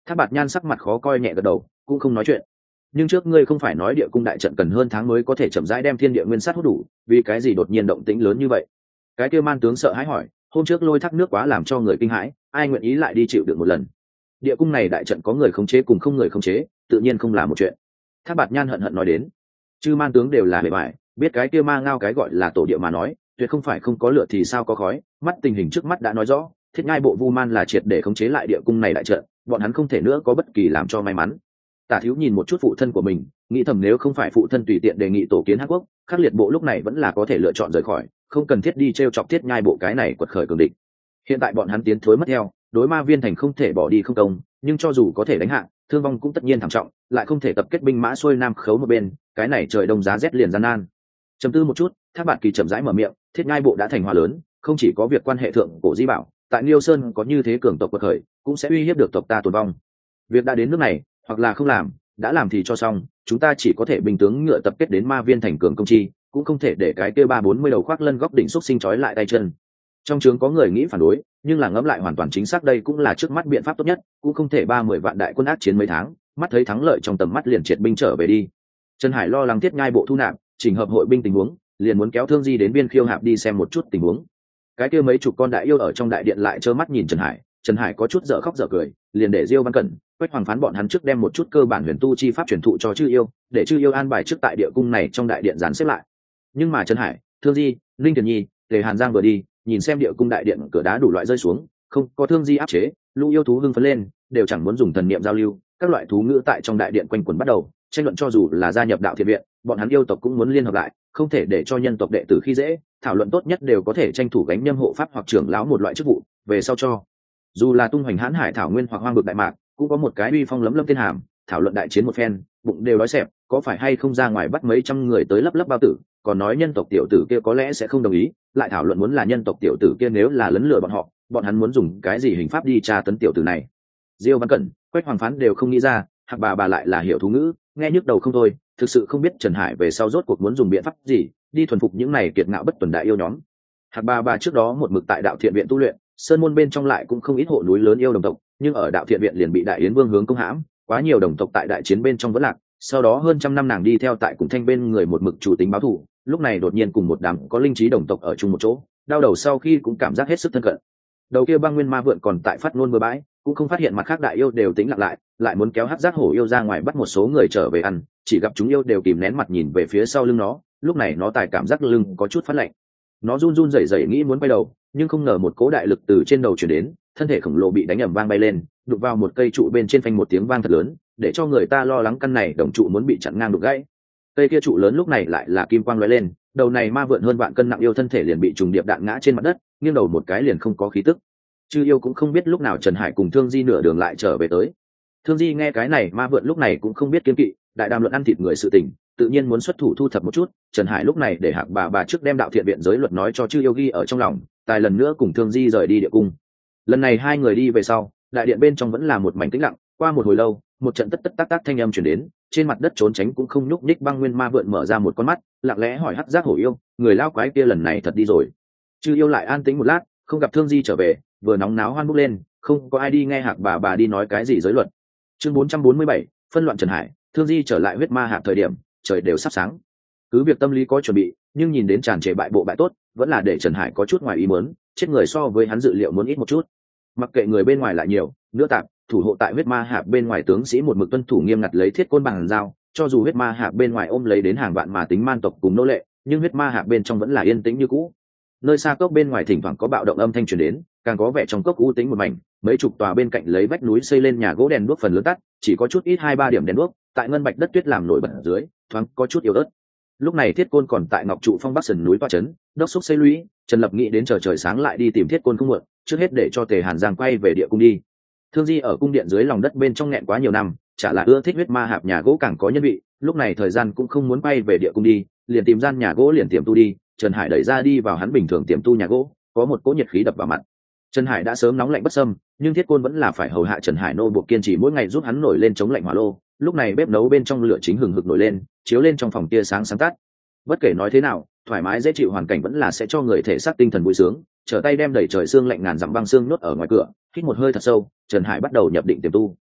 Thác Bạt Nhan sắc mặt khó coi nhẹ gật đầu, cũng không nói chuyện. Nhưng trước ngươi không phải nói địa cung đại trận cần hơn tháng mới có thể chậm rãi đem thiên địa nguyên sát hút đủ, vì cái gì đột nhiên động tĩnh lớn như vậy? Cái kia man tướng sợ hãi hỏi, hôm trước lôi thác nước quá làm cho người kinh hãi, ai nguyện ý lại đi chịu được một lần? Địa cung này đại trận có người khống chế cùng không người khống chế, tự nhiên không là một chuyện. Thác Bạt Nhan hận hận nói đến, chư man tướng đều là bề bại, biết cái kia ma ngao cái gọi là tổ địa mà nói, tuyệt không phải không có lửa thì sao có khói, mắt tình hình trước mắt đã nói rõ, thiết ngai bộ vu man là triệt để khống chế lại địa cung này đại trận, bọn hắn không thể nữa có bất kỳ làm cho may mắn. Tả Thiếu nhìn một chút phụ thân của mình, nghĩ thầm nếu không phải phụ thân tùy tiện đề nghị tổ kiến Hắc Quốc, Khắc Liệt bộ lúc này vẫn là có thể lựa chọn rời khỏi, không cần thiết đi trêu chọc thiết nhai bộ cái này quật khởi cường địch. Hiện tại bọn hắn tiến thối mất theo, đối Ma Viên thành không thể bỏ đi không công, nhưng cho dù có thể đánh hạ, thương vong cũng tất nhiên thảm trọng, lại không thể tập kết binh mã xuôi nam khấu một bên, cái này trời đông giá rét liền gian nan. Trầm tư một chút, Thác Bạt Kỳ chậm rãi mở miệng, thiết nhai bộ đã thành hòa lớn, không chỉ có việc quan hệ thượng cổ di bảo, tại Liêu Sơn có như thế cường tộc quật khởi, cũng sẽ uy hiếp được tộc ta tồn vong. Việc đã đến nước này, hoặc là không làm, đã làm thì cho xong, chúng ta chỉ có thể binh tướng ngựa tập kết đến Ma Viên thành cường công chi, cũng không thể để cái kia 340 đầu khoác lân góc đỉnh xúc sinh trói lại tay chân. Trong trường có người nghĩ phản đối, nhưng là ngẫm lại hoàn toàn chính xác, đây cũng là trước mắt biện pháp tốt nhất, cũng không thể 30 vạn đại quân ác chiến mấy tháng, mắt thấy thắng lợi trong tầm mắt liền triệt binh trở về đi. Trần Hải lo lắng thiết nhai bộ thu nạp, chỉnh hợp hội binh tình huống, liền muốn kéo Thương Di đến biên khiêu hạp đi xem một chút tình huống. Cái kia mấy chục con đại yêu ở trong đại điện lại trơ mắt nhìn Trần Hải có chút dở khóc dở cười, liền để Diêu Văn Cẩn, Quách Hoàng Phán bọn hắn trước đem một chút cơ bản huyền tu chi pháp truyền thụ cho chư yêu, để chư yêu an bài trước tại địa cung này trong đại điện dàn xếp lại. Nhưng mà Trần Hải, Thương Di, Linh Tiền Nhi, Tề Hàn Giang vừa đi, nhìn xem địa cung đại điện cửa đá đủ loại rơi xuống, không có Thương Di áp chế, lũ yêu thú hưng phấn lên, đều chẳng muốn dùng thần niệm giao lưu, các loại thú ngữ tại trong đại điện quanh quẩn bắt đầu tranh luận, cho dù là gia nhập đạo thiện viện, bọn hắn yêu tộc cũng muốn liên hợp lại, không thể để cho nhân tộc đệ tử khi dễ, thảo luận tốt nhất đều có thể tranh thủ gánh nhâm hộ pháp hoặc trưởng lão một loại chức vụ, về sau cho dù là tung hoành hãn hải thảo nguyên hoặc hoang vực đại mạc, cũng có một cái uy phong lấm lâm tên hàm, thảo luận đại chiến một phen, bụng đều đói xẹp, có phải hay không ra ngoài bắt mấy trăm người tới lấp lấp bao tử, còn nói nhân tộc tiểu tử kia có lẽ sẽ không đồng ý, lại thảo luận muốn là nhân tộc tiểu tử kia nếu là lấn lừa bọn hắn muốn dùng cái gì hình pháp đi tra tấn tiểu tử này. Diêu Văn Cẩn, Quách Hoàng Phán đều không nghĩ ra, Hạc bà lại là hiểu thú ngữ, nghe nhức đầu không thôi, thực sự không biết Trần Hải về sau rốt cuộc muốn dùng biện pháp gì đi thuần phục những này kiệt ngạo bất tuần đại yêu nhóm. Hạc bà trước đó một mực tại đạo thiện viện tu luyện, sơn môn bên trong lại cũng không ít hộ núi lớn yêu đồng tộc, nhưng ở đạo thiện viện liền bị đại yến vương hướng công hãm, quá nhiều đồng tộc tại đại chiến bên trong vẫn lạc, sau đó hơn trăm năm nàng đi theo tại cùng thanh bên người một mực chủ tính báo thù, lúc này đột nhiên cùng một đám có linh trí đồng tộc ở chung một chỗ, đau đầu sau khi cũng cảm giác hết sức thân cận. Đầu kia băng nguyên ma vượn còn tại phát ngôn bừa bãi, cũng không phát hiện mặt khác đại yêu đều tính lặng lại muốn kéo hắc giác hổ yêu ra ngoài bắt một số người trở về ăn, chỉ gặp chúng yêu đều kìm nén mặt nhìn về phía sau lưng nó, lúc này nó tài cảm giác lưng có chút phát lạnh, nó run run rẩy rẩy nghĩ muốn quay đầu, nhưng không ngờ một cỗ đại lực từ trên đầu chuyển đến, thân thể khổng lồ bị đánh ầm vang bay lên, đụng vào một cây trụ bên trên, phanh một tiếng vang thật lớn, để cho người ta lo lắng căn này đồng trụ muốn bị chặn ngang đục gãy. Cây kia trụ lớn lúc này lại là kim quang lóe lên, đầu này ma vượn hơn vạn cân nặng yêu thân thể liền bị trùng điệp đạn ngã trên mặt đất, nghiêng đầu một cái liền không có khí tức. Chư yêu cũng không biết lúc nào Trần Hải cùng Thương Di nửa đường lại trở về tới. Thương Di nghe cái này ma vượn lúc này cũng không biết kiêng kỵ, đại đàm luận ăn thịt người sự tình, tự nhiên muốn xuất thủ thu thập một chút. Trần Hải lúc này để Hạc bà trước đem đạo thiện viện giới luật nói cho chư yêu ghi ở trong lòng, tài lần nữa cùng Thương Di rời đi địa cung. Lần này hai người đi về sau, đại điện bên trong vẫn là một mảnh tĩnh lặng, qua một hồi lâu, một trận tất tất tác tác thanh âm truyền đến, trên mặt đất trốn tránh cũng không nhúc nhích băng nguyên ma vượn mở ra một con mắt, lặng lẽ hỏi hắc giác hổ yêu, người lao quái kia lần này thật đi rồi. Chư yêu lại an tĩnh một lát, không gặp Thương Di trở về, vừa nóng náo hoan bốc lên, không có ai đi nghe Hạc bà đi nói cái gì giới luật. Chương 447, phân loạn Trần Hải, Thương Di trở lại huyết ma hạp thời điểm trời đều sắp sáng. Cứ việc tâm lý có chuẩn bị, nhưng nhìn đến tràn trề bại bộ bại tốt, vẫn là để Trần Hải có chút ngoài ý muốn, chết người so với hắn dự liệu muốn ít một chút. Mặc kệ người bên ngoài lại nhiều, nữa tạm thủ hộ tại huyết ma hạp bên ngoài tướng sĩ một mực tuân thủ nghiêm ngặt lấy thiết côn bằng dao, cho dù huyết ma hạp bên ngoài ôm lấy đến hàng vạn mà tính man tộc cùng nô lệ, nhưng huyết ma hạp bên trong vẫn là yên tĩnh như cũ. Nơi xa cốc bên ngoài thỉnh thoảng có bạo động âm thanh truyền đến, càng có vẻ trong cốc u tĩnh một mảnh, mấy chục tòa bên cạnh lấy vách núi xây lên nhà gỗ đèn đuốc phần lớn tắt, chỉ có chút ít 2-3 điểm đèn đuốc tại ngân bạch đất tuyết làm nổi bật ở dưới, thoáng có chút yếu ớt. Lúc này thiết côn còn tại ngọc trụ phong bắc sườn núi toa trấn đốc xúc xây lũy, Trần Lập nghĩ đến trời sáng lại đi tìm thiết côn không muộn, trước hết để cho Tề Hàn Giang quay về địa cung đi. Thương Di ở cung điện dưới lòng đất bên trong nghẹn quá nhiều năm, chả là ưa thích huyết ma hạp nhà gỗ càng có nhân vị, lúc này thời gian cũng không muốn quay về địa cung đi, liền tìm gian nhà gỗ liền tiềm tu đi. Trần Hải đẩy ra đi vào hắn bình thường tiềm tu nhà gỗ, có một cỗ nhiệt khí đập vào mặt. Trần Hải đã sớm nóng lạnh bất xâm, nhưng thiết côn vẫn là phải hầu hạ Trần Hải nô buộc kiên trì mỗi ngày giúp hắn nổi lên chống lạnh hỏa lô. Lúc này bếp nấu bên trong lửa chính hừng hực nổi lên, chiếu lên trong phòng tia sáng sáng tắt. Bất kể nói thế nào, thoải mái dễ chịu hoàn cảnh vẫn là sẽ cho người thể xác tinh thần vui sướng. Trở tay đem đẩy trời xương lạnh ngàn dặm băng xương nhốt ở ngoài cửa, hít một hơi thật sâu, Trần Hải bắt đầu nhập định tiềm tu.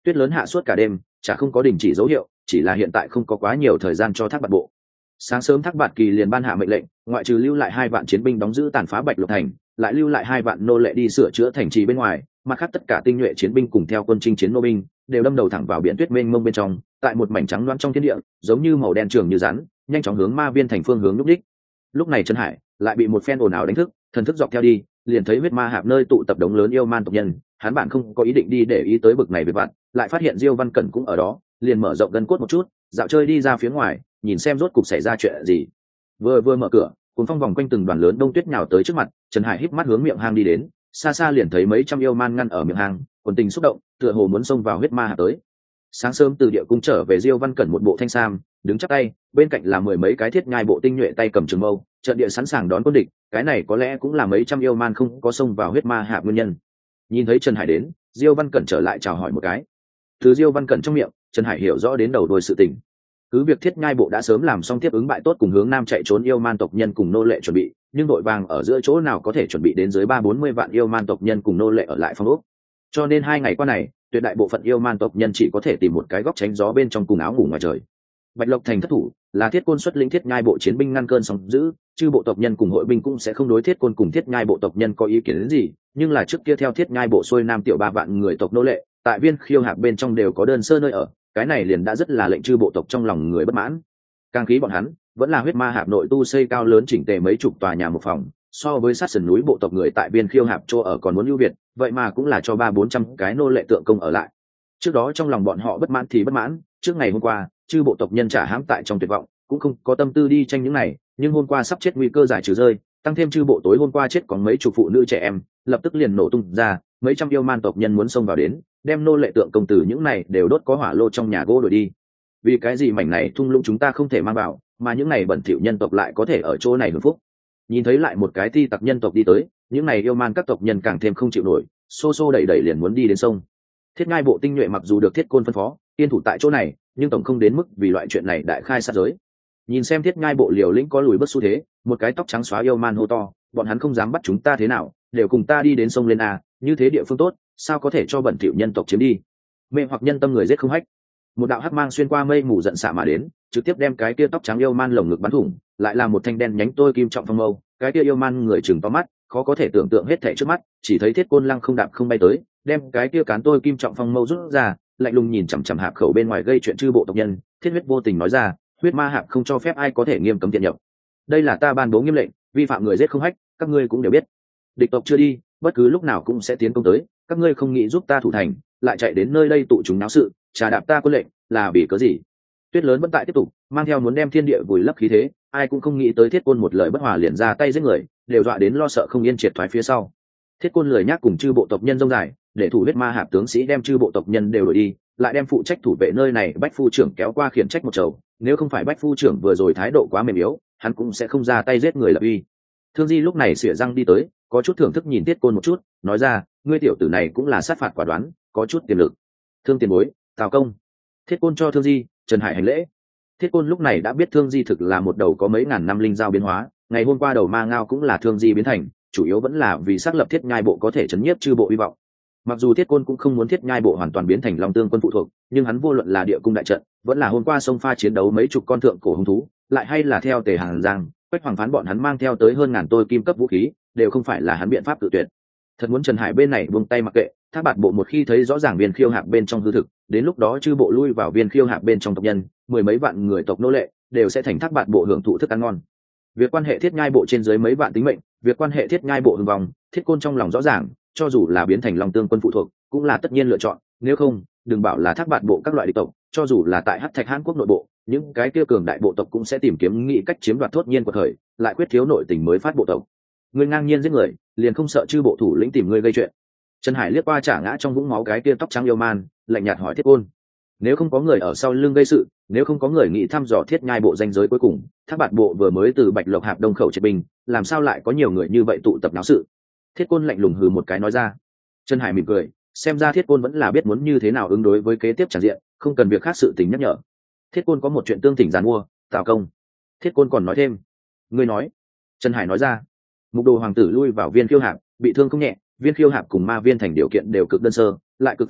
tuyết lớn hạ suốt cả đêm, chả không có đình chỉ dấu hiệu, chỉ là hiện tại không có quá nhiều thời gian cho Thác Bạt bộ. Sáng sớm Thác Bạt Kỳ liền ban hạ mệnh lệnh, ngoại trừ lưu lại 2 vạn chiến binh đóng giữ tàn phá Bạch Lộc thành, lại lưu lại 2 vạn nô lệ đi sửa chữa thành trì bên ngoài, mặt khác tất cả tinh nhuệ chiến binh cùng theo quân chinh chiến nô binh đều đâm đầu thẳng vào biển tuyết mênh mông bên trong, tại một mảnh trắng loáng trong thiên địa, giống như màu đen trường như rắn, nhanh chóng hướng Ma Viên thành phương hướng lúc đích. Lúc này Trần Hải lại bị một phen ồn ào đánh thức, thần thức dọc theo đi, liền thấy huyết ma hạp nơi tụ tập đống lớn yêu man tộc nhân, hắn bạn không có ý định đi để ý tới bực này về vặt, lại phát hiện Diêu Văn Cẩn cũng ở đó, liền mở rộng gân cốt một chút, dạo chơi đi ra phía ngoài, nhìn xem rốt cục xảy ra chuyện gì. Vừa mở cửa, cuốn phong vòng quanh từng đoàn lớn đông tuyết nhào tới trước mặt, Trần Hải híp mắt hướng miệng hang đi đến, xa xa liền thấy mấy trăm yêu man ngăn ở miệng hang, quần tình xúc động, tựa hồ muốn xông vào huyết ma hạp tới. Sáng sớm từ địa cung trở về, Diêu Văn Cẩn một bộ thanh sam, đứng chắp tay, bên cạnh là 10 mấy cái thiết nhai bộ tinh nhuệ tay cầm trường mâu, trận địa sẵn sàng đón quân địch. Cái này có lẽ cũng là mấy trăm yêu man không có xông vào huyết ma hạp nguyên nhân. Nhìn thấy Trần Hải đến, Diêu Văn Cẩn trở lại chào hỏi một cái. Từ Diêu Văn Cẩn trong miệng, Trần Hải hiểu rõ đến đầu đuôi sự tình. Cứ việc thiết nhai bộ đã sớm làm xong tiếp ứng bại tốt cùng hướng nam chạy trốn yêu man tộc nhân cùng nô lệ chuẩn bị, nhưng đội vàng ở giữa chỗ nào có thể chuẩn bị đến dưới 340 vạn yêu man tộc nhân cùng nô lệ ở lại phong ốc. Cho nên 2 ngày qua này, tuyệt đại bộ phận yêu man tộc nhân chỉ có thể tìm một cái góc tránh gió bên trong cùng áo ngủ ngoài trời. Bạch Lộc thành thất thủ, là Thiết Côn xuất lĩnh thiết nhai bộ chiến binh ngăn cơn sóng dữ, chư bộ tộc nhân cùng hội binh cũng sẽ không đối Thiết Côn cùng thiết nhai bộ tộc nhân có ý kiến đến gì, nhưng là trước kia theo thiết nhai bộ xuôi nam tiểu 3 vạn người tộc nô lệ, tại Viên Khiêu Hạp bên trong đều có đơn sơ nơi ở, cái này liền đã rất là lệnh chư bộ tộc trong lòng người bất mãn. Càng khí bọn hắn, vẫn là huyết ma hạp nội tu xây cao lớn chỉnh tề mấy chục tòa nhà một phòng, so với sát sườn núi bộ tộc người tại Viên Khiêu Hạp chỗ ở còn muốn ưu việt, vậy mà cũng là cho 300-400 cái nô lệ tượng công ở lại. Trước đó trong lòng bọn họ bất mãn thì bất mãn, trước ngày hôm qua chư bộ tộc nhân trả hãm tại trong tuyệt vọng, cũng không có tâm tư đi tranh những này, nhưng hôm qua sắp chết nguy cơ giải trừ rơi, tăng thêm chư bộ tối hôm qua chết có mấy chục phụ nữ trẻ em, lập tức liền nổ tung ra, mấy trăm yêu man tộc nhân muốn xông vào đến, đem nô lệ tượng công tử những này đều đốt có hỏa lô trong nhà gỗ đuổi đi. Vì cái gì mảnh này thung lũng chúng ta không thể mang vào, mà những này bẩn thỉu nhân tộc lại có thể ở chỗ này hưởng phúc. Nhìn thấy lại một cái ti tặc nhân tộc đi tới, những này yêu man các tộc nhân càng thêm không chịu nổi, xô đẩy đẩy liền muốn đi đến sông. Thiết ngai bộ tinh nhuệ mặc dù được Thiết Côn phân phó yên thủ tại chỗ này, nhưng tổng không đến mức vì loại chuyện này đại khai sát giới. Nhìn xem thiết ngai bộ liều lĩnh có lùi bước xu thế, một cái tóc trắng xóa yêu man hô to, bọn hắn không dám bắt chúng ta thế nào, đều cùng ta đi đến sông lên a, như thế địa phương tốt, sao có thể cho bẩn thỉu nhân tộc chiếm đi. Mê hoặc nhân tâm người giết không hách. Một đạo hắc mang xuyên qua mây mù giận xạ mà đến, trực tiếp đem cái kia tóc trắng yêu man lồng ngực bắn thủng, lại là một thanh đen nhánh tôi kim trọng phong mâu, cái kia yêu man người chừng to mắt, khó có thể tưởng tượng hết thảy trước mắt, chỉ thấy Thiết Côn lăng không đạp không bay tới, đem cái kia cán tôi kim trọng phong mâu rút ra, lạnh lùng nhìn chằm chằm hạp khẩu bên ngoài gây chuyện chư bộ tộc nhân. Thiết Huyết vô tình nói ra, huyết ma hạp không cho phép ai có thể nghiêm cấm tiện nhập, đây là ta ban bố nghiêm lệnh, vi phạm người giết không hách, các ngươi cũng đều biết. Địch tộc chưa đi, bất cứ lúc nào cũng sẽ tiến công tới, các ngươi không nghĩ giúp ta thủ thành, lại chạy đến nơi đây tụ chúng náo sự, trà đạp ta quân lệnh, là vì cớ gì? Tuyết lớn vẫn tại tiếp tục, mang theo muốn đem thiên địa vùi lấp khí thế, ai cũng không nghĩ tới Thiết Côn một lời bất hòa liền ra tay giết người, đều dọa đến lo sợ không yên triệt thoái phía sau. Thiết Côn lười nhác cùng chư bộ tộc nhân rông dài, để thủ huyết ma hạp tướng sĩ đem chư bộ tộc nhân đều đuổi đi, lại đem phụ trách thủ vệ nơi này Bách phu trưởng kéo qua khiển trách một chầu, nếu không phải Bách phu trưởng vừa rồi thái độ quá mềm yếu, hắn cũng sẽ không ra tay giết người lập uy. Thương Di lúc này xỉa răng đi tới, có chút thưởng thức nhìn Thiết Côn một chút, nói ra, ngươi tiểu tử này cũng là sát phạt quả đoán, có chút tiềm lực. Thương tiền bối, Tào công. Thiết Côn cho Thương Di, Trần Hải hành lễ. Thiết Côn lúc này đã biết Thương Di thực là một đầu có mấy ngàn năm linh giao biến hóa, ngày hôm qua đầu ma ngao cũng là Thương Di biến thành, chủ yếu vẫn là vì xác lập Thiết Nhai bộ có thể chấn nhiếp chư bộ hy vọng. Mặc dù Thiết Côn cũng không muốn Thiết Nhai bộ hoàn toàn biến thành Long Tương quân phụ thuộc, nhưng hắn vô luận là địa cung đại trận, vẫn là hôm qua sông pha chiến đấu mấy chục con thượng cổ hung thú, lại hay là theo Tề Hàn Giang, Quách Hoàng Phán bọn hắn mang theo tới hơn ngàn tôi kim cấp vũ khí, đều không phải là hắn biện pháp tự tuyệt. Thật muốn Trần Hải bên này buông tay mặc kệ, Thác Bạt bộ một khi thấy rõ ràng Viên Khiêu Hạp bên trong hư thực, đến lúc đó chư bộ lui vào Viên Khiêu Hạp bên trong tộc nhân, 10 mấy vạn người tộc nô lệ, đều sẽ thành Thác Bạt bộ hưởng thụ thức ăn ngon. Việc quan hệ Thiết Nhai bộ trên dưới mấy vạn tính mệnh, việc quan hệ Thiết Nhai bộ hưng vong, Thiết Côn trong lòng rõ ràng, cho dù là biến thành Long Tương quân phụ thuộc, cũng là tất nhiên lựa chọn, nếu không, đừng bảo là Thác Bạt bộ các loại địch tộc, cho dù là tại Hắc Thạch Hán quốc nội bộ, những cái kia cường đại bộ tộc cũng sẽ tìm kiếm nghị cách chiếm đoạt thốt nhiên của thời, lại quyết thiếu nội tình mới phát bộ tộc. Ngươi ngang nhiên giết người, liền không sợ chư bộ thủ lĩnh tìm ngươi gây chuyện. Trần Hải liếc qua trả ngã trong vũng máu cái kia tóc trắng yêu man, lạnh nhạt hỏi Thiết Côn, nếu không có người ở sau lưng gây sự, nếu không có người nghĩ thăm dò Thiết Nhai bộ danh giới cuối cùng, Thác Bạt bộ vừa mới từ Bạch Lộc Hạp đông khẩu triệt binh, làm sao lại có nhiều người như vậy tụ tập náo sự? Thiết Côn lạnh lùng hừ một cái nói ra. Trần Hải mỉm cười, xem ra Thiết Côn vẫn là biết muốn như thế nào ứng đối với kế tiếp tràn diện, không cần việc khác sự tình nhắc nhở. Thiết Côn có một chuyện tương thỉnh giàn mua, Tào công. Thiết Côn còn nói thêm. Ngươi nói. Trần Hải nói ra. Mục Đồ hoàng tử lui vào Viên Khiêu Hạp, bị thương không nhẹ, Viên Khiêu Hạp cùng Ma Viên thành điều kiện đều cực đơn sơ, lại cực phức tạp,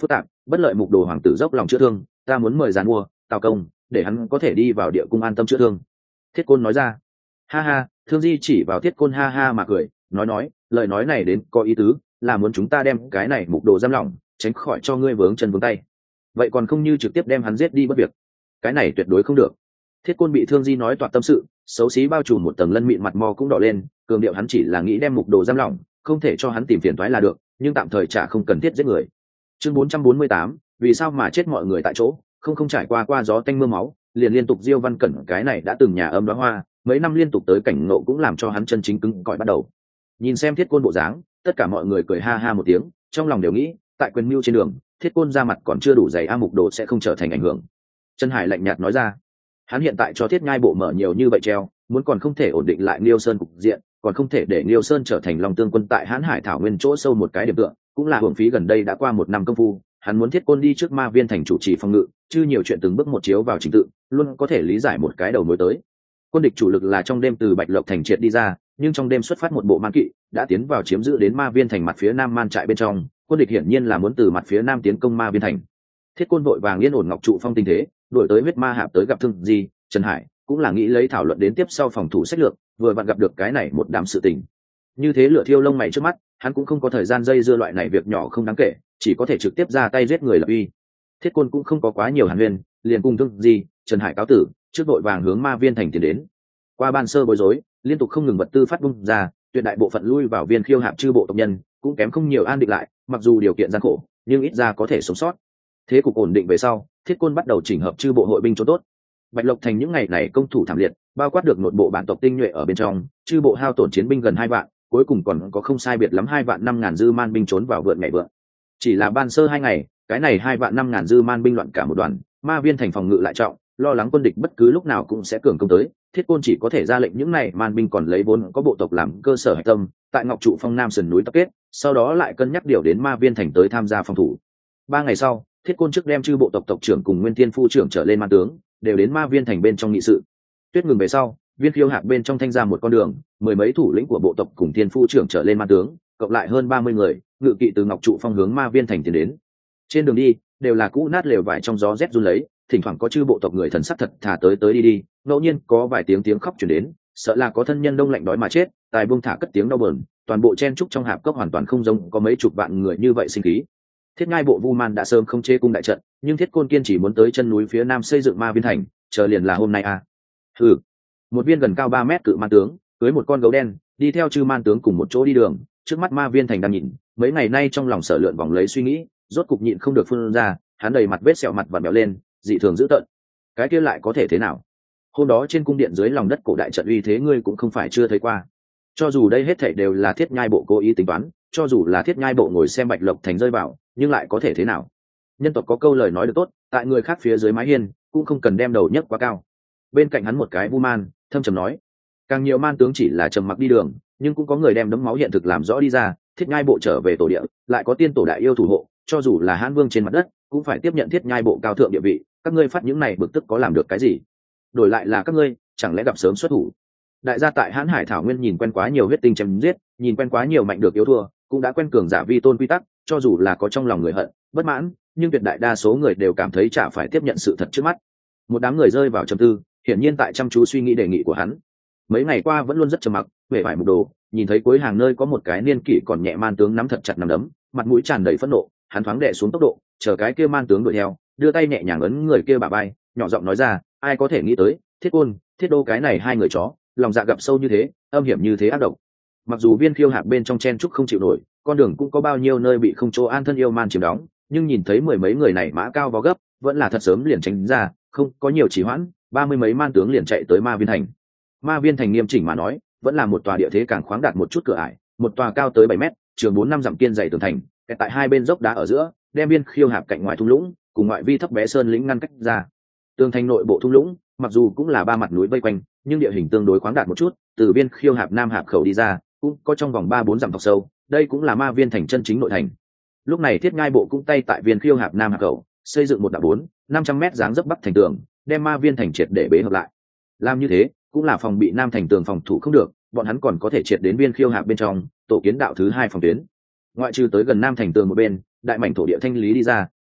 bất lợi mục đồ hoàng tử dốc lòng chữa thương, ta muốn mời giàn mua Tào Công để hắn có thể đi vào địa cung an tâm chữa thương. Thiết Côn nói ra. Ha ha, Thương Di chỉ vào Thiết Côn ha ha mà cười, nói lời nói này đến có ý tứ, là muốn chúng ta đem cái này mục đồ giam lỏng, tránh khỏi cho ngươi vướng chân vướng tay. Vậy còn không như trực tiếp đem hắn giết đi bất việc. Cái này tuyệt đối không được. Thiết Côn bị Thương Di nói toạc tâm sự, xấu xí bao trùm một tầng lân mịn, mặt mò cũng đỏ lên, cường điệu hắn chỉ là nghĩ đem mục đồ giam lỏng, không thể cho hắn tìm phiền toái là được, nhưng tạm thời chả không cần thiết giết người. Chương 448, vì sao mà chết mọi người tại chỗ, không trải qua gió tanh mưa máu, liền liên tục Diêu Văn Cẩn cái này đã từng nhà âm đóa hoa, mấy năm liên tục tới cảnh ngộ cũng làm cho hắn chân chính cứng cỏi bắt đầu. Nhìn xem Thiết Côn bộ dáng, tất cả mọi người cười ha ha một tiếng, trong lòng đều nghĩ, tại quyền mưu trên đường, Thiết Côn ra mặt còn chưa đủ dày, mục đồ sẽ không trở thành ảnh hưởng. Trần Hải lạnh nhạt nói ra, hắn hiện tại cho Thiết Nhai bộ mở nhiều như vậy treo, muốn còn không thể ổn định lại Liêu Sơn cục diện, còn không thể để Liêu Sơn trở thành Long Tương quân tại Hán Hải thảo nguyên chỗ sâu một cái điểm tựa, cũng là hưởng phí gần đây đã qua 1 năm công phu. Hắn muốn Thiết Côn đi trước Ma Viên thành chủ trì phòng ngự, chứ nhiều chuyện từng bước một chiếu vào trình tự, luôn có thể lý giải một cái đầu mối tới. Quân địch chủ lực là trong đêm từ Bạch Lộc thành triệt đi ra, nhưng trong đêm xuất phát một bộ man kỵ đã tiến vào chiếm giữ đến Ma Viên thành mặt phía nam man trại bên trong, quân địch hiển nhiên là muốn từ mặt phía nam tiến công Ma Viên thành. Thiết Côn vội vàng yên ổn ngọc trụ phong tình thế, đuổi tới huyết ma hạp tới gặp Thương Di, Trần Hải, cũng là nghĩ lấy thảo luận đến tiếp sau phòng thủ sách lược, vừa vặn gặp được cái này một đám sự tình. Như thế lửa thiêu lông mày trước mắt, hắn cũng không có thời gian dây dưa loại này việc nhỏ không đáng kể, chỉ có thể trực tiếp ra tay giết người lập uy. Thiết Côn cũng không có quá nhiều hàn huyên, liền cùng Thương Di, Trần Hải cáo tử, trước đội vàng hướng Ma Viên thành tiến đến. Qua ban sơ bối rối, liên tục không ngừng vật tư phát bung ra, tuyệt đại bộ phận lui vào Viên Khiêu hạp chư bộ tộc nhân, cũng kém không nhiều an định lại, mặc dù điều kiện gian khổ, nhưng ít ra có thể sống sót. Thế cục ổn định về sau, Thiết Côn bắt đầu chỉnh hợp chư bộ hội binh cho tốt. Bạch Lộc thành những ngày này công thủ thảm liệt, bao quát được nội bộ bản tộc tinh nhuệ ở bên trong, chư bộ hao tổn chiến binh gần 2 vạn, cuối cùng còn có không sai biệt lắm 2 vạn 5 ngàn dư man binh trốn vào vượn nhảy vượn. Chỉ là ban sơ 2 ngày, cái này 2 vạn 5 ngàn dư man binh loạn cả một đoàn, Ma Viên thành phòng ngự lại trọng, lo lắng quân địch bất cứ lúc nào cũng sẽ cường công tới. Thiết Côn chỉ có thể ra lệnh những này man binh còn lấy vốn có bộ tộc làm cơ sở hạch tâm, tại Ngọc trụ phong nam sườn núi tập kết, sau đó lại cân nhắc điều đến Ma Viên thành tới tham gia phòng thủ. 3 ngày sau, Thiết Côn trước đem chư bộ tộc tộc trưởng cùng Nguyên Thiên phu trưởng trở lên man tướng, đều đến Ma Viên thành bên trong nghị sự. Tuyết ngừng về sau, Viên Khiêu hạp bên trong thanh ra một con đường, 10 mấy thủ lĩnh của bộ tộc cùng Thiên phu trưởng trở lên man tướng, cộng lại hơn 30 người, ngự kỵ từ Ngọc trụ phong hướng Ma Viên thành tiến đến. Trên đường đi, đều là cũ nát lều vải trong gió rét run lấy, thỉnh thoảng có chư bộ tộc người thần sắc thật thà tới đi, ngẫu nhiên có vài tiếng khóc truyền đến, sợ là có thân nhân đông lạnh đói mà chết, tài buông thả cất tiếng đau buồn, toàn bộ chen trúc trong hạp cốc hoàn toàn không giống có mấy chục vạn người như vậy sinh khí. Thiết Ngai bộ Vu Man đã sớm không chế cung đại trận, nhưng Thiết Côn kiên chỉ muốn tới chân núi phía nam xây dựng Ma Viên thành, chờ liền là hôm nay à. Một viên gần cao 3 mét cự man tướng, cưới một con gấu đen, đi theo chư man tướng cùng một chỗ đi đường, trước mắt Ma Viên thành đang nhìn, mấy ngày nay trong lòng sở lượn vòng lấy suy nghĩ, rốt cục nhịn không được phun ra, hắn đầy mặt vết sẹo mặt vặn vẹo lên, dị thường dữ tợn. Cái kia lại có thể thế nào? Hôm đó trên cung điện dưới lòng đất cổ đại trận uy thế ngươi cũng không phải chưa thấy qua. Cho dù đây hết thảy đều là Thiết Nhai bộ cố ý tính toán, cho dù là Thiết Nhai bộ ngồi xem Bạch Lộc thành rơi vào, nhưng lại có thể thế nào? Nhân tộc có câu lời nói được tốt, tại người khác phía dưới mái hiên, cũng không cần đem đầu nhấc quá cao. Bên cạnh hắn một cái Vu Man, thâm trầm nói, càng nhiều man tướng chỉ là trầm mặc đi đường, nhưng cũng có người đem đấm máu hiện thực làm rõ đi ra. Thiết Nhai bộ trở về tổ địa, lại có tiên tổ đại yêu thủ hộ, cho dù là Hán Vương trên mặt đất, cũng phải tiếp nhận Thiết Nhai bộ cao thượng địa vị. Các ngươi phát những này bực tức có làm được cái gì? Đổi lại là các ngươi, chẳng lẽ gặp sớm xuất thủ? Đại gia tại Hán Hải thảo nguyên nhìn quen quá nhiều huyết tinh chém giết, nhìn quen quá nhiều mạnh được yếu thua, cũng đã quen cường giả vi tôn quy tắc, cho dù là có trong lòng người hận, bất mãn, nhưng tuyệt đại đa số người đều cảm thấy chả phải tiếp nhận sự thật trước mắt. Một đám người rơi vào trầm tư, hiển nhiên tại chăm chú suy nghĩ đề nghị của hắn. Mấy ngày qua vẫn luôn rất trầm mặc, vẻ vải mục đồ, nhìn thấy cuối hàng nơi có một cái niên kỷ còn nhẹ man tướng nắm thật chặt nắm đấm, mặt mũi tràn đầy phẫn nộ, hắn thoáng đè xuống tốc độ, chờ cái kia man tướng đuổi theo, đưa tay nhẹ nhàng ấn người kia bả vai, nhỏ giọng nói ra, ai có thể nghĩ tới, Thiết Côn, Thiết Đô cái này hai người chó, lòng dạ gặp sâu như thế, âm hiểm như thế ác độc. Mặc dù Viên Khiêu hạp bên trong chen trúc không chịu nổi, con đường cũng có bao nhiêu nơi bị không chỗ an thân yêu man chiếm đóng, nhưng nhìn thấy 10 mấy người này mã cao vó gấp, vẫn là thật sớm liền tránh ra, không có nhiều trì hoãn, 30 mấy man tướng liền chạy tới Ma Viên thành. Ma Viên thành nghiêm chỉnh mà nói, vẫn là một tòa địa thế càng khoáng đạt một chút cửa ải, một tòa cao tới 7 mét, trường 4-5 dặm kiên dày tường thành, tại hai bên dốc đá ở giữa, đem Viên Khiêu hạp cạnh ngoài thung lũng, cùng ngoại vi thấp bé sơn lĩnh ngăn cách ra. Tường thành nội bộ thung lũng, mặc dù cũng là 3 mặt núi vây quanh, nhưng địa hình tương đối khoáng đạt một chút, từ Viên Khiêu hạp nam hạp khẩu đi ra, cũng có trong vòng 3-4 dặm thọc sâu, đây cũng là Ma Viên thành chân chính nội thành. Lúc này Thiết Ngai bộ cũng tay tại Viên Khiêu hạp nam hạp khẩu, xây dựng một đạo 4-500 mét dáng dấp bắc thành tường, đem Ma Viên thành triệt để bế hợp lại. Làm như thế, cũng là phòng bị nam thành tường phòng thủ không được, bọn hắn còn có thể triệt đến Viên Khiêu hạp bên trong, tổ kiến đạo thứ 2 phòng tuyến. Ngoại trừ tới gần nam thành tường một bên, đại mảnh thổ địa thanh lý đi ra,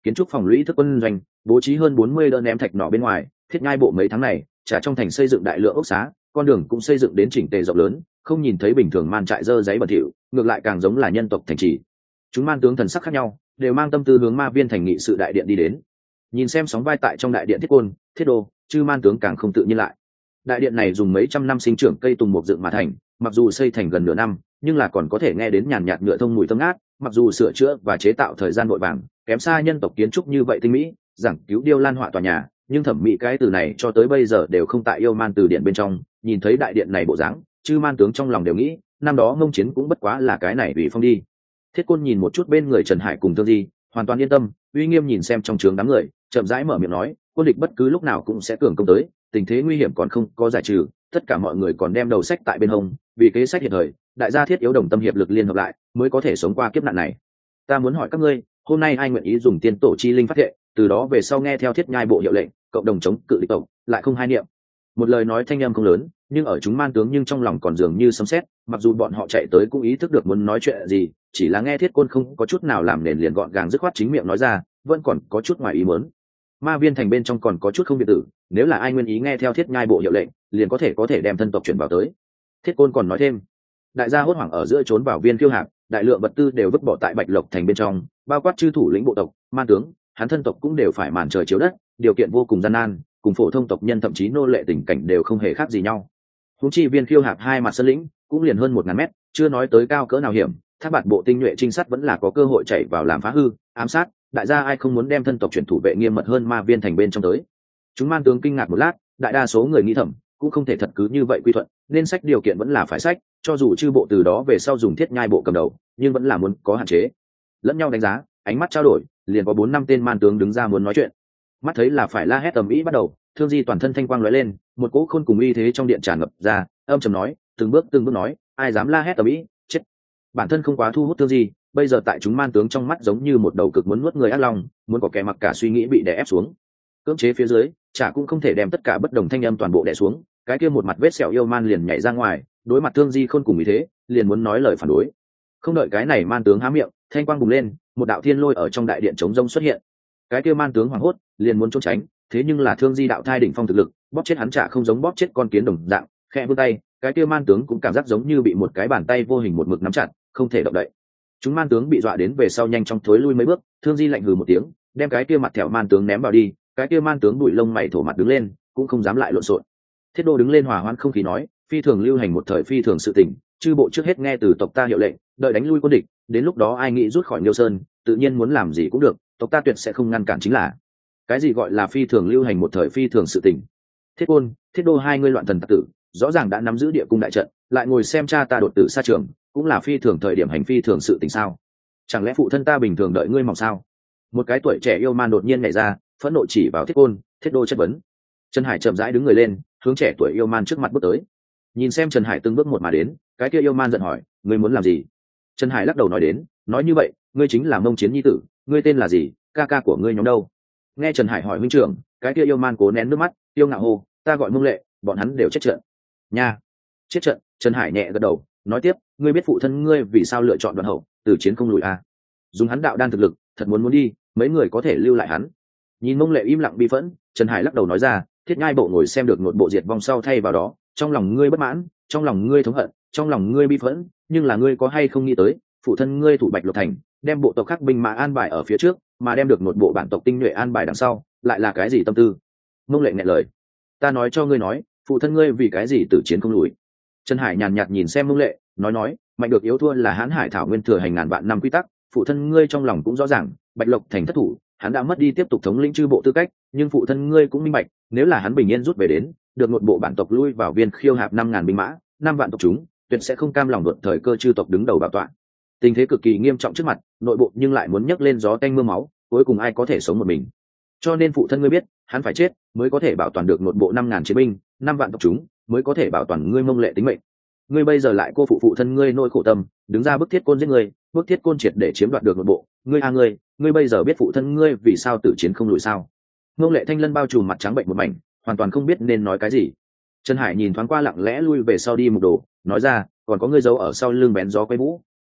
kiến trúc phòng lũy thức quân doanh, bố trí hơn 40 đỡ ném thạch nỏ bên ngoài. Thiết Nhai bộ mấy tháng này trả trong thành xây dựng đại lượng ốc xá, con đường cũng xây dựng đến chỉnh tề rộng lớn, không nhìn thấy bình thường man trại dơ giấy bẩn thỉu, ngược lại càng giống là nhân tộc thành trì. Chúng man tướng thần sắc khác nhau, đều mang tâm tư hướng Ma Viên thành nghị sự đại điện đi đến. Nhìn xem sóng vai tại trong đại điện Thiết Côn, Thiết Đô, chư man tướng càng không tự nhiên lại. Đại điện này dùng mấy trăm năm sinh trưởng cây tùng mục dựng mà thành, mặc dù xây thành gần nửa năm, nhưng là còn có thể nghe đến nhàn nhạt nhựa thông mùi thơm ngát. Mặc dù sửa chữa và chế tạo thời gian vội vàng, kém xa nhân tộc kiến trúc như vậy tinh mỹ, giảng cứu điêu lan họa tòa nhà, nhưng thẩm mỹ cái từ này cho tới bây giờ đều không tại yêu man từ điện bên trong. Nhìn thấy đại điện này bộ dáng, chư man tướng trong lòng đều nghĩ, năm đó ngông chiến cũng bất quá là cái này vì phong đi. Thiết Côn nhìn một chút bên người Trần Hải cùng Thương Di, hoàn toàn yên tâm, uy nghiêm nhìn xem trong trướng đám người, chậm rãi mở miệng nói, quân địch bất cứ lúc nào cũng sẽ cường công tới, tình thế nguy hiểm còn không có giải trừ, tất cả mọi người còn đem đầu sách tại bên hông, vì kế sách hiện thời, đại gia thiết yếu đồng tâm hiệp lực liên hợp lại, mới có thể sống qua kiếp nạn này. Ta muốn hỏi các ngươi, hôm nay ai nguyện ý dùng tiên tổ chi linh phát thệ, từ đó về sau nghe theo Thiết Nhai bộ hiệu lệnh, cộng đồng chống cự địch tộc, lại không hai niệm. Một lời nói thanh âm không lớn, nhưng ở chúng man tướng nhưng trong lòng còn dường như sấm sét, mặc dù bọn họ chạy tới cũng ý thức được muốn nói chuyện gì, chỉ là nghe Thiết Côn không có chút nào làm nền liền gọn gàng dứt khoát chính miệng nói ra, vẫn còn có chút ngoài ý muốn. Ma Viên thành bên trong còn có chút không biệt tử, nếu là ai nguyên ý nghe theo Thiết Nhai bộ hiệu lệnh, liền có thể đem thân tộc chuyển vào tới. Thiết Côn còn nói thêm, đại gia hốt hoảng ở giữa trốn vào Viên Khiêu Hạp, đại lượng vật tư đều vứt bỏ tại Bạch Lộc thành bên trong, bao quát chư thủ lĩnh bộ tộc, man tướng, hắn thân tộc cũng đều phải màn trời chiếu đất, điều kiện vô cùng gian nan, cùng phổ thông tộc nhân thậm chí nô lệ tình cảnh đều không hề khác gì nhau. Huống chi Viên Khiêu Hạp hai mặt sân lĩnh cũng liền hơn 1000 mét, chưa nói tới cao cỡ nào hiểm, Thác Bạt bộ tinh nhuệ trinh sát vẫn là có cơ hội chạy vào làm phá hư, ám sát, đại gia ai không muốn đem thân tộc chuyển thủ vệ nghiêm mật hơn Ma Viên thành bên trong tới. Chúng man tướng kinh ngạc một lát, đại đa số người nghĩ thầm, cũng không thể thật cứ như vậy quy thuận, nên sách điều kiện vẫn là phải sách, cho dù chư bộ từ đó về sau dùng Thiết Nhai bộ cầm đầu, nhưng vẫn là muốn có hạn chế. Lẫn nhau đánh giá, ánh mắt trao đổi, liền có 4-5 tên man tướng đứng ra muốn nói chuyện. Mắt thấy là phải la hét tầm ý bắt đầu, Thương Di toàn thân thanh quang lóe lên, một cỗ khôn cùng uy thế trong điện tràn ngập ra, âm trầm nói, từng bước nói, ai dám la hét tầm ý, chết. Bản thân không quá thu hút Thương Di, bây giờ tại chúng man tướng trong mắt giống như một đầu cực muốn nuốt người ác long, muốn có kẻ mặc cả suy nghĩ bị đè ép xuống. Cưỡng chế phía dưới, chả cũng không thể đem tất cả bất đồng thanh âm toàn bộ đè xuống, cái kia một mặt vết sẹo yêu man liền nhảy ra ngoài, đối mặt Thương Di khôn cùng ý thế, liền muốn nói lời phản đối. Không đợi cái này man tướng há miệng, thanh quang bùng lên, một đạo thiên lôi ở trong đại điện chống rông xuất hiện. Cái kia man tướng hoảng hốt, liền muốn trốn tránh, thế nhưng là Thương Di đạo thai đỉnh phong thực lực, bóp chết hắn chả không giống bóp chết con kiến đồng dạng, khẽ vươn tay, cái kia man tướng cũng cảm giác giống như bị một cái bàn tay vô hình một mực nắm chặt, không thể động đậy. Chúng man tướng bị dọa đến về sau nhanh chóng thối lui mấy bước, Thương Di lạnh hừ một tiếng, đem cái kia mặt thẹo man tướng ném vào đi, cái kia man tướng bụi lông mày thổ mặt đứng lên, cũng không dám lại lộn xộn. Thiết Đô đứng lên hòa hoãn không khí nói, phi thường lưu hành một thời phi thường sự tình, chư bộ trước hết nghe từ tộc ta hiệu lệnh, đợi đánh lui quân địch, đến lúc đó ai nghĩ rút khỏi Liêu Sơn, tự nhiên muốn làm gì cũng được, tộc ta tuyệt sẽ không ngăn cản chính là. Cái gì gọi là phi thường lưu hành một thời phi thường sự tình? Thiết Côn, Thiết Đô hai ngươi loạn thần tặc tử, rõ ràng đã nắm giữ địa cung đại trận, lại ngồi xem cha ta đột tử xa trường, cũng là phi thường thời điểm hành phi thường sự tình sao? Chẳng lẽ phụ thân ta bình thường đợi ngươi mỏng sao? Một cái tuổi trẻ yêu man đột nhiên nhảy ra, phẫn nộ chỉ vào Thiết Côn, Thiết Đô chất vấn. Trần Hải chậm rãi đứng người lên, hướng trẻ tuổi yêu man trước mặt bước tới. Nhìn xem Trần Hải từng bước một mà đến, cái kia yêu man giận hỏi, ngươi muốn làm gì? Trần Hải lắc đầu nói đến, nói như vậy, ngươi chính là Mông Chiến nhi tử, ngươi tên là gì, ca ca của ngươi nhóm đâu? Nghe Trần Hải hỏi huynh trưởng, cái kia yêu man cố nén nước mắt, yêu ngạo hô, ta gọi Mông Lệ, bọn hắn đều chết trận. Nha, chết trận. Trần Hải nhẹ gật đầu, nói tiếp, ngươi biết phụ thân ngươi vì sao lựa chọn Đoạn Hậu, từ chiến không lùi à? Dùng hắn đạo đan thực lực, thật muốn đi, mấy người có thể lưu lại hắn. Nhìn Mông Lệ im lặng bi phẫn, Trần Hải lắc đầu nói ra, Thiết Nhai bộ ngồi xem được nội bộ diệt vong sau thay vào đó, trong lòng ngươi bất mãn, trong lòng ngươi thống hận, trong lòng ngươi bi phẫn, nhưng là ngươi có hay không nghĩ tới, phụ thân ngươi thủ Bạch Lộc thành, đem bộ tộc khác binh mã an bài ở phía trước, mà đem được một bộ bản tộc tinh nhuệ an bài đằng sau, lại là cái gì tâm tư? Mông Lệ nghẹn lời, ta nói cho ngươi nói, phụ thân ngươi vì cái gì tử chiến không lùi? Trần Hải nhàn nhạt nhìn xem Mông Lệ, nói, mạnh được yếu thua là Hán Hải thảo nguyên thừa hành ngàn vạn năm quy tắc, phụ thân ngươi trong lòng cũng rõ ràng, Bạch Lộc thành thất thủ, hắn đã mất đi tiếp tục thống lĩnh chư bộ tư cách, nhưng phụ thân ngươi cũng minh bạch, nếu là hắn bình yên rút về đến, được một bộ bản tộc lui vào Viên Khiêu Hạp 5000 binh mã, 5 vạn tộc chúng, tuyệt sẽ không cam lòng đột thời cơ chư tộc đứng đầu bảo tọa. Tình thế cực kỳ nghiêm trọng trước mặt, nội bộ nhưng lại muốn nhấc lên gió tanh mưa máu, cuối cùng ai có thể sống một mình. Cho nên phụ thân ngươi biết, hắn phải chết mới có thể bảo toàn được một bộ 5000 chiến binh, 5 vạn tộc chúng, mới có thể bảo toàn ngươi Mông Lệ tính mệnh. Ngươi bây giờ lại cô phụ thân ngươi nỗi khổ tâm, đứng ra bức Thiết Côn giết ngươi, bức Thiết Côn triệt để chiếm đoạt được một bộ, ngươi bây giờ biết phụ thân ngươi vì sao tử chiến không lùi sao? Mông Lệ thanh lân bao trùm mặt trắng bệnh một mảnh, hoàn toàn không biết nên nói cái gì. Trần Hải nhìn thoáng qua lặng lẽ lui về sau đi một đồ, nói ra, còn có ngươi giấu ở sau lưng bén gió quay vũ,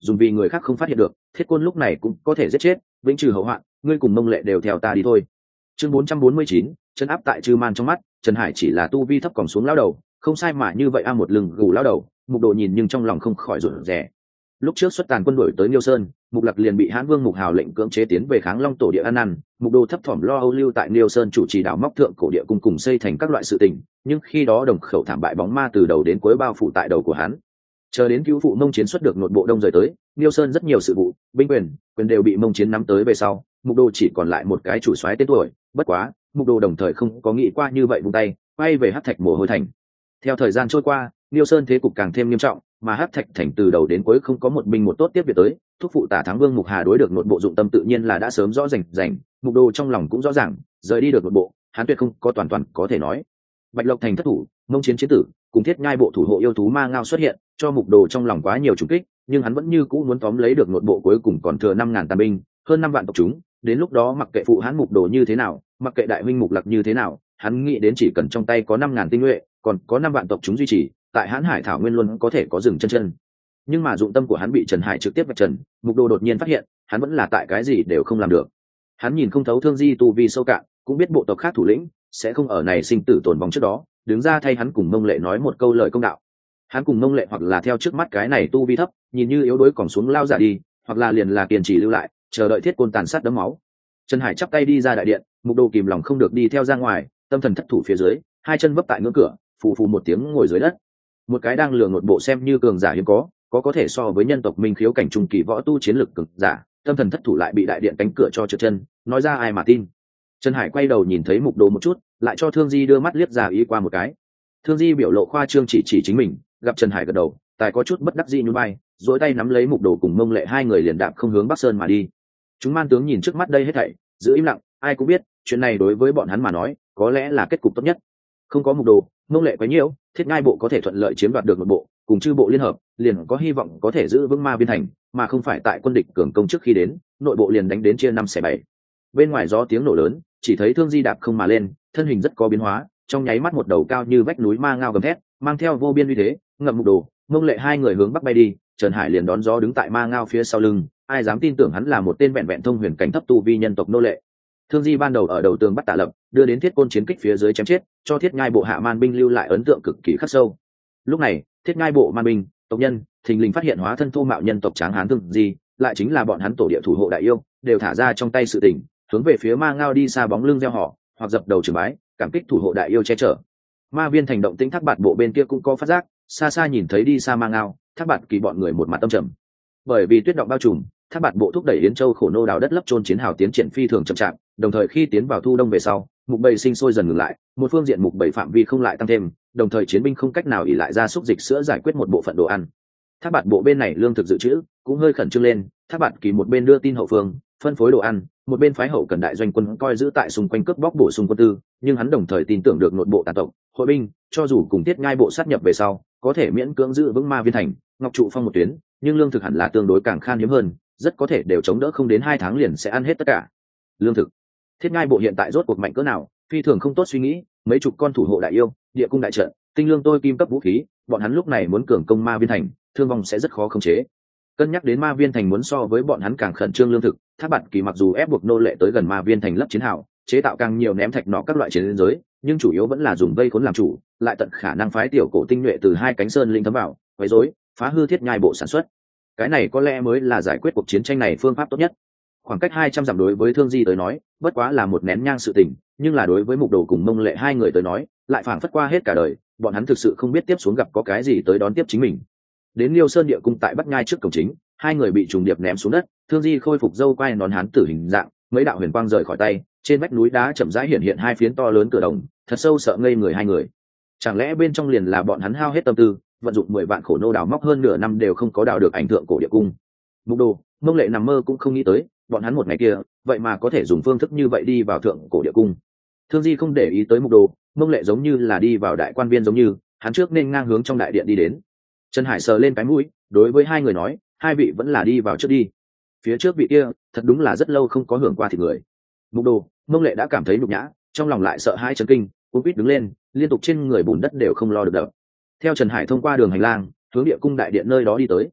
dùng vì người khác không phát hiện được, thiết côn lúc này cũng có thể giết chết, vĩnh trừ hậu hoạn, ngươi cùng Mông Lệ đều theo ta đi thôi. Chương 449, chân áp tại Trư Man trong mắt, Trần Hải chỉ là tu vi thấp còn xuống lão đầu, không sai mà như vậy một lưng gù lão đầu, Mục Đồ nhìn nhưng trong lòng không khỏi rụt rè. Lúc trước xuất tàn quân đuổi tới Liêu Sơn, Mục Lặc liền bị Hán Vương Mục Hào lệnh cưỡng chế tiến về Kháng Long tổ địa ăn năn, Mục Đồ thấp thỏm lo âu lưu tại Liêu Sơn chủ trì đào móc thượng cổ địa cung cùng xây thành các loại sự tình, nhưng khi đó đồng khẩu thảm bại bóng ma từ đầu đến cuối bao phủ tại đầu của hắn. Chờ đến cứu phụ Mông Chiến xuất được nội bộ đông rời tới, Liêu Sơn rất nhiều sự vụ, binh quyền đều bị Mông Chiến nắm tới về sau, Mục Đồ chỉ còn lại một cái chủ soái tên tuổi, bất quá, Mục Đồ đồng thời không có nghĩ qua như vậy vung tay, quay về Hắc Thạch Mồ Hôi Thành. Theo thời gian trôi qua, Liêu Sơn thế cục càng thêm nghiêm trọng, mà Hắc Thạch Thành từ đầu đến cuối không có một binh một tốt tiếp việc tới, thúc phụ Tả Thắng Vương Mục Hà đối được nội bộ dụng tâm tự nhiên là đã sớm rõ rành, Mục Đồ trong lòng cũng rõ ràng, rời đi được nội bộ, hắn tuyệt không có toàn có thể nói. Bạch Lộc Thành thất thủ, Mông Chiến chiến tử, cùng Thiết Nhai bộ thủ hộ yêu thú ma ngao xuất hiện, cho Mục Đồ trong lòng quá nhiều trùng kích, nhưng hắn vẫn như cũ muốn tóm lấy được nội bộ cuối cùng còn thừa 5.000 tàn binh, hơn 5 vạn tộc chúng, đến lúc đó mặc kệ phụ hắn Mục Đồ như thế nào, mặc kệ đại huynh Mục Lặc như thế nào, hắn nghĩ đến chỉ cần trong tay có 5.000 tinh nhuệ, còn có 5 vạn tộc chúng duy trì, tại Hán Hải thảo nguyên luôn có thể có dừng chân. Nhưng mà dụng tâm của hắn bị Trần Hải trực tiếp vạch trần, Mục Đồ đột nhiên phát hiện, hắn vẫn là tại cái gì đều không làm được. Hắn nhìn không thấu Thương Di tu vi sâu cạn, cũng biết bộ tộc khác thủ lĩnh sẽ không ở này sinh tử tồn vong trước đó, đứng ra thay hắn cùng Mông Lệ nói một câu lời công đạo. Hắn cùng Mông Lệ hoặc là theo trước mắt cái này tu vi thấp, nhìn như yếu đuối còn xuống lao giả đi, hoặc là liền là kiên trì lưu lại, chờ đợi thiết côn tàn sát đấm máu. Trần Hải chắp tay đi ra đại điện, Mục Đồ kìm lòng không được đi theo ra ngoài, tâm thần thất thủ phía dưới, hai chân vấp tại ngưỡng cửa, phù phù một tiếng ngồi dưới đất. Một cái đang lừa nội bộ xem như cường giả hiếm có thể so với nhân tộc minh khiếu cảnh trung kỳ võ tu chiến lực cường giả, tâm thần thất thủ lại bị đại điện cánh cửa cho trượt chân, nói ra ai mà tin. Trần Hải quay đầu nhìn thấy Mục Đồ một chút, lại cho Thương Di đưa mắt liếc ra ý qua một cái. Thương Di biểu lộ khoa trương chỉ chính mình, gặp Trần Hải gật đầu, tài có chút bất đắc dĩ nhún vai, duỗi tay nắm lấy Mục Đồ cùng Mông Lệ hai người liền đạp không hướng Bắc Sơn mà đi. Chúng man tướng nhìn trước mắt đây hết thảy, giữ im lặng, ai cũng biết, chuyện này đối với bọn hắn mà nói, có lẽ là kết cục tốt nhất. Không có Mục Đồ, Mông Lệ quá nhiễu, Thiết Ngai bộ có thể thuận lợi chiếm đoạt được một bộ, cùng chư bộ liên hợp, liền có hy vọng có thể giữ vững Ma Viên thành, mà không phải tại quân địch cường công trước khi đến, nội bộ liền đánh đến chia 5/7. Bên ngoài gió tiếng nổ lớn, chỉ thấy Thương Di đạp không mà lên, thân hình rất có biến hóa, trong nháy mắt một đầu cao như vách núi ma ngao gầm thét, mang theo vô biên uy thế, ngậm Mục Đồ, Mông Lệ hai người hướng bắc bay đi. Trần Hải liền đón gió đứng tại ma ngao phía sau lưng, ai dám tin tưởng hắn là một tên vẹn vẹn thông huyền cảnh thấp tu vi nhân tộc nô lệ. Thương Di ban đầu ở đầu tường bắt Tạ Lập, đưa đến Thiết Côn chiến kích phía dưới chém chết, cho Thiết Nhai bộ hạ man binh lưu lại ấn tượng cực kỳ khắc sâu. Lúc này, Thiết Nhai bộ man binh, tộc nhân, thình lình phát hiện hóa thân thô mạo nhân tộc tráng hán Thương Di, lại chính là bọn hắn tổ địa thủ hộ đại yêu, đều thả ra trong tay sự tình, hướng về phía ma ngao đi xa bóng lưng gieo họ, hoặc dập đầu trường bái, cảm kích thủ hộ đại yêu che chở. Ma Viên thành động tĩnh Thác Bạt bộ bên kia cũng có phát giác, xa xa nhìn thấy đi xa ma ngao, Thác Bạt Kỳ bọn người một mặt tâm trầm. Bởi vì tuyết động bao trùm, Thác Bạt bộ thúc đẩy Yến Châu khổ nô đào đất lấp chôn chiến hào tiến triển phi thường chậm chạp, đồng thời khi tiến vào thu đông về sau, mục bầy sinh sôi dần ngừng lại, một phương diện mục bầy phạm vi không lại tăng thêm, đồng thời chiến binh không cách nào ỉ lại ra xúc dịch sữa giải quyết một bộ phận đồ ăn. Thác Bạt bộ bên này lương thực dự trữ cũng hơi khẩn trương lên, Thác Bạt Kỳ một bên đưa tin hậu phương, phân phối đồ ăn, một bên phái hậu cần đại doanh quân coi giữ tại xung quanh cướp bóc bổ sung quân tư, nhưng hắn đồng thời tin tưởng được nội bộ tàn tộc, hội binh, cho dù cùng Tiết Nhai bộ sát nhập về sau, có thể miễn cưỡng giữ vững Ma Viên thành, Ngọc trụ phong một tuyến, nhưng lương thực hẳn là tương đối càng khan hiếm hơn, rất có thể đều chống đỡ không đến 2 tháng liền sẽ ăn hết tất cả lương thực. Thiết Nhai bộ hiện tại rốt cuộc mạnh cỡ nào, phi thường không tốt suy nghĩ, mấy chục con thủ hộ đại yêu, địa cung đại trận, tinh lương tôi kim cấp vũ khí, bọn hắn lúc này muốn cường công Ma Viên thành, thương vong sẽ rất khó khống chế. Cân nhắc đến Ma Viên thành muốn so với bọn hắn càng khẩn trương lương thực, Thác Bạt Kỳ mặc dù ép buộc nô lệ tới gần Ma Viên thành lấp chiến hào, chế tạo càng nhiều ném thạch nọ các loại chiến giới, nhưng chủ yếu vẫn là dùng vây khốn làm chủ, lại tận khả năng phái tiểu cổ tinh nhuệ từ hai cánh sơn linh thấm vào, quấy rối, phá hư Thiết Nhai bộ sản xuất. Cái này có lẽ mới là giải quyết cuộc chiến tranh này phương pháp tốt nhất. Khoảng cách 200 dặm đối với Thương Di tới nói, bất quá là một nén nhang sự tình, nhưng là đối với Mục Đồ cùng Mông Lệ hai người tới nói, lại phảng phất qua hết cả đời, bọn hắn thực sự không biết tiếp xuống gặp có cái gì tới đón tiếp chính mình. Đến Liêu Sơn địa cung tại Bắc Nhai trước cổng chính, hai người bị trùng điệp ném xuống đất, Thương Di khôi phục dâu quai nón hán tử hình dạng, mấy đạo huyền quang rời khỏi tay, trên vách núi đá chậm rãi hiện hiện hai phiến to lớn cửa đồng, thật sâu sợ ngây người hai người. Chẳng lẽ bên trong liền là bọn hắn hao hết tâm tư, vận dụng 10 vạn khổ nô đào móc hơn nửa năm đều không có đào được ảnh thượng cổ địa cung. Mục Đồ, Mông Lệ nằm mơ cũng không nghĩ tới, bọn hắn một ngày kia, vậy mà có thể dùng phương thức như vậy đi vào thượng cổ địa cung. Thương Di không để ý tới Mục Đồ, Mông Lệ giống như là đi vào đại quan viên giống như, hắn trước nên ngang hướng trong đại điện đi đến. Trần Hải sờ lên cái mũi, đối với hai người nói, hai vị vẫn là đi vào trước đi. Phía trước vị kia, thật đúng là rất lâu không có hưởng qua thịt người. Mục Đồ, Mông Lệ đã cảm thấy nhục nhã, trong lòng lại sợ hãi chấn kinh, cuống quýt đứng lên, liên tục trên người bùn đất đều không lo được đập. Theo Trần Hải thông qua đường hành lang, hướng địa cung đại điện nơi đó đi tới.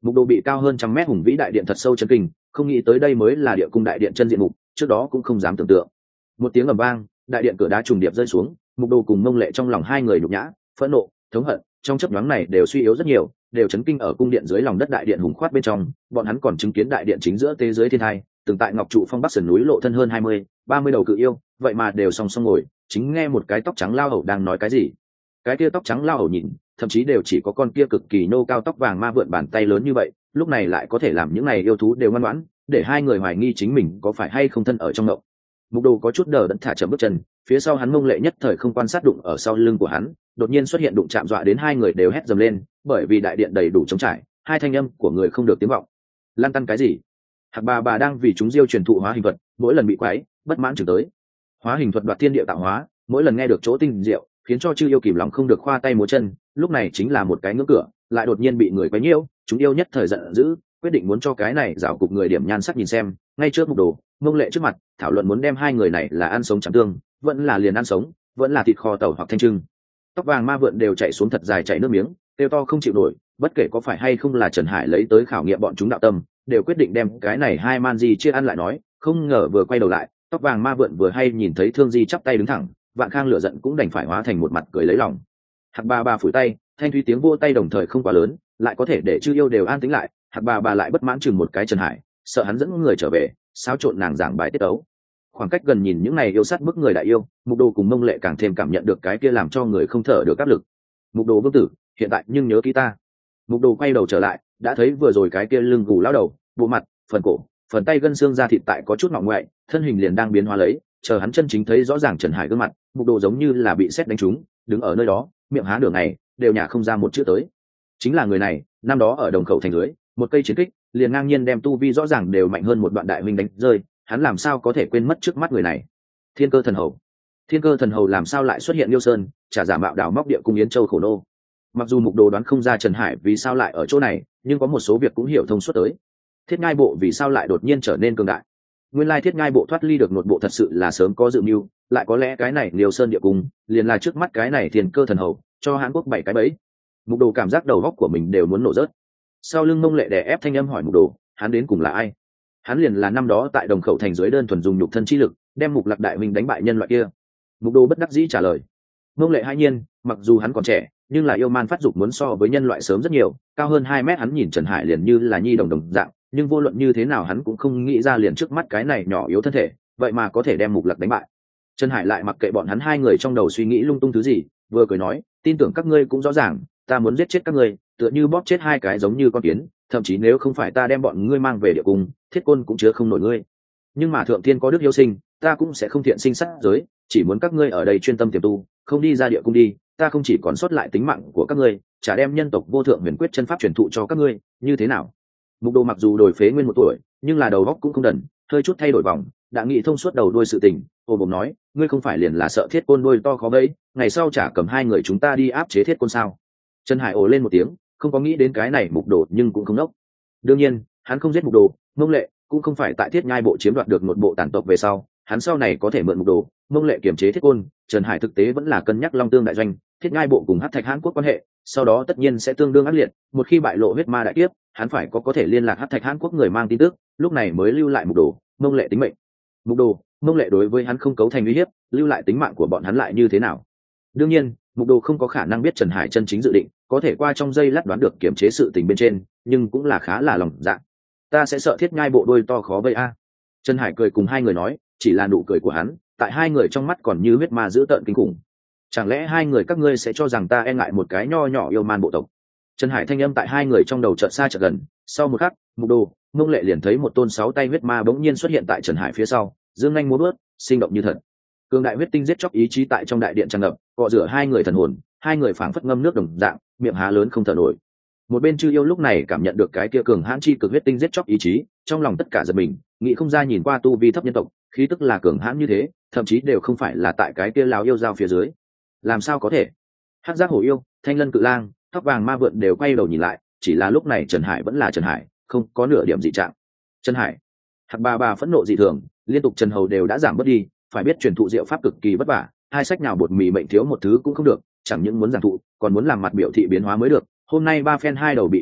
Mục đồ bị cao hơn trăm mét hùng vĩ đại điện thật sâu chấn kinh, không nghĩ tới đây mới là địa cung đại điện chân diện mục, trước đó cũng không dám tưởng tượng. Một tiếng ầm vang, đại điện cửa đá trùng điệp rơi xuống, Mục đồ cùng Mông Lệ trong lòng hai người nhục nhã, phẫn nộ, thống hận trong chớp nhoáng này đều suy yếu rất nhiều, đều chấn kinh ở cung điện dưới lòng đất đại điện hùng khoát bên trong. Bọn hắn còn chứng kiến đại điện chính giữa thế giới thiên thai, từng tại ngọc trụ phong bắc sườn núi lộ thân hơn 20-30 đầu cự yêu, vậy mà đều song song ngồi, chính nghe một cái tóc trắng lao hầu đang nói cái gì. Cái kia tóc trắng lao hầu nhìn, thậm chí đều chỉ có con kia cực kỳ nô cao tóc vàng ma vượn bàn tay lớn như vậy, lúc này lại có thể làm những này yêu thú đều ngoan ngoãn, để hai người hoài nghi chính mình có phải hay không thân ở trong ngộng. Mục đồ có chút đờ đẫn thả chậm bước chân, phía sau hắn Mông Lệ nhất thời không quan sát đụng ở sau lưng của hắn, đột nhiên xuất hiện đụng chạm dọa đến hai người đều hét dầm lên, bởi vì đại điện đầy đủ trống trải, hai thanh âm của người không được tiếng vọng. Lan tăn cái gì? Hạc bà đang vì chúng diêu truyền thụ hóa hình thuật, mỗi lần bị quái, bất mãn chừng tới. Hóa hình thuật đoạt thiên địa tạo hóa, mỗi lần nghe được chỗ tinh diệu, khiến cho chư yêu kìm lòng không được khoa tay múa chân, lúc này chính là một cái ngưỡng cửa, lại đột nhiên bị người quấy nhiễu, chúng yêu nhất thời giận dữ, quyết định muốn cho cái này rào cục người điểm nhan sắc nhìn xem. Ngay trước Mục đồ, Mông Lệ trước mặt, thảo luận muốn đem hai người này là ăn sống chẳng tương, vẫn là liền ăn sống, vẫn là thịt kho tàu hoặc thanh trưng. Tóc vàng ma vượn đều chạy xuống thật dài chảy nước miếng, kêu to không chịu nổi, bất kể có phải hay không là Trần Hải lấy tới khảo nghiệm bọn chúng đạo tâm, đều quyết định đem cái này hai man di chia ăn lại nói. Không ngờ vừa quay đầu lại, tóc vàng ma vượn vừa hay nhìn thấy Thương Di chắp tay đứng thẳng, Vạn Khang lửa giận cũng đành phải hóa thành một mặt cười lấy lòng. Hạc bà phủi tay, thanh thúy tiếng vỗ tay đồng thời không quá lớn, lại có thể để chư yêu đều an tĩnh lại. Hạc bà lại bất mãn chừng một cái Trần Hải, sợ hắn dẫn người trở về, xáo trộn nàng giảng bài tiết tấu. Khoảng cách gần nhìn những này yêu sát bức người đại yêu, Mục đồ cùng Mông Lệ càng thêm cảm nhận được cái kia làm cho người không thở được áp lực. Mục đồ vương tử, hiện tại nhưng nhớ kỹ ta. Mục đồ quay đầu trở lại, đã thấy vừa rồi cái kia lưng gù lão đầu, bộ mặt, phần cổ, phần tay gân xương da thịt tại có chút ngọ ngoại, thân hình liền đang biến hóa lấy. Chờ hắn chân chính thấy rõ ràng Trần Hải gương mặt, Mục đồ giống như là bị sét đánh trúng, đứng ở nơi đó, miệng há nửa ngày, đều nhả không ra một chữ tới. Chính là người này, năm đó ở Đồng Khẩu thành lưới, một cây chiến kích, liền ngang nhiên đem tu vi rõ ràng đều mạnh hơn một đoạn đại huynh đánh rơi, hắn làm sao có thể quên mất trước mắt người này. Thiên Cơ thần hầu. Thiên Cơ thần hầu làm sao lại xuất hiện Liêu Sơn, trả giả mạo đảo móc địa cung Yến Châu khổ nô. Mặc dù Mục đồ đoán không ra Trần Hải vì sao lại ở chỗ này, nhưng có một số việc cũng hiểu thông suốt tới. Thiết Ngai bộ vì sao lại đột nhiên trở nên cường đại? Nguyên lai Thiết Ngai bộ thoát ly được nội bộ thật sự là sớm có dự mưu, lại có lẽ cái này Liêu Sơn địa cung liền là trước mắt cái này Thiên Cơ thần hầu cho Hán Quốc 7 cái bẫy. Mục đồ cảm giác đầu óc của mình đều muốn nổ rớt. Sau lưng Mông Lệ đè ép thanh âm hỏi Mục đồ, hắn đến cùng là ai? Hắn liền là năm đó tại Đồng Khẩu thành dưới đơn thuần dùng nhục thân chi lực đem Mục Lạc đại minh đánh bại nhân loại kia. Mục đồ bất đắc dĩ trả lời. Mông Lệ hai nhiên, mặc dù hắn còn trẻ, nhưng là yêu man phát dục muốn so với nhân loại sớm rất nhiều, cao hơn 2 mét. Hắn nhìn Trần Hải liền như là nhi đồng dạng, nhưng vô luận như thế nào hắn cũng không nghĩ ra liền trước mắt cái này nhỏ yếu thân thể, vậy mà có thể đem Mục Lạc đánh bại. Trần Hải lại mặc kệ bọn hắn hai người trong đầu suy nghĩ lung tung thứ gì, vừa cười nói, tin tưởng các ngươi cũng rõ ràng, ta muốn giết chết các ngươi, tựa như bóp chết hai cái giống như con kiến, thậm chí nếu không phải ta đem bọn ngươi mang về địa cung, Thiết Côn cũng chứa không nổi ngươi. Nhưng mà thượng thiên có đức yêu sinh, ta cũng sẽ không thiện sinh sát giới, chỉ muốn các ngươi ở đây chuyên tâm tiềm tu, không đi ra địa cung đi, ta không chỉ còn sót lại tính mạng của các ngươi, chả đem nhân tộc vô thượng huyền quyết chân pháp truyền thụ cho các ngươi, như thế nào? Mục đồ mặc dù đổi phế nguyên 1 tuổi, nhưng là đầu óc cũng không đần, hơi chút thay đổi vòng, đã nghĩ thông suốt đầu đuôi sự tình. Ô bồm nói, ngươi không phải liền là sợ Thiết Côn đuôi to khó bẫy, ngày sau chả cầm hai người chúng ta đi áp chế Thiết Côn sao? Trần Hải ồ lên một tiếng, không có nghĩ đến cái này Mục đồ nhưng cũng không nốc. Đương nhiên, hắn không giết Mục đồ, Mông Lệ cũng không phải tại Thiết Nhai bộ chiếm đoạt được một bộ tản tộc về sau, hắn sau này có thể mượn Mục đồ, Mông Lệ kiềm chế Thiết Côn. Trần Hải thực tế vẫn là cân nhắc Long Tương đại doanh, Thiết Nhai bộ cùng Hắc Thạch Hán Quốc quan hệ, sau đó tất nhiên sẽ tương đương ác liệt, một khi bại lộ huyết ma đại kiếp, hắn phải có thể liên lạc Hắc Thạch Hán Quốc người mang tin tức, lúc này mới lưu lại Mục đồ, Mông Lệ tính mệnh. Mục đồ, Mông Lệ đối với hắn không cấu thành uy hiếp, lưu lại tính mạng của bọn hắn lại như thế nào? Đương nhiên, Mục đồ không có khả năng biết Trần Hải chân chính dự định, có thể qua trong giây lát đoán được kiểm chế sự tình bên trên, nhưng cũng là khá là lòng dạ. Ta sẽ sợ Thiết Nhai bộ đôi to khó vây a. Trần Hải cười cùng hai người nói, chỉ là nụ cười của hắn, tại hai người trong mắt còn như huyết ma dữ tợn kinh khủng. Chẳng lẽ hai người các ngươi sẽ cho rằng ta e ngại một cái nho nhỏ yêu man bộ tộc? Trần Hải thanh âm tại hai người trong đầu chợt xa chợt gần, sau một khắc, Mục đồ, Mông Lệ liền thấy một tôn 6 tay huyết ma bỗng nhiên xuất hiện tại Trần Hải phía sau, dương nhanh múa bước, sinh động như thật. Cường đại huyết tinh giết chóc ý chí tại trong đại điện tràn ngập, cọ rửa hai người thần hồn, hai người phảng phất ngâm nước đồng dạng, miệng há lớn không thở nổi. Một bên Chư yêu lúc này cảm nhận được cái kia cường hãn chi cực huyết tinh giết chóc ý chí, trong lòng tất cả giật mình, nghĩ không ra nhìn qua tu vi thấp nhân tộc, khí tức là cường hãn như thế, thậm chí đều không phải là tại cái kia lão yêu giao phía dưới. Làm sao có thể? Hắc giác hổ yêu, Thanh Lân cự lang, tóc vàng ma vượn đều quay đầu nhìn lại, chỉ là lúc này Trần Hải vẫn là Trần Hải, không có nửa điểm dị trạng. Trần Hải. Hạc bà phẫn nộ dị thường, liên tục Trần hầu đều đã giảm bớt đi, phải biết truyền thụ diệu pháp cực kỳ vất vả, hai sách nào bột mì mệnh thiếu một thứ cũng không được, chẳng những muốn giảng thụ, còn muốn làm mặt biểu thị biến hóa mới được. Hôm nay ba phen hai đầu bị đánh gãy,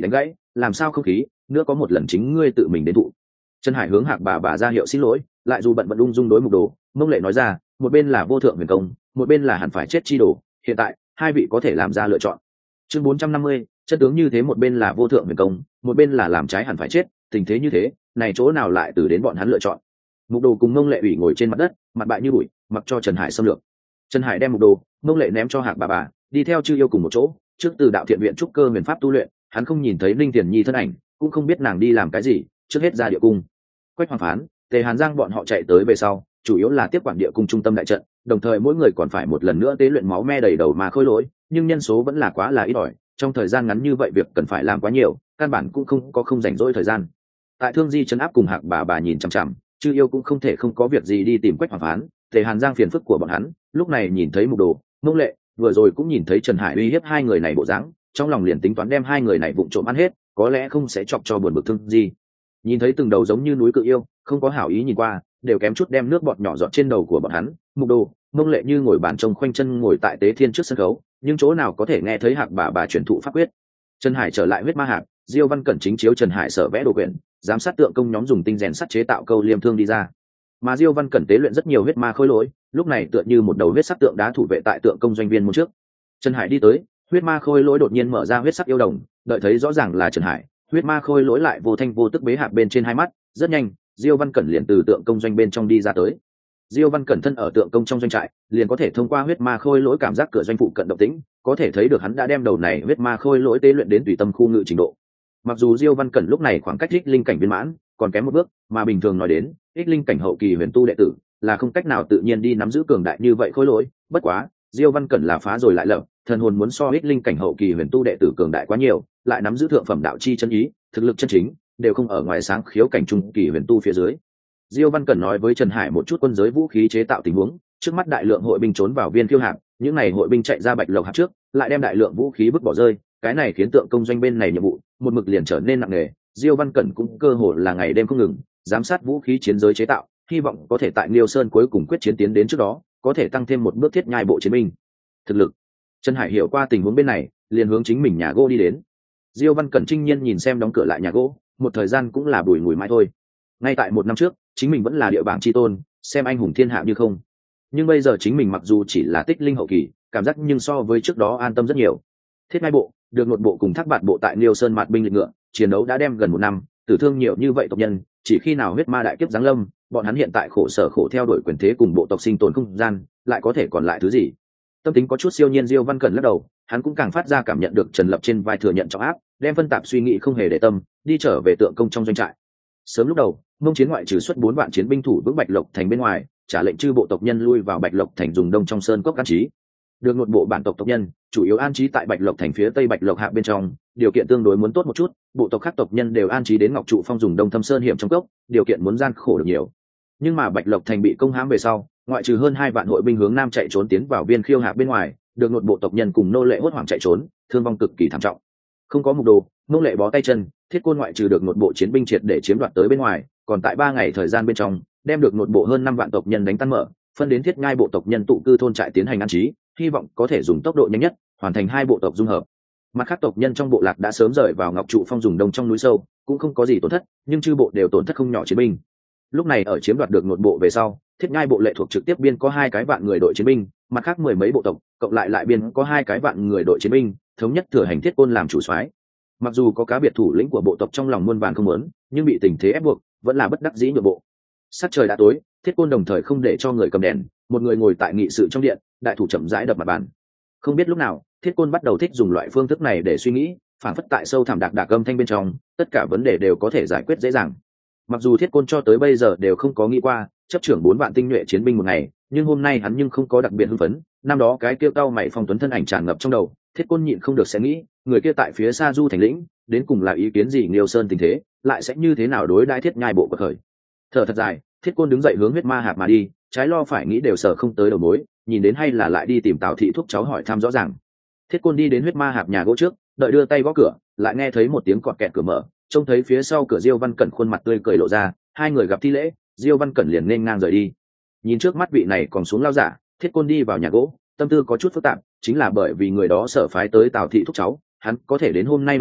làm sao không khí nữa có một lần chính ngươi tự mình đến thụ. Trần Hải hướng Hạc bà ra hiệu xin lỗi, lại dù bận vẫn ung dung đối Mục Đồ, Mông Lệ nói ra, một bên là vô thượng huyền công, một bên là hẳn phải chết chi đồ, hiện tại hai vị có thể làm ra lựa chọn. Chương 450, chân tướng như thế, một bên là vô thượng huyền công, một bên là làm trái hẳn phải chết, tình thế như thế, này chỗ nào lại từ đến bọn hắn lựa chọn. Mục Đồ cùng Mông Lệ ủy ngồi trên mặt đất, mặt bại như bụi, mặc cho Trần Hải xâm lược. Trần Hải đem Mục Đồ, Mông Lệ ném cho Hạc bà, đi theo Chư Yêu cùng một chỗ, trước từ đạo thiện viện trúc cơ huyền pháp tu luyện, hắn không nhìn thấy Linh Tiền Nhi thân ảnh, cũng không biết nàng đi làm cái gì, trước hết ra địa cung. Quách Hoàng Phán, Tề Hàn Giang bọn họ chạy tới về sau, chủ yếu là tiếp quản địa cung trung tâm đại trận, đồng thời mỗi người còn phải một lần nữa tế luyện máu me đầy đầu mà khôi lỗi, nhưng nhân số vẫn là quá là ít ỏi, trong thời gian ngắn như vậy việc cần phải làm quá nhiều, căn bản cũng không rảnh rỗi thời gian. Tại Thương Di trấn áp cùng Hạc bà nhìn chằm chằm, Chư Yêu cũng không thể không có việc gì đi tìm Quách Hoàng Phán, Tề Hàn Giang phiền phức của bọn hắn, lúc này nhìn thấy Mục Đồ, Mông Lệ, vừa rồi cũng nhìn thấy Trần Hải uy hiếp hai người này bộ dáng, trong lòng liền tính toán đem hai người này vụng trộm ăn hết, có lẽ không sẽ chọc cho buồn bực Thương Di. Nhìn thấy từng đầu giống như núi cự yêu, không có hảo ý nhìn qua, đều kém chút đem nước bọt nhỏ giọt trên đầu của bọn hắn. Mục Đồ, Mông Lệ như ngồi bàn trông khoanh chân ngồi tại tế thiên trước sân khấu, nhưng chỗ nào có thể nghe thấy Hạc bà truyền thụ pháp quyết. Trần Hải trở lại huyết ma hạp, Diêu Văn Cẩn chính chiếu Trần Hải sở vẽ đồ quyển, giám sát tượng công nhóm dùng tinh rèn sắt chế tạo câu liêm thương đi ra. Mà Diêu Văn Cẩn tế luyện rất nhiều huyết ma khôi lỗi, lúc này tựa như một đầu huyết sắc tượng đá thủ vệ tại tượng công doanh viên môn trước. Trần Hải đi tới, huyết ma khôi lỗi đột nhiên mở ra huyết sắc yêu đồng, đợi thấy rõ ràng là Trần Hải, huyết ma khôi lỗi lại vô thanh vô tức bế hạp bên trên hai mắt, rất nhanh, Diêu Văn Cẩn liền từ tượng công doanh bên trong đi ra tới. Diêu Văn Cẩn thân ở tượng công trong doanh trại, liền có thể thông qua huyết ma khôi lỗi cảm giác cửa doanh phụ cận động tĩnh, có thể thấy được hắn đã đem đầu này huyết ma khôi lỗi tế luyện đến tùy tâm khu ngự trình độ. Mặc dù Diêu Văn Cẩn lúc này khoảng cách ích linh cảnh viên mãn còn kém một bước, mà bình thường nói đến, ích linh cảnh hậu kỳ huyền tu đệ tử là không cách nào tự nhiên đi nắm giữ cường đại như vậy khôi lỗi, bất quá, Diêu Văn Cẩn là phá rồi lại lập, thần hồn muốn so ích linh cảnh hậu kỳ huyền tu đệ tử cường đại quá nhiều, lại nắm giữ thượng phẩm đạo chi chân ý, thực lực chân chính đều không ở ngoài sáng khiếu cảnh trung kỳ huyền tu phía dưới. Diêu Văn Cẩn nói với Trần Hải một chút quân giới vũ khí chế tạo tình huống, trước mắt đại lượng hội binh trốn vào viên khiêu hạp, những này hội binh chạy ra Bạch Lộc hạp trước, lại đem đại lượng vũ khí vứt bỏ rơi, cái này khiến tượng công doanh bên này nhiệm vụ một mực liền trở nên nặng nề. Diêu Văn Cẩn cũng cơ hồ là ngày đêm không ngừng giám sát vũ khí chiến giới chế tạo, hy vọng có thể tại Liêu Sơn cuối cùng quyết chiến tiến đến trước đó, có thể tăng thêm một bước thiết nhai bộ chiến binh thực lực. Trần Hải hiểu qua tình huống bên này, liền hướng chính mình nhà gỗ đi đến. Diêu Văn Cẩn trinh nhiên nhìn xem đóng cửa lại nhà gỗ, một thời gian cũng là bùi ngùi mãi thôi. Ngay tại một năm trước, chính mình vẫn là địa bảng chi tôn, xem anh hùng thiên hạ như không. Nhưng bây giờ chính mình mặc dù chỉ là tích linh hậu kỳ, cảm giác nhưng so với trước đó an tâm rất nhiều. Thiết ngai bộ, được một bộ cùng Thác Bạt bộ tại Liêu Sơn mạt binh lực ngựa, chiến đấu đã đem gần một năm, tử thương nhiều như vậy tộc nhân, chỉ khi nào huyết ma đại kiếp giáng lâm, bọn hắn hiện tại khổ sở khổ theo đuổi quyền thế cùng bộ tộc sinh tồn không gian, lại có thể còn lại thứ gì? Tâm tính có chút siêu nhiên Diêu Văn Cẩn lắc đầu, hắn cũng càng phát ra cảm nhận được Trần Lập trên vai thừa nhận trọng áp, đem phân tạp suy nghĩ không hề để tâm, đi trở về tượng công trong doanh trại. Sớm lúc đầu, Mông Chiến ngoại trừ xuất 4 vạn chiến binh thủ vững Bạch Lộc thành bên ngoài, trả lệnh chư bộ tộc nhân lui vào Bạch Lộc thành dùng đông trong sơn cốc an trí. Được một bộ bản tộc tộc nhân, chủ yếu an trí tại Bạch Lộc thành phía tây Bạch Lộc hạ bên trong, điều kiện tương đối muốn tốt một chút, bộ tộc khác tộc nhân đều an trí đến Ngọc trụ phong dùng đông thâm sơn hiểm trong cốc, điều kiện muốn gian khổ được nhiều. Nhưng mà Bạch Lộc thành bị công hãm về sau, ngoại trừ hơn 2 vạn hội binh hướng nam chạy trốn tiến vào viên khiêu hạ bên ngoài, được một bộ tộc nhân cùng nô lệ hốt hoảng chạy trốn, thương vong cực kỳ thảm trọng. Không có mục đồ, nô lệ bó tay chân, thiết côn ngoại trừ được một bộ chiến binh triệt để chiếm đoạt tới bên ngoài, còn tại 3 ngày thời gian bên trong, đem được một bộ hơn 5 vạn tộc nhân đánh tan mở, phân đến thiết ngai bộ tộc nhân tụ cư thôn trại tiến hành an trí, hy vọng có thể dùng tốc độ nhanh nhất hoàn thành 2 bộ tộc dung hợp. Mặt khác tộc nhân trong bộ lạc đã sớm rời vào Ngọc trụ phong dùng đông trong núi sâu, cũng không có gì tổn thất, nhưng chư bộ đều tổn thất không nhỏ chiến binh. Lúc này ở chiếm đoạt được một bộ về sau, thiết ngai bộ lệ thuộc trực tiếp biên có 2 cái vạn người đội chiến binh, mặt khác 10 mấy bộ tộc cộng lại biên có 2 cái vạn người đội chiến binh, thống nhất thừa hành thiết côn làm chủ soái. Mặc dù có cá biệt thủ lĩnh của bộ tộc trong lòng muôn vàn không muốn, nhưng bị tình thế ép buộc, vẫn là bất đắc dĩ nhượng bộ. Sắc trời đã tối, thiết côn đồng thời không để cho người cầm đèn, một người ngồi tại nghị sự trong điện, đại thủ chậm rãi đập mặt bàn. Không biết lúc nào, thiết côn bắt đầu thích dùng loại phương thức này để suy nghĩ, phản phất tại sâu thẳm đạc âm thanh bên trong, tất cả vấn đề đều có thể giải quyết dễ dàng. Mặc dù thiết côn cho tới bây giờ đều không có nghĩ qua chấp trưởng 4 vạn tinh nhuệ chiến binh một ngày, nhưng hôm nay hắn nhưng không có đặc biệt hưng phấn. Năm đó cái kêu cao mày phong tuấn thân ảnh tràn ngập trong đầu, thiết côn nhịn không được sẽ nghĩ, người kia tại phía xa du thành lĩnh, đến cùng là ý kiến gì Liêu Sơn tình thế, lại sẽ như thế nào đối đãi thiết nhai bộ của khởi. Thở thật dài, thiết côn đứng dậy hướng huyết ma hạp mà đi, trái lo phải nghĩ đều sở không tới đầu mối, nhìn đến hay là lại đi tìm Tào thị thúc cháu hỏi thăm rõ ràng. Thiết côn đi đến huyết ma hạp nhà gỗ trước, đợi đưa tay gõ cửa, lại nghe thấy một tiếng cọt kẹt cửa mở, trông thấy phía sau cửa Diêu Văn Cẩn khuôn mặt tươi cười lộ ra, hai người gặp thi lễ, Diêu Văn Cẩn liền nên ngang rời đi. Nhìn trước mắt vị này còn xuống lao giả, thiết côn đi vào nhà gỗ, tâm tư có chút phức tạp, chính là bởi vì người đó sở phái tới Tào thị thúc cháu, hắn có thể đến hôm nay độ cao,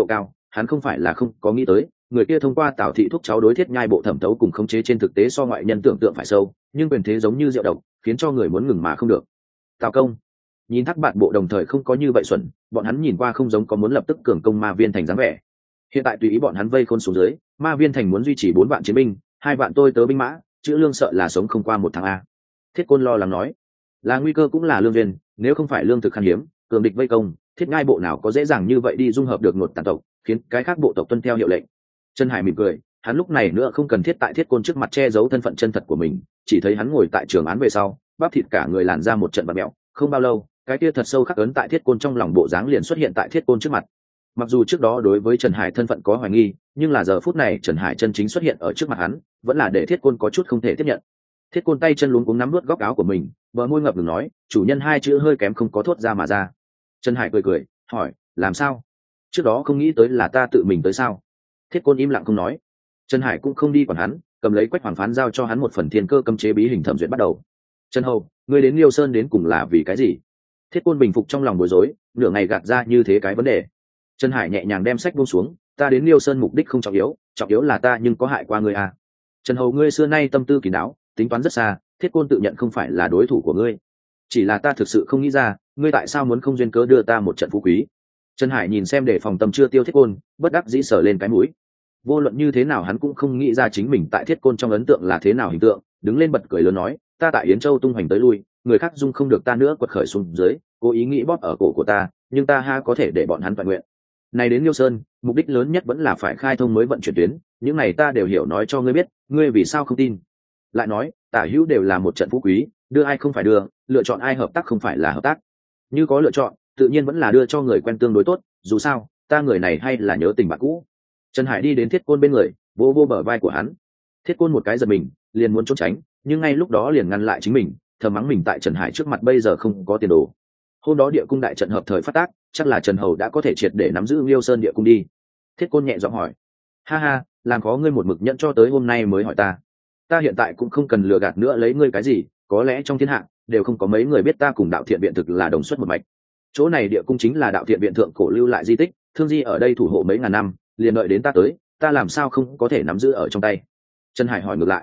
hắn không phải là không có nghĩ tới người kia thông qua Tào thị thúc cháu đối thiết nhai bộ thẩm thấu cùng khống chế trên thực tế so ngoại nhân tưởng tượng phải sâu, nhưng quyền thế giống như rượu độc, khiến cho người muốn ngừng mà không được. Tào công nhìn Thác Bạt bộ đồng thời không có như vậy xuẩn, bọn hắn nhìn qua không giống có muốn lập tức cường công Ma Viên thành dáng vẻ. Hiện tại tùy ý bọn hắn vây khôn xuống dưới, Ma Viên thành muốn duy trì 4 vạn chiến binh, 2 vạn tôi tớ binh mã, chữ lương sợ là sống không qua 1 tháng a. Thiết Côn lo lắng nói, là nguy cơ cũng là lương duyên, nếu không phải lương thực khan hiếm, cường địch vây công, thiết ngai bộ nào có dễ dàng như vậy đi dung hợp được nội tàn tộc, khiến cái khác bộ tộc tuân theo hiệu lệnh. Trần Hải mỉm cười, hắn lúc này nữa không cần thiết tại Thiết Côn trước mặt che giấu thân phận chân thật của mình, chỉ thấy hắn ngồi tại trường án về sau, bắp thịt cả người làn ra một trận bặm mẹo, không bao lâu, cái kia thật sâu khắc ấn tại Thiết Côn trong lòng bộ dáng liền xuất hiện tại Thiết Côn trước mặt. Mặc dù trước đó đối với Trần Hải thân phận có hoài nghi, nhưng là giờ phút này Trần Hải chân chính xuất hiện ở trước mặt hắn, vẫn là để Thiết Côn có chút không thể tiếp nhận. Thiết Côn tay chân luống cuống nắm nuốt góc áo của mình, bờ môi ngập ngừng nói, chủ nhân hai chữ hơi kém không có thốt ra mà ra. Trần Hải cười cười, hỏi, làm sao? Trước đó không nghĩ tới là ta tự mình tới sao? Thiết Côn im lặng không nói. Trần Hải cũng không đi quản hắn, cầm lấy Quách Hoàng Phán giao cho hắn một phần thiên cơ cấm chế bí hình thẩm duyệt bắt đầu. Trần Hầu, ngươi đến Liêu Sơn đến cùng là vì cái gì? Thiết Côn bình phục trong lòng bối rối, nửa ngày gạt ra như thế cái vấn đề. Trần Hải nhẹ nhàng đem sách buông xuống, ta đến Liêu Sơn mục đích không trọng yếu là ta nhưng có hại qua ngươi à? Trần Hầu ngươi xưa nay tâm tư kín đáo, tính toán rất xa, Thiết Côn tự nhận không phải là đối thủ của ngươi. Chỉ là ta thực sự không nghĩ ra, ngươi tại sao muốn không duyên cớ đưa ta một trận phú quý? Trần Hải nhìn xem để phòng tâm chưa tiêu Thiết Côn, bất đắc dĩ sờ lên cái mũi. Vô luận như thế nào hắn cũng không nghĩ ra chính mình tại Thiết Côn trong ấn tượng là thế nào hình tượng, đứng lên bật cười lớn nói, ta tại Yến Châu tung hoành tới lui, người khác dung không được ta nữa quật khởi xuống dưới, cố ý nghĩ bóp ở cổ của ta, nhưng ta ha có thể để bọn hắn toàn nguyện. Này đến Liêu Sơn, mục đích lớn nhất vẫn là phải khai thông mới vận chuyển tuyến, những này ta đều hiểu nói cho ngươi biết, ngươi vì sao không tin? Lại nói, tả hữu đều là một trận phú quý, đưa ai không phải đưa, lựa chọn ai hợp tác không phải là hợp tác. Như có lựa chọn, tự nhiên vẫn là đưa cho người quen tương đối tốt, dù sao, ta người này hay là nhớ tình bạn cũ. Trần Hải đi đến Thiết Côn bên người, vô vô bờ vai của hắn. Thiết Côn một cái giật mình, liền muốn trốn tránh, nhưng ngay lúc đó liền ngăn lại chính mình, thầm mắng mình tại Trần Hải trước mặt bây giờ không có tiền đồ. Hôm đó địa cung đại trận hợp thời phát tác, chắc là Trần Hầu đã có thể triệt để nắm giữ Liêu Sơn địa cung đi. Thiết Côn nhẹ giọng hỏi, ha ha, làm khó ngươi một mực nhận cho tới hôm nay mới hỏi ta. Ta hiện tại cũng không cần lừa gạt nữa lấy ngươi cái gì, có lẽ trong thiên hạ đều không có mấy người biết ta cùng Đạo Thiện viện thực là đồng xuất một mạch. Chỗ này địa cung chính là Đạo Thiện viện thượng cổ lưu lại di tích, Thương Di ở đây thủ hộ mấy ngàn năm, liền đợi đến ta tới, ta làm sao không có thể nắm giữ ở trong tay? Trần Hải hỏi ngược lại.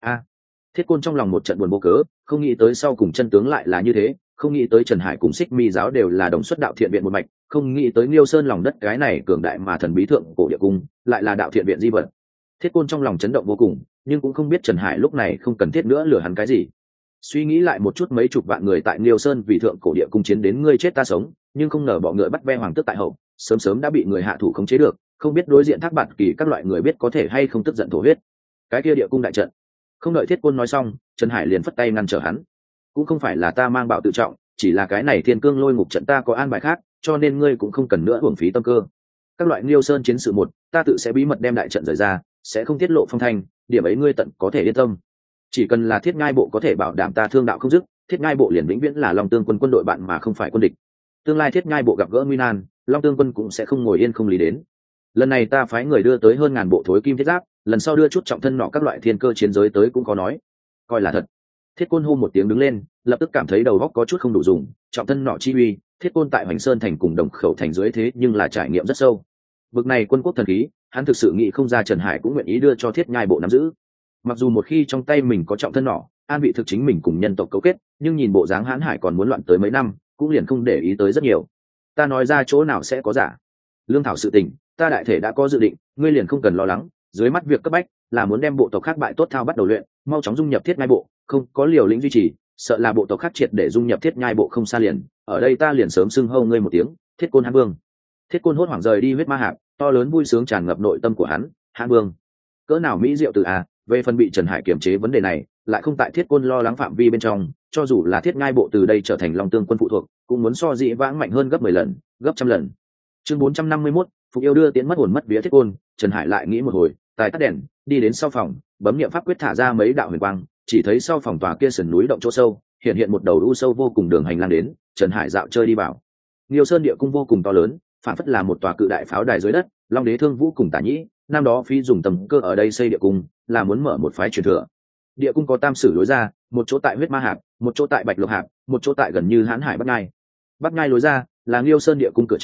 Thiết Côn trong lòng một trận buồn vô cớ, không nghĩ tới sau cùng chân tướng lại là như thế, không nghĩ tới Trần Hải cùng Xích Mi giáo đều là đồng xuất Đạo Thiện viện một mạch, không nghĩ tới Liêu Sơn lòng đất cái này cường đại mà thần bí thượng cổ địa cung, lại là Đạo Thiện viện di vật. Thiết Côn trong lòng chấn động vô cùng, nhưng cũng không biết Trần Hải lúc này không cần thiết nữa lừa hắn cái gì. Suy nghĩ lại một chút, mấy chục vạn người tại Liêu Sơn vì thượng cổ địa cung chiến đến ngươi chết ta sống, nhưng không ngờ bọ ngựa bắt ve hoàng tước tại hậu, sớm sớm đã bị người hạ thủ khống chế được, không biết đối diện Thác Bạt Kỳ các loại người biết có thể hay không tức giận thổ huyết. Cái kia địa cung đại trận. Không đợi Thiết Côn nói xong, Trần Hải liền phất tay ngăn trở hắn. Cũng không phải là ta mang bạo tự trọng, chỉ là cái này Thiên Cương Lôi Ngục trận ta có an bài khác, cho nên ngươi cũng không cần nữa uổng phí tâm cơ. Các loại Liêu Sơn chiến sự một, ta tự sẽ bí mật đem đại trận rời ra, sẽ không tiết lộ phong thanh, điểm ấy ngươi tận có thể yên tâm. Chỉ cần là Thiết Ngai bộ có thể bảo đảm ta thương đạo không dứt, Thiết Ngai bộ liền vĩnh viễn là Long Tương quân quân đội bạn mà không phải quân địch. Tương lai Thiết Ngai bộ gặp gỡ nguy nan, Long Tương quân cũng sẽ không ngồi yên không lý đến. Lần này ta phái người đưa tới hơn ngàn bộ thối kim thiết giáp, lần sau đưa chút trọng thân nọ các loại thiên cơ chiến giới tới cũng có nói, coi là thật. Thiết Côn hô một tiếng đứng lên, lập tức cảm thấy đầu óc có chút không đủ dùng, trọng thân nọ chi uy, Thiết Côn tại Hoành Sơn thành cùng Đồng Khẩu thành dưới thế nhưng là trải nghiệm rất sâu. Bực này quân quốc thần khí, hắn thực sự nghĩ không ra Trần Hải cũng nguyện ý đưa cho Thiết Nhai bộ nắm giữ. Mặc dù một khi trong tay mình có trọng thân nọ, an vị thực chính mình cùng nhân tộc cấu kết, nhưng nhìn bộ dáng hãn hải còn muốn loạn tới mấy năm, cũng liền không để ý tới rất nhiều. Ta nói ra chỗ nào sẽ có giả. Lương thảo sự tình, ta đại thể đã có dự định, ngươi liền không cần lo lắng, dưới mắt việc cấp bách là muốn đem bộ tộc khác bại tốt thao bắt đầu luyện, mau chóng dung nhập Thiết Nhai bộ, không có liều lĩnh duy trì, sợ là bộ tộc khác triệt để dung nhập Thiết Nhai bộ không xa liền, ở đây ta liền sớm xưng hô ngươi một tiếng, Thiết Côn Hán Vương. Thiết Côn hốt hoảng rời đi huyết ma hạp, to lớn vui sướng tràn ngập nội tâm của hắn, Hán Vương. Cỡ nào mỹ diệu từ về phần bị Trần Hải kiểm chế vấn đề này, lại không tại Thiết Côn lo lắng phạm vi bên trong, cho dù là Thiết Nhai bộ từ đây trở thành Long Tương quân phụ thuộc, cũng muốn so dị vãng mạnh hơn gấp 10 lần, gấp trăm lần. Chương 451, Phục yêu đưa tiến mất hồn mất vía Thiết Côn, Trần Hải lại nghĩ một hồi, tài tắt đèn, đi đến sau phòng, bấm niệm pháp quyết thả ra mấy đạo huyền quang, chỉ thấy sau phòng tòa kia sườn núi động chỗ sâu, hiện một đầu u sâu vô cùng đường hành lang đến, Trần Hải dạo chơi đi vào. Liêu Sơn địa cung vô cùng to lớn, phản phất là một tòa cự đại pháo đài dưới đất, Long Đế Thương Vũ cùng Tả Nhĩ, năm đó phi dùng tầm cơ ở đây xây địa cung, là muốn mở một phái truyền thừa. Địa cung có tam sử lối ra, một chỗ tại huyết ma hạp, một chỗ tại bạch lộc hạp, một chỗ tại gần như hãn hải bắc ngai. Bắc ngai lối ra là Liêu Sơn địa cung cửa chính,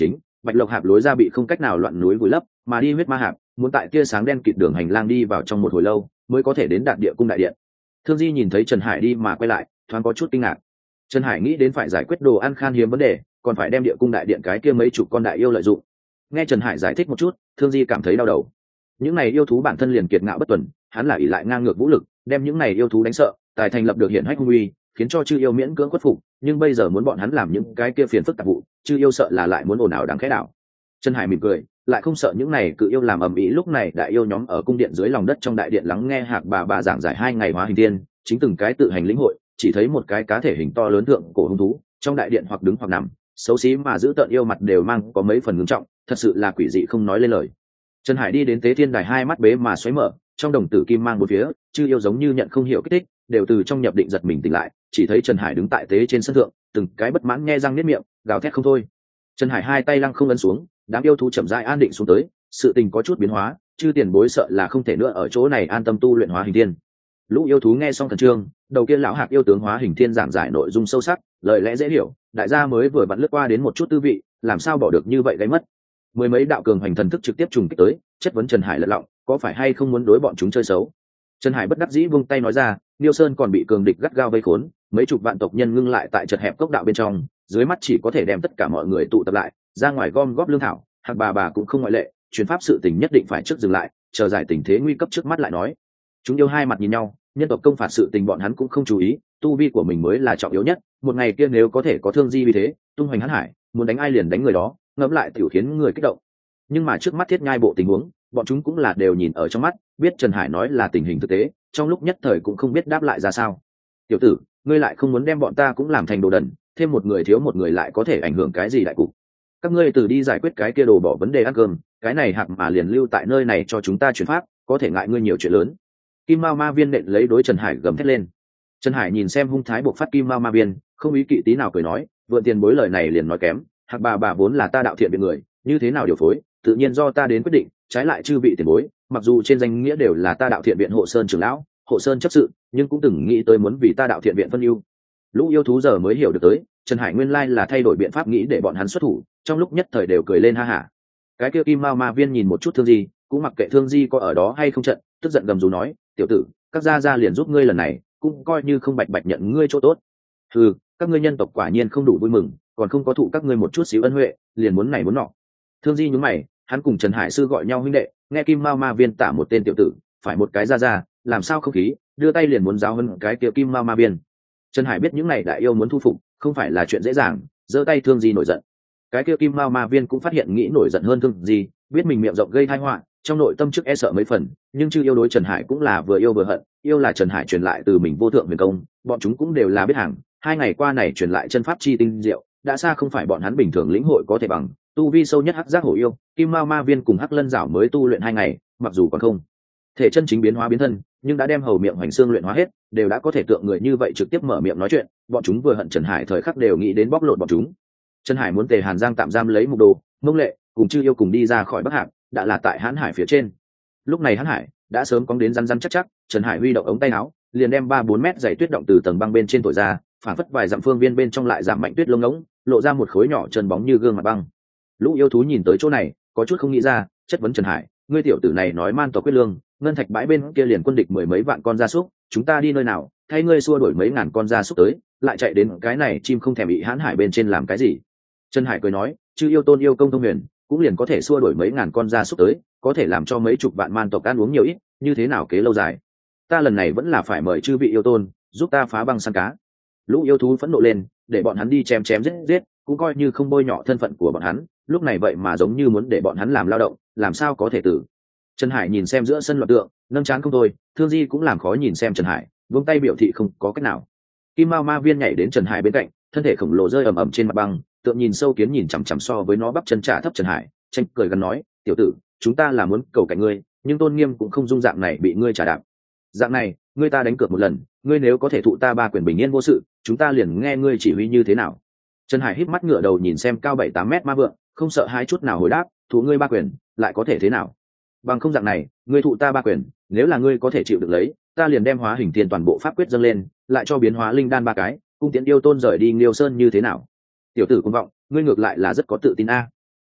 bạch lộc hạp lối ra bị không cách nào loạn núi vùi lấp, mà đi huyết ma hạp muốn tại tia sáng đen kịt đường hành lang đi vào trong một hồi lâu mới có thể đến đạt địa cung đại điện. Thương Di nhìn thấy Trần Hải đi mà quay lại, thoáng có chút kinh ngạc. Trần Hải nghĩ đến phải giải quyết đồ ăn khan hiếm vấn đề, còn phải đem địa cung đại điện cái kia mấy chục con đại yêu lợi dụng. Nghe Trần Hải giải thích một chút, Thương Di cảm thấy đau đầu. Những này yêu thú bản thân liền kiệt ngạo bất tuần, hắn là ỷ lại ngang ngược vũ lực, đem những này yêu thú đánh sợ, tài thành lập được hiển hách hung uy, khiến cho chư yêu miễn cưỡng khuất phục, nhưng bây giờ muốn bọn hắn làm những cái kia phiền phức tạp vụ, chư yêu sợ là lại muốn ồn ào đáng khẽ đảo. Trần Hải mỉm cười, lại không sợ những này cự yêu làm ầm ĩ. Lúc này đại yêu nhóm ở cung điện dưới lòng đất trong đại điện lắng nghe Hạc bà giảng giải 2 ngày hóa hình tiên, chính từng cái tự hành lĩnh hội, chỉ thấy một cái cá thể hình to lớn thượng cổ hung thú, trong đại điện hoặc đứng hoặc nằm, xấu xí mà giữ tợn yêu mặt đều mang có mấy phần ngưng trọng, thật sự là quỷ dị không nói lên lời. Trần Hải đi đến tế thiên đài, hai mắt bế mà xoáy mở, trong đồng tử kim mang bốn phía, chư yêu giống như nhận không hiểu kích thích, đều từ trong nhập định giật mình tỉnh lại, chỉ thấy Trần Hải đứng tại tế trên sân thượng, từng cái bất mãn nhe răng niết miệng, gào thét không thôi. Trần Hải hai tay lăng không ấn xuống, đám yêu thú chậm rãi an định xuống tới, sự tình có chút biến hóa, chư tiền bối sợ là không thể nữa ở chỗ này an tâm tu luyện hóa hình thiên. Lũ yêu thú nghe xong thần trương, đầu kia lão Hạc yêu tướng hóa hình thiên giảng giải nội dung sâu sắc, lời lẽ dễ hiểu, đại gia mới vừa vặn lướt qua đến một chút tư vị, làm sao bỏ được như vậy gây mất. Mười mấy đạo cường hành thần thức trực tiếp trùng kích tới, chất vấn Trần Hải lật lọng, có phải hay không muốn đối bọn chúng chơi xấu. Trần Hải bất đắc dĩ vung tay nói ra, Niêu Sơn còn bị cường địch gắt gao vây khốn, mấy chục vạn tộc nhân ngưng lại tại chật hẹp cốc đạo bên trong, dưới mắt chỉ có thể đem tất cả mọi người tụ tập lại, ra ngoài gom góp lương thảo, Hạc bà cũng không ngoại lệ, chuyến pháp sự tình nhất định phải trước dừng lại, chờ giải tình thế nguy cấp trước mắt lại nói. Chúng yêu hai mặt nhìn nhau, nhân tộc công phạt sự tình bọn hắn cũng không chú ý, tu vi của mình mới là trọng yếu nhất, một ngày kia nếu có thể có Thương Di vì thế, tung hoành hãn hải, muốn đánh ai liền đánh người đó, ngẫm lại tiểu khiến người kích động. Nhưng mà trước mắt Thiết Nhai bộ tình huống, bọn chúng cũng là đều nhìn ở trong mắt, biết Trần Hải nói là tình hình thực tế, trong lúc nhất thời cũng không biết đáp lại ra sao. Tiểu tử, ngươi lại không muốn đem bọn ta cũng làm thành đồ đần, thêm một người thiếu một người lại có thể ảnh hưởng cái gì đại cục. Các ngươi từ đi giải quyết cái kia đồ bỏ vấn đề ăn cơm, cái này Hạc mà liền lưu tại nơi này cho chúng ta chuyển pháp, có thể ngại ngươi nhiều chuyện lớn. Kim Mao Ma Viên nện lấy đối Trần Hải gầm thét lên. Trần Hải nhìn xem hung thái buộc phát Kim Mao Ma Viên, không ý kỵ tí nào cười nói, vượn tiền bối lời này liền nói kém, Hạc bà vốn là ta đạo thiện viện người, như thế nào điều phối, tự nhiên do ta đến quyết định, trái lại chư vị tiền bối, mặc dù trên danh nghĩa đều là ta đạo thiện viện hộ sơn trưởng lão, hộ sơn chấp sự, nhưng cũng từng nghĩ tới muốn vì ta đạo thiện viện phân ưu. Lũ yêu thú giờ mới hiểu được tới, Trần Hải nguyên lai là thay đổi biện pháp nghĩ để bọn hắn xuất thủ, trong lúc nhất thời đều cười lên ha hả. Cái kia Kim Mao Ma Viên nhìn một chút Thương Di, cũng mặc kệ Thương Di có ở đó hay không trận, tức giận gầm rú nói, tiểu tử, các gia liền giúp ngươi lần này, cũng coi như không bạch bạch nhận ngươi chỗ tốt. Ừ, các ngươi nhân tộc quả nhiên không đủ vui mừng, còn không có thụ các ngươi một chút xíu ân huệ, liền muốn này muốn nọ. Thương Di nhún mày, hắn cùng Trần Hải sư gọi nhau huynh đệ, nghe Kim Mao Ma Viên tả một tên tiểu tử, phải một cái ra, làm sao không khí, đưa tay liền muốn giáo hơn cái kia Kim Mao Ma Viên. Trần Hải biết những này đại yêu muốn thu phục, không phải là chuyện dễ dàng, giơ tay Thương Di nổi giận. Cái kia Kim Mao Ma Viên cũng phát hiện nghĩ nổi giận hơn Thương Di, biết mình miệng rộng gây tai họa, trong nội tâm trước e sợ mấy phần, nhưng chư yêu đối Trần Hải cũng là vừa yêu vừa hận, yêu là Trần Hải truyền lại từ mình vô thượng huyền công, bọn chúng cũng đều là biết hàng, 2 ngày qua này truyền lại chân pháp chi tinh diệu, đã xa không phải bọn hắn bình thường lĩnh hội có thể bằng. Tu vi sâu nhất Hắc Giác Hổ yêu, Kim Mao Ma Viên cùng Hắc Lân Giảo mới tu luyện 2 ngày, mặc dù còn không thể chân chính biến hóa biến thân, nhưng đã đem hầu miệng hoành xương luyện hóa hết, đều đã có thể tượng người như vậy trực tiếp mở miệng nói chuyện, bọn chúng vừa hận Trần Hải thời khắc đều nghĩ đến bóc lột bọn chúng. Trần Hải muốn Tề Hàn Giang tạm giam lấy Mục Đồ, Mông Lệ, cùng chư yêu cùng đi ra khỏi Bắc Hạc, đã là tại Hán Hải phía trên. Lúc này Hán Hải đã sớm cong đến rắn chắc, Trần Hải huy động ống tay áo, liền đem 3-4 mét dày tuyết động từ tầng băng bên trên thổi ra, phản phất vài dặm phương viên bên trong lại giảm mạnh tuyết lông ngỗng, lộ ra một khối nhỏ chân bóng như gương mặt băng. Lũ yêu thú nhìn tới chỗ này, có chút không nghĩ ra, chất vấn Trần Hải, ngươi tiểu tử này nói man tộc quyết lương, ngân thạch bãi bên kia liền quân địch 10 mấy vạn con gia súc, chúng ta đi nơi nào, thay ngươi xua đuổi mấy ngàn con gia súc tới, lại chạy đến cái này chim không thèm bị Hán Hải bên trên làm cái gì? Trần Hải cười nói, chư yêu tôn yêu công thông huyền, cũng liền có thể xua đuổi mấy ngàn con gia súc tới, có thể làm cho mấy chục vạn man tộc ăn uống nhiều ít, như thế nào kế lâu dài. Ta lần này vẫn là phải mời chư vị yêu tôn giúp ta phá băng săn cá. Lũ yêu thú phẫn nộ lên, để bọn hắn đi chém giết, cũng coi như không bôi nhọ thân phận của bọn hắn, lúc này vậy mà giống như muốn để bọn hắn làm lao động, làm sao có thể tử. Trần Hải nhìn xem giữa sân loạn tượng, nâng trán không thôi, Thương Di cũng làm khó nhìn xem Trần Hải, vung tay biểu thị không có cách nào. Kim Mao Ma Viên nhảy đến Trần Hải bên cạnh, thân thể khổng lồ rơi ầm ầm trên mặt băng, tượng nhìn sâu kiến nhìn chằm chằm so với nó bắp chân trả thấp Trần Hải, tranh cười gần nói, tiểu tử, chúng ta là muốn cầu cạnh ngươi, nhưng tôn nghiêm cũng không dung dạng này bị ngươi trả đạp. Dạng này, ngươi ta đánh cược một lần, ngươi nếu có thể thụ ta 3 quyền bình yên vô sự, chúng ta liền nghe ngươi chỉ huy như thế nào. Trần Hải híp mắt ngửa đầu nhìn xem cao 7-8 mét ma vượng, không sợ hãi chút nào hồi đáp, thụ ngươi 3 quyền, lại có thể thế nào? Bằng không dạng này, ngươi thụ ta 3 quyền, nếu là ngươi có thể chịu được lấy, ta liền đem hóa hình tiền toàn bộ pháp quyết dâng lên, lại cho biến hóa linh đan 3 cái, cung tiễn yêu tôn rời đi Liêu Sơn như thế nào? Tiểu tử cuồng vọng, ngươi ngược lại là rất có tự tin a.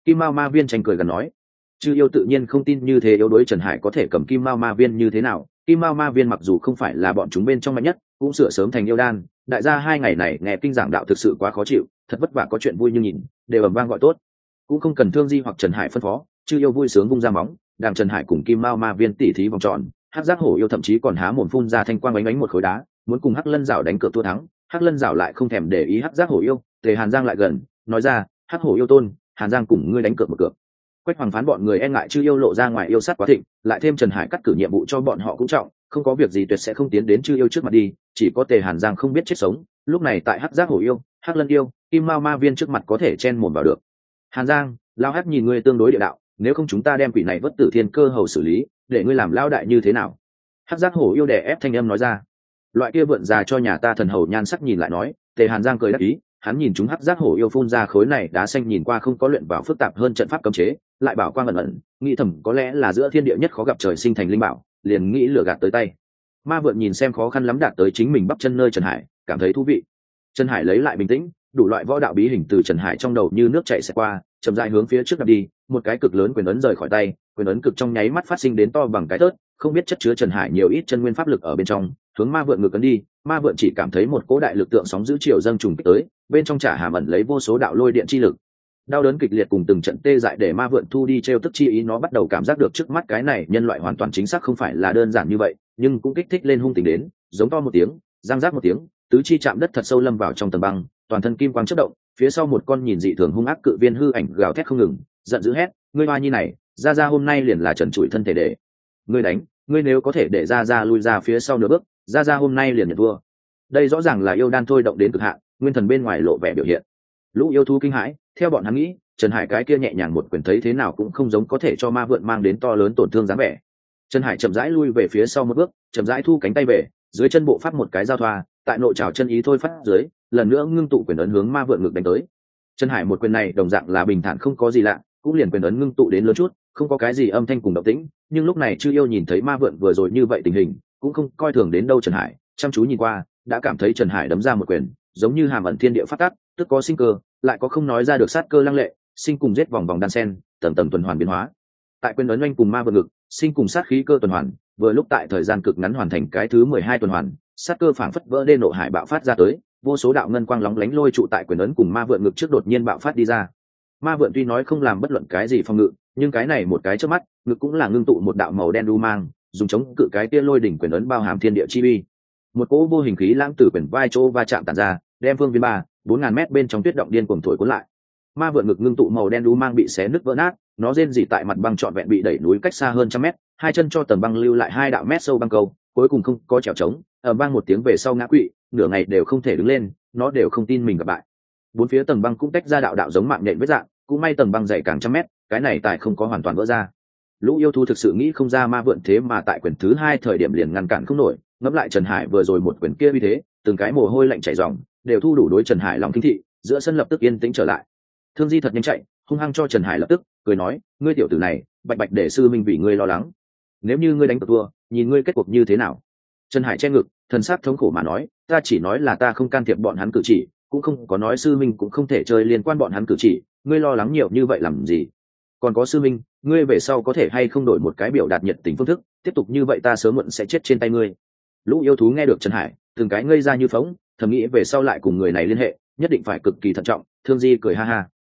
Kim Mao Ma Viên tranh cười gần nói. Chư yêu tự nhiên không tin như thế yếu đuối Trần Hải có thể cầm Kim Mao Ma Viên như thế nào. Kim Mao Ma Viên mặc dù không phải là bọn chúng bên trong mạnh nhất, cũng sửa sớm thành yêu đan. Đại gia 2 ngày này nghe kinh giảng đạo thực sự quá khó chịu, thật vất vả có chuyện vui như nhìn, đều ầm vang gọi tốt. Cũng không cần Thương Di hoặc Trần Hải phân phó, chư yêu vui sướng vung ra móng, đàng Trần Hải cùng Kim Mao Ma Viên tỉ thí vòng tròn. Hắc Giác Hổ yêu thậm chí còn há mồm phun ra thanh quang bánh một khối đá, muốn cùng Hắc Lân Dạo đánh cược thua thắng. Hắc Lân Dạo lại không thèm để ý Hắc Giác Hổ yêu, Tề Hàn Giang lại gần, nói ra, Hắc Hổ yêu tôn, Hàn Giang cùng ngươi đánh cược một cược. Quách Hoàng Phán bọn người e ngại chư yêu lộ ra ngoài yêu sát quá thịnh, lại thêm Trần Hải cắt cử nhiệm vụ cho bọn họ cũng trọng, không có việc gì tuyệt sẽ không tiến đến chư yêu trước mặt đi, chỉ có Tề Hàn Giang không biết chết sống, lúc này tại Hắc Giác Hổ yêu, Hắc Lân yêu, Kim Mao Ma Viên trước mặt có thể chen mồm vào được. Hàn Giang, lao Hắc nhìn ngươi tương đối địa đạo, nếu không chúng ta đem quỷ này vất tử thiên cơ hầu xử lý, để ngươi làm lao đại như thế nào? Hắc Giác Hổ yêu đè ép thanh âm nói ra. Loại kia vượn già cho nhà ta thần hầu nhan sắc nhìn lại nói, Tề Hàn Giang cười đáp ý, hắn nhìn chúng Hắc Giác Hổ yêu phun ra khối này đá xanh nhìn qua không có luyện vào phức tạp hơn trận pháp cấm chế, lại bảo quang ẩn ẩn, nghĩ thầm có lẽ là giữa thiên địa nhất khó gặp trời sinh thành linh bảo, liền nghĩ lừa gạt tới tay. Ma vượn nhìn xem khó khăn lắm đạt tới chính mình bắp chân nơi Trần Hải, cảm thấy thú vị. Trần Hải lấy lại bình tĩnh, đủ loại võ đạo bí hình từ Trần Hải trong đầu như nước chảy xẹt qua, chậm rãi hướng phía trước đạp đi, một cái cực lớn quyền ấn rời khỏi tay, quyền ấn cực trong nháy mắt phát sinh đến to bằng cái tớt, không biết chất chứa Trần Hải nhiều ít chân nguyên pháp lực ở bên trong, hướng ma vượn ngược ấn đi. Ma vượn chỉ cảm thấy một cỗ đại lực tượng sóng giữ chiều dâng trùng kích tới, bên trong trả hàm ẩn lấy vô số đạo lôi điện chi lực. Đau đớn kịch liệt cùng từng trận tê dại để ma vượn thu đi trêu tức chi ý, nó bắt đầu cảm giác được trước mắt cái này nhân loại hoàn toàn chính xác không phải là đơn giản như vậy, nhưng cũng kích thích lên hung tình đến, giống to một tiếng, giang giác một tiếng, tứ chi chạm đất thật sâu lâm vào trong tầng băng, toàn thân kim quang chớp động, phía sau một con nhìn dị thường hung ác cự viên hư ảnh gào thét không ngừng, giận dữ hét, ngươi hoa nhi này, ra ra hôm nay liền là trần trụi thân thể để ngươi đánh, ngươi nếu có thể để ra ra lui ra phía sau nửa bước, ra ra hôm nay liền nhận thua. Đây rõ ràng là yêu đan thôi động đến cực hạn, nguyên thần bên ngoài lộ vẻ biểu hiện. Lũ yêu thú kinh hãi, theo bọn hắn nghĩ, Trần Hải cái kia nhẹ nhàng một quyền thấy thế nào cũng không giống có thể cho ma vượn mang đến to lớn tổn thương dáng vẻ. Trần Hải chậm rãi lui về phía sau một bước, chậm rãi thu cánh tay về, dưới chân bộ pháp một cái giao thoa, tại nội trào chân ý thôi phát dưới, lần nữa ngưng tụ quyền ấn hướng ma vượn ngực đánh tới. Trần Hải một quyền này đồng dạng là bình thản không có gì lạ, cũng liền quyền ấn ngưng tụ đến lớn chút, không có cái gì âm thanh cùng động tĩnh, nhưng lúc này chư yêu nhìn thấy ma vượn vừa rồi như vậy tình hình, cũng không coi thường đến đâu Trần Hải, chăm chú nhìn qua, đã cảm thấy Trần Hải đấm ra một quyền, giống như hàm ẩn thiên địa phát tắc, tức có sinh cơ, lại có không nói ra được sát cơ lăng lệ, sinh cùng giết vòng vòng đan sen, tầng tầng tuần hoàn biến hóa. Tại quyền ấn oanh cùng ma vượn ngực, sinh cùng sát khí cơ tuần hoàn, vừa lúc tại thời gian cực ngắn hoàn thành cái thứ 12 tuần hoàn, sát cơ phảng phất vỡ đê nộ hải bạo phát ra tới, vô số đạo ngân quang lóng lánh lôi trụ tại quyền ấn cùng ma vượn ngực trước đột nhiên bạo phát đi ra. Ma vượn tuy nói không làm bất luận cái gì phòng ngự, nhưng cái này một cái chớp mắt, ngực cũng là ngưng tụ một đạo màu đen đu mang, dùng chống cự cái tia lôi đỉnh quyền ấn bao hàm thiên địa chi uy. Một cỗ vô hình khí lãng từ quyền vai chỗ va chạm tản ra, đem phương viên 4.000 mét bên trong tuyết động điên cuồng thổi cuốn lại. Ma vượn ngực ngưng tụ màu đen đu mang bị xé nứt vỡ nát, nó rên rỉ tại mặt băng trọn vẹn bị đẩy núi cách xa hơn 100 mét, hai chân cho tầng băng lưu lại 2 đạo mét sâu băng cầu, cuối cùng không có trèo trống, ở băng một tiếng về sau ngã quỵ, nửa ngày đều không thể đứng lên, nó đều không tin mình gặp bại. Bốn phía tầng băng cũng tách ra đạo đạo giống mạng nhện vết dạng, cũng may tầng băng dày càng trăm mét, cái này tại không có hoàn toàn vỡ ra. Lũ yêu thú thực sự nghĩ không ra ma vượn thế mà tại quyền thứ 2 thời điểm liền ngăn cản không nổi, ngẫm lại Trần Hải vừa rồi một quyền kia như thế, từng cái mồ hôi lạnh chảy ròng, đều thu đủ đối Trần Hải lòng kinh thị, giữa sân lập tức yên tĩnh trở lại. Thương Di thật nhanh chạy, hung hăng cho Trần Hải lập tức, cười nói, ngươi tiểu tử này, bạch bạch để sư minh vì ngươi lo lắng. Nếu như ngươi đánh cược thua, nhìn ngươi kết cuộc như thế nào. Trần Hải che ngực, thần sắc thống khổ mà nói, ta chỉ nói là ta không can thiệp bọn hắn cử chỉ, cũng không có nói sư minh cũng không thể chơi liên quan bọn hắn cử chỉ, ngươi lo lắng nhiều như vậy làm gì. Còn có sư minh, ngươi về sau có thể hay không đổi một cái biểu đạt nhiệt tình phương thức, tiếp tục như vậy ta sớm muộn sẽ chết trên tay ngươi. Lũ yêu thú nghe được Trần Hải, từng cái ngây ra như phóng, thầm nghĩ về sau lại cùng người này liên hệ, nhất định phải cực kỳ thận trọng. Thương Di cười ha ha,